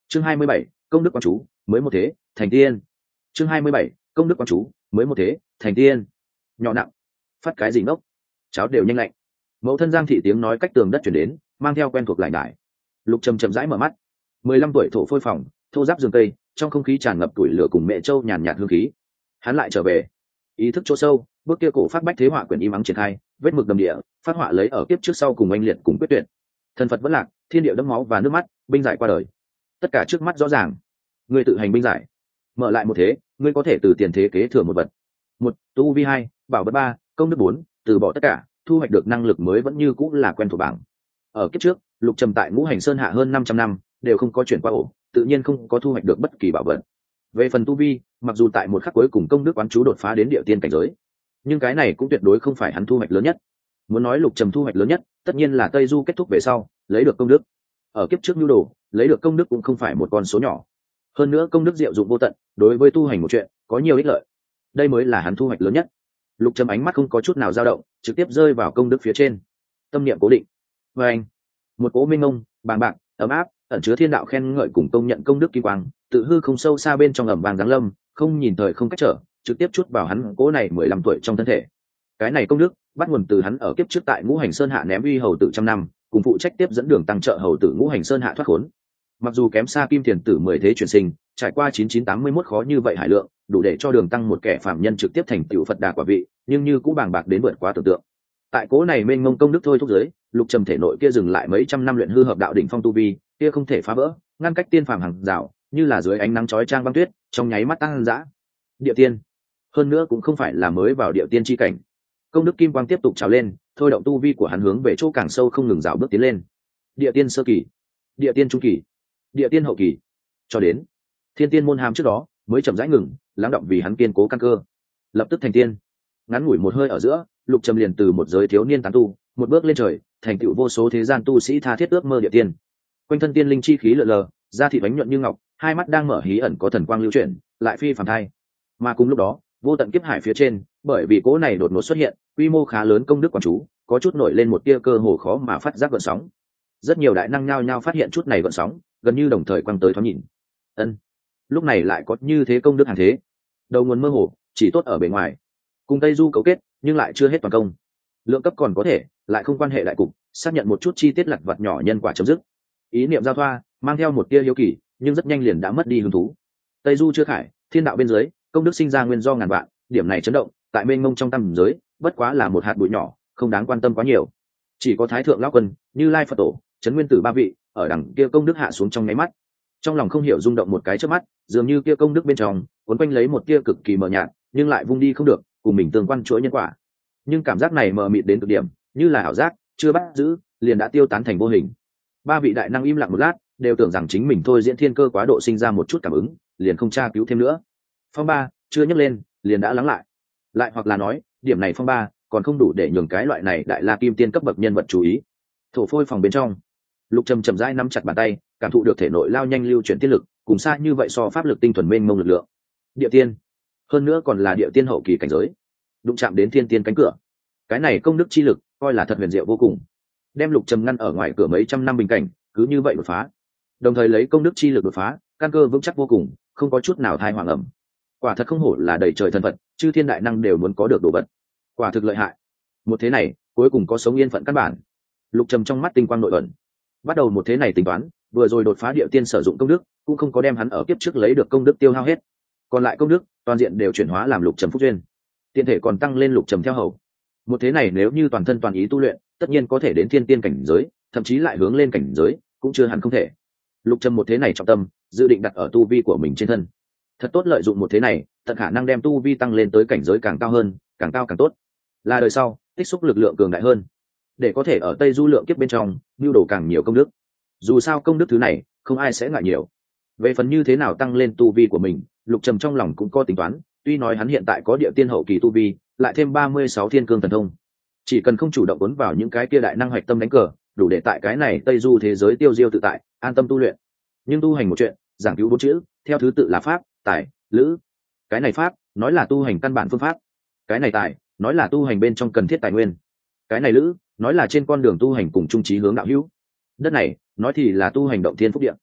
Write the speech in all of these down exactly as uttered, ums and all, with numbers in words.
chương hai mươi bảy, công đức quán chú mới một thế thành tiên. chương hai mươi bảy, công đức quán chú mới một thế thành tiên. Nhỏ nặng, phát cái gì ngốc, cháo đều nhanh lạnh. Mẫu thân Giang thị tiếng nói cách tường đất chuyển đến, mang theo quen thuộc lại đại. Lục Trầm chậm rãi mở mắt. mười lăm tuổi thổ phôi phòng, thô giáp giường cây, trong không khí tràn ngập tuổi lửa cùng mẹ châu nhàn nhạt hương khí. Hắn lại trở về, ý thức chỗ sâu, bước kia cổ phát bách thế họa quyển im ắng triển khai, vết mực đầm địa, phát họa lấy ở kiếp trước sau cùng oanh liệt cùng quyết tuyệt. Thần Phật vẫn lạc, thiên địa đẫm máu và nước mắt, binh giải qua đời. Tất cả trước mắt rõ ràng. Ngươi tự hành binh giải, mở lại một thế, ngươi có thể từ tiền thế kế thừa một vật. Một, tu vi hai, bảo vật ba, công đức bốn, từ bỏ tất cả, thu hoạch được năng lực mới vẫn như cũng là quen thuộc bảng. Ở kiếp trước, Lục Trầm tại Ngũ Hành Sơn hạ hơn năm trăm năm, đều không có chuyển qua ổ, tự nhiên không có thu hoạch được bất kỳ bảo vật. Về phần tu vi, mặc dù tại một khắc cuối cùng công đức quán chú đột phá đến địa tiên cảnh giới, nhưng cái này cũng tuyệt đối không phải hắn thu hoạch lớn nhất. Muốn nói Lục Trầm thu hoạch lớn nhất, tất nhiên là Tây Du kết thúc về sau, lấy được công đức. Ở kiếp trước nhu đồ, lấy được công đức cũng không phải một con số nhỏ. Hơn nữa công đức diệu dụng vô tận, đối với tu hành một chuyện, có nhiều ích lợi. Đây mới là hắn thu hoạch lớn nhất. Lục Trầm ánh mắt không có chút nào dao động, trực tiếp rơi vào công đức phía trên. Tâm niệm cố định. Và anh, một cỗ minh ngông, bàng bạc, ấm áp, ẩn chứa thiên đạo khen ngợi cùng công nhận công đức kim quang, tự hư không sâu xa bên trong ẩm vàng giáng lâm, không nhìn thời không cách trở, trực tiếp chút vào hắn cỗ này mười lăm tuổi trong thân thể. Cái này công đức bắt nguồn từ hắn ở kiếp trước tại Ngũ Hành Sơn hạ ném uy hầu tử trăm năm, cùng phụ trách tiếp dẫn đường tăng trợ hầu tử Ngũ Hành Sơn hạ thoát khốn. Mặc dù kém xa Kim Tiền tử mười thế chuyển sinh, trải qua chín chín tám mươi mốt khó như vậy hải lượng, đủ để cho đường tăng một kẻ phạm nhân trực tiếp thành tựu Phật đà quả vị, nhưng như cũng bàng bạc đến vượt quá tưởng tượng. Tại cố này mênh mông công đức thôi thúc giới, Lục Trầm thể nội kia dừng lại mấy trăm năm luyện hư hợp đạo đỉnh phong tu vi, kia không thể phá vỡ, ngăn cách tiên phàm hàng rào, như là dưới ánh nắng chói chang băng tuyết, trong nháy mắt tăng dã. Địa tiên, hơn nữa cũng không phải là mới vào địa tiên chi cảnh. Công đức kim quang tiếp tục trào lên, thôi động tu vi của hắn hướng về chỗ càng sâu không ngừng dạo bước tiến lên. Địa tiên sơ kỳ, địa tiên trung kỳ, địa tiên hậu kỳ, cho đến thiên tiên môn hàm trước đó mới chậm rãi ngừng, lắng động vì hắn kiên cố căn cơ, lập tức thành tiên. Ngắn ngủi một hơi ở giữa, Lục Trầm liền từ một giới thiếu niên tán tu, một bước lên trời, thành tựu vô số thế gian tu sĩ tha thiết ước mơ địa tiên. Quanh thân tiên linh chi khí lượn lờ, da thịt bánh nhuận như ngọc, hai mắt đang mở hí ẩn có thần quang lưu chuyển, lại phi phàm thai. Mà cùng lúc đó, vô tận kiếp hải phía trên, bởi vì cỗ này đột ngột xuất hiện, quy mô khá lớn công đức quán chú, có chút nổi lên một tia cơ hồ khó mà phát giác gợn sóng. Rất nhiều đại năng nhao nhao phát hiện chút này gợn sóng, gần như đồng thời quăng tới thoáng nhìn. Ân, lúc này lại có như thế công đức hàng thế. Đầu nguồn mơ hồ, chỉ tốt ở bề ngoài. Cùng Tây Du cấu kết, nhưng lại chưa hết toàn công. Lượng cấp còn có thể, lại không quan hệ đại cục, xác nhận một chút chi tiết lặt vặt nhỏ nhân quả chấm dứt. Ý niệm giao thoa, mang theo một tia hiếu kỳ, nhưng rất nhanh liền đã mất đi hứng thú. Tây Du chưa khải, thiên đạo bên dưới, công đức sinh ra nguyên do ngàn vạn, điểm này chấn động, tại mênh mông trong tâm giới, bất quá là một hạt bụi nhỏ, không đáng quan tâm quá nhiều. Chỉ có Thái thượng lão quân, Như Lai Phật tổ, Trấn Nguyên Tử ba vị, ở đằng kia công đức hạ xuống trong nháy mắt. Trong lòng không hiểu rung động một cái trước mắt, dường như kia công đức bên trong cuốn quanh lấy một tia cực kỳ mờ nhạt, nhưng lại vung đi không được, cùng mình tương quan chuỗi nhân quả. Nhưng cảm giác này mờ mịt đến cực điểm, như là ảo giác, chưa bắt giữ, liền đã tiêu tán thành vô hình. Ba vị đại năng im lặng một lát, đều tưởng rằng chính mình thôi diễn thiên cơ quá độ sinh ra một chút cảm ứng, liền không tra cứu thêm nữa. Phong ba chưa nhấc lên, liền đã lắng lại. Lại hoặc là nói, điểm này phong ba còn không đủ để nhường cái loại này đại la kim tiên cấp bậc nhân vật chú ý. Thổ phôi phòng bên trong, Lục Trầm chậm rãi nắm chặt bàn tay, cảm thụ được thể nội lao nhanh lưu chuyển tiết lực, cùng xa như vậy so pháp lực tinh thuần mênh mông lực lượng. Địa tiên, hơn nữa còn là địa tiên hậu kỳ cảnh giới, đụng chạm đến thiên tiên cánh cửa. Cái này công đức chi lực, coi là thật huyền diệu vô cùng. Đem Lục Trầm ngăn ở ngoài cửa mấy trăm năm bình cảnh, cứ như vậy đột phá. Đồng thời lấy công đức chi lực đột phá, căn cơ vững chắc vô cùng, không có chút nào thai hoàng ẩm. Quả thật không hổ là đầy trời thần vật, chư thiên đại năng đều muốn có được đồ vật. Quả thực lợi hại. Một thế này, cuối cùng có sống yên phận căn bản. Lục Trầm trong mắt tinh quang nội ẩn. Bắt đầu một thế này tính toán, vừa rồi đột phá địa tiên sử dụng công đức, cũng không có đem hắn ở kiếp trước lấy được công đức tiêu hao hết. Còn lại công đức, toàn diện đều chuyển hóa làm Lục Trầm phúc duyên. Tiện thể còn tăng lên Lục Trầm theo hầu. Một thế này nếu như toàn thân toàn ý tu luyện, tất nhiên có thể đến thiên tiên cảnh giới, thậm chí lại hướng lên cảnh giới, cũng chưa hẳn không thể. Lục Trầm một thế này trọng tâm, dự định đặt ở tu vi của mình trên thân. Thật tốt lợi dụng một thế này, tận khả năng đem tu vi tăng lên tới cảnh giới càng cao hơn, càng cao càng tốt. Là đời sau, tích xúc lực lượng cường đại hơn, để có thể ở Tây Du lượng kiếp bên trong, nhu đồ càng nhiều công đức. Dù sao công đức thứ này, không ai sẽ ngại nhiều. Về phần như thế nào tăng lên tu vi của mình, Lục Trầm trong lòng cũng có tính toán, tuy nói hắn hiện tại có địa tiên hậu kỳ tu vi, lại thêm ba mươi sáu thiên cương thần thông, chỉ cần không chủ động cuốn vào những cái kia đại năng hoạch tâm đánh cờ, đủ để tại cái này Tây Du thế giới tiêu diêu tự tại, an tâm tu luyện. Nhưng tu hành một chuyện, giảng cứu bốn chữ, theo thứ tự là pháp, tài, lữ. Cái này pháp, nói là tu hành căn bản phương pháp. Cái này tài, nói là tu hành bên trong cần thiết tài nguyên. Cái này lữ, nói là trên con đường tu hành cùng trung trí hướng đạo hữu. Đất này, nói thì là tu hành động thiên phúc địa.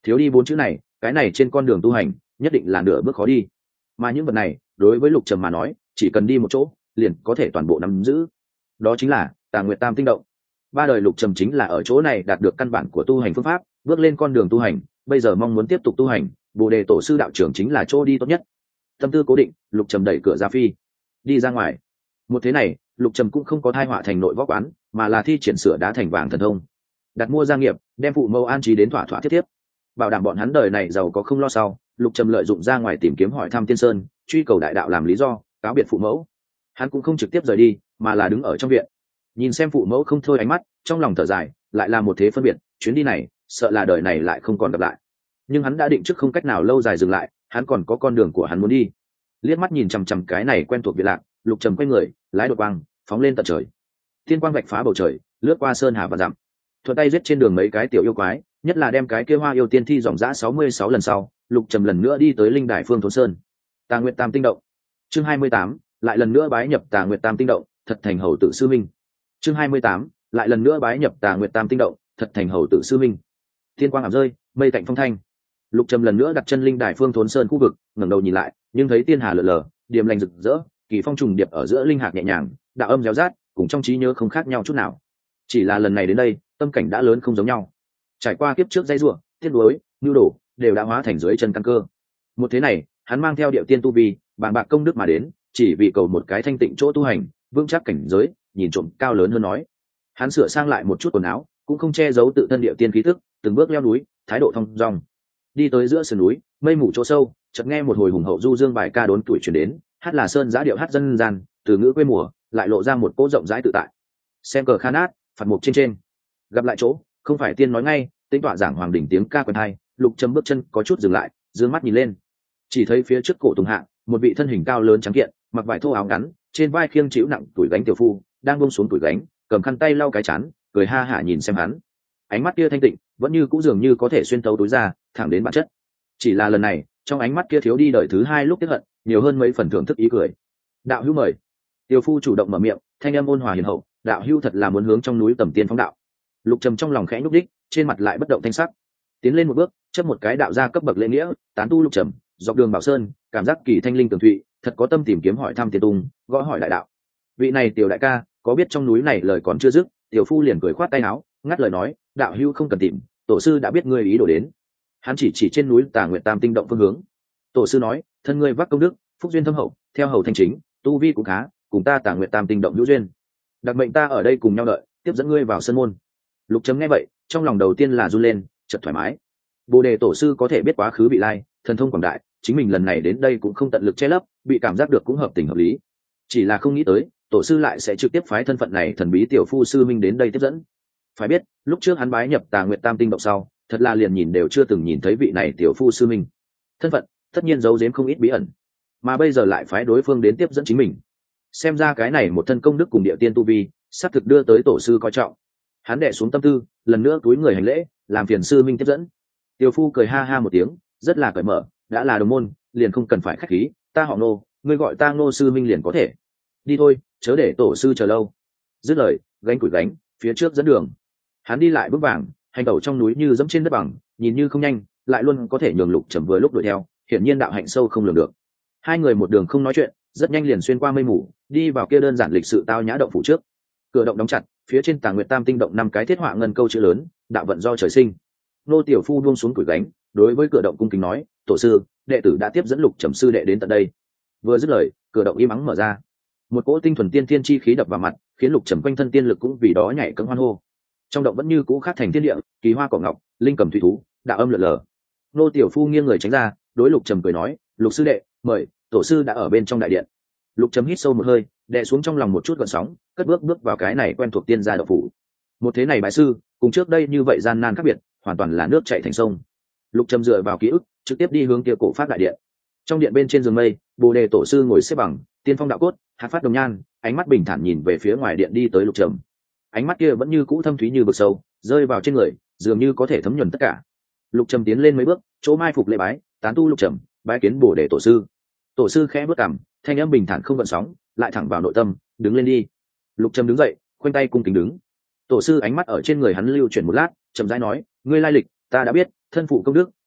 thiếu đi bốn chữ này, cái này trên con đường tu hành nhất định là nửa bước khó đi. Mà những vật này đối với Lục Trầm mà nói, chỉ cần đi một chỗ liền có thể toàn bộ nắm giữ. Đó chính là Tà Nguyệt Tam Tinh Động. Ba đời Lục Trầm chính là ở chỗ này đạt được căn bản của tu hành phương pháp, bước lên con đường tu hành. Bây giờ mong muốn tiếp tục tu hành, Bồ Đề Tổ sư đạo trưởng chính là chỗ đi tốt nhất. Tâm tư cố định, Lục Trầm đẩy cửa ra phi đi ra ngoài. Một thế này, Lục Trầm cũng không có thai họa thành nội võ quán, mà là thi triển sửa đá thành vàng thần thông, đặt mua gia nghiệp, đem phụ mẫu an trí đến thỏa thỏa thiết thiếp, bảo đảm bọn hắn đời này giàu có không lo sau. Lục Trầm lợi dụng ra ngoài tìm kiếm hỏi thăm Tiên Sơn, truy cầu đại đạo làm lý do cáo biệt phụ mẫu. Hắn cũng không trực tiếp rời đi, mà là đứng ở trong viện, nhìn xem phụ mẫu không thôi ánh mắt, trong lòng thở dài, lại là một thế phân biệt, chuyến đi này sợ là đời này lại không còn gặp lại. Nhưng hắn đã định trước không cách nào lâu dài dừng lại, hắn còn có con đường của hắn muốn đi. Liếc mắt nhìn chằm chằm cái này quen thuộc viện lạc, Lục Trầm quay người, lái đột quang phóng lên tận trời. Thiên quang vạch phá bầu trời, lướt qua sơn hà và dặm, thuận tay giết trên đường mấy cái tiểu yêu quái, nhất là đem cái kia Hoa Yêu Tiên thi dòng dã sáu mươi sáu lần sau, Lục Trầm lần nữa đi tới linh đài Phương Thốn Sơn. Tà Nguyệt Tam Tinh Động. Chương hai mươi tám, lại lần nữa bái nhập Tà Nguyệt Tam Tinh Động, thật thành hầu tự sư minh. Chương hai mươi tám, lại lần nữa bái nhập Tà Nguyệt Tam Tinh Động, thật thành hầu tự sư minh. Thiên quang ảm rơi, mây tạnh phong thanh. Lục Trầm lần nữa đặt chân linh đài Phương Thốn Sơn khu vực, ngẩng đầu nhìn lại, nhưng thấy tiên hà lượn lờ, điềm lành rực rỡ, kỳ phong trùng điệp ở giữa linh hạc nhẹ nhàng, đạo âm réo rát, cùng trong trí nhớ không khác nhau chút nào. Chỉ là lần này đến đây, tâm cảnh đã lớn không giống nhau. Trải qua kiếp trước dây rủa, tiếc nuối, nhu đổ, đều đã hóa thành dưới chân căn cơ. Một thế này, hắn mang theo điệu tiên tu vi, bàng bạc công đức mà đến, chỉ vì cầu một cái thanh tịnh chỗ tu hành, vững chắc cảnh giới, nhìn trộm cao lớn hơn nói. Hắn sửa sang lại một chút quần áo, cũng không che giấu tự thân điệu tiên khí tức, từng bước leo núi, thái độ thong dong. Đi tới giữa sườn núi, mây mù chỗ sâu, chợt nghe một hồi hùng hậu du dương bài ca đốn tuổi truyền đến, hát là sơn giá điệu hát dân gian, từ ngữ quê mùa, lại lộ ra một cỗ rộng rãi tự tại. Xem cờ khan át, phạt mục trên trên. Gặp lại chỗ, không phải tiên nói ngay, tính tọa giảng hoàng đỉnh tiếng ca quen hay. Lục Trầm bước chân có chút dừng lại, dương mắt nhìn lên, chỉ thấy phía trước cổ Tùng Hạ, một vị thân hình cao lớn trắng kiện, mặc vải thô áo ngắn, trên vai khiêng chịu nặng tuổi gánh tiểu phu, đang buông xuống tuổi gánh, cầm khăn tay lau cái chán, cười ha hả nhìn xem hắn. Ánh mắt kia thanh tịnh, vẫn như cũ dường như có thể xuyên thấu tối ra, thẳng đến bản chất. Chỉ là lần này, trong ánh mắt kia thiếu đi đời thứ hai lúc tiếc hận, nhiều hơn mấy phần thưởng thức ý cười. Đạo hữu mời. Tiểu phu chủ động mở miệng, thanh âm ôn hòa hiền hậu, đạo hữu thật là muốn hướng trong núi tầm tiên phóng đạo. Lục Trầm trong lòng khẽ nhúc đích, trên mặt lại bất động thanh sắc. Tiến lên một bước, chấp một cái đạo gia cấp bậc lễ nghĩa, tán tu Lục Trầm, dọc đường Bảo Sơn, cảm giác kỳ thanh linh tường thụy, thật có tâm tìm kiếm hỏi thăm tiên tung, gõ hỏi đại đạo. Vị này tiểu đại ca, có biết trong núi này lời còn chưa dứt, tiểu phu liền cười khoát tay áo, ngắt lời nói, đạo hữu không cần tìm, tổ sư đã biết ngươi ý đồ đến. Hắn chỉ chỉ trên núi Tà Nguyệt Tam Tinh Động phương hướng. Tổ sư nói, thân ngươi vác công đức, phúc duyên thâm hậu, theo hầu thanh chính, tu vi cũng khá, cùng ta Tà Nguyệt Tam Tinh Động hữu duyên. Đặc mệnh ta ở đây cùng nhau đợi, tiếp dẫn ngươi vào sân môn. Lục Trầm nghe vậy, trong lòng đầu tiên là run lên, chợt thoải mái. Bồ Đề Tổ sư có thể biết quá khứ vị lai, thần thông quảng đại, chính mình lần này đến đây cũng không tận lực che lấp, bị cảm giác được cũng hợp tình hợp lý. Chỉ là không nghĩ tới, tổ sư lại sẽ trực tiếp phái thân phận này thần bí tiểu phu sư minh đến đây tiếp dẫn. Phải biết, lúc trước hắn bái nhập Tà Nguyệt Tam Tinh Động sau, thật là liền nhìn đều chưa từng nhìn thấy vị này tiểu phu sư minh. Thân phận, tất nhiên giấu giếm không ít bí ẩn, mà bây giờ lại phái đối phương đến tiếp dẫn chính mình. Xem ra cái này một thân công đức cùng địa tiên tu vi, sắp thực đưa tới tổ sư coi trọng. Hắn đè xuống tâm tư, lần nữa túi người hành lễ, làm phiền sư minh tiếp dẫn. Tiểu phu cười ha ha một tiếng, rất là cởi mở, đã là đồng môn, liền không cần phải khách khí, ta họ Ngô, ngươi gọi ta Ngô sư minh liền có thể. Đi thôi, chớ để tổ sư chờ lâu. Dứt lời, gánh củi gánh, phía trước dẫn đường. Hắn đi lại bước vàng, hành tẩu trong núi như dẫm trên đất bằng, nhìn như không nhanh, lại luôn có thể nhường Lục Trầm vừa lúc đuổi theo, hiển nhiên đạo hạnh sâu không lường được. Hai người một đường không nói chuyện, rất nhanh liền xuyên qua mây mù, đi vào kia đơn giản lịch sự tao nhã động phủ trước. Cửa động đóng chặt, phía trên Tà Nguyệt Tam Tinh Động năm cái thiết họa ngân câu chữ lớn, đạo vận do trời sinh. Nô tiểu phu buông xuống củi gánh, đối với cửa động cung kính nói, tổ sư, đệ tử đã tiếp dẫn Lục Trầm sư đệ đến tận đây. Vừa dứt lời, cửa động im ắng mở ra, một cỗ tinh thuần tiên thiên chi khí đập vào mặt, khiến Lục Trầm quanh thân tiên lực cũng vì đó nhảy cẫng hoan hô. Trong động vẫn như cũ khác thành thiên địa, kỳ hoa cỏ ngọc, linh cầm thủy thú, đạo âm lượn lờ. Nô tiểu phu nghiêng người tránh ra, đối Lục Trầm cười nói, Lục sư đệ, mời, tổ sư đã ở bên trong đại điện. Lục Trầm hít sâu một hơi, đè xuống trong lòng một chút gợn sóng, cất bước bước vào cái này quen thuộc tiên gia động phủ. Một thế này bái sư, cùng trước đây như vậy gian nan khác biệt, hoàn toàn là nước chảy thành sông. Lục Trầm dựa vào ký ức, trực tiếp đi hướng kia cổ phát đại điện. Trong điện bên trên giường mây, Bồ Đề Tổ sư ngồi xếp bằng, tiên phong đạo cốt, hạt phát đồng nhan, ánh mắt bình thản nhìn về phía ngoài điện đi tới Lục Trầm. Ánh mắt kia vẫn như cũ thâm thúy như vực sâu, rơi vào trên người, dường như có thể thấm nhuần tất cả. Lục Trầm tiến lên mấy bước, chỗ mai phục lễ bái, tán tu Lục Trầm, bái kiến Bồ Đề Tổ sư. Tổ sư khẽ bước cằm, thanh âm bình thản không gợn sóng, lại thẳng vào nội tâm, đứng lên đi. Lục Trầm đứng dậy, khoanh tay cung kính đứng. Tổ sư ánh mắt ở trên người hắn lưu chuyển một lát, chậm rãi nói, ngươi lai lịch ta đã biết, thân phụ công đức,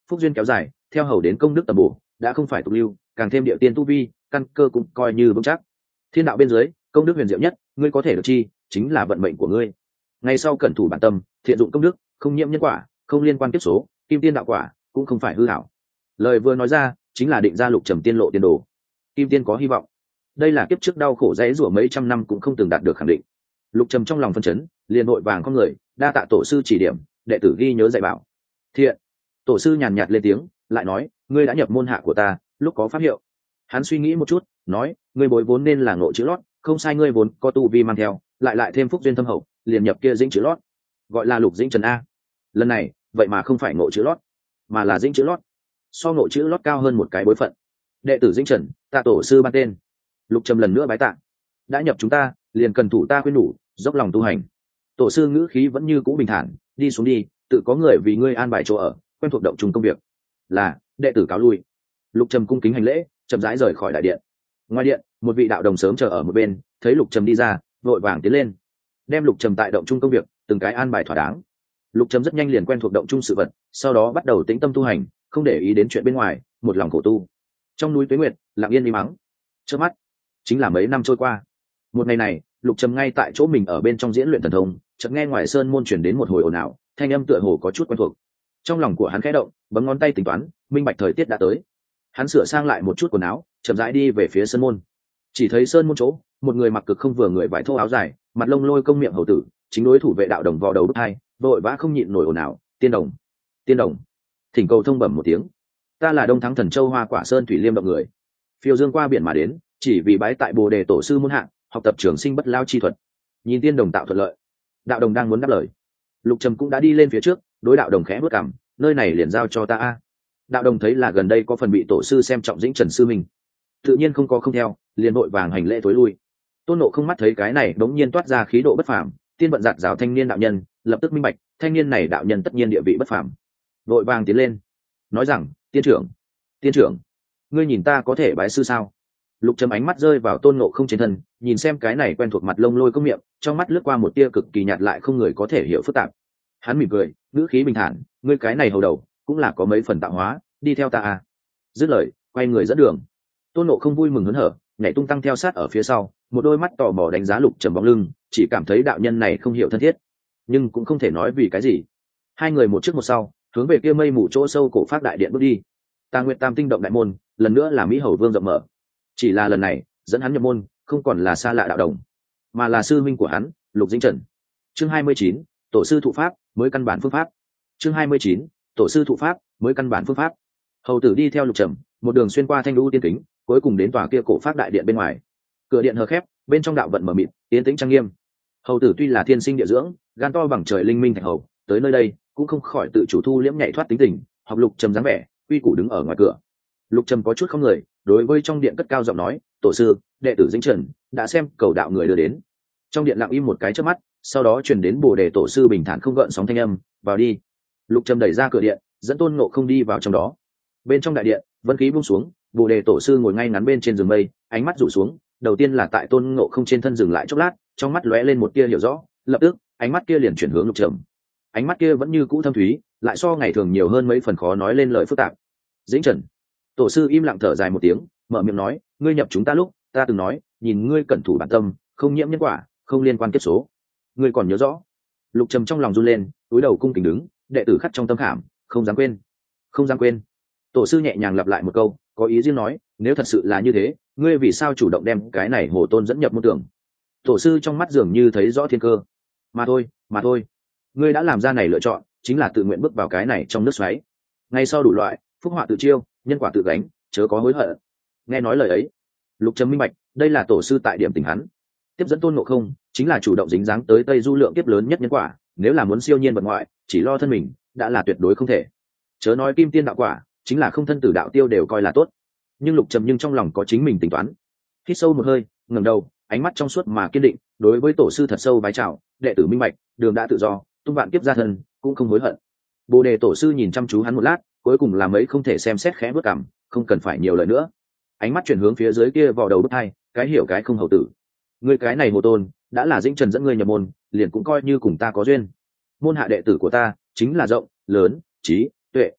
phúc duyên kéo dài, theo hầu đến công đức tầm bổ, đã không phải tục lưu, càng thêm địa tiên tu vi, căn cơ cũng coi như vững chắc. Thiên đạo bên dưới, công đức huyền diệu nhất, ngươi có thể được chi, chính là vận mệnh của ngươi. Ngày sau cẩn thủ bản tâm, thiện dụng công đức, không nhiễm nhân quả, không liên quan kiếp số, kim tiên đạo quả cũng không phải hư ảo. Lời vừa nói ra, chính là định ra Lục Trầm tiên lộ tiên đồ. Kim tiên có hy vọng. Đây là kiếp trước đau khổ dãy rủa mấy trăm năm cũng không từng đạt được khẳng định. Lục Trầm trong lòng phân chấn, liền vội vàng con người, đa tạ tổ sư chỉ điểm, đệ tử ghi nhớ dạy bảo. Thiện. Tổ sư nhàn nhạt lên tiếng, lại nói, ngươi đã nhập môn hạ của ta, lúc có pháp hiệu. Hắn suy nghĩ một chút, nói, ngươi bối vốn nên là ngộ chữ lót, không sai, ngươi vốn có tu vi mang theo, lại lại thêm phúc duyên thâm hậu, liền nhập kia dĩnh chữ lót, gọi là Lục Dĩnh Trần a. Lần này, vậy mà không phải ngộ chữ lót, mà là dĩnh chữ lót, so ngộ chữ lót cao hơn một cái bối phận. Đệ tử Dĩnh Trần, tạ tổ sư ban tên. Lục Trầm lần nữa bái tạ. Đã nhập chúng ta, liền cần thủ ta khuyên nhủ, dốc lòng tu hành. Tổ sư ngữ khí vẫn như cũ bình thản, đi xuống đi, tự có người vì ngươi an bài chỗ ở, quen thuộc động chung công việc. Là, đệ tử cáo lui. Lục Trầm cung kính hành lễ, chậm rãi rời khỏi đại điện. Ngoài điện, một vị đạo đồng sớm chờ ở một bên, thấy Lục Trầm đi ra, vội vàng tiến lên, đem Lục Trầm tại động chung công việc từng cái an bài thỏa đáng. Lục Trầm rất nhanh liền quen thuộc động chung sự vật, sau đó bắt đầu tĩnh tâm tu hành, không để ý đến chuyện bên ngoài, một lòng khổ tu. Trong núi Tuế Nguyệt, lặng yên im mắng. Trước mắt, chính là mấy năm trôi qua. Một ngày này, Lục Trầm ngay tại chỗ mình ở bên trong diễn luyện thần thông, chợt nghe ngoài sơn môn truyền đến một hồi ồn ào, thanh âm tựa hồ có chút quen thuộc. Trong lòng của hắn khẽ động, bấm ngón tay tính toán, minh bạch thời tiết đã tới. Hắn sửa sang lại một chút quần áo, chậm rãi đi về phía sơn môn. Chỉ thấy sơn môn chỗ, một người mặc cực không vừa người vải thô áo dài, mặt lông lôi công miệng hầu tử, chính đối thủ vệ đạo đồng vò đầu bức hai, vội vã không nhịn nổi ồn ào, tiên đồng, tiên đồng, thỉnh cầu thông bẩm một tiếng. Ta là Đông Thắng Thần Châu Hoa Quả Sơn Thủy Liêm động người, phiêu dương qua biển mà đến, chỉ vì bái tại Bồ Đề tổ sư môn hạ, học tập trường sinh bất lao chi thuật. Nhìn tiên đồng tạo thuận lợi. Đạo đồng đang muốn đáp lời, Lục Trầm cũng đã đi lên phía trước, đối đạo đồng khẽ bước cằm, nơi này liền giao cho ta a. Đạo đồng thấy là gần đây có phần bị tổ sư xem trọng Dĩnh Trần sư mình, tự nhiên không có không theo, liền vội vàng hành lễ tối lui. Tôn Nộ không mắt thấy cái này đống nhiên toát ra khí độ bất phàm, tiên vận giạt rào thanh niên đạo nhân, lập tức minh bạch, thanh niên này đạo nhân tất nhiên địa vị bất phàm, vội vàng tiến lên, nói rằng, tiên trưởng, tiên trưởng, ngươi nhìn ta có thể bái sư sao? Lục Trầm ánh mắt rơi vào Tôn Nộ không trên thân, nhìn xem cái này quen thuộc mặt lông lôi công miệng, trong mắt lướt qua một tia cực kỳ nhạt lại không người có thể hiểu phức tạp. Hắn mỉm cười, ngữ khí bình thản, ngươi cái này hầu đầu cũng là có mấy phần tạo hóa, đi theo ta à. Dứt lời, quay người dẫn đường. Tôn Nộ không vui mừng hớn hở, nhảy tung tăng theo sát ở phía sau, một đôi mắt tò mò đánh giá Lục Trầm bóng lưng, chỉ cảm thấy đạo nhân này không hiểu thân thiết, nhưng cũng không thể nói vì cái gì. Hai người một trước một sau, hướng về kia mây mù chỗ sâu cổ phát đại điện bước đi. Tà Nguyệt Tam tinh động đại môn, lần nữa là Mỹ Hầu Vương rộng mở. Chỉ là lần này, dẫn hắn nhập môn, không còn là xa lạ đạo đồng, mà là sư minh của hắn, Lục Dĩnh Trần. Chương hai mươi chín, tổ sư thụ pháp, mới căn bản phương pháp. Chương hai mươi chín, tổ sư thụ pháp, mới căn bản phương pháp. Hầu tử đi theo Lục Trầm, một đường xuyên qua thanh lũ tiên kính, cuối cùng đến tòa kia cổ phát đại điện bên ngoài. Cửa điện hờ khép, bên trong đạo vận mở mịt, tiến tĩnh trang nghiêm. Hầu tử tuy là thiên sinh địa dưỡng, gan to bằng trời linh minh thạch hầu, tới nơi đây cũng không khỏi tự chủ thu liễm nhảy thoát tính tình, học Lục Trầm dáng vẻ, uy củ đứng ở ngoài cửa. Lục Trầm có chút không người, đối với trong điện cất cao giọng nói, tổ sư, đệ tử Dĩnh Trần đã xem cầu đạo người đưa đến. Trong điện lặng im một cái chớp mắt, sau đó truyền đến Bồ Đề tổ sư bình thản không gợn sóng thanh âm, vào đi. Lục Trầm đẩy ra cửa điện, dẫn Tôn Ngộ không đi vào trong đó. Bên trong đại điện, vân khí buông xuống, Bồ Đề tổ sư ngồi ngay ngắn bên trên giường mây, ánh mắt rủ xuống, đầu tiên là tại Tôn Ngộ không trên thân dừng lại chốc lát, trong mắt lóe lên một tia hiểu rõ, lập tức ánh mắt kia liền chuyển hướng Lục Trầm. Ánh mắt kia vẫn như cũ thâm thúy, lại so ngày thường nhiều hơn mấy phần khó nói lên lời phức tạp. Dĩnh Trần, tổ sư im lặng thở dài một tiếng, mở miệng nói, ngươi nhập chúng ta lúc, ta từng nói, nhìn ngươi cẩn thủ bản tâm, không nhiễm nhân quả, không liên quan kiếp số. Ngươi còn nhớ rõ? Lục Trầm trong lòng run lên, cúi đầu cung kính đứng, đệ tử khắc trong tâm khảm, không dám quên, không dám quên. Tổ sư nhẹ nhàng lặp lại một câu, có ý riêng nói, nếu thật sự là như thế, ngươi vì sao chủ động đem cái này hồ tôn dẫn nhập môn tưởng? Tổ sư trong mắt dường như thấy rõ thiên cơ. Mà thôi, mà thôi, ngươi đã làm ra này lựa chọn, chính là tự nguyện bước vào cái này trong nước xoáy. Ngay sau đủ loại, phúc họa tự chiêu, nhân quả tự gánh, chớ có hối hận. Nghe nói lời ấy, Lục Trầm minh bạch, đây là tổ sư tại điểm tình hắn. Tiếp dẫn Tôn Ngộ không, chính là chủ động dính dáng tới Tây Du lượng kiếp lớn nhất nhân quả, nếu là muốn siêu nhiên vật ngoại, chỉ lo thân mình, đã là tuyệt đối không thể. Chớ nói kim tiên đạo quả, chính là không thân tử đạo tiêu đều coi là tốt. Nhưng Lục Trầm nhưng trong lòng có chính mình tính toán. Hít sâu một hơi, ngẩng đầu, ánh mắt trong suốt mà kiên định, đối với tổ sư thật sâu vái chào, đệ tử minh bạch, đường đã tự do, tung vạn kiếp gia thân, cũng không hối hận. Bồ Đề tổ sư nhìn chăm chú hắn một lát, cuối cùng làm ấy không thể xem xét khẽ bước cằm, không cần phải nhiều lời nữa. Ánh mắt chuyển hướng phía dưới kia vào đầu bức hai, cái hiểu cái không hầu tử. Ngươi cái này hồ tôn, đã là Dĩnh Trần dẫn ngươi nhập môn, liền cũng coi như cùng ta có duyên. Môn hạ đệ tử của ta, chính là rộng, lớn, trí, tuệ, thật,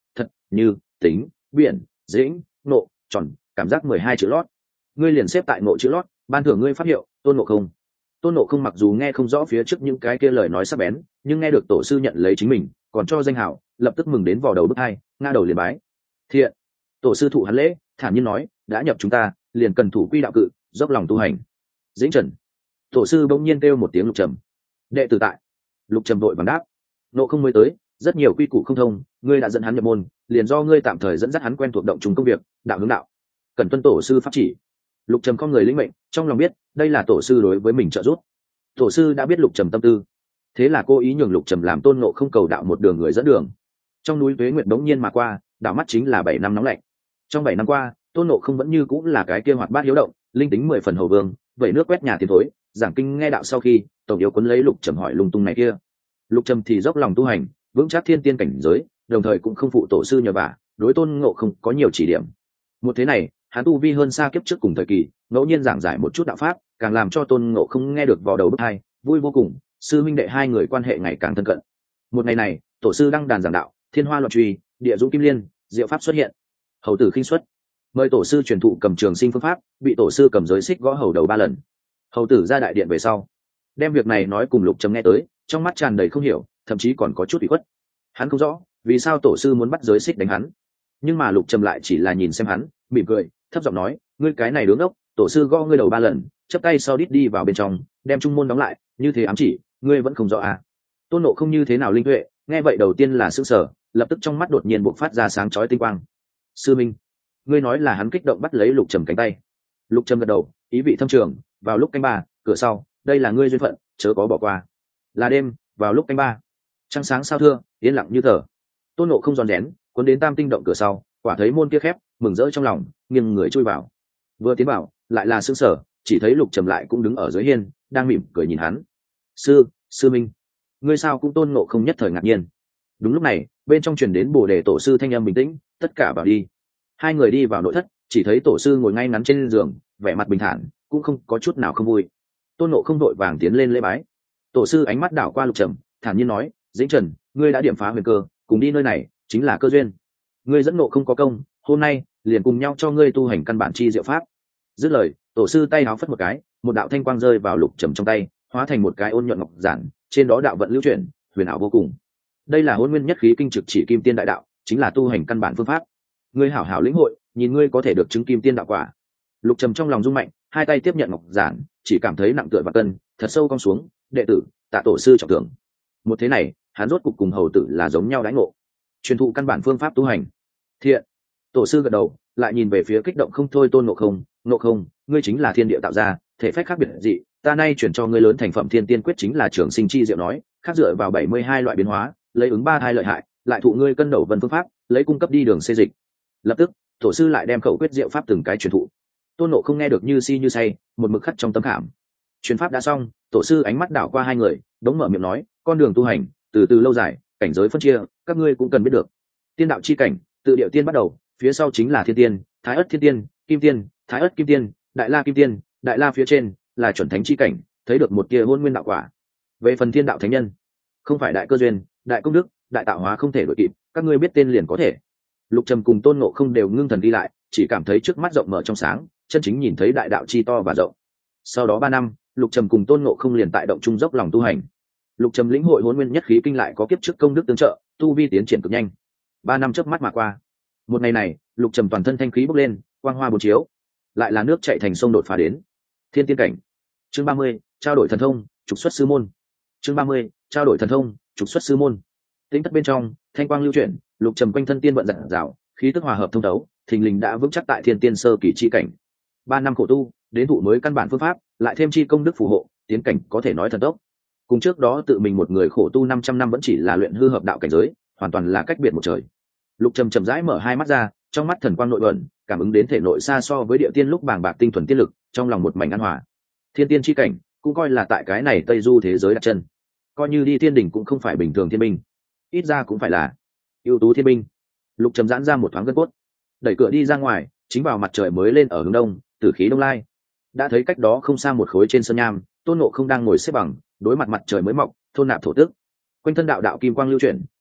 như tính, biển, dĩnh, nộ, tròn, cảm giác mười hai chữ lót. Ngươi liền xếp tại ngộ chữ lót, ban thưởng ngươi pháp hiệu Tôn Ngộ Không. Tôn Ngộ Không mặc dù nghe không rõ phía trước những cái kia lời nói sắc bén, nhưng nghe được tổ sư nhận lấy chính mình, còn cho danh hảo, lập tức mừng đến vò đầu bức hai, ngã đầu liền bái. Thiện. Tổ sư thụ hắn lễ, thản nhiên nói, đã nhập chúng ta, liền cần thủ quy đạo cự, dốc lòng tu hành. Dĩnh Trần. Tổ sư bỗng nhiên kêu một tiếng Lục Trầm. Đệ tử tại. Lục Trầm vội vàng đáp. Nộ không mới tới, rất nhiều quy củ không thông, ngươi đã dẫn hắn nhập môn, liền do ngươi tạm thời dẫn dắt hắn quen thuộc động chúng công việc, đạo hướng đạo. Cần tuân tổ sư pháp chỉ. Lục Trầm không người lĩnh mệnh, trong lòng biết, đây là tổ sư đối với mình trợ giúp. Tổ sư đã biết Lục Trầm tâm tư, thế là cô ý nhường Lục Trầm làm Tôn Ngộ Không cầu đạo một đường người dẫn đường. Trong núi Tuế Nguyệt bỗng nhiên mà qua, đạo mắt chính là bảy năm nóng lạnh. Trong bảy năm qua, Tôn Ngộ Không vẫn như cũng là cái kia hoạt bát hiếu động, linh tính mười phần hầu vương, vậy nước quét nhà tiến thối, giảng kinh nghe đạo sau khi, tổng yếu cuốn lấy Lục Trầm hỏi lung tung này kia. Lục Trầm thì dốc lòng tu hành, vững chắc thiên tiên cảnh giới, đồng thời cũng không phụ tổ sư nhờ vả, đối Tôn Ngộ Không có nhiều chỉ điểm. Một thế này, hắn tu vi hơn xa kiếp trước cùng thời kỳ, ngẫu nhiên giảng giải một chút đạo pháp, càng làm cho Tôn Ngộ Không nghe được vào đầu bức hai, vui vô cùng, sư minh đệ hai người quan hệ ngày càng thân cận. Một ngày này, tổ sư đăng đàn giảng đạo, thiên hoa loạn truy, địa dũng kim liên, diệu pháp xuất hiện. Hầu tử khinh xuất, mời tổ sư truyền thụ cầm trường sinh phương pháp, bị tổ sư cầm giới xích gõ hầu đầu ba lần. Hầu tử ra đại điện về sau, đem việc này nói cùng Lục Trầm nghe tới, trong mắt tràn đầy không hiểu, thậm chí còn có chút ủy khuất. Hắn không rõ vì sao tổ sư muốn bắt giới xích đánh hắn, nhưng mà Lục Trầm lại chỉ là nhìn xem hắn, mỉm cười, thấp giọng nói, ngươi cái này đứng ốc, tổ sư gõ ngươi đầu ba lần, chấp tay sau đít đi vào bên trong, đem trung môn đóng lại, như thế ám chỉ, ngươi vẫn không rõ à? Tôn Ngộ Không như thế nào linh tuệ, nghe vậy đầu tiên là sững sờ, lập tức trong mắt đột nhiên bộc phát ra sáng chói tinh quang. Sư minh, ngươi nói là hắn kích động bắt lấy Lục Trầm cánh tay. Lục Trầm gật đầu, ý vị thâm trường, vào lúc canh ba, cửa sau, đây là ngươi duyên phận, chớ có bỏ qua. Là đêm, vào lúc canh ba, trăng sáng sao thưa, yên lặng như tờ. Tôn Ngộ Không giòn rén, cuốn đến tam tinh động cửa sau, quả thấy môn kia khép, mừng rỡ trong lòng, nghiêng người chui vào. Vừa tiến vào, lại là sững sờ, chỉ thấy Lục Trầm lại cũng đứng ở dưới hiên, đang mỉm cười nhìn hắn. Sư, sư minh, ngươi sao cũng Tôn Ngộ Không nhất thời ngạc nhiên. Đúng lúc này, bên trong truyền đến Bồ Đề tổ sư thanh âm bình tĩnh, tất cả vào đi. Hai người đi vào nội thất, chỉ thấy tổ sư ngồi ngay ngắn trên giường, vẻ mặt bình thản, cũng không có chút nào không vui. Tôn Ngộ Không đội vàng tiến lên lễ bái. Tổ sư ánh mắt đảo qua Lục Trầm, thản nhiên nói, Dĩnh Trần, ngươi đã điểm phá huyền cơ, cùng đi nơi này chính là cơ duyên. Ngươi dẫn Ngộ Không có công, hôm nay liền cùng nhau cho ngươi tu hành căn bản chi diệu pháp. Dứt lời, tổ sư tay áo phất một cái, một đạo thanh quang rơi vào Lục Trầm trong tay, hóa thành một cái ôn nhuận ngọc giản, trên đó đạo vận lưu chuyển, huyền ảo vô cùng. Đây là Hỗn Nguyên Nhất Khí Kinh trực chỉ kim tiên đại đạo, chính là tu hành căn bản phương pháp. Ngươi hảo hảo lĩnh hội, nhìn ngươi có thể được chứng kim tiên đạo quả. Lục Trầm trong lòng rung mạnh, hai tay tiếp nhận ngọc giản, chỉ cảm thấy nặng tựa và cân, thật sâu cong xuống, đệ tử, tạ tổ sư trọng thưởng. Một thế này, hắn rốt cục cùng hầu tử là giống nhau đãi ngộ, truyền thụ căn bản phương pháp tu hành. Thiện. Tổ sư gật đầu, lại nhìn về phía kích động không thôi Tôn Ngộ Không, Ngộ Không, ngươi chính là thiên địa tạo ra, thể phách khác biệt dị, ta nay chuyển cho ngươi lớn thành phẩm thiên tiên quyết chính là trường sinh chi diệu nói, khác dựa vào bảy mươi hai loại biến hóa, lấy ứng ba thai lợi hại, lại thụ ngươi cân đầu vân phương pháp, lấy cung cấp đi đường xê dịch. Lập tức, tổ sư lại đem khẩu quyết diệu pháp từng cái truyền thụ. Tôn Ngộ Không nghe được như si như say, một mực khắc trong tâm khảm. Truyền pháp đã xong, tổ sư ánh mắt đảo qua hai người, đống mở miệng nói, con đường tu hành, từ từ lâu dài, cảnh giới phân chia, các ngươi cũng cần biết được. Tiên đạo chi cảnh, tự điệu tiên bắt đầu, phía sau chính là thiên tiên, thái ất thiên tiên, kim tiên, thái ất kim tiên, đại la kim tiên, đại la phía trên là chuẩn thánh chi cảnh, thấy được một kia hôn nguyên đạo quả. Về phần thiên đạo thánh nhân, không phải đại cơ duyên, đại công đức, đại tạo hóa không thể đổi kịp, các ngươi biết tên liền có thể. Lục Trầm cùng Tôn Ngộ Không đều ngưng thần đi lại, chỉ cảm thấy trước mắt rộng mở trong sáng, chân chính nhìn thấy đại đạo chi to và rộng. Sau đó ba năm, Lục Trầm cùng Tôn Ngộ Không liền tại động trung dốc lòng tu hành. Lục Trầm lĩnh hội Hỗn Nguyên Nhất Khí Kinh lại có kiếp trước công đức tương trợ, tu vi tiến triển cực nhanh. Ba năm chớp mắt mà qua. Một ngày này, Lục Trầm toàn thân thanh khí bốc lên, quang hoa bốn chiếu, lại là nước chảy thành sông đột phá đến thiên tiên cảnh. Chương ba mươi, trao đổi thần thông, trục xuất sư môn. Chương ba mươi, trao đổi thần thông, trục xuất sư môn. Tính thất bên trong, thanh quang lưu chuyển, Lục Trầm quanh thân tiên vận dặn dạo, khí tức hòa hợp thông thấu, thình lình đã vững chắc tại thiên tiên sơ kỳ chi cảnh. Ba năm khổ tu, đến thụ mới căn bản phương pháp, lại thêm chi công đức phù hộ, tiến cảnh có thể nói thần tốc. Cùng trước đó tự mình một người khổ tu năm trăm năm vẫn chỉ là luyện hư hợp đạo cảnh giới, hoàn toàn là cách biệt một trời. Lục Trầm chậm rãi mở hai mắt ra, trong mắt thần quang nội ẩn, cảm ứng đến thể nội xa so với địa tiên lúc bàng bạc tinh thuần tiên lực, trong lòng một mảnh an hòa. Thiên tiên chi cảnh, cũng coi là tại cái này Tây Du thế giới đặt chân. Coi như đi thiên đỉnh cũng không phải bình thường thiên binh, ít ra cũng phải là ưu tú thiên binh. Lục Trầm giãn ra một thoáng gân cốt, đẩy cửa đi ra ngoài, chính vào mặt trời mới lên ở hướng đông, tử khí đông lai. Đã thấy cách đó không xa một khối trên sơn nham, Tôn Ngộ Không đang ngồi xếp bằng, đối mặt mặt trời mới mọc, thôn nạp thổ tức. Quanh thân đạo đạo kim quang lưu chuyển,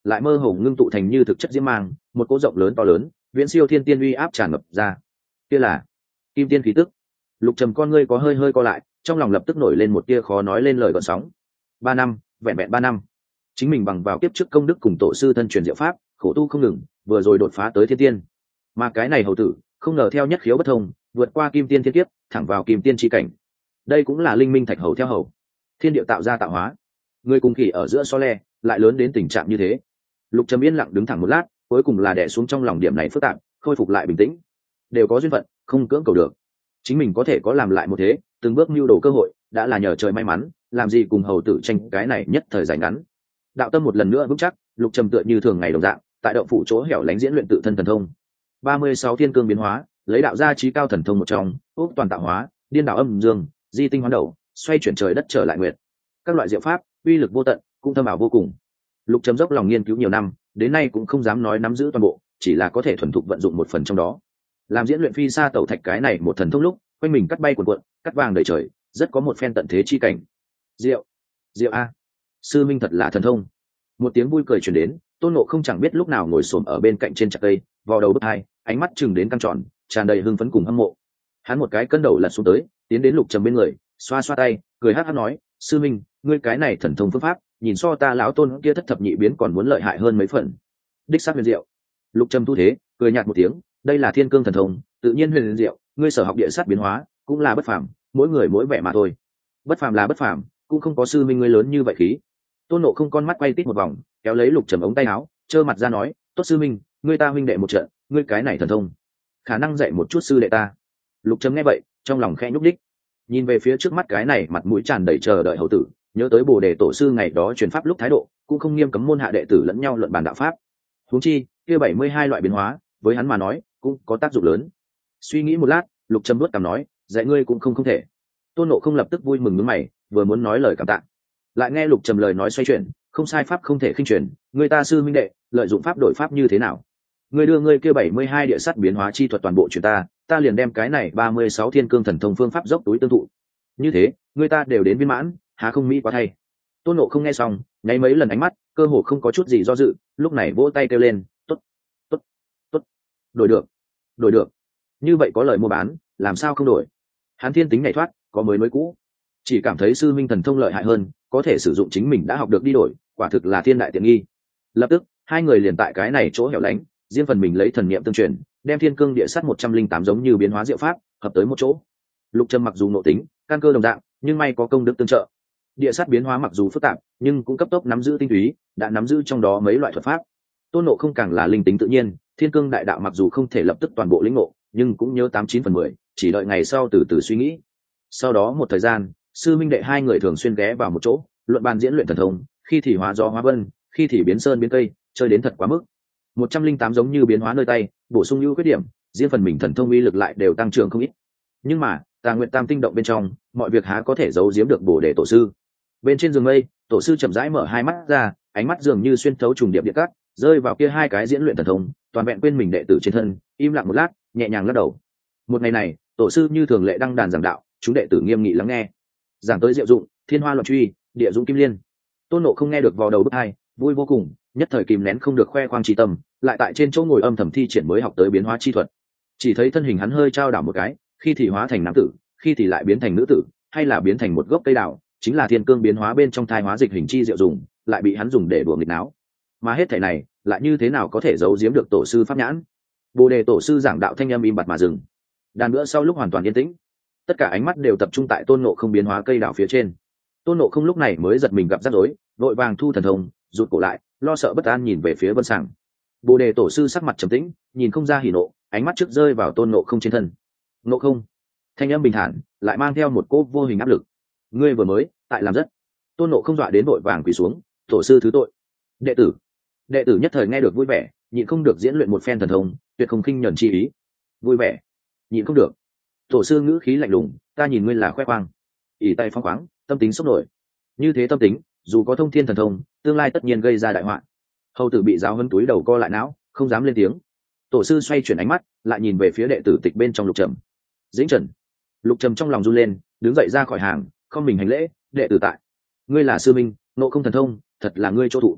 lại mơ hồ ngưng tụ thành như thực chất diễm mang, một cỗ rộng lớn to lớn viễn siêu thiên tiên uy áp tràn ngập ra. Kia là kim tiên khí tức. Lục Trầm con ngươi có hơi hơi co lại, trong lòng lập tức nổi lên một tia khó nói lên lời gợn sóng. Ba năm, vẹn vẹn ba năm, chính mình bằng vào kiếp trước công đức cùng tổ sư thân truyền diệu pháp, khổ tu không ngừng, vừa rồi đột phá tới thiên tiên. Mà cái này hầu tử, không ngờ theo nhất khiếu bất thông, vượt qua kim tiên thiên kiếp, thẳng vào kim tiên chi cảnh. Đây cũng là linh minh thạch hầu theo hầu, thiên địa tạo ra tạo hóa. Người cùng kỳ ở giữa so le, lại lớn đến tình trạng như thế. Lục Trầm yên lặng đứng thẳng một lát, cuối cùng là đè xuống trong lòng điểm này phức tạp, khôi phục lại bình tĩnh. Đều có duyên phận, không cưỡng cầu được. Chính mình có thể có làm lại một thế, từng bước mưu đồ cơ hội, đã là nhờ trời may mắn, làm gì cùng hầu tử tranh cái này nhất thời dài ngắn. Đạo tâm một lần nữa vững chắc, Lục Trầm tựa như thường ngày đồng dạng, tại động phủ chỗ hẻo lánh diễn luyện tự thân thần thông. ba mươi sáu thiên cương biến hóa, lấy đạo gia trí cao thần thông một trong, ốc toàn tạo hóa, điên đảo âm dương, di tinh hoán đầu, xoay chuyển trời đất trở lại nguyệt. Các loại diệu pháp, uy lực vô tận, cũng thâm ảo vô cùng. Lục Trầm dốc lòng nghiên cứu nhiều năm, đến nay cũng không dám nói nắm giữ toàn bộ, chỉ là có thể thuần thục vận dụng một phần trong đó. Làm diễn luyện phi sa tẩu thạch cái này một thần thông lúc, quanh mình cắt bay cuộn cuộn, cắt vàng đầy trời, rất có một phen tận thế chi cảnh. Diệu, diệu a, sư minh thật là thần thông. Một tiếng vui cười truyền đến, Tôn Ngộ không chẳng biết lúc nào ngồi xổm ở bên cạnh trên chặt cây, vò đầu bứt hai, ánh mắt chừng đến căng tròn, tràn đầy hưng phấn cùng hâm mộ. Hắn một cái cân đầu lật xuống tới, tiến đến Lục Trầm bên người, xoa xoa tay, cười hắc hắc nói: sư minh, ngươi cái này thần thông phương pháp, nhìn so ta lão tôn kia thất thập nhị biến còn muốn lợi hại hơn mấy phần. Đích xác huyền diệu. Lục Trầm thu thế, cười nhạt một tiếng, đây là thiên cương thần thông, tự nhiên huyền diệu, ngươi sở học địa sát biến hóa, cũng là bất phàm, mỗi người mỗi vẻ mà thôi. Bất phàm là bất phàm, cũng không có sư minh ngươi lớn như vậy khí. Tôn Ngộ không con mắt quay tít một vòng, kéo lấy Lục Trầm ống tay áo, trơ mặt ra nói: tốt sư minh, ngươi ta huynh đệ một trận, ngươi cái này thần thông, khả năng dạy một chút sư đệ ta. Lục Trầm nghe vậy, trong lòng khẽ nhúc đích, nhìn về phía trước mắt cái này mặt mũi tràn đầy chờ đợi hầu tử, nhớ tới Bồ Đề tổ sư ngày đó truyền pháp lúc thái độ, cũng không nghiêm cấm môn hạ đệ tử lẫn nhau luận bàn đạo pháp. Huống chi, kia bảy mươi hai loại biến hóa, với hắn mà nói, cũng có tác dụng lớn. Suy nghĩ một lát, Lục Trầm nuốt cằm nói: dạy ngươi cũng không không thể. Tôn Ngộ không lập tức vui mừng nhướng mày, vừa muốn nói lời cảm tạ, lại nghe Lục Trầm lời nói xoay chuyển: không sai pháp không thể khinh truyền, người ta sư minh đệ, lợi dụng pháp đổi pháp như thế nào? Ngươi đưa ngươi kia bảy mươi hai địa sát biến hóa chi thuật toàn bộ truyền ta, ta liền đem cái này ba mươi sáu thiên cương thần thông phương pháp dốc túi tương thụ. Như thế, người ta đều đến viên mãn, há không mỹ quá thay. Tôn Ngộ không nghe xong, nháy mấy lần ánh mắt, cơ hồ không có chút gì do dự, lúc này vỗ tay kêu lên: tốt, tốt, tốt, đổi được, đổi được. Như vậy có lời mua bán, làm sao không đổi? Hắn thiên tính nhảy thoát, có mới mới cũ, chỉ cảm thấy sư minh thần thông lợi hại hơn, có thể sử dụng chính mình đã học được đi đổi, quả thực là thiên đại tiện nghi. Lập tức, hai người liền tại cái này chỗ hẻo lánh, riêng phần mình lấy thần niệm tương truyền, đem thiên cương địa sát một trăm linh tám giống như biến hóa diệu pháp hợp tới một chỗ. Lục Trầm mặc dù nội tính, căn cơ đồng dạng, nhưng may có công đức tương trợ. Địa sát biến hóa mặc dù phức tạp, nhưng cũng cấp tốc nắm giữ tinh túy, đã nắm giữ trong đó mấy loại thuật pháp. Tôn Ngộ không càng là linh tính tự nhiên, thiên cương đại đạo mặc dù không thể lập tức toàn bộ lĩnh ngộ, nhưng cũng nhớ tám chín phần mười, chỉ đợi ngày sau từ từ suy nghĩ. Sau đó một thời gian, sư minh đệ hai người thường xuyên ghé vào một chỗ, luận bàn diễn luyện thần thông, khi thì hóa gió hóa vân, khi thì biến sơn biến cây, chơi đến thật quá mức. một trăm linh tám giống như biến hóa nơi tay, bổ sung ưu khuyết điểm, riêng phần mình thần thông uy lực lại đều tăng trưởng không ít. Nhưng mà, Tà Nguyệt Tam tinh động bên trong, mọi việc há có thể giấu giếm được Bồ Đề tổ sư. Bên trên giường mây, tổ sư chậm rãi mở hai mắt ra, ánh mắt dường như xuyên thấu trùng điệp địa cát, rơi vào kia hai cái diễn luyện thần thông, toàn vẹn quên mình đệ tử trên thân, im lặng một lát, nhẹ nhàng lắc đầu. Một ngày này, tổ sư như thường lệ đăng đàn giảng đạo, chúng đệ tử nghiêm nghị lắng nghe. Giảng tới diệu dụng, thiên hoa luận truy, địa dụng kim liên. Tôn Ngộ không nghe được vào đầu bức hai, vui vô cùng, nhất thời kìm nén không được khoe khoang trí tâm, lại tại trên chỗ ngồi âm thầm thi triển mới học tới biến hóa chi thuật. Chỉ thấy thân hình hắn hơi trao đảo một cái, khi thì hóa thành nam tử, khi thì lại biến thành nữ tử, hay là biến thành một gốc cây đào, chính là thiên cương biến hóa bên trong thai hóa dịch hình chi diệu dùng, lại bị hắn dùng để đùa nghịch náo. Mà hết thảy này, lại như thế nào có thể giấu giếm được tổ sư pháp nhãn? Bồ Đề tổ sư giảng đạo thanh âm im bặt mà dừng. Đàn bữa sau lúc hoàn toàn yên tĩnh, tất cả ánh mắt đều tập trung tại Tôn Ngộ không biến hóa cây đào phía trên. Tôn Ngộ không lúc này mới giật mình gặp rắc rối, vội vàng thu thần thông, rụt cổ lại, lo sợ bất an nhìn về phía Vân Sàng. Bồ Đề tổ sư sắc mặt trầm tĩnh, nhìn không ra hỉ nộ, ánh mắt trước rơi vào Tôn Ngộ không trên thân. Ngộ không, thanh âm bình thản, lại mang theo một cỗ vô hình áp lực. Ngươi vừa mới tại làm rất. Tôn Ngộ không dọa đến vội vàng quỳ xuống, tổ sư thứ tội. Đệ tử, đệ tử nhất thời nghe được vui vẻ, nhịn không được diễn luyện một phen thần thông, tuyệt không khinh nhẫn chi ý. Vui vẻ, nhịn không được. Tổ sư ngữ khí lạnh lùng, ta nhìn ngươi là khoe khoang, ỉ tay phong khoáng, tâm tính sốc nổi. Như thế tâm tính, dù có thông thiên thần thông, tương lai tất nhiên gây ra đại họa. Hầu tử bị giáo huấn túi đầu co lại não, không dám lên tiếng. Tổ sư xoay chuyển ánh mắt, lại nhìn về phía đệ tử tịch bên trong Lục Trầm. Dĩnh Trần. Lục Trầm trong lòng run lên, đứng dậy ra khỏi hàng, không mình hành lễ, đệ tử tại. Ngươi là sư minh, Ngộ không thần thông, thật là ngươi chỗ thụ.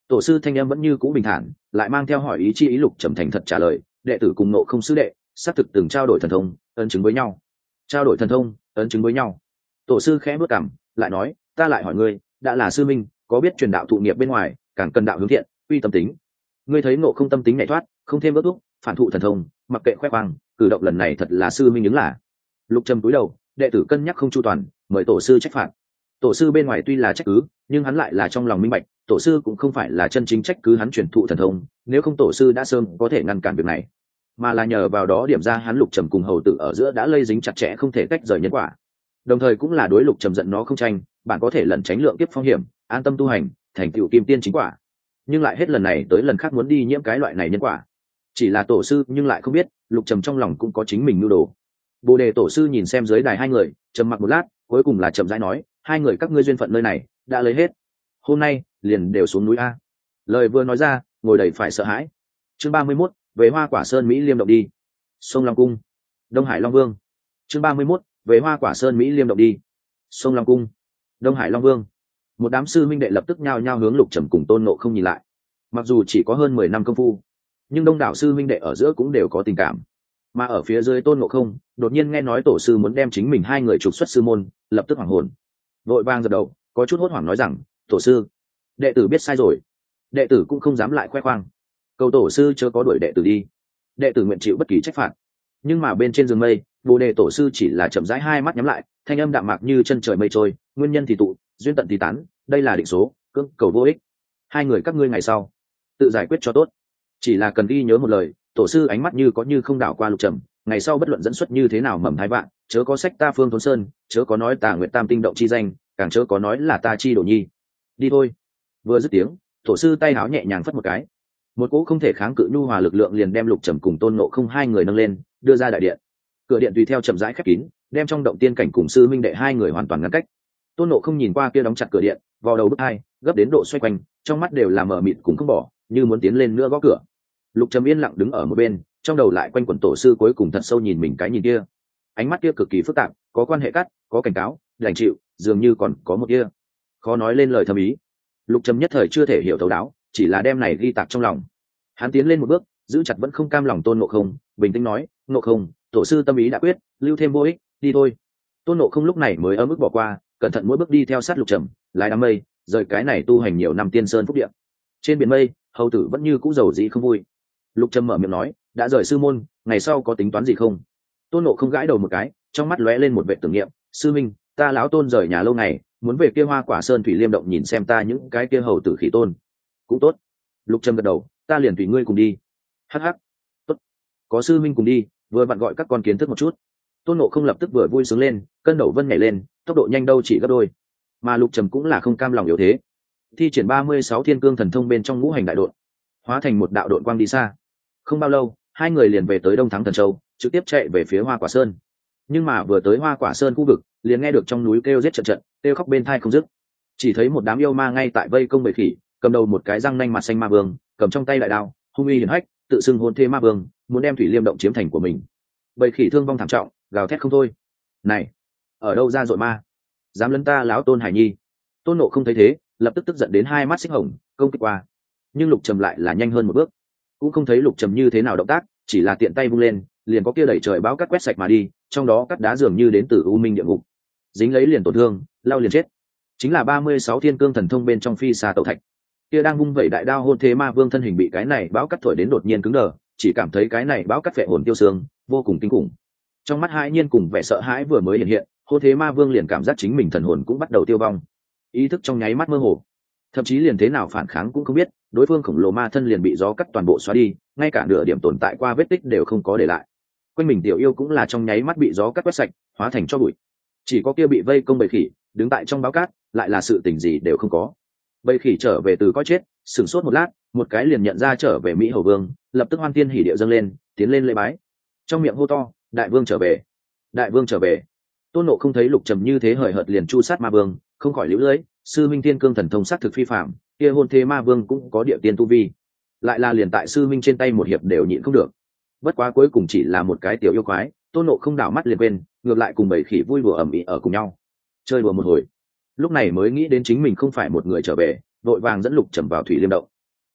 Tổ sư thanh âm vẫn như cũ bình thản, lại mang theo hỏi ý chi ý. Lục trầm thành thật trả lời, đệ tử cùng nộ không sư đệ xác thực từng trao đổi thần thông, ấn chứng với nhau. Trao đổi thần thông, ấn chứng với nhau. Tổ sư khẽ bước cằm, lại nói, ta lại hỏi ngươi, đã là sư minh, có biết truyền đạo thụ nghiệp bên ngoài, càng cần đạo hướng thiện, uy tâm tính. Ngươi thấy nộ không tâm tính nhảy thoát, không thêm ước thúc, phản thụ thần thông, mặc kệ khoe khoang, cử động lần này thật là sư minh ứng là. Lục trầm cúi đầu, đệ tử cân nhắc không chu toàn, mời tổ sư trách phạt. Tổ sư bên ngoài tuy là trách cứ, nhưng hắn lại là trong lòng minh bạch, tổ sư cũng không phải là chân chính trách cứ hắn truyền thụ thần thông, nếu không tổ sư đã sớm có thể ngăn cản việc này, mà là nhờ vào đó điểm ra hắn Lục trầm cùng hầu tử ở giữa đã lây dính chặt chẽ không thể tách rời nhân quả, đồng thời cũng là đối Lục trầm giận nó không tranh, bạn có thể lẩn tránh lượng kiếp phong hiểm, an tâm tu hành, thành tựu kim tiên chính quả, nhưng lại hết lần này tới lần khác muốn đi nhiễm cái loại này nhân quả. Chỉ là tổ sư nhưng lại không biết, Lục trầm trong lòng cũng có chính mình nhu đồ. Bồ đề tổ sư nhìn xem dưới đài hai người, trầm mặc một lát, cuối cùng là chậm rãi nói, hai người các ngươi duyên phận nơi này đã lấy hết, hôm nay liền đều xuống núi a. Lời vừa nói ra, ngồi đầy phải sợ hãi. Chương ba mươi mốt, về Hoa Quả Sơn Mỹ Liêm động đi. Sông Long Cung, Đông Hải Long Vương. Chương ba mươi mốt, về Hoa Quả Sơn Mỹ Liêm động đi. Sông Long Cung, Đông Hải Long Vương. Một đám sư minh đệ lập tức nhao nhao hướng Lục trầm cùng Tôn Ngộ không nhìn lại. Mặc dù chỉ có hơn mười năm công phu, nhưng đông đảo sư minh đệ ở giữa cũng đều có tình cảm. Mà ở phía dưới Tôn Ngộ không đột nhiên nghe nói tổ sư muốn đem chính mình hai người trục xuất sư môn, lập tức hoảng hồn, vội vàng giật đầu, có chút hốt hoảng nói rằng, tổ sư, đệ tử biết sai rồi. Đệ tử cũng không dám lại khoe khoang, cầu tổ sư chớ có đuổi đệ tử đi, đệ tử nguyện chịu bất kỳ trách phạt. Nhưng mà bên trên giường mây, Bồ đề tổ sư chỉ là chậm rãi hai mắt nhắm lại, thanh âm đạm mạc như chân trời mây trôi, nguyên nhân thì tụ, duyên tận thì tán, đây là định số, cưỡng cầu vô ích. Hai người các ngươi ngày sau tự giải quyết cho tốt, chỉ là cần ghi nhớ một lời. Tổ sư ánh mắt như có như không đảo qua Lục trầm, ngày sau bất luận dẫn xuất như thế nào mầm thái vạn, chớ có sách ta Phương Thốn Sơn, chớ có nói ta Nguyệt Tam Tinh động chi danh, càng chớ có nói là ta chi Đồ Nhi. Đi thôi. Vừa dứt tiếng, tổ sư tay áo nhẹ nhàng phất một cái, một cỗ không thể kháng cự nhu hòa lực lượng liền đem Lục trầm cùng Tôn Ngộ không hai người nâng lên, đưa ra đại điện. Cửa điện tùy theo chậm rãi khép kín, đem trong động tiên cảnh cùng sư minh đệ hai người hoàn toàn ngăn cách. Tôn Ngộ không nhìn qua kia đóng chặt cửa điện, vò đầu bứt tai, gấp đến độ xoay quanh, trong mắt đều là mờ mịt cùng không bỏ, như muốn tiến lên nữa gõ cửa. Lục trầm yên lặng đứng ở một bên, trong đầu lại quanh quẩn tổ sư cuối cùng thật sâu nhìn mình cái nhìn kia, ánh mắt kia cực kỳ phức tạp, có quan hệ cắt, có cảnh cáo, đành chịu, dường như còn có một kia khó nói lên lời thâm ý. Lục trầm nhất thời chưa thể hiểu thấu đáo, chỉ là đem này ghi tạc trong lòng. Hắn tiến lên một bước, giữ chặt vẫn không cam lòng Tôn Ngộ không, bình tĩnh nói, Ngộ không, tổ sư tâm ý đã quyết, lưu thêm vô ích, đi thôi. Tôn Ngộ không lúc này mới ấm ức bỏ qua, cẩn thận mỗi bước đi theo sát Lục trầm, lái đám mây, rời cái này tu hành nhiều năm tiên sơn phúc địa. Trên biển mây, hầu tử vẫn như cũ giàu dĩ không vui. Lục trầm mở miệng nói, đã rời sư môn, ngày sau có tính toán gì không? Tôn Ngộ không gãi đầu một cái, trong mắt lóe lên một vẻ tưởng niệm, sư minh, ta lão Tôn rời nhà lâu ngày, muốn về kia Hoa Quả Sơn Thủy Liêm động nhìn xem ta những cái kia hầu tử khỉ tôn. Cũng tốt. Lục trầm gật đầu, ta liền tùy ngươi cùng đi. Hắc hắc. Tốt. Có sư minh cùng đi, vừa vặn gọi các con kiến thức một chút. Tôn Ngộ không lập tức vừa vui sướng lên, cân đầu vân nhảy lên, tốc độ nhanh đâu chỉ gấp đôi. Mà Lục trầm cũng là không cam lòng yếu thế, thi triển ba mươi sáu thiên cương thần thông bên trong ngũ hành đại độn, hóa thành một đạo độn quang đi xa. Không bao lâu, hai người liền về tới Đông Thắng Thần Châu, trực tiếp chạy về phía Hoa Quả Sơn. Nhưng mà vừa tới Hoa Quả Sơn khu vực, liền nghe được trong núi kêu giết trận trận, kêu khóc bên thai không dứt. Chỉ thấy một đám yêu ma ngay tại vây công bầy khỉ, cầm đầu một cái răng nanh mặt xanh ma vương, cầm trong tay đại đao, hung uy hiển hách, tự xưng hôn thê ma vương, muốn đem Thủy Liêm động chiếm thành của mình. Bầy khỉ thương vong thảm trọng, gào thét không thôi. Này, ở đâu ra dội ma, dám lấn ta lão Tôn Hải Nhi? Tôn Ngộ không thấy thế, lập tức tức giận đến hai mắt xích hồng, công kích qua. Nhưng Lục trầm lại là nhanh hơn một bước, cũng không thấy Lục trầm như thế nào động tác, chỉ là tiện tay vung lên, liền có kia đẩy trời bão cát quét sạch mà đi, trong đó cát đá dường như đến từ u minh địa ngục, dính lấy liền tổn thương, lao liền chết. Chính là ba mươi sáu thiên cương thần thông bên trong phi xà tẩu thạch. Kia đang vung vẩy đại đao hôn thế ma vương thân hình bị cái này bão cát thổi đến đột nhiên cứng đờ, chỉ cảm thấy cái này bão cát phệ hồn tiêu xương, vô cùng kinh khủng. Trong mắt hãi nhiên cùng vẻ sợ hãi vừa mới hiện hiện, hôn thế ma vương liền cảm giác chính mình thần hồn cũng bắt đầu tiêu vong, ý thức trong nháy mắt mơ hồ, thậm chí liền thế nào phản kháng cũng không biết, đối phương khổng lồ ma thân liền bị gió cắt toàn bộ xóa đi, ngay cả nửa điểm tồn tại qua vết tích đều không có để lại. Quanh mình tiểu yêu cũng là trong nháy mắt bị gió cắt quét sạch, hóa thành tro bụi. Chỉ có kia bị vây công bầy khỉ đứng tại trong báo cát, lại là sự tình gì đều không có. Bầy khỉ trở về từ coi chết, sửng sốt một lát, một cái liền nhận ra trở về Mỹ Hầu Vương, lập tức hoan thiên hỉ điệu dâng lên, tiến lên lễ bái, trong miệng hô to, đại vương trở về, đại vương trở về. Tôn Ngộ không thấy Lục trầm như thế hời hợt liền chu sát ma vương, không khỏi liễu lưỡi, sư minh thiên cương thần thông sát thực phi phạm, kia hôn thế ma vương cũng có địa tiên tu vi, lại là liền tại sư minh trên tay một hiệp đều nhịn không được. Bất quá cuối cùng chỉ là một cái tiểu yêu quái, Tôn Ngộ không đảo mắt liền quên, ngược lại cùng bầy khỉ vui đùa ầm ĩ ở cùng nhau, chơi đùa một hồi, lúc này mới nghĩ đến chính mình không phải một người trở về, vội vàng dẫn Lục trầm vào Thủy Liêm động.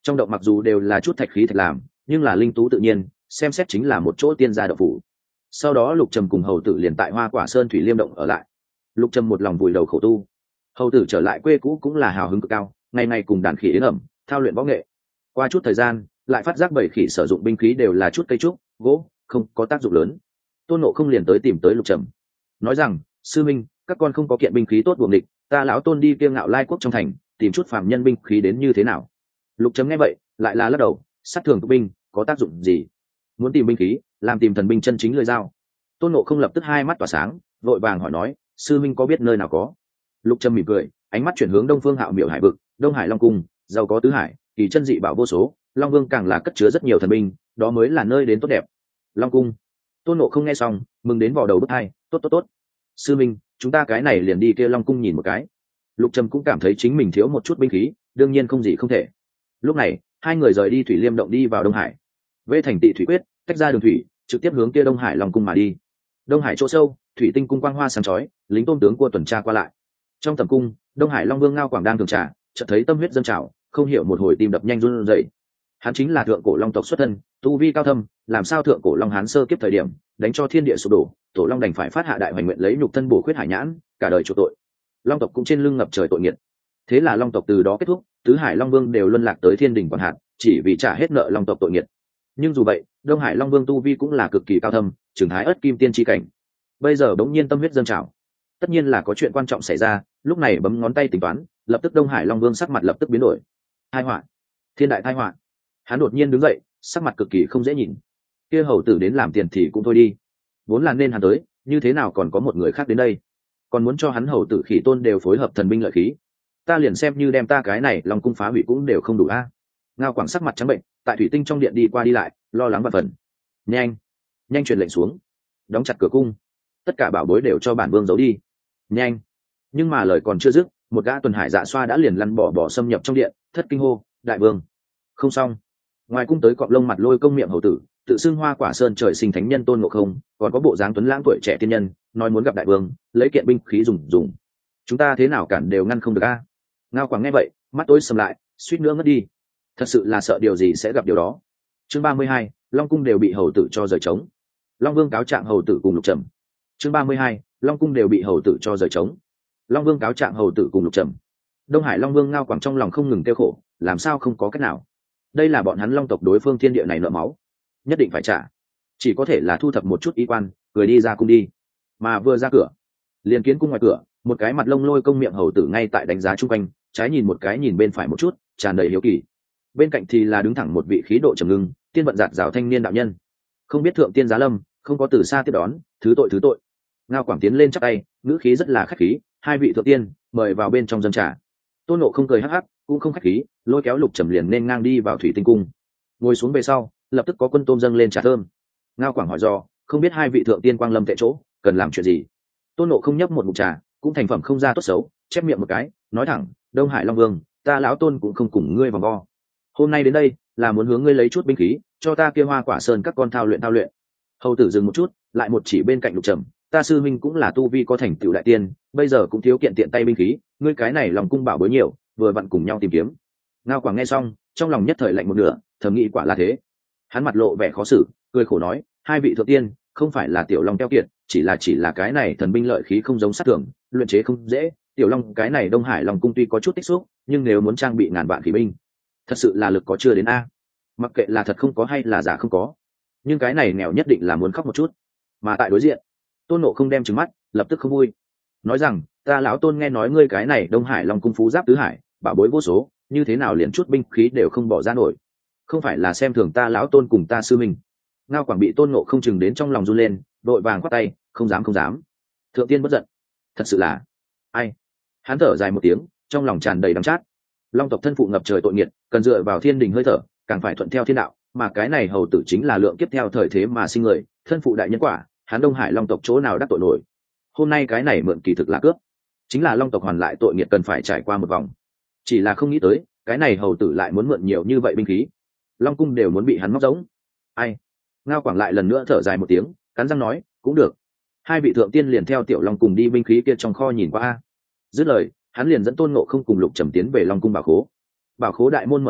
Trong động mặc dù đều là chút thạch khí thạch làm, nhưng là linh tú tự nhiên, xem xét chính là một chỗ tiên gia động phủ. Sau đó Lục Trầm cùng hầu tử liền tại Hoa Quả Sơn Thủy Liêm động ở lại. Lục Trầm một lòng vùi đầu khổ tu, hầu tử trở lại quê cũ cũng là hào hứng cực cao, ngày ngày cùng đàn khỉ yến ẩm thao luyện võ nghệ. Qua chút thời gian lại phát giác bảy khỉ sử dụng binh khí đều là chút cây trúc gỗ, không có tác dụng lớn. Tôn Ngộ không liền tới tìm tới Lục Trầm, nói rằng sư minh, các con không có kiện binh khí tốt buồng địch, ta lão Tôn đi kiêng ngạo lai quốc trong thành tìm chút phàm nhân binh khí đến như thế nào. Lục Trầm nghe vậy lại là lắc đầu, sát thường tục binh có tác dụng gì, muốn tìm binh khí làm tìm thần binh chân chính lưỡi dao. Tôn Ngộ không lập tức hai mắt tỏa sáng, vội vàng hỏi nói, sư minh có biết nơi nào có. Lục Trầm mỉm cười, ánh mắt chuyển hướng đông phương Hạo Miểu hải vực. Đông Hải Long cung giàu có tứ hải, kỳ chân dị bảo vô số, Long Vương càng là cất chứa rất nhiều thần binh, đó mới là nơi đến tốt đẹp. Long cung. Tôn Ngộ không nghe xong mừng đến vò đầu bứt tai, tốt tốt tốt, sư minh, chúng ta cái này liền đi kia Long cung nhìn một cái. Lục Trầm cũng cảm thấy chính mình thiếu một chút binh khí, đương nhiên không gì không thể. Lúc này hai người rời đi Thủy Liêm động đi vào Đông Hải. Vê thành tị thủy quyết, tách ra đường thủy, trực tiếp hướng kia Đông Hải Long cung mà đi. Đông Hải chỗ sâu, thủy tinh cung quang hoa sáng chói, lính tôn tướng cua tuần tra qua lại. Trong tầm cung, Đông Hải Long Vương Ngao Quảng đang thường trà, chợt thấy tâm huyết dâng trào, không hiểu một hồi tim đập nhanh run rẩy. Hắn chính là thượng cổ long tộc xuất thân, tu vi cao thâm, làm sao thượng cổ long hán sơ kiếp thời điểm đánh cho thiên địa sụp đổ, tổ long đành phải phát hạ đại hoành nguyện lấy nhục thân bổ khuyết hải nhãn, cả đời chuộc tội. Long tộc cũng trên lưng ngập trời tội nghiệt. Thế là long tộc từ đó kết thúc, tứ hải long vương đều luân lạc tới thiên đình quản hạt, chỉ vì trả hết nợ long tộc tội nghiệt. Nhưng dù vậy, Đông Hải Long Vương tu vi cũng là cực kỳ cao thâm, trưởng thái ất kim tiên chi cảnh. Bây giờ bỗng nhiên tâm huyết dâng trào, tất nhiên là có chuyện quan trọng xảy ra. Lúc này bấm ngón tay tính toán, lập tức Đông Hải Long Vương sắc mặt lập tức biến đổi. Tai họa, thiên đại tai họa. Hắn đột nhiên đứng dậy, sắc mặt cực kỳ không dễ nhìn. Kia hầu tử đến làm tiền thì cũng thôi đi, vốn là nên hắn tới, như thế nào còn có một người khác đến đây, còn muốn cho hắn hầu tử khỉ tôn đều phối hợp thần binh lợi khí. Ta liền xem như đem ta cái này Long cung phá hủy cũng đều không đủ a. Ngao Quảng sắc mặt trắng bệnh, tại thủy tinh trong điện đi qua đi lại, lo lắng và phần. Nhanh, nhanh truyền lệnh xuống, đóng chặt cửa cung, tất cả bảo bối đều cho bản vương giấu đi. Nhanh. Nhưng mà lời còn chưa dứt, một gã tuần hải dạ xoa đã liền lăn bỏ bỏ xâm nhập trong điện, thất kinh hô, đại vương. Không xong. Ngoài cung tới cọp lông mặt lôi công miệng hầu tử, tự xưng Hoa Quả Sơn trời sinh thánh nhân Tôn Ngộ Không, còn có bộ dáng tuấn lãng tuổi trẻ tiên nhân, nói muốn gặp đại vương, lấy kiện binh khí dùng dùng. Chúng ta thế nào cản đều ngăn không được a. Ngao Quảng nghe vậy, mắt tối sầm lại, suýt nữa ngất đi. Thật sự là sợ điều gì sẽ gặp điều đó. Chương ba mươi hai, Long cung đều bị hầu tử cho rời trống. Long Vương cáo trạng hầu tử cùng Lục Trầm. Chương ba mươi hai, Long cung đều bị hầu tử cho rời trống. Long Vương cáo trạng hầu tử cùng Lục Trầm. Đông Hải Long Vương Ngao Quảng trong lòng không ngừng kêu khổ, làm sao không có cách nào. Đây là bọn hắn Long tộc đối phương thiên địa này nợ máu, nhất định phải trả. Chỉ có thể là thu thập một chút y quan, cười đi ra cung đi. Mà vừa ra cửa, liền kiến cung ngoài cửa, một cái mặt lông lôi công miệng hầu tử ngay tại đánh giá chung quanh, trái nhìn một cái nhìn bên phải một chút, tràn đầy hiếu kỳ. Bên cạnh thì là đứng thẳng một vị khí độ trầm ngưng, tiên vận giạt rào thanh niên đạo nhân. Không biết thượng tiên giá lâm, không có từ xa tiếp đón, thứ tội thứ tội. Ngao Quảng tiến lên chắp tay, ngữ khí rất là khách khí, hai vị thượng tiên mời vào bên trong dân trà. Tôn Ngộ không cười hắc hắc, cũng không khách khí, lôi kéo Lục Trầm liền nên ngang đi vào thủy tinh cung. Ngồi xuống về sau, lập tức có quân tôm dâng lên trà thơm. Ngao Quảng hỏi do, không biết hai vị thượng tiên quang lâm tại chỗ cần làm chuyện gì. Tôn Ngộ không nhấp một ngụm trà, cũng thành phẩm không ra tốt xấu, chép miệng một cái, nói thẳng, Đông Hải Long Vương, ta lão Tôn cũng không cùng ngươi vòng vo. Hôm nay đến đây là muốn hướng ngươi lấy chút binh khí, cho ta kia Hoa Quả Sơn các con thao luyện thao luyện. Hầu tử dừng một chút, lại một chỉ bên cạnh Lục Trầm, ta sư minh cũng là tu vi có thành tựu đại tiên, bây giờ cũng thiếu kiện tiện tay binh khí, ngươi cái này lòng cung bảo bối nhiều, vừa vặn cùng nhau tìm kiếm. Ngao Quảng nghe xong, trong lòng nhất thời lạnh một nửa, thầm nghĩ quả là thế. Hắn mặt lộ vẻ khó xử, cười khổ nói, hai vị thượng tiên không phải là tiểu long keo kiệt, chỉ là chỉ là cái này thần binh lợi khí không giống sát thường, luyện chế không dễ. Tiểu long cái này Đông Hải Long cung tuy có chút tích xúc, nhưng nếu muốn trang bị ngàn vạn khí binh, thật sự là lực có chưa đến a. Mặc kệ là thật không có hay là giả không có, nhưng cái này nghèo nhất định là muốn khóc một chút. Mà tại đối diện, Tôn Ngộ không đem trừng mắt, lập tức không vui, nói rằng, ta lão Tôn nghe nói ngươi cái này Đông Hải Long cung phú giáp tứ hải, bảo bối vô số, như thế nào liền chút binh khí đều không bỏ ra nổi, không phải là xem thường ta lão Tôn cùng ta sư mình. Ngao Quảng bị Tôn Ngộ không chừng đến trong lòng run lên, đội vàng quát tay, không dám không dám, thượng tiên bất giận, thật sự là ai. Hắn thở dài một tiếng, trong lòng tràn đầy đắng chát. Long tộc thân phụ ngập trời tội nghiệt, cần dựa vào thiên đình hơi thở, càng phải thuận theo thiên đạo, mà cái này hầu tử chính là lượng kiếp theo thời thế mà sinh người, thân phụ đại nhân quả, hắn Đông Hải Long tộc chỗ nào đắc tội nổi. Hôm nay cái này mượn kỳ thực là cướp, chính là Long tộc hoàn lại tội nghiệt cần phải trải qua một vòng. Chỉ là không nghĩ tới, cái này hầu tử lại muốn mượn nhiều như vậy binh khí, Long cung đều muốn bị hắn móc giống. Ai. Ngao Quảng lại lần nữa thở dài một tiếng, cắn răng nói, cũng được, hai vị thượng tiên liền theo tiểu long cùng đi binh khí kia trong kho nhìn qua a. Dứt lời, hắn liền dẫn Tôn Ngộ không cùng Lục Trầm tiến về Long cung bảo khố. Bảo khố đại môn mở ra,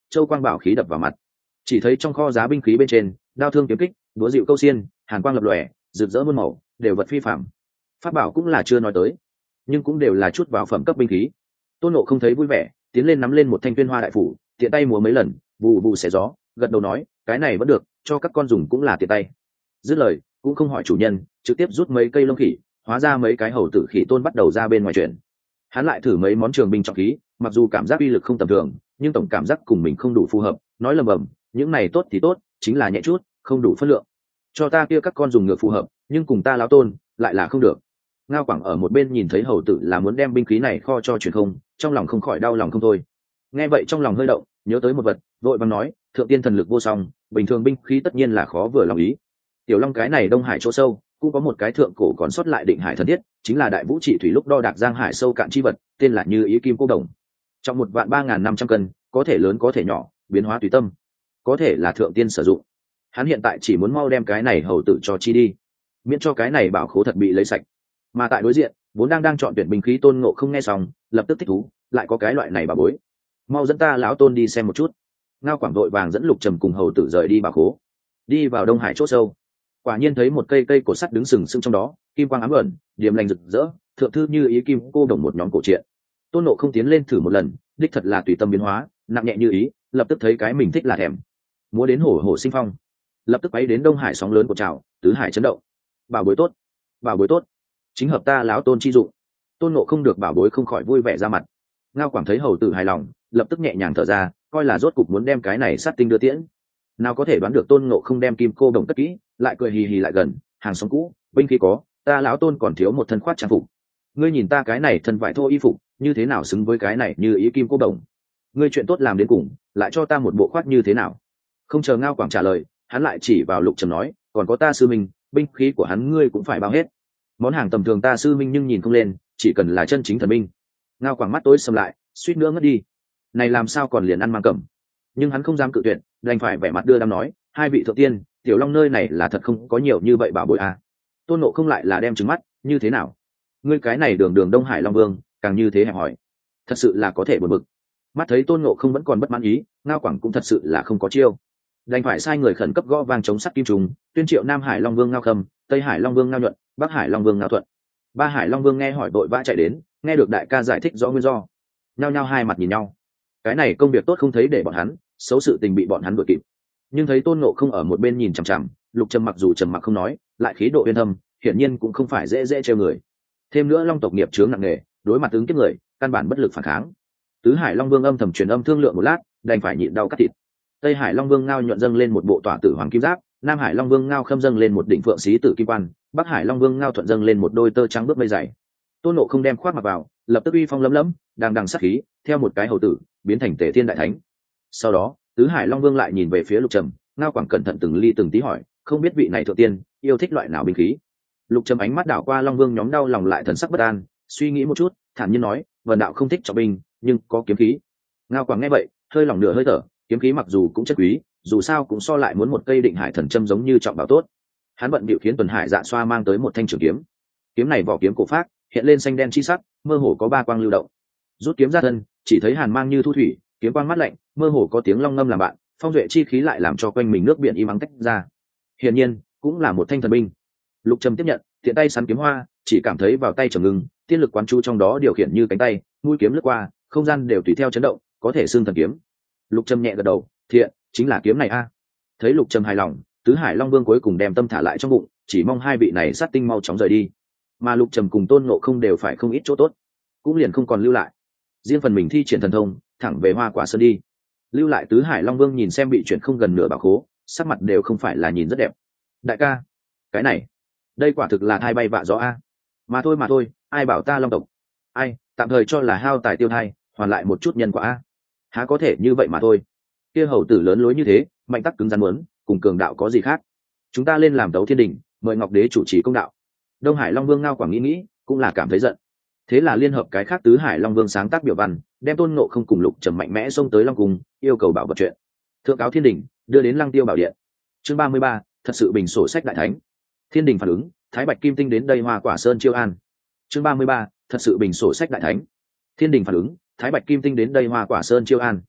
châu quang bảo khí đập vào mặt. Chỉ thấy trong kho giá binh khí bên trên, đao thương kiếm kích, búa dịu câu xiên, hàn quang lập lòe, rực rỡ muôn màu, đều vật phi phạm. Pháp bảo cũng là chưa nói tới, nhưng cũng đều là chút vào phẩm cấp binh khí. Tôn Ngộ không thấy vui vẻ, tiến lên nắm lên một thanh tuyên hoa đại phủ, tiện tay múa mấy lần, vù vù xé gió, gật đầu nói, cái này vẫn được, cho các con dùng cũng là tiện tay. Dứt lời, cũng không hỏi chủ nhân, trực tiếp rút mấy cây lông khỉ, hóa ra mấy cái hầu tử khỉ tôn bắt đầu ra bên ngoài chuyển. Hắn lại thử mấy món trường binh trọng khí, mặc dù cảm giác uy lực không tầm thường, nhưng tổng cảm giác cùng mình không đủ phù hợp, nói lầm bầm, những này tốt thì tốt, chính là nhẹ chút, không đủ phân lượng. Cho ta kia các con dùng ngược phù hợp, nhưng cùng ta lão tôn lại là không được. Ngao Quảng ở một bên nhìn thấy hầu tử là muốn đem binh khí này kho cho truyền không, trong lòng không khỏi đau lòng không thôi. Nghe vậy trong lòng hơi động, nhớ tới một vật, vội vàng nói, thượng tiên thần lực vô song, bình thường binh khí tất nhiên là khó vừa lòng ý. Tiểu Long cái này Đông Hải chỗ sâu, cũng có một cái thượng cổ còn sót lại định hải thần thiết, chính là đại vũ trị thủy lúc đo đạc giang hải sâu cạn chi vật, tên là Như Ý Kim Cô Đồng. Trong một vạn ba ngàn năm trăm cân, có thể lớn có thể nhỏ, biến hóa tùy tâm, có thể là thượng tiên sử dụng. Hắn hiện tại chỉ muốn mau đem cái này hầu tử cho chi đi, miễn cho cái này bảo khố thật bị lấy sạch. Mà tại đối diện, vốn đang đang chọn tuyển binh khí Tôn Ngộ không nghe xong, lập tức thích thú, lại có cái loại này bà bối, mau dẫn ta lão tôn đi xem một chút. Ngao Quảng đội vàng dẫn Lục Trầm cùng hầu tử rời đi bảo khố, đi vào Đông Hải chỗ sâu. Quả nhiên thấy một cây cây cổ sắt đứng sừng sững trong đó, kim quang ám ẩn, điểm lành rực rỡ, thượng thư Như Ý Kim Cô Đồng một nhóm cổ truyện. Tôn Ngộ không tiến lên thử một lần, đích thật là tùy tâm biến hóa, nặng nhẹ như ý, lập tức thấy cái mình thích là thèm. Múa đến hổ hổ sinh phong, lập tức bay đến Đông Hải sóng lớn của trào, tứ hải chấn động. Bảo bối tốt, bảo bối tốt, chính hợp ta lão tôn chi dụng. Tôn Ngộ không được bảo bối không khỏi vui vẻ ra mặt. Ngao Quảng thấy hầu tử hài lòng, lập tức nhẹ nhàng thở ra, coi là rốt cục muốn đem cái này sát tinh đưa tiễn. Nào có thể đoán được Tôn Ngộ không đem Kim Cô Đồng cất kỹ, lại cười hì hì lại gần, hàng xóm cũ, binh khí có, ta lão tôn còn thiếu một thân khoát trang phục. Ngươi nhìn ta cái này thân vải thô y phục, như thế nào xứng với cái này Như Ý Kim Cô Đồng? Ngươi chuyện tốt làm đến cùng, lại cho ta một bộ khoát như thế nào? Không chờ Ngao Quảng trả lời, hắn lại chỉ vào Lục Trầm nói, còn có ta sư minh, binh khí của hắn ngươi cũng phải bao hết. Món hàng tầm thường ta sư minh nhưng nhìn không lên, chỉ cần là chân chính thần binh. Ngao Quảng mắt tối sầm lại, suýt nữa ngất đi. Này làm sao còn liền ăn mang cầm? Nhưng hắn không dám cự tuyệt, đành phải vẻ mặt đưa đám nói, hai vị thượng tiên, Tiểu Long nơi này là thật không có nhiều như vậy bảo bối à. Tôn Ngộ không lại là đem trừng mắt, như thế nào? Ngươi cái này đường đường Đông Hải Long Vương, càng như thế hẹp hỏi. Thật sự là có thể buồn bực. Mắt thấy Tôn Ngộ không vẫn còn bất mãn ý, Ngao Quảng cũng thật sự là không có chiêu. Đành phải sai người khẩn cấp gõ vang chống sắt kim trùng, tuyên triệu Nam Hải Long Vương Ngao Khâm, Tây Hải Long Vương Ngao Nhuận, Bắc Hải Long Vương Ngao Thuận. Ba Hải Long Vương nghe hỏi đội vã chạy đến, nghe được đại ca giải thích rõ nguyên do, nhao nhao hai mặt nhìn nhau. Cái này công việc tốt không thấy để bọn hắn, xấu sự tình bị bọn hắn đuổi kịp. Nhưng thấy Tôn Ngộ không ở một bên nhìn chằm chằm, Lục Trầm mặc dù trầm mặc không nói, lại khí độ uyên thâm, hiển nhiên cũng không phải dễ dễ trêu người. Thêm nữa Long tộc nghiệp chướng nặng nề, đối mặt ứng kiếp người, căn bản bất lực phản kháng. Tứ Hải Long Vương âm thầm truyền âm thương lượng một lát, đành phải nhịn đau cắt thịt. Tây Hải Long Vương Ngao Nhuận dâng lên một bộ tỏa tử hoàng kim giáp, Nam Hải Long Vương Ngao Khâm dâng lên một đỉnh phượng xí tử kim quan, Bắc Hải Long Vương Ngao Thuận dâng lên một đôi tơ trắng bước mây dày. Tôn Ngộ không đem khoác mặc vào, lập tức uy phong lấm lấm, đang đằng sát khí, theo một cái hầu tử, biến thành Tề Thiên đại thánh. Sau đó, Tứ Hải Long Vương lại nhìn về phía Lục Trầm, Ngao Quảng cẩn thận từng ly từng tí hỏi, không biết vị này thượng tiên yêu thích loại nào binh khí. Lục Trầm ánh mắt đảo qua Long Vương nhóm đau lòng lại thần sắc bất an, suy nghĩ một chút, thản nhiên nói, Vân đạo không thích trọng binh, nhưng có kiếm khí. Ngao Quảng nghe vậy, hơi lòng nửa hơi thở, kiếm khí mặc dù cũng chất quý, dù sao cũng so lại muốn một cây định hải thần châm giống như trọng bảo tốt. Hắn bận bịu khiến Tuần Hải Dạ Xoa mang tới một thanh trường kiếm. Kiếm này vỏ kiếm cổ phác, hiện lên xanh đen chi sắc, mơ hồ có ba quang lưu động. Rút kiếm ra thân, chỉ thấy hàn mang như thu thủy, kiếm quang mắt lạnh, mơ hồ có tiếng long ngâm làm bạn, phong duệ chi khí lại làm cho quanh mình nước biển im ắng tách ra. Hiển nhiên, cũng là một thanh thần binh. Lục Trầm tiếp nhận, tiện tay sắn kiếm hoa, chỉ cảm thấy vào tay trầm ngưng, tiên lực quán chú trong đó điều khiển như cánh tay, mũi kiếm lướt qua, không gian đều tùy theo chấn động, có thể xương thần kiếm. Lục Trầm nhẹ gật đầu, thiện, chính là kiếm này a. Thấy Lục Trầm hài lòng, Tứ Hải Long Vương cuối cùng đem tâm thả lại trong bụng, chỉ mong hai vị này sát tinh mau chóng rời đi. Mà Lục Trầm cùng Tôn Ngộ không đều phải không ít chỗ tốt, cũng liền không còn lưu lại. Riêng phần mình thi triển thần thông, thẳng về Hoa Quả Sơn đi. Lưu lại Tứ Hải Long Vương nhìn xem bị chuyển không gần nửa bảo khố, sắc mặt đều không phải là nhìn rất đẹp. Đại ca, cái này, đây quả thực là thai bay vạ gió a. Mà thôi mà thôi, ai bảo ta Long tộc, ai, tạm thời cho là hao tài tiêu thai, hoàn lại một chút nhân quả a. Há có thể như vậy mà thôi. Kia hầu tử lớn lối như thế, mạnh tắc cứng rắn muốn, cùng cường đạo có gì khác. Chúng ta lên làm Tấu Thiên Đình, mời Ngọc Đế chủ trì công đạo. Đông Hải Long Vương Ngao Quảng nghĩ nghĩ, cũng là cảm thấy giận. Thế là liên hợp cái khác Tứ Hải Long Vương sáng tác biểu văn, đem Tôn Ngộ không cùng Lục Trầm mạnh mẽ xông tới Long Cung, yêu cầu bảo vật chuyện. Thượng cáo Thiên Đình, đưa đến Lăng Tiêu Bảo Điện. Chương ba mươi ba, thật sự bình sổ sách đại thánh. Thiên Đình phản ứng, Thái Bạch Kim Tinh đến đây Hoa Quả Sơn chiêu an. Chương ba mươi ba, thật sự bình sổ sách đại thánh. Thiên Đình phản ứng, Thái Bạch Kim Tinh đến đây Hoa Quả Sơn chiêu an.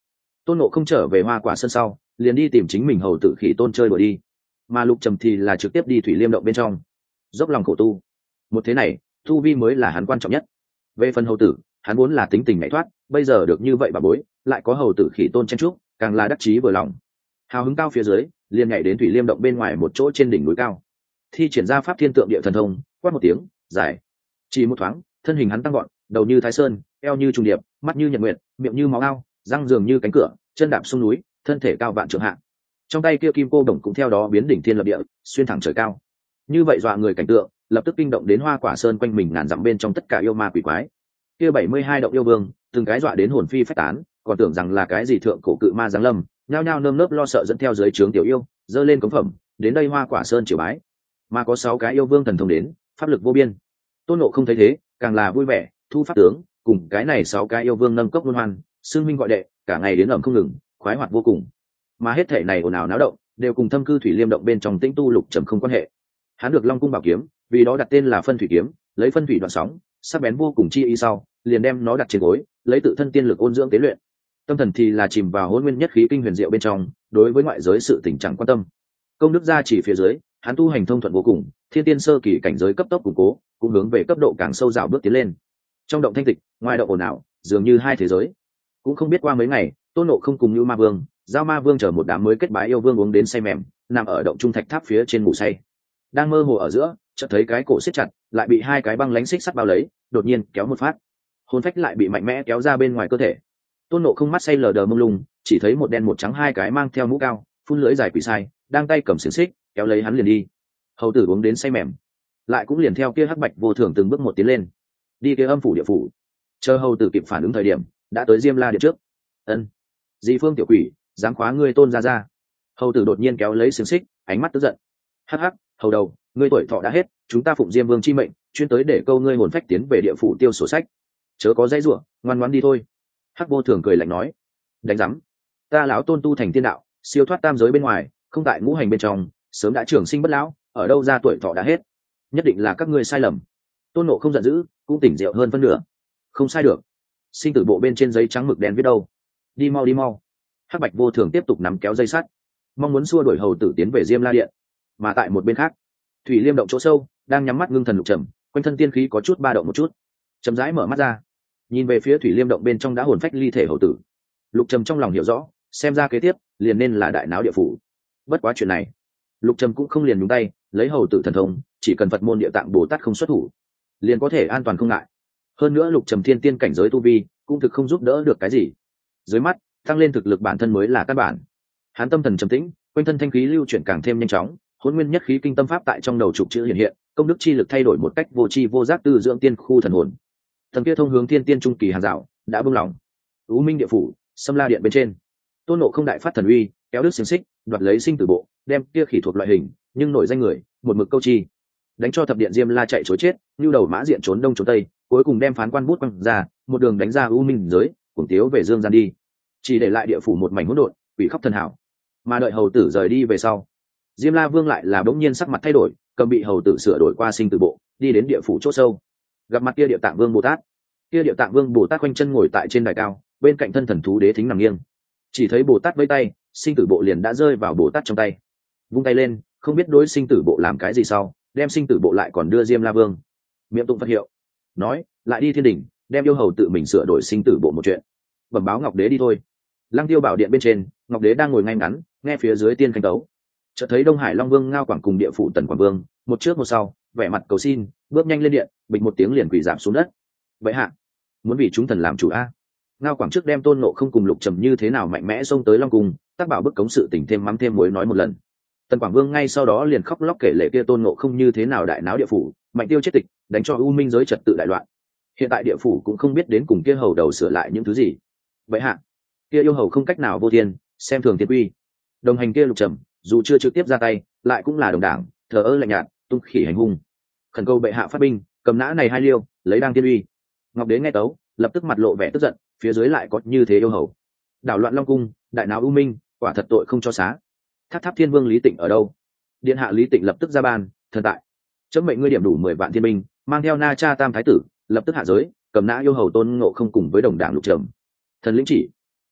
Tôn Ngộ không trở về Hoa Quả Sơn sau, liền đi tìm chính mình hầu tử Khỉ Tôn chơi đùa đi, mà Lục Trầm thì là trực tiếp đi Thủy Liêm động bên trong dốc lòng khổ tu. Một thế này tu vi mới là hắn quan trọng nhất. Về phần hầu tử, hắn muốn là tính tình nhảy thoát, bây giờ được như vậy bà bối, lại có hầu tử Khỉ Tôn chen chúc, càng là đắc chí vừa lòng. Hào hứng cao phía dưới, liền nhảy đến Thủy Liêm động bên ngoài một chỗ trên đỉnh núi cao, thi triển ra pháp thiên tượng địa thần thông, quát một tiếng giải, chỉ một thoáng thân hình hắn tăng gọn, đầu như thái sơn, eo như trùng điệp, mắt như nhật nguyệt, miệng như máu ao, răng dường như cánh cửa, chân đạp sông núi, thân thể cao vạn trượng hạ. Trong tay kia kim cô đồng cũng theo đó biến đỉnh thiên lập địa, xuyên thẳng trời cao. Như vậy dọa người cảnh tượng, lập tức kinh động đến Hoa Quả Sơn quanh mình ngàn dặm bên trong tất cả yêu ma quỷ quái. Kia bảy mươi hai động yêu vương, từng cái dọa đến hồn phi phách tán, còn tưởng rằng là cái gì thượng cổ cự ma giáng lâm, nhao nhao nơm nớp lo sợ dẫn theo dưới trướng tiểu yêu, dơ lên cống phẩm, đến đây Hoa Quả Sơn triều bái. Mà có sáu cái yêu vương thần thông đến, pháp lực vô biên. Tôn Ngộ không thấy thế, càng là vui vẻ, thu pháp tướng, cùng cái này sáu cái yêu vương nâng cốc luân hoan, xưng minh gọi đệ, cả ngày đến ẩm không ngừng, khoái hoạt vô cùng. Mà hết thể này ồn ào náo động, đều cùng thâm cư Thủy Liêm động bên trong Tĩnh Tu Lục Trầm không quan hệ. Hắn được Long cung bảo kiếm, vì đó đặt tên là Phân Thủy kiếm, lấy phân thủy đoạn sóng, sắc bén vô cùng chi y sau, liền đem nó đặt trên gối, lấy tự thân tiên lực ôn dưỡng tế luyện. Tâm thần thì là chìm vào hỗn nguyên nhất khí kinh huyền diệu bên trong, đối với ngoại giới sự tình chẳng quan tâm. Công đức gia chỉ phía dưới, hắn tu hành thông thuận vô cùng, thiên tiên sơ kỳ cảnh giới cấp tốc củng cố, cũng hướng về cấp độ càng sâu dạo bước tiến lên. Trong động thanh tịch, ngoài động ồn ào, dường như hai thế giới. Cũng không biết qua mấy ngày, Tôn Ngộ không cùng Như Ma Vương, Giao Ma Vương chờ một đám mới kết bái yêu vương uống đến say mềm, nằm ở động trung thạch tháp phía trên ngủ say. Đang mơ hồ ở giữa, chợt thấy cái cổ siết chặt, lại bị hai cái băng lánh xích sắt bao lấy, đột nhiên kéo một phát, hồn phách lại bị mạnh mẽ kéo ra bên ngoài cơ thể. Tôn Ngộ không mắt say lờ đờ mông lung, chỉ thấy một đen một trắng hai cái mang theo mũ cao, phun lưỡi dài quỷ sai, đang tay cầm xiềng xích, kéo lấy hắn liền đi. Hầu tử uống đến say mềm, lại cũng liền theo kia hắc bạch vô thường từng bước một tiến lên, đi kia âm phủ địa phủ. Chờ hầu tử kịp phản ứng thời điểm, đã tới Diêm La điện trước. Ân, Di Phương tiểu quỷ, dám khóa ngươi Tôn gia ra. Hầu tử đột nhiên kéo lấy xiềng xích, ánh mắt tức giận. Hắc hắc, hầu đầu, ngươi tuổi thọ đã hết, chúng ta phụng Diêm Vương chi mệnh, chuyên tới để câu ngươi hồn phách tiến về địa phủ tiêu sổ sách. Chớ có dãy rủa, ngoan ngoãn đi thôi. Hắc vô thường cười lạnh nói. Đánh rắm, ta lão Tôn tu thành tiên đạo, siêu thoát tam giới bên ngoài, không tại ngũ hành bên trong, sớm đã trường sinh bất lão, ở đâu ra tuổi thọ đã hết. Nhất định là các ngươi sai lầm. Tôn Ngộ không giận dữ, cũng tỉnh rượu hơn phân nửa. Không sai được, sinh tử bộ bên trên giấy trắng mực đen viết đâu. Đi mau đi mau. Hắc bạch vô thường tiếp tục nắm kéo dây sắt, mong muốn xua đuổi hầu tử tiến về Diêm La điện. Mà tại một bên khác, Thủy Liêm động chỗ sâu, đang nhắm mắt ngưng thần Lục Trầm, quanh thân tiên khí có chút ba động một chút, chậm rãi mở mắt ra, nhìn về phía Thủy Liêm động bên trong đã hồn phách ly thể hầu tử. Lục Trầm trong lòng hiểu rõ, xem ra kế tiếp liền nên là đại náo địa phủ. Bất quá chuyện này, Lục Trầm cũng không liền nhúng tay, lấy hầu tử thần thông, chỉ cần Phật môn địa tạng Bồ Tát không xuất thủ, liền có thể an toàn không ngại. Hơn nữa Lục Trầm thiên tiên cảnh giới tu vi, cũng thực không giúp đỡ được cái gì. Dưới mắt, tăng lên thực lực bản thân mới là căn bản. Hắn tâm thần trầm tĩnh, quanh thân thanh khí lưu chuyển càng thêm nhanh chóng, hỗn nguyên nhất khí kinh tâm pháp tại trong đầu trục chữ hiện hiện, công đức chi lực thay đổi một cách vô tri vô giác tư dưỡng tiên khu thần hồn. Thần kia thông hướng thiên tiên trung kỳ hàng rào đã buông lỏng. U Minh địa phủ, Sâm La điện bên trên, Tôn Ngộ không đại phát thần uy, kéo đứt xiềng xích, đoạt lấy sinh tử bộ, đem kia khỉ thuộc loại hình, nhưng nổi danh người, một mực câu chi, đánh cho thập điện Diêm La chạy trối chết, lưu đầu mã diện trốn đông trốn tây, cuối cùng đem phán quan bút quăng ra, một đường đánh ra U Minh giới, cuồng tiếu về dương gian đi, chỉ để lại địa phủ một mảnh hỗn độn, quỷ khóc thần hảo. Mà đợi hầu tử rời đi về sau, Diêm La Vương lại là bỗng nhiên sắc mặt thay đổi, cầm bị hầu tử sửa đổi qua sinh tử bộ, đi đến địa phủ chỗ sâu, gặp mặt kia Địa Tạng Vương Bồ Tát. Kia Địa Tạng Vương Bồ Tát quanh chân ngồi tại trên đài cao, bên cạnh thân thần thú đế thính nằm nghiêng. Chỉ thấy Bồ Tát vẫy tay, sinh tử bộ liền đã rơi vào Bồ Tát trong tay. Vung tay lên, không biết đối sinh tử bộ làm cái gì sau, đem sinh tử bộ lại còn đưa Diêm La Vương. Miệng tụng Phật hiệu, nói, lại đi thiên đình, đem yêu hầu tự mình sửa đổi sinh tử bộ một chuyện. Bẩm báo Ngọc Đế đi thôi. Lăng Tiêu Bảo điện bên trên, Ngọc Đế đang ngồi ngay ngắn, nghe phía dưới tiên khanh tấu. Chợt thấy Đông Hải Long Vương Ngao Quảng cùng địa phủ Tần Quảng Vương, một trước một sau, vẻ mặt cầu xin, bước nhanh lên điện, bịch một tiếng liền quỳ giảm xuống đất. Vậy hạ, muốn vì chúng thần làm chủ a? Ngao Quảng trước đem Tôn Ngộ không cùng Lục Trầm như thế nào mạnh mẽ xông tới Long cung, tác bảo bức cống sự tình thêm mắm thêm muối nói một lần. Tần Quảng Vương ngay sau đó liền khóc lóc kể lể kia Tôn Ngộ không như thế nào đại náo địa phủ, mạnh tiêu chết tịch, đánh cho U Minh giới trật tự đại loạn. Hiện tại địa phủ cũng không biết đến cùng kia hầu đầu sửa lại những thứ gì. Vậy hạ, kia yêu hầu không cách nào vô thiên, xem thường thiên quy. Đồng hành kia Lục Trầm, dù chưa trực tiếp ra tay, lại cũng là đồng đảng, thờ ơ lạnh nhạt, tung khỉ hành hung. Khẩn cầu bệ hạ phát binh, cầm nã này hai liêu, lấy đang tiên uy. Ngọc Đế nghe tấu, lập tức mặt lộ vẻ tức giận, phía dưới lại có như thế yêu hầu, đảo loạn Long cung, đại náo U Minh, quả thật tội không cho xá. Tháp Tháp Thiên Vương Lý Tịnh ở đâu? Điện hạ Lý Tịnh lập tức ra ban, thần tại. Chấm mệnh ngươi điểm đủ mười vạn thiên binh, mang theo Na Cha Tam thái tử, lập tức hạ giới, cầm nã yêu hầu Tôn Ngộ không cùng với đồng đảng Lục Trầm. Thần lĩnh chỉ.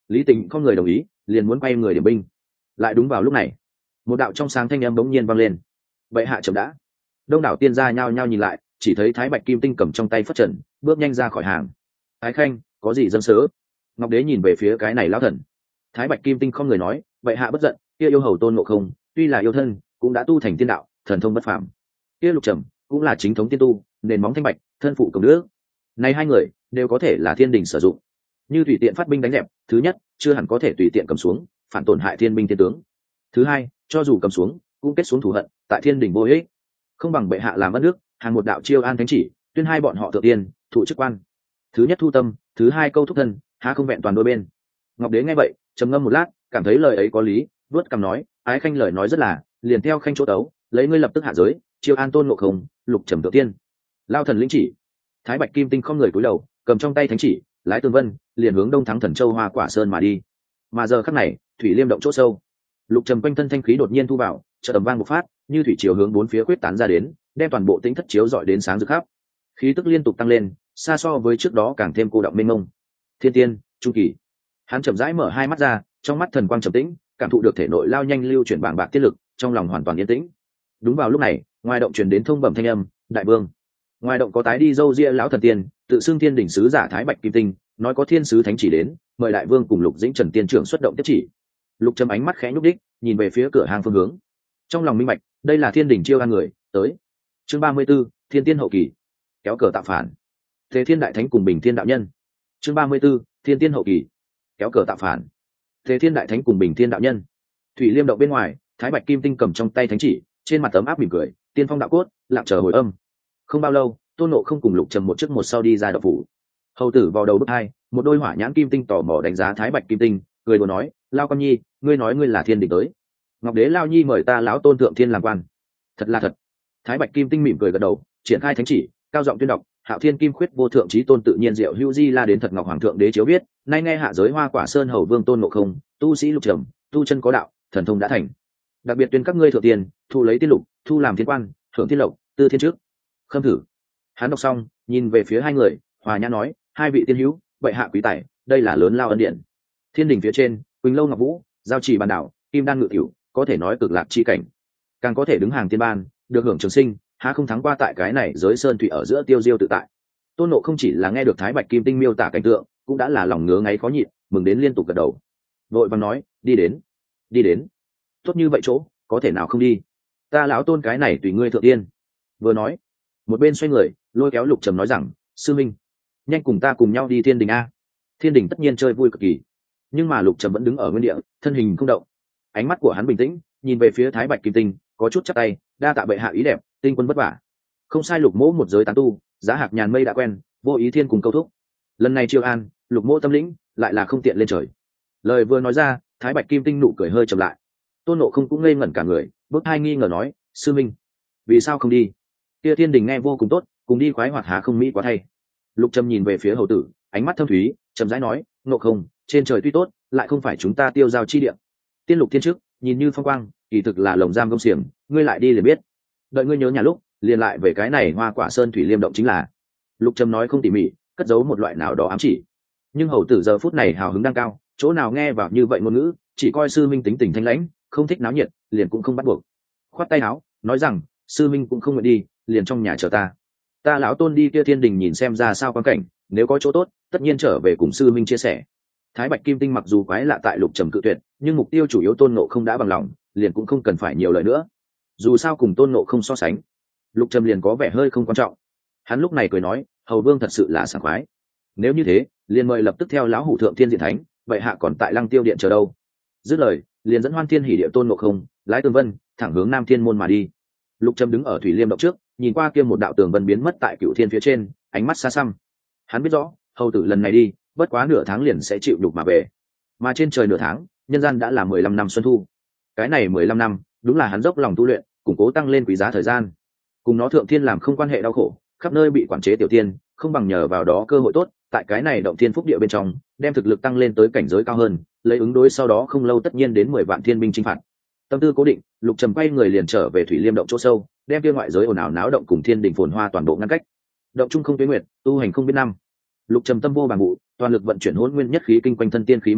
Lý Tịnh không người đồng ý, liền muốn quay người điểm binh. Lại đúng vào lúc này, một đạo trong sáng thanh âm bỗng nhiên vang lên. Bệ hạ chậm đã. Đông đảo tiên gia nhao nhao nhìn lại, chỉ thấy Thái Bạch Kim Tinh cầm trong tay phất trần, bước nhanh ra khỏi hàng. Thái khanh, có gì dân sớ? Ngọc Đế nhìn về phía cái này lão thần. Thái Bạch Kim Tinh không người nói, bệ hạ bất giận, kia yêu hầu Tôn Ngộ Không, tuy là yêu thân, cũng đã tu thành tiên đạo, thần thông bất phàm. Kia Lục Trầm cũng là chính thống tiên tu, nền móng thanh bạch, thân phụ công đức. Này hai người đều có thể là thiên đình sử dụng. Như tùy tiện phát binh đánh dẹp, thứ nhất, chưa hẳn có thể tùy tiện cầm xuống, phản tổn hại thiên binh thiên tướng. Thứ hai, cho dù cầm xuống, cũng kết xuống thù hận, tại thiên đình vô ích. Không bằng bệ hạ làm ân nước, hàng một đạo chiêu an thánh chỉ, tuyên hai bọn họ thượng tiên, thụ chức quan. Thứ nhất thu tâm, thứ hai câu thúc thân, há không vẹn toàn đôi bên. Ngọc Đế nghe vậy, trầm ngâm một lát, cảm thấy lời ấy có lý, vuốt cằm nói, ái khanh lời nói rất là, liền theo khanh chỗ tấu, lấy ngươi lập tức hạ giới, chiêu an Tôn Ngộ Không, Lục Trầm thượng tiên. Lao thần lĩnh chỉ. Thái Bạch Kim Tinh không người cúi đầu, cầm trong tay thánh chỉ, lái tường vân, liền hướng đông thắng thần châu Hoa Quả Sơn mà đi. Mà giờ khắc này, thủy liêm động chỗ sâu, Lục Trầm quanh thân thanh khí đột nhiên thu vào, chợt ầm vang một phát, như thủy chiều hướng bốn phía quyết tán ra đến, đem toàn bộ tĩnh thất chiếu dọi đến sáng rực khắp. Khí tức liên tục tăng lên, xa so với trước đó càng thêm cô đọng mênh mông. Thiên tiên, trung kỳ. Hắn chậm rãi mở hai mắt ra, trong mắt thần quang trầm tĩnh, cảm thụ được thể nội lao nhanh lưu chuyển bảng bạc tiết lực, trong lòng hoàn toàn yên tĩnh. Đúng vào lúc này, ngoài động truyền đến thông bẩm thanh âm, đại vương. Ngoài động có tái đi dâu ria lão thần tiên, tự xưng thiên đỉnh sứ giả Thái Bạch Kim Tinh, nói có thiên sứ thánh chỉ đến, mời đại vương cùng Lục Dĩnh Trần tiên trưởng xuất động tiếp chỉ. Lục Trầm ánh mắt khẽ nhúc đích, nhìn về phía cửa hàng phương hướng. Trong lòng minh bạch, đây là thiên đỉnh chiêu an người, tới. Chương ba mươi 34, Thiên tiên hậu kỳ. Kéo cờ tạo phản. Thế Thiên đại thánh cùng Bình Thiên đạo nhân. Chương ba mươi 34, Thiên tiên hậu kỳ. Kéo cờ tạo phản. Thế Thiên đại thánh cùng Bình Thiên đạo nhân. Thủy Liêm động bên ngoài, Thái Bạch Kim Tinh cầm trong tay thánh chỉ, trên mặt ấm áp mỉm cười, tiên phong đạo cốt, lặng chờ hồi âm. Không bao lâu, Tôn Ngộ Không cùng Lục Trầm một trước một sau đi ra động phủ. Hầu tử vào đầu bước hai, một đôi hỏa nhãn kim tinh tò mò đánh giá Thái Bạch Kim Tinh, cười đùa nói, lao con nhi, ngươi nói ngươi là thiên đỉnh tới. Ngọc Đế lao nhi mời ta lão tôn thượng thiên làm quan. Thật là thật. Thái Bạch Kim Tinh mỉm cười gật đầu, triển khai thánh chỉ, cao giọng tuyên đọc, Hạo Thiên Kim Khuyết vô thượng chí tôn tự nhiên diệu hữu di la đến thật ngọc hoàng thượng đế chiếu biết, nay nghe hạ giới Hoa Quả Sơn hầu vương Tôn Ngộ Không, tu sĩ Lục Trầm, tu chân có đạo, thần thông đã thành. Đặc biệt tuyên các ngươi thượng tiền, thu lấy tiên lục, thu làm thiên quan, thượng thiên lộc, tư thiên trước. Khâm thử. Hắn đọc xong, nhìn về phía hai người, hòa nhã nói, hai vị tiên hữu, vậy hạ quý tài, đây là lớn lao ân điện. Thiên đỉnh phía trên, Quỳnh Lâu Ngọc Vũ, giao trì bàn đảo, kim đan ngự tiểu, có thể nói cực lạc chi cảnh, càng có thể đứng hàng tiên ban, được hưởng trường sinh, há không thắng qua tại cái này giới sơn thủy ở giữa tiêu diêu tự tại. Tôn Ngộ không chỉ là nghe được Thái Bạch Kim Tinh miêu tả cảnh tượng, cũng đã là lòng ngứa ngáy khó nhịn, mừng đến liên tục gật đầu. Vội vàng nói, đi đến, đi đến. Tốt như vậy chỗ, có thể nào không đi? Ta lão Tôn cái này tùy ngươi thượng tiên. Vừa nói, một bên xoay người, lôi kéo Lục Trầm nói rằng, sư minh, nhanh cùng ta cùng nhau đi thiên đình a. Thiên đình tất nhiên chơi vui cực kỳ, nhưng mà Lục Trầm vẫn đứng ở nguyên địa, thân hình không động. Ánh mắt của hắn bình tĩnh, nhìn về phía Thái Bạch Kim Tinh, có chút chắp tay, đa tạ bệ hạ ý đẹp, tinh quân vất vả. Không sai, Lục mỗ một giới tán tu, giá hạc nhàn mây đã quen, vô ý thiên cùng câu thúc. Lần này chiêu an, Lục mỗ tâm lĩnh, lại là không tiện lên trời. Lời vừa nói ra, Thái Bạch Kim Tinh nụ cười hơi chậm lại. Tôn Ngộ không cũng ngây ngẩn cả người, bước hai nghi ngờ nói, sư minh, vì sao không đi? Kia thiên đình nghe vô cùng tốt, cùng đi khoái hoạt há không mỹ quá thay. Lục Trầm nhìn về phía hầu tử, ánh mắt thâm thúy, chậm rãi nói, Ngộ không, trên trời tuy tốt, lại không phải chúng ta tiêu giao chi địa. Tiên lục thiên trước, nhìn như phong quang, kỳ thực là lồng giam công xiềng, ngươi lại đi liền biết. Đợi ngươi nhớ nhà lúc, liền lại về cái này Hoa Quả Sơn thủy liêm động chính là. Lục Trầm nói không tỉ mỉ, cất giấu một loại nào đó ám chỉ. Nhưng hầu tử giờ phút này hào hứng đang cao, chỗ nào nghe vào như vậy ngôn ngữ, chỉ coi sư minh tính tình thanh lãnh, không thích náo nhiệt, liền cũng không bắt buộc. Khoát tay áo, nói rằng, sư minh cũng không nguyện đi, liền trong nhà chờ ta. Ta lão Tôn đi kia thiên đình nhìn xem ra sao quan cảnh, nếu có chỗ tốt, tất nhiên trở về cùng sư minh chia sẻ. Thái Bạch Kim Tinh mặc dù quái lạ tại Lục Trầm cự tuyệt, nhưng mục tiêu chủ yếu Tôn Ngộ không đã bằng lòng, liền cũng không cần phải nhiều lời nữa. Dù sao cùng Tôn Ngộ không so sánh, Lục Trầm liền có vẻ hơi không quan trọng. Hắn lúc này cười nói, hầu vương thật sự là sảng khoái. Nếu như thế, liền mời lập tức theo lão hủ thượng thiên diện thánh, vậy hạ còn tại Lăng Tiêu điện chờ đâu? Dứt lời, liền dẫn Hoan Thiên Hỉ địa Tôn Ngộ không, lái tường vân, thẳng hướng Nam Thiên môn mà đi. Lục Trầm đứng ở thủy liêm động trước, nhìn qua kia một đạo tường vân biến mất tại Cửu Thiên phía trên, ánh mắt xa xăm. Hắn biết rõ, hầu tử lần này đi, bất quá nửa tháng liền sẽ chịu đục mà về. Mà trên trời nửa tháng, nhân gian đã là mười lăm năm xuân thu. Cái này mười lăm năm, đúng là hắn dốc lòng tu luyện, củng cố tăng lên quý giá thời gian. Cùng nó thượng thiên làm không quan hệ đau khổ, khắp nơi bị quản chế tiểu tiên, không bằng nhờ vào đó cơ hội tốt, tại cái này động thiên phúc địa bên trong, đem thực lực tăng lên tới cảnh giới cao hơn, lấy ứng đối sau đó không lâu tất nhiên đến mười vạn thiên binh chinh phạt. Tâm tư cố định, Lục Trầm quay người liền trở về thủy liêm động chỗ sâu, đem kia ngoại giới ồn ào náo động cùng thiên đình phồn hoa toàn bộ ngăn cách. Động trung không tuyết nguyệt, tu hành không biết năm. Lục Trầm tâm vô bằng vụ, toàn lực vận chuyển hỗn nguyên nhất khí kinh quanh thân tiên khí mờ mịt,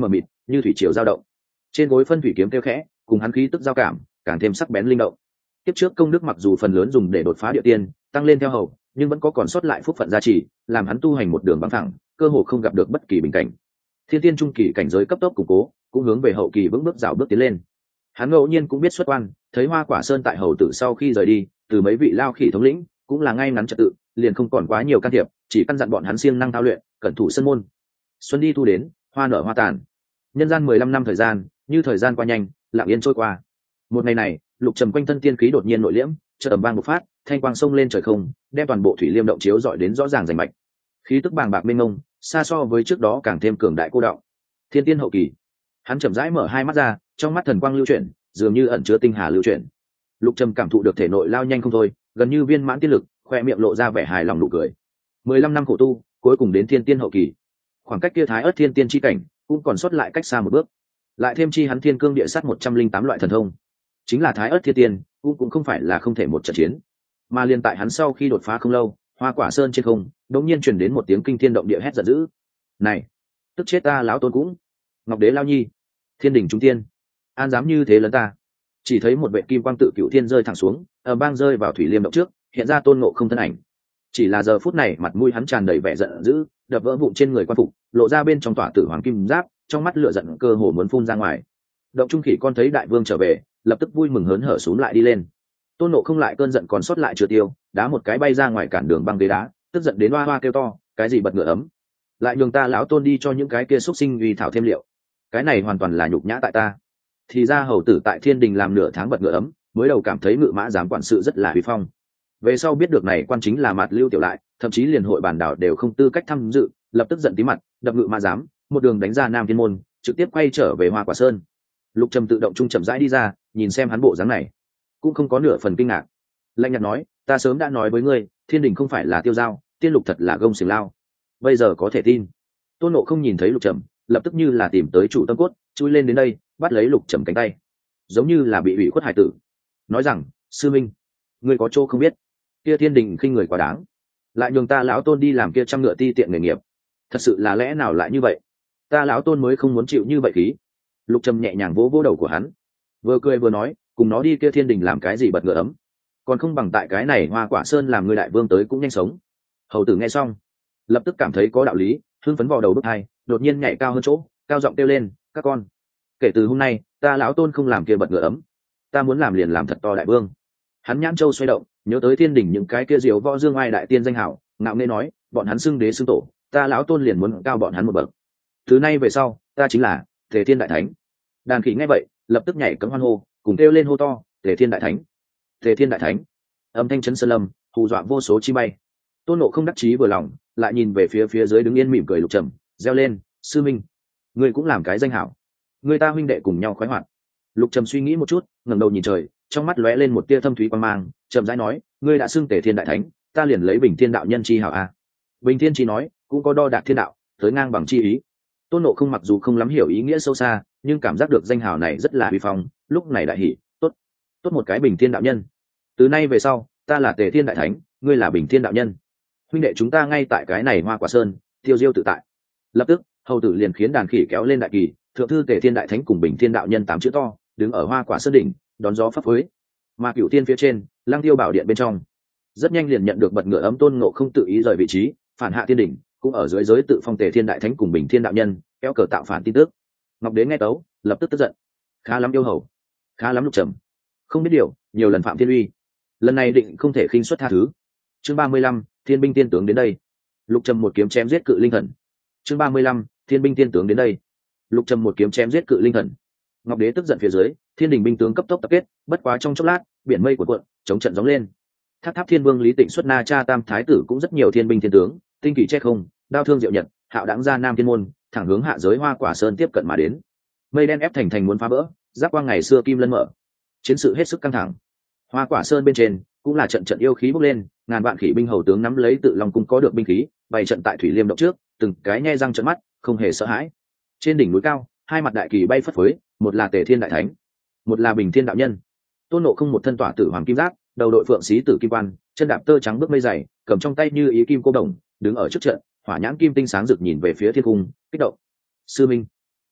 như thủy triều dao động. Trên gối phân thủy kiếm kêu khẽ, cùng hắn khí tức giao cảm càng thêm sắc bén linh động. Tiếp trước công đức mặc dù phần lớn dùng để đột phá địa tiên, tăng lên theo hầu, nhưng vẫn có còn sót lại phúc phận gia trì, làm hắn tu hành một đường bằng thẳng, cơ hồ không gặp được bất kỳ bình cảnh. Thiên tiên trung kỳ cảnh giới cấp tốc củng cố, cũng hướng về hậu kỳ vững bước dạo bước tiến lên. Hắn ngẫu nhiên cũng biết xuất quan, thấy Hoa Quả Sơn tại hầu tử sau khi rời đi, từ mấy vị lao khỉ thống lĩnh, cũng là ngay ngắn trật tự, liền không còn quá nhiều can thiệp, chỉ căn dặn bọn hắn siêng năng thao luyện, cẩn thủ sân môn. Xuân đi thu đến, hoa nở hoa tàn. Nhân gian mười lăm năm thời gian, như thời gian qua nhanh, lặng yên trôi qua. Một ngày này, Lục Trầm quanh thân tiên khí đột nhiên nội liễm, chợt ầm vang một phát, thanh quang sông lên trời không, đem toàn bộ thủy liêm động chiếu rọi đến rõ ràng rành mạch. Khí tức bàng bạc mênh mông, xa so với trước đó càng thêm cường đại cô đọng. Thiên tiên hậu kỳ. Hắn chậm rãi mở hai mắt ra, trong mắt thần quang lưu chuyển, dường như ẩn chứa tinh hà lưu chuyển. Lục Trầm cảm thụ được thể nội lao nhanh không thôi, gần như viên mãn tiên lực, khoe miệng lộ ra vẻ hài lòng nụ cười. Mười lăm năm khổ tu, cuối cùng đến thiên tiên hậu kỳ. Khoảng cách kia thái ớt thiên tiên chi cảnh, cũng còn sót lại cách xa một bước. Lại thêm chi hắn thiên cương địa sát một trăm linh tám loại thần thông, chính là thái ớt thiên tiên, cũng cũng không phải là không thể một trận chiến. Mà liên tại hắn sau khi đột phá không lâu, Hoa Quả Sơn trên không, đột nhiên truyền đến một tiếng kinh thiên động địa hét giận dữ. Này, tức chết ta lão tôn cũng. Ngọc Đế lao nhi, thiên đỉnh trung tiên, an dám như thế lớn ta. Chỉ thấy một vệ kim quang tự cựu thiên rơi thẳng xuống, ở bang rơi vào thủy liêm động trước, hiện ra Tôn Ngộ Không thân ảnh. Chỉ là giờ phút này mặt mũi hắn tràn đầy vẻ giận dữ, đập vỡ vụn trên người quan phục, lộ ra bên trong tỏa tử hoàng kim giáp, trong mắt lửa giận cơ hồ muốn phun ra ngoài. Động Trung Khỉ con thấy đại vương trở về, lập tức vui mừng hớn hở xuống lại đi lên. Tôn Ngộ Không lại cơn giận còn sót lại chưa tiêu, đá một cái bay ra ngoài cản đường băng ghế đá, tức giận đến hoa hoa kêu to, cái gì bật ngựa ấm, lại nhường ta lão tôn đi cho những cái kia xúc sinh uy thảo thêm liệu. Cái này hoàn toàn là nhục nhã tại ta. Thì ra hầu tử tại Thiên Đình làm nửa tháng bật ngựa ấm, mới đầu cảm thấy ngự mã dám quản sự rất là uy phong. Về sau biết được này quan chính là Mạt Lưu Tiểu Lại, thậm chí liền hội bản đảo đều không tư cách tham dự, lập tức giận tí mặt, đập ngự mã dám, một đường đánh ra Nam Thiên môn, trực tiếp quay trở về Hoa Quả Sơn. Lục Trầm tự động trung chậm rãi đi ra, nhìn xem hắn bộ dáng này, cũng không có nửa phần kinh ngạc. Lạnh nhạt nói, ta sớm đã nói với ngươi, Thiên Đình không phải là tiêu dao, tiên lục thật là gông xiềng lao. Bây giờ có thể tin. Tôn Ngộ Không nhìn thấy Lục Trầm, lập tức như là tìm tới chủ tâm cốt, chui lên đến đây, bắt lấy Lục Trầm cánh tay, giống như là bị ủy khuất hải tử, nói rằng, sư minh, ngươi có chỗ không biết, kia Thiên Đình khinh người quá đáng, lại nhường ta lão tôn đi làm kia trăm ngựa ti tiện nghề nghiệp, thật sự là lẽ nào lại như vậy? Ta lão tôn mới không muốn chịu như vậy khí. Lục Trầm nhẹ nhàng vỗ vỗ đầu của hắn, vừa cười vừa nói, cùng nó đi kia Thiên Đình làm cái gì bật ngựa ấm, còn không bằng tại cái này Hoa Quả Sơn làm người đại vương tới cũng nhanh sống. Hầu tử nghe xong, lập tức cảm thấy có đạo lý, hưng phấn vào đầu bước hai, đột nhiên nhảy cao hơn chỗ, cao giọng kêu lên, các con, kể từ hôm nay ta lão tôn không làm kia bật ngựa ấm, ta muốn làm liền làm thật to đại vương. Hắn nhãn châu xoay động, nhớ tới Thiên Đình những cái kia diều võ dương ai đại tiên danh hảo, ngạo nghễ nói, bọn hắn xưng đế xưng tổ, ta lão tôn liền muốn cao bọn hắn một bậc. Từ nay về sau, ta chính là Tề Thiên Đại Thánh. Đàn khỉ nghe vậy, lập tức nhảy cấm hoan hô, cùng kêu lên hô to, Tề Thiên Đại Thánh, Tề Thiên Đại Thánh. Âm thanh chấn sơn lâm, hù dọa vô số chi bay. Tôn Ngộ Không đắc chí vừa lòng, lại nhìn về phía phía dưới đứng yên mỉm cười Lục Trầm, reo lên, sư minh, ngươi cũng làm cái danh hảo, người ta huynh đệ cùng nhau khoái hoạt. Lục Trầm suy nghĩ một chút, ngẩng đầu nhìn trời, trong mắt lóe lên một tia thâm thúy quan mang, chậm rãi nói, ngươi đã xưng Tề Thiên Đại Thánh, ta liền lấy Bình Thiên đạo nhân chi hảo a. Bình Thiên chi nói, cũng có đo đạc thiên đạo, tới ngang bằng chi ý. Tôn Ngộ Không mặc dù không lắm hiểu ý nghĩa sâu xa, nhưng cảm giác được danh hào này rất là uy phong, lúc này đại hỉ, tốt, tốt một cái Bình Thiên đạo nhân. Từ nay về sau, ta là Tề Thiên Đại Thánh, ngươi là Bình Thiên đạo nhân, huynh đệ chúng ta ngay tại cái này Hoa Quả Sơn tiêu diêu tự tại. Lập tức hầu tử liền khiến đàn khỉ kéo lên đại kỳ, thượng thư Tề Thiên Đại Thánh cùng Bình Thiên đạo nhân tám chữ to đứng ở Hoa Quả Sơn đỉnh, đón gió phấp phới. Mà Cửu Thiên phía trên, Lăng Tiêu bảo điện bên trong, rất nhanh liền nhận được bật ngựa ấm Tôn Ngộ Không tự ý rời vị trí, phản hạ thiên đỉnh, cũng ở dưới giới tự phong Tề Thiên Đại Thánh cùng Bình Thiên đạo nhân kéo cờ tạo phản tin tức. Ngọc Đế nghe tấu, lập tức tức giận, khá lắm yêu hầu, khá lắm Lục Trầm, không biết điều, nhiều lần phạm thiên uy, lần này định không thể khinh suất tha thứ. Chương ba mươi lăm, Thiên binh tiên tướng đến đây. Lục Trầm một kiếm chém giết cự linh thần. Chương ba mươi lăm, Thiên binh tiên tướng đến đây. Lục Trầm một kiếm chém giết cự linh thần. Ngọc Đế tức giận phía dưới, Thiên Đình binh tướng cấp tốc tập kết, bất quá trong chốc lát, biển mây cuộn cuộn, chống trận gióng lên. Tháp Tháp Thiên Vương Lý Tịnh xuất Na Cha Tam thái tử cũng rất nhiều thiên binh thiên tướng, tinh kỳ che không, đao thương diệu nhật, hạo đãng ra Nam Thiên môn, thẳng hướng hạ giới Hoa Quả Sơn tiếp cận mà đến. Mây đen ép thành thành muốn phá vỡ, giáp quang ngày xưa kim lân mở. Chiến sự hết sức căng thẳng. Hoa Quả Sơn bên trên cũng là trận trận yêu khí bốc lên, ngàn vạn khỉ binh hầu tướng nắm lấy tự long cung có được binh khí, bày trận tại thủy liêm động trước, từng cái nhe răng trợn mắt, không hề sợ hãi. Trên đỉnh núi cao, hai mặt đại kỳ bay phất phới, một là Tề Thiên Đại Thánh, một là Bình Thiên đạo nhân. Tôn Ngộ Không một thân tỏa tử hoàng kim giáp, đầu đội phượng xí tử kim quan, chân đạp tơ trắng bước mây dày, cầm trong tay như ý kim cô đồng, đứng ở trước trận, hỏa nhãn kim tinh sáng rực nhìn về phía thiên cung, kích động. Sư minh,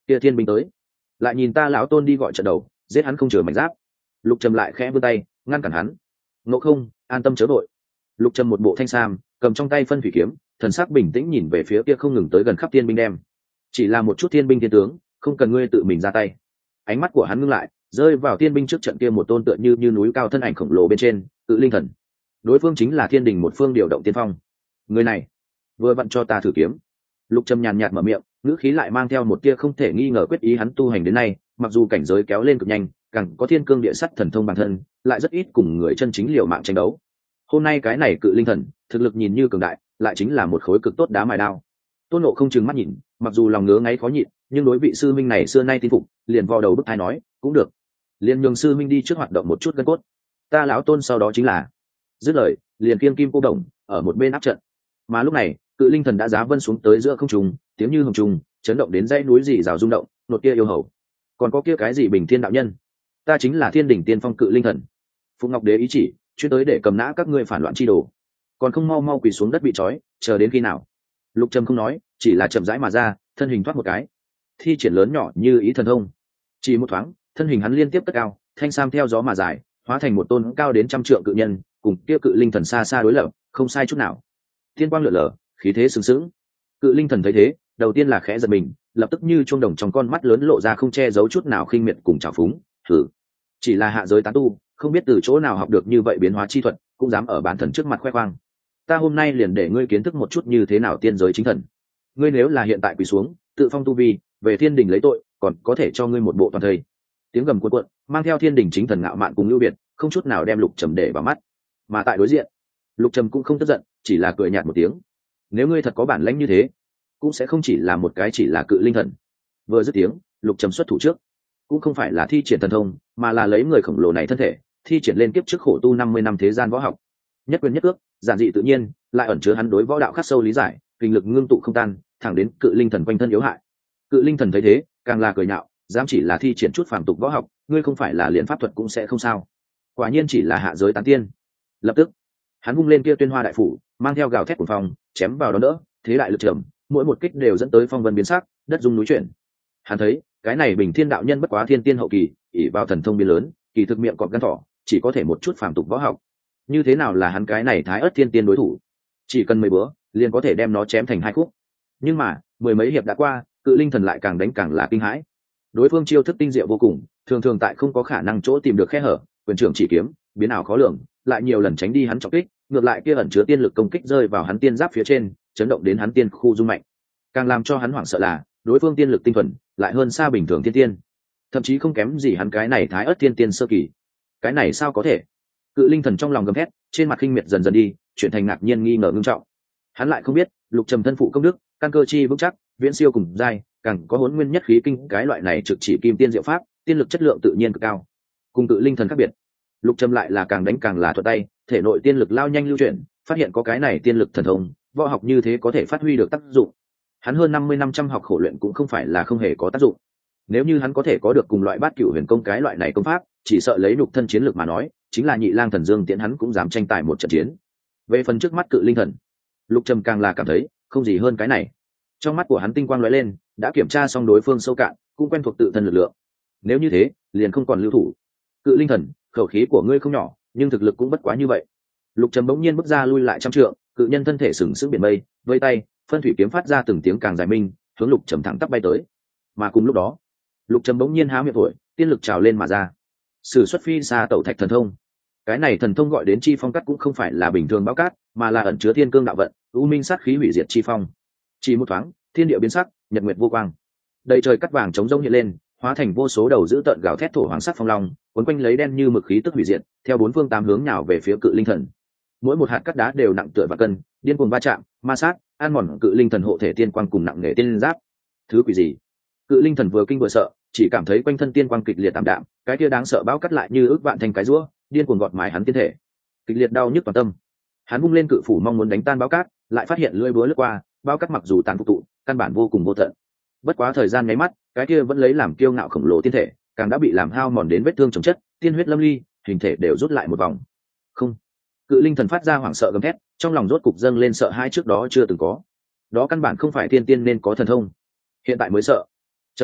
kia thiên binh tới, lại nhìn ta lão tôn đi gọi trận đầu, giết hắn không chừa mảnh giáp. Lục Trầm lại khẽ vươn tay ngăn cản hắn. Ngộ không, an tâm chớ vội. Lục Trầm một bộ thanh sam, cầm trong tay phân thủy kiếm, thần sắc bình tĩnh nhìn về phía kia không ngừng tới gần khắp thiên binh đem. Chỉ là một chút thiên binh thiên tướng, không cần ngươi tự mình ra tay. Ánh mắt của hắn ngưng lại, rơi vào thiên binh trước trận kia một tôn tựa như như núi cao thân ảnh khổng lồ bên trên, Cự Linh Thần. Đối phương chính là thiên đình một phương điều động tiên phong. Người này, vừa vặn cho ta thử kiếm. Lục Trầm nhàn nhạt mở miệng, ngữ khí lại mang theo một tia không thể nghi ngờ quyết ý. Hắn tu hành đến nay, mặc dù cảnh giới kéo lên cực nhanh, càng có thiên cương địa sắt thần thông bản thân, lại rất ít cùng người chân chính liều mạng tranh đấu. Hôm nay cái này Cự Linh Thần, thực lực nhìn như cường đại, lại chính là một khối cực tốt đá mài đao. Tôn Ngộ không chừng mắt nhìn, mặc dù lòng ngứa ngáy khó nhịn, nhưng đối vị sư minh này xưa nay tin phục, liền vò đầu bức thai nói, cũng được, liền nhường sư minh đi trước hoạt động một chút gân cốt, ta lão Tôn sau đó chính là. Dứt lời, liền kiêm kim cô đồng ở một bên áp trận. Mà lúc này, Cự Linh Thần đã giá vân xuống tới giữa không trung, tiếng như hồng trùng chấn động đến dãy núi rì rào rung động. Nột kia yêu hầu, còn có kia cái gì Bình Thiên đạo nhân, ta chính là Thiên Đỉnh Tiên Phong Cự Linh Thần. Phụng Ngọc Đế ý chỉ, chuyên tới để cầm nã các ngươi phản loạn chi đồ, còn không mau mau quỳ xuống đất bị trói, chờ đến khi nào? Lục Trầm không nói, chỉ là chậm rãi mà ra, thân hình thoát một cái, thi triển lớn nhỏ như ý thần thông. Chỉ một thoáng, thân hình hắn liên tiếp cất cao, thanh sam theo gió mà dài, hóa thành một tôn cao đến trăm trượng cự nhân, cùng kia Cự Linh Thần xa xa đối lập, không sai chút nào. Thiên quang lượn lờ, khí thế sừng sững. Cự Linh Thần thấy thế, đầu tiên là khẽ giật mình, lập tức như chuông đồng trong con mắt lớn lộ ra không che giấu chút nào khinh miệt cùng trào phúng. Thử, chỉ là hạ giới tán tu, không biết từ chỗ nào học được như vậy biến hóa chi thuật, cũng dám ở bản thần trước mặt khoe khoang. Ta hôm nay liền để ngươi kiến thức một chút như thế nào tiên giới chính thần. Ngươi nếu là hiện tại quỳ xuống, tự phong tu vi, về thiên đình lấy tội, còn có thể cho ngươi một bộ toàn thây. Tiếng gầm cuộn cuộn, mang theo thiên đình chính thần ngạo mạn cùng ưu biệt, không chút nào đem Lục Trầm để vào mắt. Mà tại đối diện, Lục Trầm cũng không tức giận, chỉ là cười nhạt một tiếng. Nếu ngươi thật có bản lĩnh như thế, cũng sẽ không chỉ là một cái chỉ là Cự Linh Thần. Vừa dứt tiếng, Lục Trầm xuất thủ trước, cũng không phải là thi triển thần thông, mà là lấy người khổng lồ này thân thể, thi triển lên kiếp trước khổ tu năm mươi năm thế gian võ học. Nhất quyền nhất ước, giản dị tự nhiên, lại ẩn chứa hắn đối võ đạo khắc sâu lý giải, kinh lực ngưng tụ không tan, thẳng đến Cự Linh Thần quanh thân yếu hại. Cự Linh Thần thấy thế, càng là cười nhạo, dám chỉ là thi triển chút phàm tục võ học, ngươi không phải là liền pháp thuật cũng sẽ không sao. Quả nhiên chỉ là hạ giới tán tiên. Lập tức, hắn vung lên kia Tuyên Hoa đại phủ, mang theo gào thét của phòng, chém vào đó đỡ, thế đại lực trầm, mỗi một kích đều dẫn tới phong vân biến sắc, đất rung núi chuyển. Hắn thấy, cái này Bình Thiên đạo nhân bất quá thiên tiên hậu kỳ, ỷ vào thần thông biến lớn, kỳ thực miệng cọp gan thỏ, chỉ có thể một chút phàm tục võ học. Như thế nào là hắn cái này Thái Ức thiên tiên đối thủ? Chỉ cần mấy bữa, liền có thể đem nó chém thành hai khúc. Nhưng mà, mười mấy hiệp đã qua, Cự Linh Thần lại càng đánh càng là kinh hãi. Đối phương chiêu thức tinh diệu vô cùng, thường thường tại không có khả năng chỗ tìm được khe hở, quyền trưởng chỉ kiếm, biến ảo khó lường, lại nhiều lần tránh đi hắn trọng kích, ngược lại kia ẩn chứa tiên lực công kích rơi vào hắn tiên giáp phía trên, chấn động đến hắn tiên khu rung mạnh. Càng làm cho hắn hoảng sợ là, đối phương tiên lực tinh thuần, lại hơn xa bình thường thiên tiên, thậm chí không kém gì hắn cái này Thái Ức thiên tiên sơ kỳ. Cái này sao có thể? Cự Linh Thần trong lòng gầm thét, trên mặt khinh miệt dần dần đi, chuyển thành ngạc nhiên nghi ngờ ngưng trọng. Hắn lại không biết, Lục Trầm thân phụ công đức, căn cơ chi vững chắc, viễn siêu cùng giai, càng có Hỗn Nguyên nhất khí kinh, cái loại này trực chỉ kim tiên diệu pháp, tiên lực chất lượng tự nhiên cực cao. Cùng Cự Linh Thần khác biệt, Lục Trầm lại là càng đánh càng là thuận tay, thể nội tiên lực lao nhanh lưu chuyển, phát hiện có cái này tiên lực thần thông, võ học như thế có thể phát huy được tác dụng. Hắn hơn năm mươi năm trăm học khổ luyện cũng không phải là không hề có tác dụng. Nếu như hắn có thể có được cùng loại Bát Cửu Huyền Công cái loại này công pháp, chỉ sợ lấy nhục thân chiến lược mà nói, chính là Nhị Lang Thần Dương Tiễn hắn cũng dám tranh tài một trận chiến. Về phần trước mắt Cự Linh Thần, Lục Trầm càng là cảm thấy không gì hơn cái này. Trong mắt của hắn tinh quang lóe lên, đã kiểm tra xong đối phương sâu cạn, cũng quen thuộc tự thân lực lượng. Nếu như thế, liền không còn lưu thủ. Cự Linh Thần, khẩu khí của ngươi không nhỏ, nhưng thực lực cũng bất quá như vậy. Lục Trầm bỗng nhiên bước ra lui lại trăm trượng, cự nhân thân thể sừng sững biển mây, vây tay, phân thủy kiếm phát ra từng tiếng càng dài minh, hướng Lục Trầm thẳng tắp bay tới. Mà cùng lúc đó, Lục Trầm bỗng nhiên há miệng thổi, tiên lực trào lên mà ra. Sử xuất phi xa tẩu thạch thần thông. Cái này thần thông gọi đến chi phong cắt cũng không phải là bình thường bão cát, mà là ẩn chứa thiên cương đạo vận, u minh sát khí hủy diệt chi phong. Chỉ một thoáng, thiên địa biến sắc, nhật nguyệt vô quang. Đầy trời cắt vàng chống rông hiện lên, hóa thành vô số đầu dữ tợn gào thét thổ hoàng sắc phong long, cuốn quanh lấy đen như mực khí tức hủy diệt, theo bốn phương tám hướng nhào về phía Cự Linh Thần. Mỗi một hạt cắt đá đều nặng tựa vạn cân, điên cuồng va chạm, ma sát, ăn mòn Cự Linh Thần hộ thể tiên quang cùng nặng nề tiên giáp. Thứ quỷ gì? Cự Linh Thần vừa kinh vừa sợ, chỉ cảm thấy quanh thân tiên quang kịch liệt tạm đạm, cái kia đáng sợ bão cắt lại như ước vạn thành cái rũa, điên cuồng gọt mài hắn tiên thể. Kịch liệt đau nhức toàn tâm. Hắn vung lên cự phủ mong muốn đánh tan bão cát, lại phát hiện lưỡi búa lướt qua, bão cát mặc dù tàn phục tụ, căn bản vô cùng vô tận. Bất quá thời gian nháy mắt, cái kia vẫn lấy làm kiêu ngạo khổng lồ tiên thể, càng đã bị làm hao mòn đến vết thương chồng chất, tiên huyết lâm ly, hình thể đều rút lại một vòng. Không. Cự Linh Thần phát ra hoảng sợ gầm thét, trong lòng rốt cục dâng lên sợ hãi trước đó chưa từng có. Đó căn bản không phải tiên tiên nên có thần thông, hiện tại mới sợ. Chậm.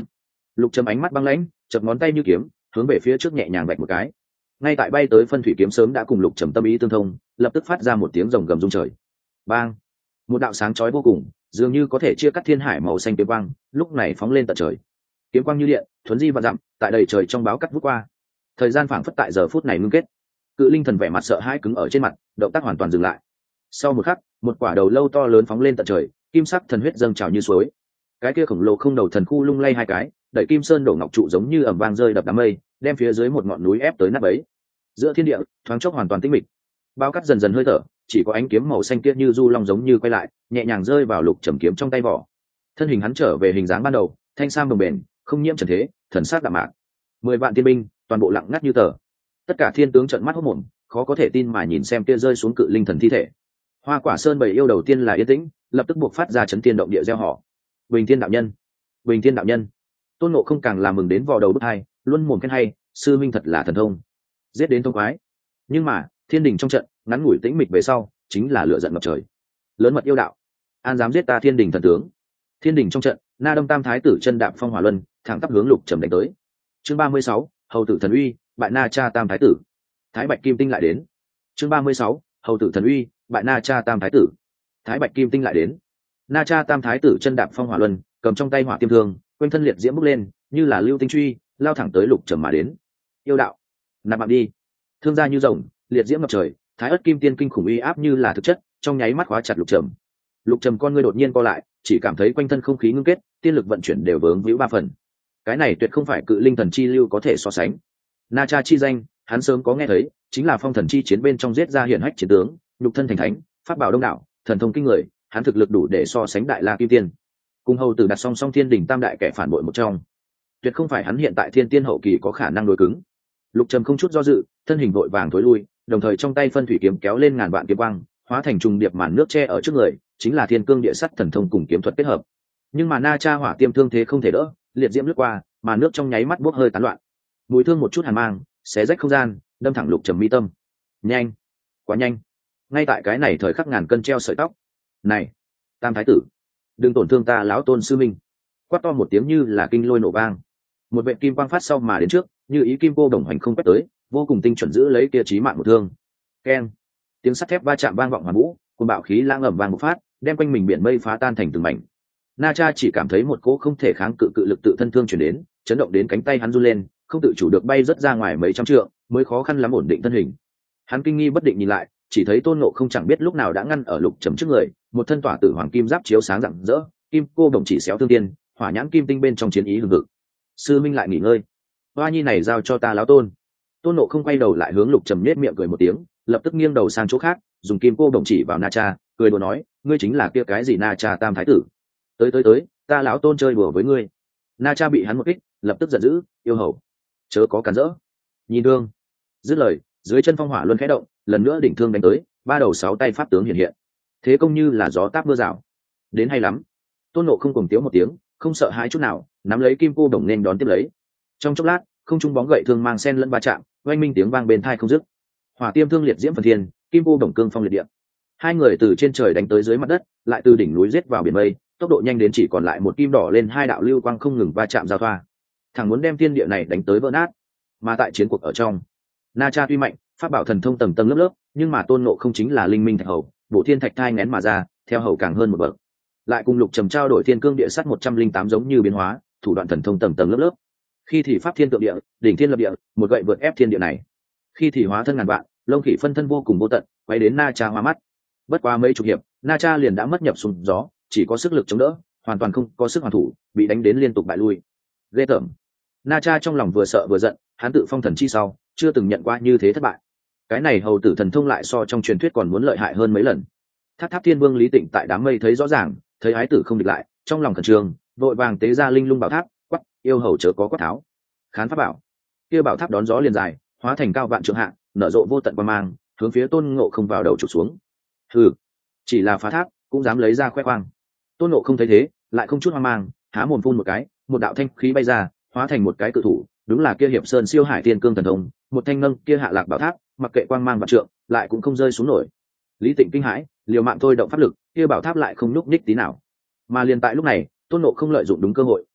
Lục Trầm ánh mắt băng lãnh, chập ngón tay như kiếm, hướng về phía trước nhẹ nhàng vạch một cái. Ngay tại bay tới phân thủy kiếm sớm đã cùng Lục Trầm tâm ý tương thông, lập tức phát ra một tiếng rồng gầm rung trời. Bang! Một đạo sáng chói vô cùng, dường như có thể chia cắt thiên hải màu xanh kiếm quang, lúc này phóng lên tận trời. Kiếm quang như điện, thuấn di và dặm, tại đầy trời trong báo cắt vút qua. Thời gian phảng phất tại giờ phút này ngưng kết. Cự linh thần vẻ mặt sợ hãi cứng ở trên mặt, động tác hoàn toàn dừng lại. Sau một khắc, một quả đầu lâu to lớn phóng lên tận trời, kim sắc thần huyết dâng trào như suối. Cái kia khổng lồ không đầu thần khu lung lay hai cái, đẩy kim sơn đổ ngọc trụ giống như ầm vang rơi đập đám mây, đem phía dưới một ngọn núi ép tới nát bấy. Giữa thiên địa, thoáng chốc hoàn toàn tĩnh mịch. Bao cắt dần dần hơi thở, chỉ có ánh kiếm màu xanh kia như du long giống như quay lại, nhẹ nhàng rơi vào Lục Trầm kiếm trong tay vỏ. Thân hình hắn trở về hình dáng ban đầu, thanh sam đồng bền, không nhiễm trần thế, thần sắc đạm mạc. Mười vạn tiên binh, toàn bộ lặng ngắt như tờ. Tất cả thiên tướng trợn mắt hốt mồm, khó có thể tin mà nhìn xem kia rơi xuống cự linh thần thi thể. Hoa Quả Sơn bầy yêu đầu tiên là yên tĩnh, lập tức buộc phát ra chấn thiên động địa gieo họ. Bình Thiên đạo nhân, Bình Thiên đạo nhân. Tôn Ngộ không càng làm mừng đến vò đầu bức hai, luôn mồm khen hay, sư minh thật là thần thông, giết đến thông khoái. Nhưng mà thiên đình trong trận ngắn ngủi tĩnh mịch về sau, chính là lửa giận ngập trời. Lớn mật yêu đạo, an dám giết ta thiên đình thần tướng. Thiên đình trong trận, Na Đông Tam Thái tử chân đạp phong hỏa luân, thẳng tắp hướng Lục Trầm đánh tới. Chương ba mươi sáu, hầu tử thần uy, bại Na Cha Tam Thái tử. Thái Bạch Kim Tinh lại đến. Chương ba mươi sáu, hầu tử thần uy, bại Na Cha Tam Thái tử. Thái Bạch Kim Tinh lại đến. Na Cha Tam Thái tử chân đạp phong hỏa luân, cầm trong tay hỏa tiêm thương, quanh thân liệt diễm bốc lên, như là lưu tinh truy, lao thẳng tới Lục Trầm mà đến. Yêu đạo, nạp mạng đi. Thương ra như rồng, liệt diễm ngập trời, Thái Ức Kim Tiên kinh khủng uy áp như là thực chất, trong nháy mắt khóa chặt Lục Trầm. Lục Trầm con ngươi đột nhiên co lại, chỉ cảm thấy quanh thân không khí ngưng kết, tiên lực vận chuyển đều vướng víu ba phần. Cái này tuyệt không phải cự linh thần chi lưu có thể so sánh. Na Cha chi danh, hắn sớm có nghe thấy, chính là phong thần chi chiến bên trong giết ra hiển hách chiến tướng, nhục thân thành thánh, pháp bảo đông đảo, thần thông kinh người, hắn thực lực đủ để so sánh đại la kim tiên. Cùng hầu tử đặt song song thiên đỉnh tam đại kẻ phản bội một trong, tuyệt không phải hắn hiện tại thiên tiên hậu kỳ có khả năng đối cứng. Lục Trầm không chút do dự, thân hình vội vàng thối lui, đồng thời trong tay phân thủy kiếm kéo lên ngàn vạn kiếm quang, hóa thành trùng điệp màn nước che ở trước người, chính là thiên cương địa sắt thần thông cùng kiếm thuật kết hợp. Nhưng mà Na Cha hỏa tiêm thương thế không thể đỡ, liệt diễm lướt qua, màn nước trong nháy mắt bốc hơi tán loạn. Mùi thương một chút hàn mang, xé rách không gian, đâm thẳng Lục Trầm mi tâm. Nhanh, quá nhanh. Ngay tại cái này thời khắc ngàn cân treo sợi tóc. Này, Tam Thái tử, đừng tổn thương ta lão tôn sư minh. Quát to một tiếng như là kinh lôi nổ vang. Một vệ kim quang phát sau mà đến trước, như ý kim cô đồng hành không quét tới, vô cùng tinh chuẩn giữ lấy kia chí mạng một thương. Keng, tiếng sắt thép va chạm vang vọng hoàn vũ, cùng bạo khí lãng ầm vang một phát, đem quanh mình biển mây phá tan thành từng mảnh. Na Cha chỉ cảm thấy một cỗ không thể kháng cự cự lực tự thân thương chuyển đến, chấn động đến cánh tay hắn run lên, không tự chủ được bay rất ra ngoài mấy trăm trượng, mới khó khăn lắm ổn định thân hình. Hắn kinh nghi bất định nhìn lại, chỉ thấy Tôn Ngộ không chẳng biết lúc nào đã ngăn ở Lục Trầm trước người, một thân tỏa tử hoàng kim giáp chiếu sáng rạng rỡ, kim cô đồng chỉ xéo thương tiên, hỏa nhãn kim tinh bên trong chiến ý hừng hực. Sư minh lại nghỉ ngơi, hoa nhi này giao cho ta lão tôn. Tôn Ngộ không quay đầu lại hướng Lục Trầm nhếch miệng cười một tiếng, lập tức nghiêng đầu sang chỗ khác, dùng kim cô đồng chỉ vào Na Cha, cười đùa nói, ngươi chính là kia cái gì Na Cha Tam Thái tử? Tới tới tới, ta lão tôn chơi đùa với ngươi. Na Cha bị hắn một kích, lập tức giận dữ, yêu hầu, chớ có cản rỡ. Nhìn thương. Dứt lời, dưới chân phong hỏa luân khẽ động, lần nữa đỉnh thương đánh tới, ba đầu sáu tay pháp tướng hiện hiện. Thế công như là gió táp mưa rào. Đến hay lắm. Tôn Ngộ không cùng tiếng một tiếng, không sợ hãi chút nào, nắm lấy kim cô đồng nên đón tiếp lấy. Trong chốc lát, không trung bóng gậy thương mang sen lẫn va chạm, oanh minh tiếng vang bên tai không dứt. Hỏa tiêm thương liệt diễm phần thiên, kim cô đồng cương phong liệt địa. Hai người từ trên trời đánh tới dưới mặt đất, lại từ đỉnh núi giết vào biển mây, tốc độ nhanh đến chỉ còn lại một kim đỏ lên hai đạo lưu quang không ngừng va chạm giao thoa, thằng muốn đem thiên địa này đánh tới vỡ nát. Mà tại chiến cuộc ở trong, Na Cha tuy mạnh, pháp bảo thần thông tầng tầng lớp lớp, nhưng mà Tôn Ngộ không chính là linh minh thạch hầu, bộ thiên thạch thai nén mà ra, theo hầu càng hơn một bậc. Lại cùng Lục Trầm trao đổi thiên cương địa sắt một trăm linh tám giống như biến hóa, thủ đoạn thần thông tầng tầng lớp lớp. Khi thì pháp thiên tượng địa, đỉnh thiên lập địa, một gậy vượt ép thiên địa này. Khi thì hóa thân ngàn vạn, lông khỉ phân thân vô cùng vô tận, quay đến Na Cha hoa mắt. Bất quá mấy chục hiệp, Na Cha liền đã mất nhập xuống gió, chỉ có sức lực chống đỡ, hoàn toàn không có sức hoàn thủ, bị đánh đến liên tục bại lui. Ghê tởm. Na Cha trong lòng vừa sợ vừa giận, hắn tự phong thần chi sau, chưa từng nhận qua như thế thất bại. Cái này hầu tử thần thông lại so trong truyền thuyết còn muốn lợi hại hơn mấy lần. Tháp Tháp Thiên Vương Lý Tịnh tại đám mây thấy rõ ràng, thấy ái tử không địch lại, trong lòng khẩn trương, vội vàng tế ra linh lung bảo tháp, quắc, yêu hầu chớ có quát tháo. Khán pháp bảo. Kia bảo tháp đón gió liền dài, hóa thành cao vạn trượng hạ, nở rộ vô tận quang mang, hướng phía Tôn Ngộ không vào đầu chụp xuống. Hừ, chỉ là phá tháp, cũng dám lấy ra khoe khoang. Tôn Ngộ không thấy thế, lại không chút hoang mang, há mồm phun một cái, một đạo thanh khí bay ra, hóa thành một cái cự thủ, đúng là kia Hiệp Sơn Siêu Hải Tiên Cương thần thông, một thanh nâng kia hạ lạc bảo tháp, mặc kệ quang mang vạn trượng, lại cũng không rơi xuống nổi. Lý Tịnh kinh hãi, liều mạng thôi động pháp lực, kia bảo tháp lại không nhúc nhích tí nào. Mà liền tại lúc này, Tôn Ngộ không lợi dụng đúng cơ hội,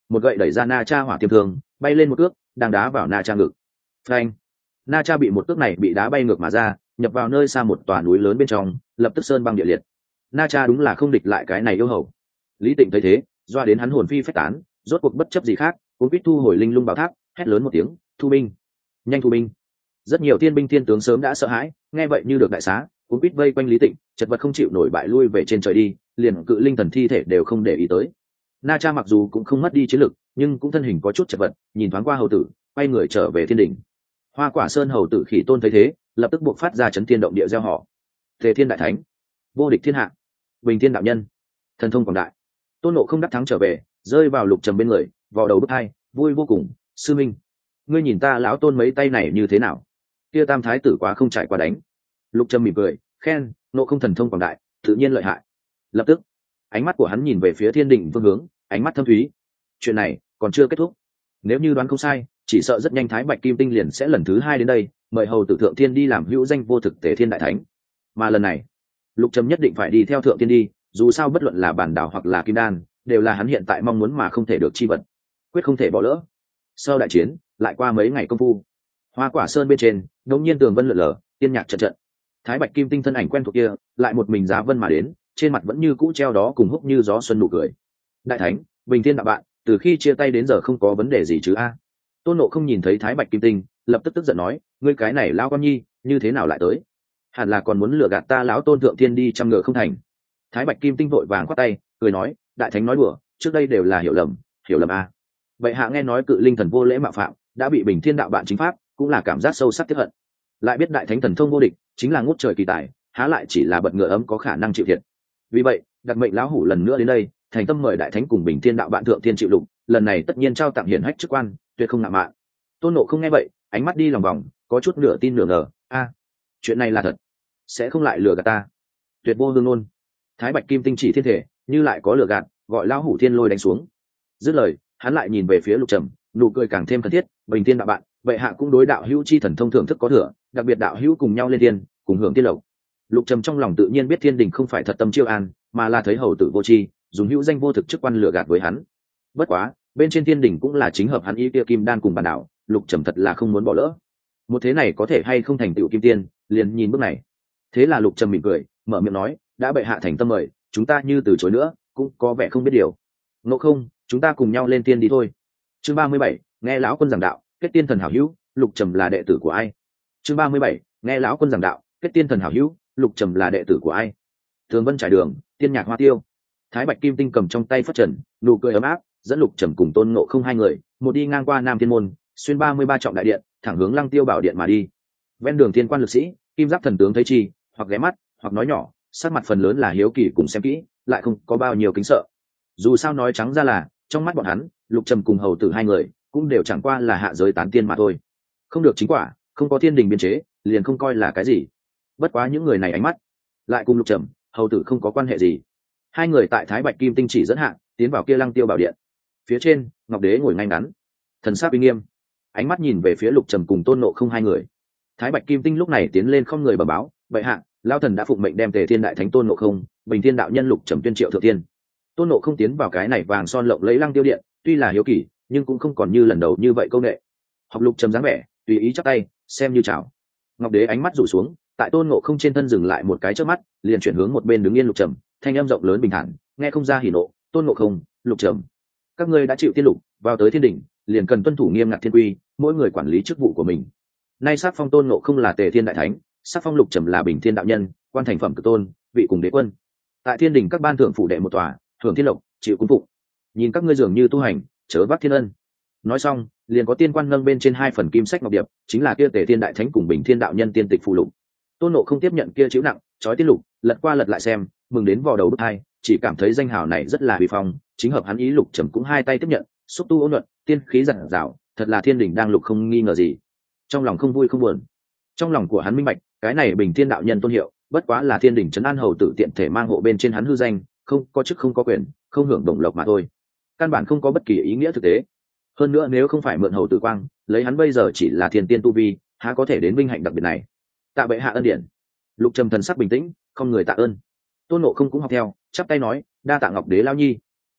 một gậy đẩy ra Na Cha hỏa tiêm thương, bay lên một cước, đang đá vào Na Cha ngực. Phanh! Na Cha bị một cước này bị đá bay ngược mà ra, nhập vào nơi xa một tòa núi lớn bên trong, lập tức sơn băng địa liệt. Na Cha đúng là không địch lại cái này yêu hầu. Lý Tịnh thấy thế, doa đến hắn hồn phi phách tán, rốt cuộc bất chấp gì khác, cũng quýt thu hồi linh lung bảo tháp, hét lớn một tiếng, thu binh, nhanh thu binh. Rất nhiều tiên binh tiên tướng sớm đã sợ hãi, nghe vậy như được đại xá, cũng quýt vây quanh Lý Tịnh, chật vật không chịu nổi bại lui về trên trời đi, liền cự linh thần thi thể đều không để ý tới. Na Cha mặc dù cũng không mất đi chiến lực, nhưng cũng thân hình có chút chật vật, nhìn thoáng qua hầu tử, quay người trở về thiên đỉnh. Hoa Quả Sơn hầu tử Khỉ Tôn thấy thế, lập tức buộc phát ra chấn thiên động địa gieo họ. Tề Thiên đại thánh, vô địch thiên hạ, Bình Thiên đạo nhân, thần thông quảng đại. Tôn Ngộ không đắc thắng trở về, rơi vào Lục Trầm bên người, vò đầu bức hai, vui vô cùng. Sư minh, ngươi nhìn ta lão Tôn mấy tay này như thế nào? Kia tam thái tử quá không trải qua đánh. Lục Trầm mỉm cười, khen, Ngộ không thần thông quảng đại, tự nhiên lợi hại. Lập tức, ánh mắt của hắn nhìn về phía thiên đình phương hướng, ánh mắt thâm thúy. Chuyện này còn chưa kết thúc, nếu như đoán không sai, chỉ sợ rất nhanh Thái Bạch Kim Tinh liền sẽ lần thứ hai đến đây, mời hầu tử Thượng Thiên đi làm hữu danh vô thực Tề Thiên đại thánh. Mà lần này, Lục Trầm nhất định phải đi theo Thượng Thiên đi, dù sao bất luận là bản đảo hoặc là kim đan, đều là hắn hiện tại mong muốn mà không thể được chi vật, quyết không thể bỏ lỡ. Sau đại chiến, lại qua mấy ngày công phu, Hoa Quả Sơn bên trên, đột nhiên tường vân lượn lờ, tiên nhạc trận trận. Thái Bạch Kim Tinh thân ảnh quen thuộc kia, lại một mình giá vân mà đến, trên mặt vẫn như cũ treo đó cùng húc như gió xuân nụ cười. Đại thánh, Bình Thiên đạo bạn, từ khi chia tay đến giờ không có vấn đề gì chứ a? Tôn Ngộ không nhìn thấy Thái Bạch Kim Tinh, lập tức tức giận nói, ngươi cái này lão con nhi, như thế nào lại tới? Hẳn là còn muốn lừa gạt ta lão Tôn Thượng Thiên đi chăm ngựa không thành. Thái Bạch Kim Tinh vội vàng khoát tay, cười nói, đại thánh nói đùa, trước đây đều là hiểu lầm, hiểu lầm a. Vậy hạ nghe nói cự linh thần vô lễ mạo phạm, đã bị Bình Thiên đạo bạn chính pháp, cũng là cảm giác sâu sắc tiếc hận. Lại biết đại thánh thần thông vô địch, chính là ngút trời kỳ tài, há lại chỉ là bật ngựa ấm có khả năng chịu thiệt. Vì vậy, đặc mệnh lão hủ lần nữa đến đây, thành tâm mời đại thánh cùng Bình Thiên đạo bạn Thượng Thiên chịu đục, lần này tất nhiên trao tặng hiển hách chức quan, tuyệt không ngạo mạn. Tôn Ngộ không nghe vậy, ánh mắt đi lòng vòng, có chút nửa tin nửa ngờ, a, chuyện này là thật, sẽ không lại lừa gạt ta? Tuyệt vô hương luôn. Thái Bạch Kim Tinh chỉ thiên thể, như lại có lừa gạt, gọi lão hủ thiên lôi đánh xuống. Dứt lời, hắn lại nhìn về phía Lục Trầm, nụ cười càng thêm thân thiết, Bình Thiên đạo bạn, vậy hạ cũng đối đạo hữu chi thần thông thưởng thức có thừa, đặc biệt đạo hữu cùng nhau lên thiên, cùng hưởng tiên lộc. Lục Trầm trong lòng tự nhiên biết thiên đình không phải thật tâm chiêu an, mà là thấy hầu tử vô tri, dùng hữu danh vô thực chức quan lừa gạt với hắn. Bất quá, bên trên thiên đình cũng là chính hợp hắn ý kia kim đan cùng bản đạo, Lục Trầm thật là không muốn bỏ lỡ. Một thế này có thể hay không thành tựu kim tiên, liền nhìn bước này. Thế là Lục Trầm mỉm cười, mở miệng nói, đã bệ hạ thành tâm mời, chúng ta như từ chối nữa, cũng có vẻ không biết điều. Ngộ không, chúng ta cùng nhau lên tiên đi thôi. Chương ba mươi bảy, nghe lão quân giảng đạo, kết tiên thần hảo hữu, Lục Trầm là đệ tử của ai? Chương ba mươi bảy, nghe lão quân giảng đạo, kết tiên thần hảo hữu, Lục Trầm là đệ tử của ai? Thường vân trải đường, tiên nhạc hoa tiêu. Thái Bạch Kim Tinh cầm trong tay phất trần, nụ cười ấm áp, dẫn Lục Trầm cùng Tôn Ngộ không hai người, một đi ngang qua Nam Thiên môn, xuyên ba mươi ba trọng đại điện, thẳng hướng Lăng Tiêu Bảo điện mà đi. Ven đường thiên quan lực sĩ, kim giáp thần tướng thấy chi, hoặc ghé mắt, hoặc nói nhỏ, sắc mặt phần lớn là hiếu kỳ cùng xem kỹ, lại không có bao nhiêu kính sợ. Dù sao nói trắng ra là, trong mắt bọn hắn, Lục Trầm cùng hầu tử hai người, cũng đều chẳng qua là hạ giới tán tiên mà thôi. Không được chính quả, không có thiên đình biên chế, liền không coi là cái gì. Bất quá những người này ánh mắt, lại cùng Lục Trầm, hầu tử không có quan hệ gì. Hai người tại Thái Bạch Kim Tinh chỉ dẫn hạ, tiến vào kia Lăng Tiêu Bảo điện. Phía trên, Ngọc Đế ngồi ngay ngắn, thần sắc uy nghiêm, ánh mắt nhìn về phía Lục Trầm cùng Tôn Ngộ không hai người. Thái Bạch Kim Tinh lúc này tiến lên không người bẩm báo, bệ hạ, lão thần đã phụng mệnh đem Tề Thiên đại thánh Tôn Ngộ không, Bình Thiên đạo nhân Lục Trầm tuyên triệu thượng thiên. Tôn Ngộ không tiến vào cái này vàng son lộng lấy Lăng Tiêu điện, tuy là hiếu kỳ, nhưng cũng không còn như lần đầu như vậy câu nệ. Học Lục Trầm dáng vẻ, tùy ý chắp tay, xem như chào. Ngọc Đế ánh mắt rủ xuống, tại Tôn Ngộ không trên thân dừng lại một cái chớp mắt, liền chuyển hướng một bên đứng yên Lục Trầm, thanh âm rộng lớn bình thản, nghe không ra hỉ nộ. Tôn Ngộ không, Lục Trầm, các ngươi đã chịu tiên lục, vào tới thiên đỉnh, liền cần tuân thủ nghiêm ngặt thiên quy, mỗi người quản lý chức vụ của mình. Nay sắc phong Tôn Ngộ không là Tề Thiên đại thánh, sắc phong Lục Trầm là Bình Thiên đạo nhân, quan thành phẩm cực tôn, vị cùng đế quân. Tại thiên đỉnh các ban thượng phủ đệ một tòa, hưởng thiên lộc, chịu cung phụng. Nhìn các ngươi dường như tu hành, chớ vác thiên ân. Nói xong, liền có tiên quan nâng bên trên hai phần kim sách ngọc điệp, chính là kia Tề Thiên đại thánh cùng Bình Thiên đạo nhân tiên tịch phụ lục. Tôn Ngộ không tiếp nhận kia chữ nặng, chói tiên lục, lật qua lật lại xem, mừng đến vò đầu bứt tai, chỉ cảm thấy danh hào này rất là uy phong, chính hợp hắn ý. Lục Trầm cũng hai tay tiếp nhận, xúc tu ôn nhuận, tiên khí dặn dào, thật là thiên đỉnh đang lục không nghi ngờ gì. Trong lòng không vui không buồn, trong lòng của hắn minh bạch, cái này Bình Thiên đạo nhân tôn hiệu, bất quá là thiên đỉnh trấn an hầu tử tiện thể mang hộ bên trên hắn hư danh, không có chức không có quyền, không hưởng đồng lộc mà thôi, căn bản không có bất kỳ ý nghĩa thực tế. Hơn nữa nếu không phải mượn hầu tử quang, lấy hắn bây giờ chỉ là thiên tiên tu vi, há có thể đến vinh hạnh đặc biệt này. Tạ bệ hạ ân điển. Lục Trầm thần sắc bình tĩnh, không người tạ ơn. Tôn Ngộ không cũng học theo, chắp tay nói, đa tạ Ngọc Đế lao nhi.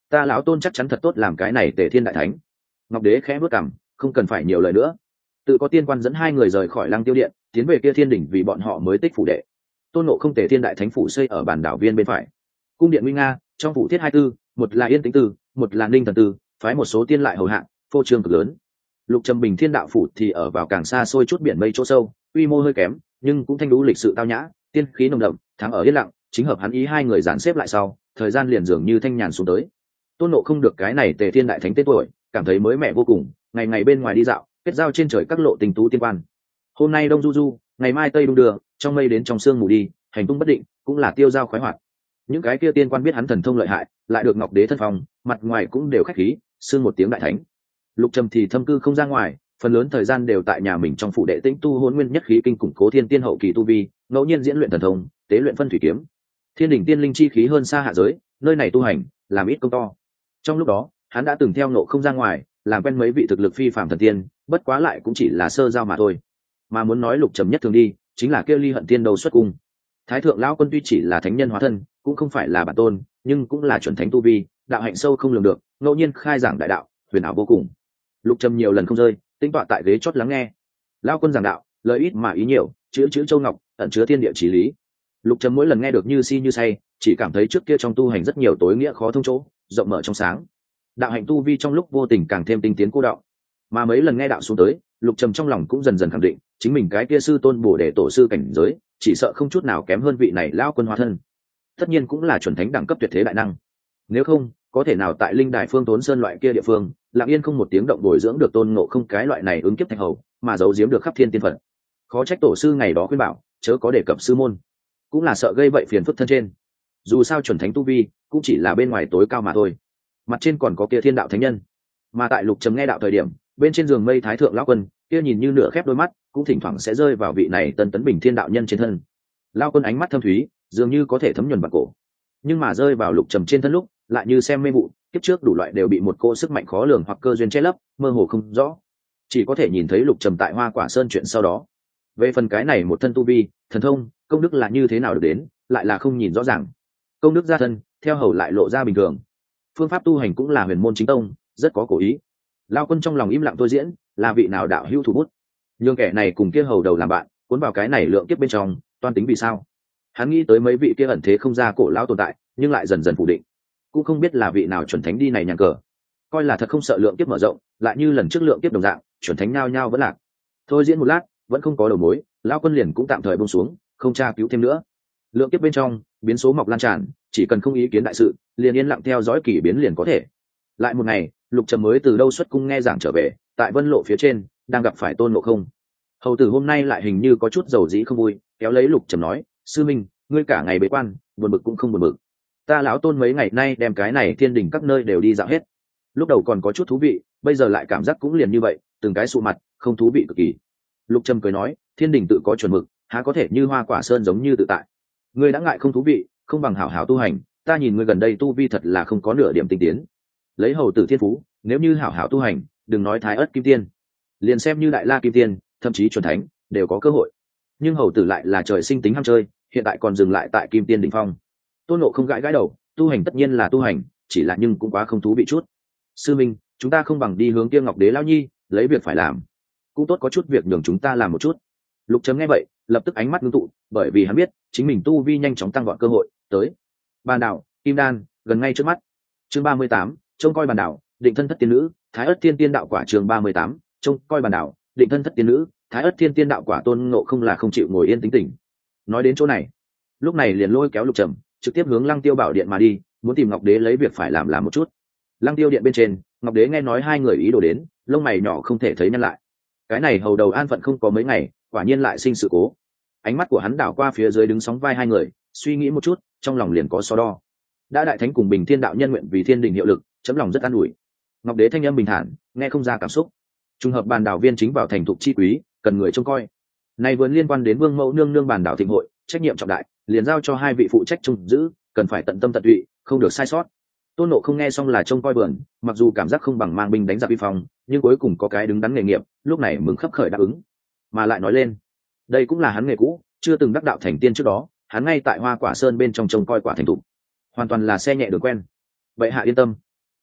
ta lão tôn chắc chắn thật tốt làm cái này tề thiên đại thánh. Ngọc đế khẽ bước cằm, không cần phải nhiều lời nữa. Tự có tiên quan dẫn hai người rời khỏi lăng tiêu điện, tiến về kia thiên đỉnh vì bọn họ mới tích phủ đệ. Tôn Ngộ Không tề thiên đại thánh phủ xây ở bản đảo viên bên phải, cung điện nguy nga, trong phủ thiết hai tư, một là yên tĩnh tư, một là ninh thần tư, phái một số tiên lại hầu hạ, phô trương cực lớn. Lục Trầm Bình thiên đạo phủ thì ở vào càng xa xôi chút biển mây chỗ sâu, quy mô hơi kém, nhưng cũng thanh đũ lịch sự tao nhã, tiên khí nồng đậm, tháng ở yên lặng, chính hợp hắn ý. Hai người dàn xếp lại sau, thời gian liền dường như thanh nhàn xuống tới. Tôn Ngộ Không được cái này tề thiên đại thánh tên tuổi, cảm thấy mới mẻ vô cùng, ngày ngày bên ngoài đi dạo, kết giao trên trời các lộ tình tú tiên quan. Hôm nay đông du du, ngày mai tây đung đưa, trong mây đến trong sương mù đi, hành tung bất định, cũng là tiêu giao khoái hoạt. Những cái kia tiên quan biết hắn thần thông lợi hại, lại được Ngọc đế thân phòng, mặt ngoài cũng đều khách khí, xưng một tiếng đại thánh. Lục Trầm thì thâm cư không ra ngoài, phần lớn thời gian đều tại nhà mình trong phủ đệ tĩnh tu hôn nguyên nhất khí kinh củng cố thiên tiên hậu kỳ tu vi, ngẫu nhiên diễn luyện thần thông, tế luyện phân thủy kiếm. Thiên đỉnh tiên linh chi khí hơn xa hạ giới, nơi này tu hành, làm ít công to. Trong lúc đó, hắn đã từng theo Ngộ Không ra ngoài, làm quen mấy vị thực lực phi phàm thần tiên, bất quá lại cũng chỉ là sơ giao mà thôi. Mà muốn nói Lục Trầm nhất thường đi, chính là kêu Ly Hận Tiên đầu xuất cung. Thái thượng lão quân tuy chỉ là thánh nhân hóa thân, cũng không phải là bản tôn, nhưng cũng là chuẩn thánh tu vi, đạo hạnh sâu không lường được, ngẫu nhiên khai giảng đại đạo, huyền ảo vô cùng. Lục Trầm nhiều lần không rơi, tinh tọa tại ghế chót lắng nghe. Lão quân giảng đạo, lời ít mà ý nhiều, chữ chữ châu ngọc, ẩn chứa thiên địa chí lý. Lục Trầm mỗi lần nghe được như si như say, chỉ cảm thấy trước kia trong tu hành rất nhiều tối nghĩa khó thông chỗ, rộng mở trong sáng. Đạo hạnh tu vi trong lúc vô tình càng thêm tinh tiến cô đạo. Mà mấy lần nghe đạo xuống tới, Lục Trầm trong lòng cũng dần dần khẳng định, chính mình cái kia sư tôn Bồ Đề tổ sư cảnh giới, chỉ sợ không chút nào kém hơn vị này lão quân hóa thân. Tất nhiên cũng là chuẩn thánh đẳng cấp tuyệt thế đại năng. Nếu không, có thể nào tại linh đài phương Tốn Sơn loại kia địa phương, lặng yên không một tiếng động bồi dưỡng được Tôn Ngộ Không cái loại này ứng kiếp thạch hầu, mà giấu giếm được khắp thiên tiên phật. Khó trách tổ sư ngày đó khuyên bảo, chớ có đề cập sư môn, cũng là sợ gây vậy phiền phức thân trên. Dù sao chuẩn thánh tu vi cũng chỉ là bên ngoài tối cao mà thôi, mặt trên còn có kia thiên đạo thánh nhân. Mà tại Lục Trầm nghe đạo thời điểm, bên trên giường mây thái thượng lão quân kia nhìn như nửa khép đôi mắt, cũng thỉnh thoảng sẽ rơi vào vị này tân tấn bình thiên đạo nhân trên thân. Lão quân ánh mắt thâm thúy, dường như có thể thấm nhuần vào cổ, nhưng mà rơi vào Lục Trầm trên thân lúc, lại như xem mê vụ, kiếp trước đủ loại đều bị một cô sức mạnh khó lường hoặc cơ duyên che lấp, mơ hồ không rõ. Chỉ có thể nhìn thấy Lục Trầm tại Hoa Quả Sơn chuyện sau đó. Về phần cái này một thân tu vi, thần thông, công đức là như thế nào được đến, lại là không nhìn rõ ràng. Công đức gia thân, theo hầu lại lộ ra bình thường. Phương pháp tu hành cũng là huyền môn chính tông, rất có cố ý. Lao quân trong lòng im lặng tôi diễn, là vị nào đạo hữu thủ bút, nhưng kẻ này cùng kia hầu đầu làm bạn, cuốn vào cái này lượng kiếp bên trong, toan tính vì sao? Hắn nghĩ tới mấy vị kia ẩn thế không ra cổ lão tồn tại, nhưng lại dần dần phủ định. Cũng không biết là vị nào chuẩn thánh đi này nhàn cờ, coi là thật không sợ lượng kiếp mở rộng, lại như lần trước lượng kiếp đồng dạng, chuẩn thánh nhao nhao vẫn lạc. Thôi diễn một lát, vẫn không có đầu mối, lão quân liền cũng tạm thời buông xuống, không tra cứu thêm nữa. Lượng kiếp bên trong, biến số mọc lan tràn, chỉ cần không ý kiến đại sự, liền yên lặng theo dõi kỳ biến liền có thể. Lại một ngày, Lục Trầm mới từ đâu xuất cung nghe giảng trở về, tại Vân Lộ phía trên, đang gặp phải Tôn Ngộ Không. Hầu tử hôm nay lại hình như có chút dầu dĩ không vui, kéo lấy Lục Trầm nói: sư minh, ngươi cả ngày bế quan, buồn bực cũng không buồn bực. Ta lão Tôn mấy ngày nay đem cái này thiên đình các nơi đều đi dạo hết. Lúc đầu còn có chút thú vị, bây giờ lại cảm giác cũng liền như vậy, từng cái sụ mặt, không thú vị cực kỳ. Lục Trầm cười nói: thiên đình tự có chuẩn mực, há có thể như Hoa Quả Sơn giống như tự tại. Ngươi đã ngại không thú vị, không bằng hảo hảo tu hành. Ta nhìn ngươi gần đây tu vi thật là không có nửa điểm tinh tiến. Lấy hầu tử thiên phú, nếu như hảo hảo tu hành, đừng nói thái ất kim tiên, liền xem như đại la kim tiên, thậm chí chuẩn thánh, đều có cơ hội. Nhưng hầu tử lại là trời sinh tính ham chơi, hiện tại còn dừng lại tại kim tiên đỉnh phong. Tôn Ngộ không gãi gãi đầu, tu hành tất nhiên là tu hành, chỉ là nhưng cũng quá không thú vị chút. Sư minh, chúng ta không bằng đi hướng kia Ngọc Đế lão nhi, lấy việc phải làm, cũng tốt có chút việc nhường chúng ta làm một chút. Lục Chấm nghe vậy, lập tức ánh mắt ngưng tụ, bởi vì hắn biết chính mình tu vi nhanh chóng tăng vọt cơ hội tới. Bàn đảo, kim đan, gần ngay trước mắt. Chương ba mươi tám, trông coi bàn đảo, định thân thất tiên nữ, thái ất thiên tiên đạo quả. Chương ba mươi tám, trông coi bàn đảo, định thân thất tiên nữ, thái ất thiên tiên đạo quả. Tôn Ngộ không là không chịu ngồi yên tính tình. Nói đến chỗ này, lúc này liền lôi kéo Lục Trầm, trực tiếp hướng Lăng Tiêu Bảo Điện mà đi, muốn tìm Ngọc Đế lấy việc phải làm làm một chút. Lăng Tiêu Điện bên trên, Ngọc Đế nghe nói hai người ý đồ đến, lông mày nhỏ không thể thấy nhăn lại. Cái này hầu đầu an phận không có mấy ngày, quả nhiên lại sinh sự cố. Ánh mắt của hắn đảo qua phía dưới đứng sóng vai hai người, suy nghĩ một chút, trong lòng liền có so đo. Đã đại thánh cùng Bình Thiên đạo nhân nguyện vì thiên đình hiệu lực, chấm lòng rất an ủi. Ngọc Đế thanh âm bình thản, nghe không ra cảm xúc. Trùng hợp bàn đảo viên chính vào thành thục chi quý, cần người trông coi. Này vốn liên quan đến Vương Mẫu nương nương bàn đảo thịnh hội, trách nhiệm trọng đại, liền giao cho hai vị phụ trách trông giữ, cần phải tận tâm tận tụy, không được sai sót. Tôn Nộ không nghe xong là trông coi bờn, mặc dù cảm giác không bằng mang binh đánh giặc uy phong, nhưng cuối cùng có cái đứng đắn nghề nghiệp, lúc này mừng khấp khởi đáp ứng. Mà lại nói lên, đây cũng là hắn nghề cũ, chưa từng đắc đạo thành tiên trước đó, hắn ngay tại Hoa Quả Sơn bên trong trông coi quả thành thục, hoàn toàn là xe nhẹ đường quen. Vậy hạ yên tâm,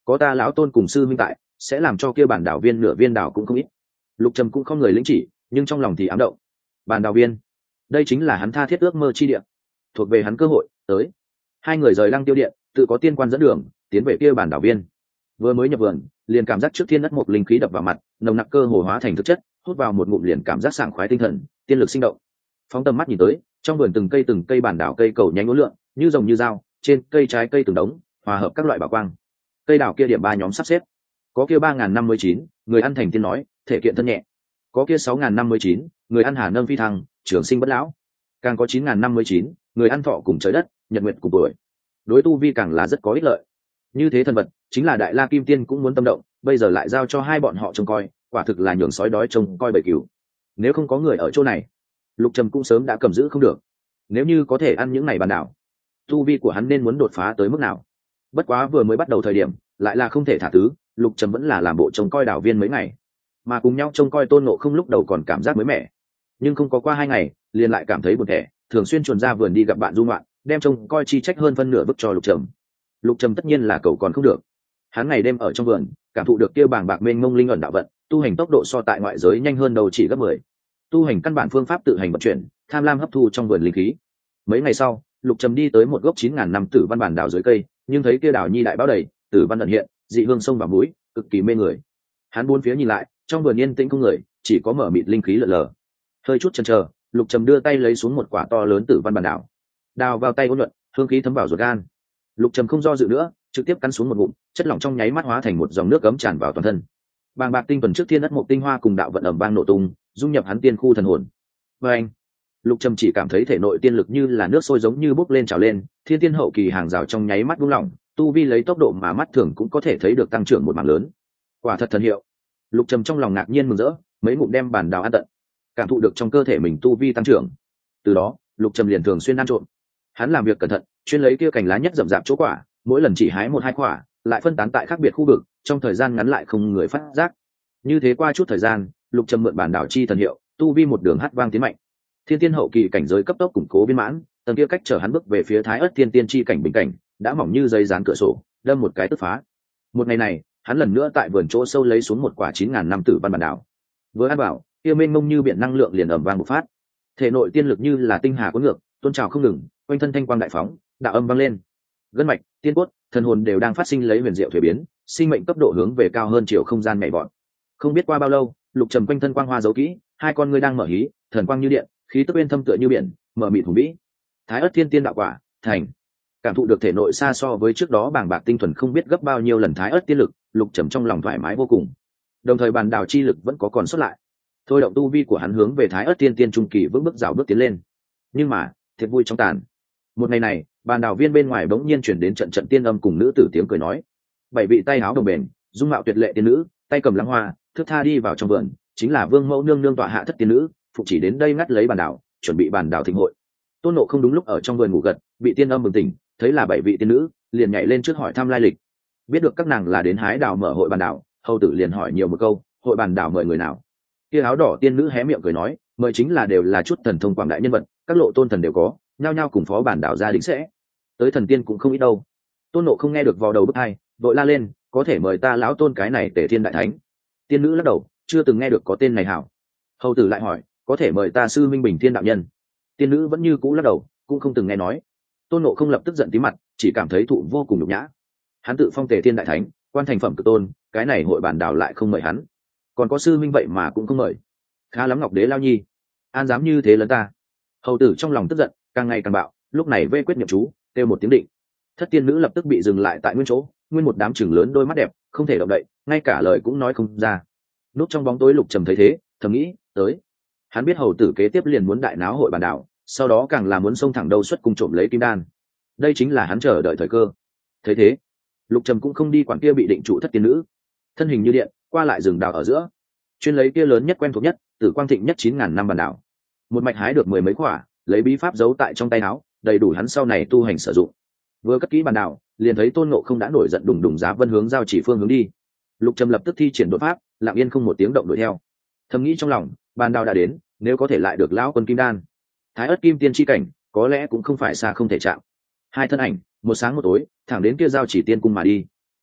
có ta lão tôn cùng sư minh tại sẽ làm cho kia bản đảo viên nửa viên đảo cũng không ít. Lục trầm cũng không người lĩnh chỉ, nhưng trong lòng thì ám động. Bản đảo viên, đây chính là hắn tha thiết ước mơ chi địa, thuộc về hắn cơ hội. Tới, hai người rời Lăng Tiêu điện, tự có tiên quan dẫn đường tiến về kia bản đảo viên. Vừa mới nhập vườn, liền cảm giác trước thiên đất một linh khí đập vào mặt, nồng nặc cơ hồ hóa thành thực chất, hút vào một ngụm liền cảm giác sảng khoái tinh thần, tiên lực sinh động. Phóng tầm mắt nhìn tới, trong vườn từng cây từng cây bản đảo cây cầu nhánh uốn lượn, như rồng như dao, trên cây trái cây từng đống, hòa hợp các loại bảo quang. Cây đảo kia điểm ba nhóm sắp xếp, có kia ba nghìn năm mươi chín, người ăn thành tiên nói, thể kiện thân nhẹ. Có kia sáu nghìn năm mươi chín, người ăn hà nâm phi thăng, trường sinh bất lão. Càng có chín nghìn năm mươi chín, người ăn thọ cùng trời đất, nhật nguyệt cùng tuổi. Đối tu vi càng là rất có ích lợi. Như thế thần vật, chính là Đại La Kim Tiên cũng muốn tâm động, bây giờ lại giao cho hai bọn họ trông coi, quả thực là nhường sói đói trông coi bầy cừu. Nếu không có người ở chỗ này, Lục Trầm cũng sớm đã cầm giữ không được. Nếu như có thể ăn những này bản đảo, tu vi của hắn nên muốn đột phá tới mức nào? Bất quá vừa mới bắt đầu thời điểm, lại là không thể thả tứ, Lục Trầm vẫn là làm bộ trông coi đảo viên mấy ngày, mà cùng nhau trông coi Tôn Ngộ Không lúc đầu còn cảm giác mới mẻ, nhưng không có qua hai ngày, liền lại cảm thấy buồn tẻ, thường xuyên chuồn ra vườn đi gặp bạn du ngoạn, đem trông coi chi trách hơn phân nửa bức cho Lục Trầm. Lục Trầm tất nhiên là cầu còn không được, hắn ngày đêm ở trong vườn, cảm thụ được kia bàng bạc mênh mông linh ẩn đạo vận, tu hành tốc độ so tại ngoại giới nhanh hơn đầu chỉ gấp mười. Tu hành căn bản phương pháp tự hành vận chuyển, tham lam hấp thu trong vườn linh khí. Mấy ngày sau, Lục Trầm đi tới một gốc chín ngàn năm tử văn bản đảo dưới cây, nhưng thấy kia đảo nhi đại báo đầy, tử văn ẩn hiện, dị hương sông vào mũi, cực kỳ mê người. Hắn bốn phía nhìn lại, trong vườn yên tĩnh không người, chỉ có mở mịt linh khí lờ lờ. Hơi chút chần chờ, Lục Trầm đưa tay lấy xuống một quả to lớn tử văn bản đảo, đào vào tay ôn nhuận, hương khí thấm vào ruột gan. Lục Trầm không do dự nữa, trực tiếp cắn xuống một ngụm, chất lỏng trong nháy mắt hóa thành một dòng nước ấm tràn vào toàn thân. Bàng bạc tinh tuần trước thiên đất một tinh hoa cùng đạo vận ẩm vang nổ tung, dung nhập hắn tiên khu thần hồn. Và anh, Lục Trầm chỉ cảm thấy thể nội tiên lực như là nước sôi giống như bốc lên trào lên, thiên tiên hậu kỳ hàng rào trong nháy mắt buông lỏng, tu vi lấy tốc độ mà mắt thường cũng có thể thấy được tăng trưởng một mảng lớn. Quả thật thần hiệu. Lục Trầm trong lòng ngạc nhiên mừng rỡ, mấy ngụm đem bản đào ăn tận, cảm thụ được trong cơ thể mình tu vi tăng trưởng. Từ đó, Lục Trầm liền thường xuyên ăn trộm. Hắn làm việc cẩn thận, chuyên lấy kia cành lá nhất rậm rạp chỗ quả, mỗi lần chỉ hái một hai quả, lại phân tán tại khác biệt khu vực, trong thời gian ngắn lại không người phát giác. Như thế qua chút thời gian, Lục Trầm mượn bản đảo chi thần hiệu, tu vi một đường hát vang tiến mạnh. Thiên tiên hậu kỳ cảnh giới cấp tốc củng cố viên mãn, tầng kia cách chở hắn bước về phía Thái Ức Thiên Tiên chi cảnh bình cảnh, đã mỏng như giấy dán cửa sổ, đâm một cái tức phá. Một ngày này, hắn lần nữa tại vườn chỗ sâu lấy xuống một quả chín ngàn năm tử văn bản đảo. Vừa ăn vào, kia mênh mông như biển năng lượng liền ầm vang bộc phát. Thể nội tiên lực như là tinh hà cuốn ngược, tuôn trào không ngừng, quanh thân thanh quang đại phóng, đạo âm vang lên. Gân mạch, tiên cốt, thần hồn đều đang phát sinh lấy huyền diệu thuế biến, sinh mệnh cấp độ hướng về cao hơn chiều không gian nhảy vọt. Không biết qua bao lâu, Lục Trầm quanh thân quang hoa giấu kỹ, hai con ngươi đang mở hí, thần quang như điện, khí tức uyên thâm tựa như biển, mở mịt hùng vĩ. Thái Ức Thiên Tiên đạo quả, thành. Cảm thụ được thể nội xa so với trước đó bàng bạc tinh thuần không biết gấp bao nhiêu lần Thái Ức tiên lực, Lục Trầm trong lòng thoải mái vô cùng. Đồng thời bản đảo chi lực vẫn có còn sót lại, thôi động tu vi của hắn hướng về Thái Ức Thiên Tiên trung kỳ vững bước rào bước tiến lên. Nhưng mà, thiệt vui trong tàn. Một ngày này, bàn đảo viên bên ngoài bỗng nhiên chuyển đến trận trận tiên âm cùng nữ tử tiếng cười nói. Bảy vị tay áo đồng bền, dung mạo tuyệt lệ tiên nữ, tay cầm lăng hoa, thước tha đi vào trong vườn, chính là Vương Mẫu nương nương tọa hạ thất tiên nữ, phụ chỉ đến đây ngắt lấy bàn đảo, chuẩn bị bàn đảo thịnh hội. Tôn Ngộ không đúng lúc ở trong vườn ngủ gật, bị tiên âm bừng tỉnh, thấy là bảy vị tiên nữ, liền nhảy lên trước hỏi thăm lai lịch. Biết được các nàng là đến hái đảo mở hội bàn đảo, hầu tử liền hỏi nhiều một câu, hội bàn đảo mời người nào? Kia áo đỏ tiên nữ hé miệng cười nói, mời chính là đều là chút thần thông quảng đại nhân vật, các lộ tôn thần đều có, nhao nhao cùng phó bản đảo gia đình sẽ tới, thần tiên cũng không ít đâu. Tôn Ngộ không nghe được vào đầu bức hai, vội la lên, có thể mời ta lão tôn cái này Tề Thiên đại thánh. Tiên nữ lắc đầu, chưa từng nghe được có tên này hảo. Hầu tử lại hỏi, có thể mời ta sư minh Bình Thiên đạo nhân. Tiên nữ vẫn như cũ lắc đầu, cũng không từng nghe nói. Tôn Ngộ không lập tức giận tí mặt, chỉ cảm thấy thụ vô cùng nhục nhã. Hắn tự phong Tề Thiên đại thánh, quan thành phẩm cực tôn, cái này hội bản đảo lại không mời hắn, còn có sư minh vậy mà cũng không mời, khá lắm Ngọc Đế lao nhi, an dám như thế lớn ta. Hầu tử trong lòng tức giận, càng ngày càng bạo, lúc này vê quyết nhập chú, kêu một tiếng định. Thất tiên nữ lập tức bị dừng lại tại nguyên chỗ, nguyên một đám chừng lớn đôi mắt đẹp, không thể động đậy, ngay cả lời cũng nói không ra. Núp trong bóng tối Lục Trầm thấy thế, thầm nghĩ, tới. Hắn biết hầu tử kế tiếp liền muốn đại náo hội bàn đảo, sau đó càng là muốn xông thẳng đầu xuất cung trộm lấy kim đan. Đây chính là hắn chờ đợi thời cơ. Thấy thế, Lục Trầm cũng không đi quản kia bị định trụ thất tiên nữ, thân hình như điện, qua lại rừng đào ở giữa, chuyên lấy kia lớn nhất quen thuộc nhất, Tử Quang thịnh nhất chín ngàn năm bàn đảo, một mạch hái được mười mấy quả, lấy bí pháp giấu tại trong tay áo, đầy đủ hắn sau này tu hành sử dụng. Vừa cất kỹ bàn đảo, liền thấy Tôn Ngộ không đã nổi giận đùng đùng giá vân hướng giao chỉ phương hướng đi. Lục Trầm lập tức thi triển đột pháp, lặng yên không một tiếng động đuổi theo. Thầm nghĩ trong lòng, bàn đảo đã đến, nếu có thể lại được lão quân kim đan, Thái Ức Kim Tiên chi cảnh, có lẽ cũng không phải xa không thể chạm. Hai thân ảnh, một sáng một tối, thẳng đến kia giao chỉ tiên cung mà đi.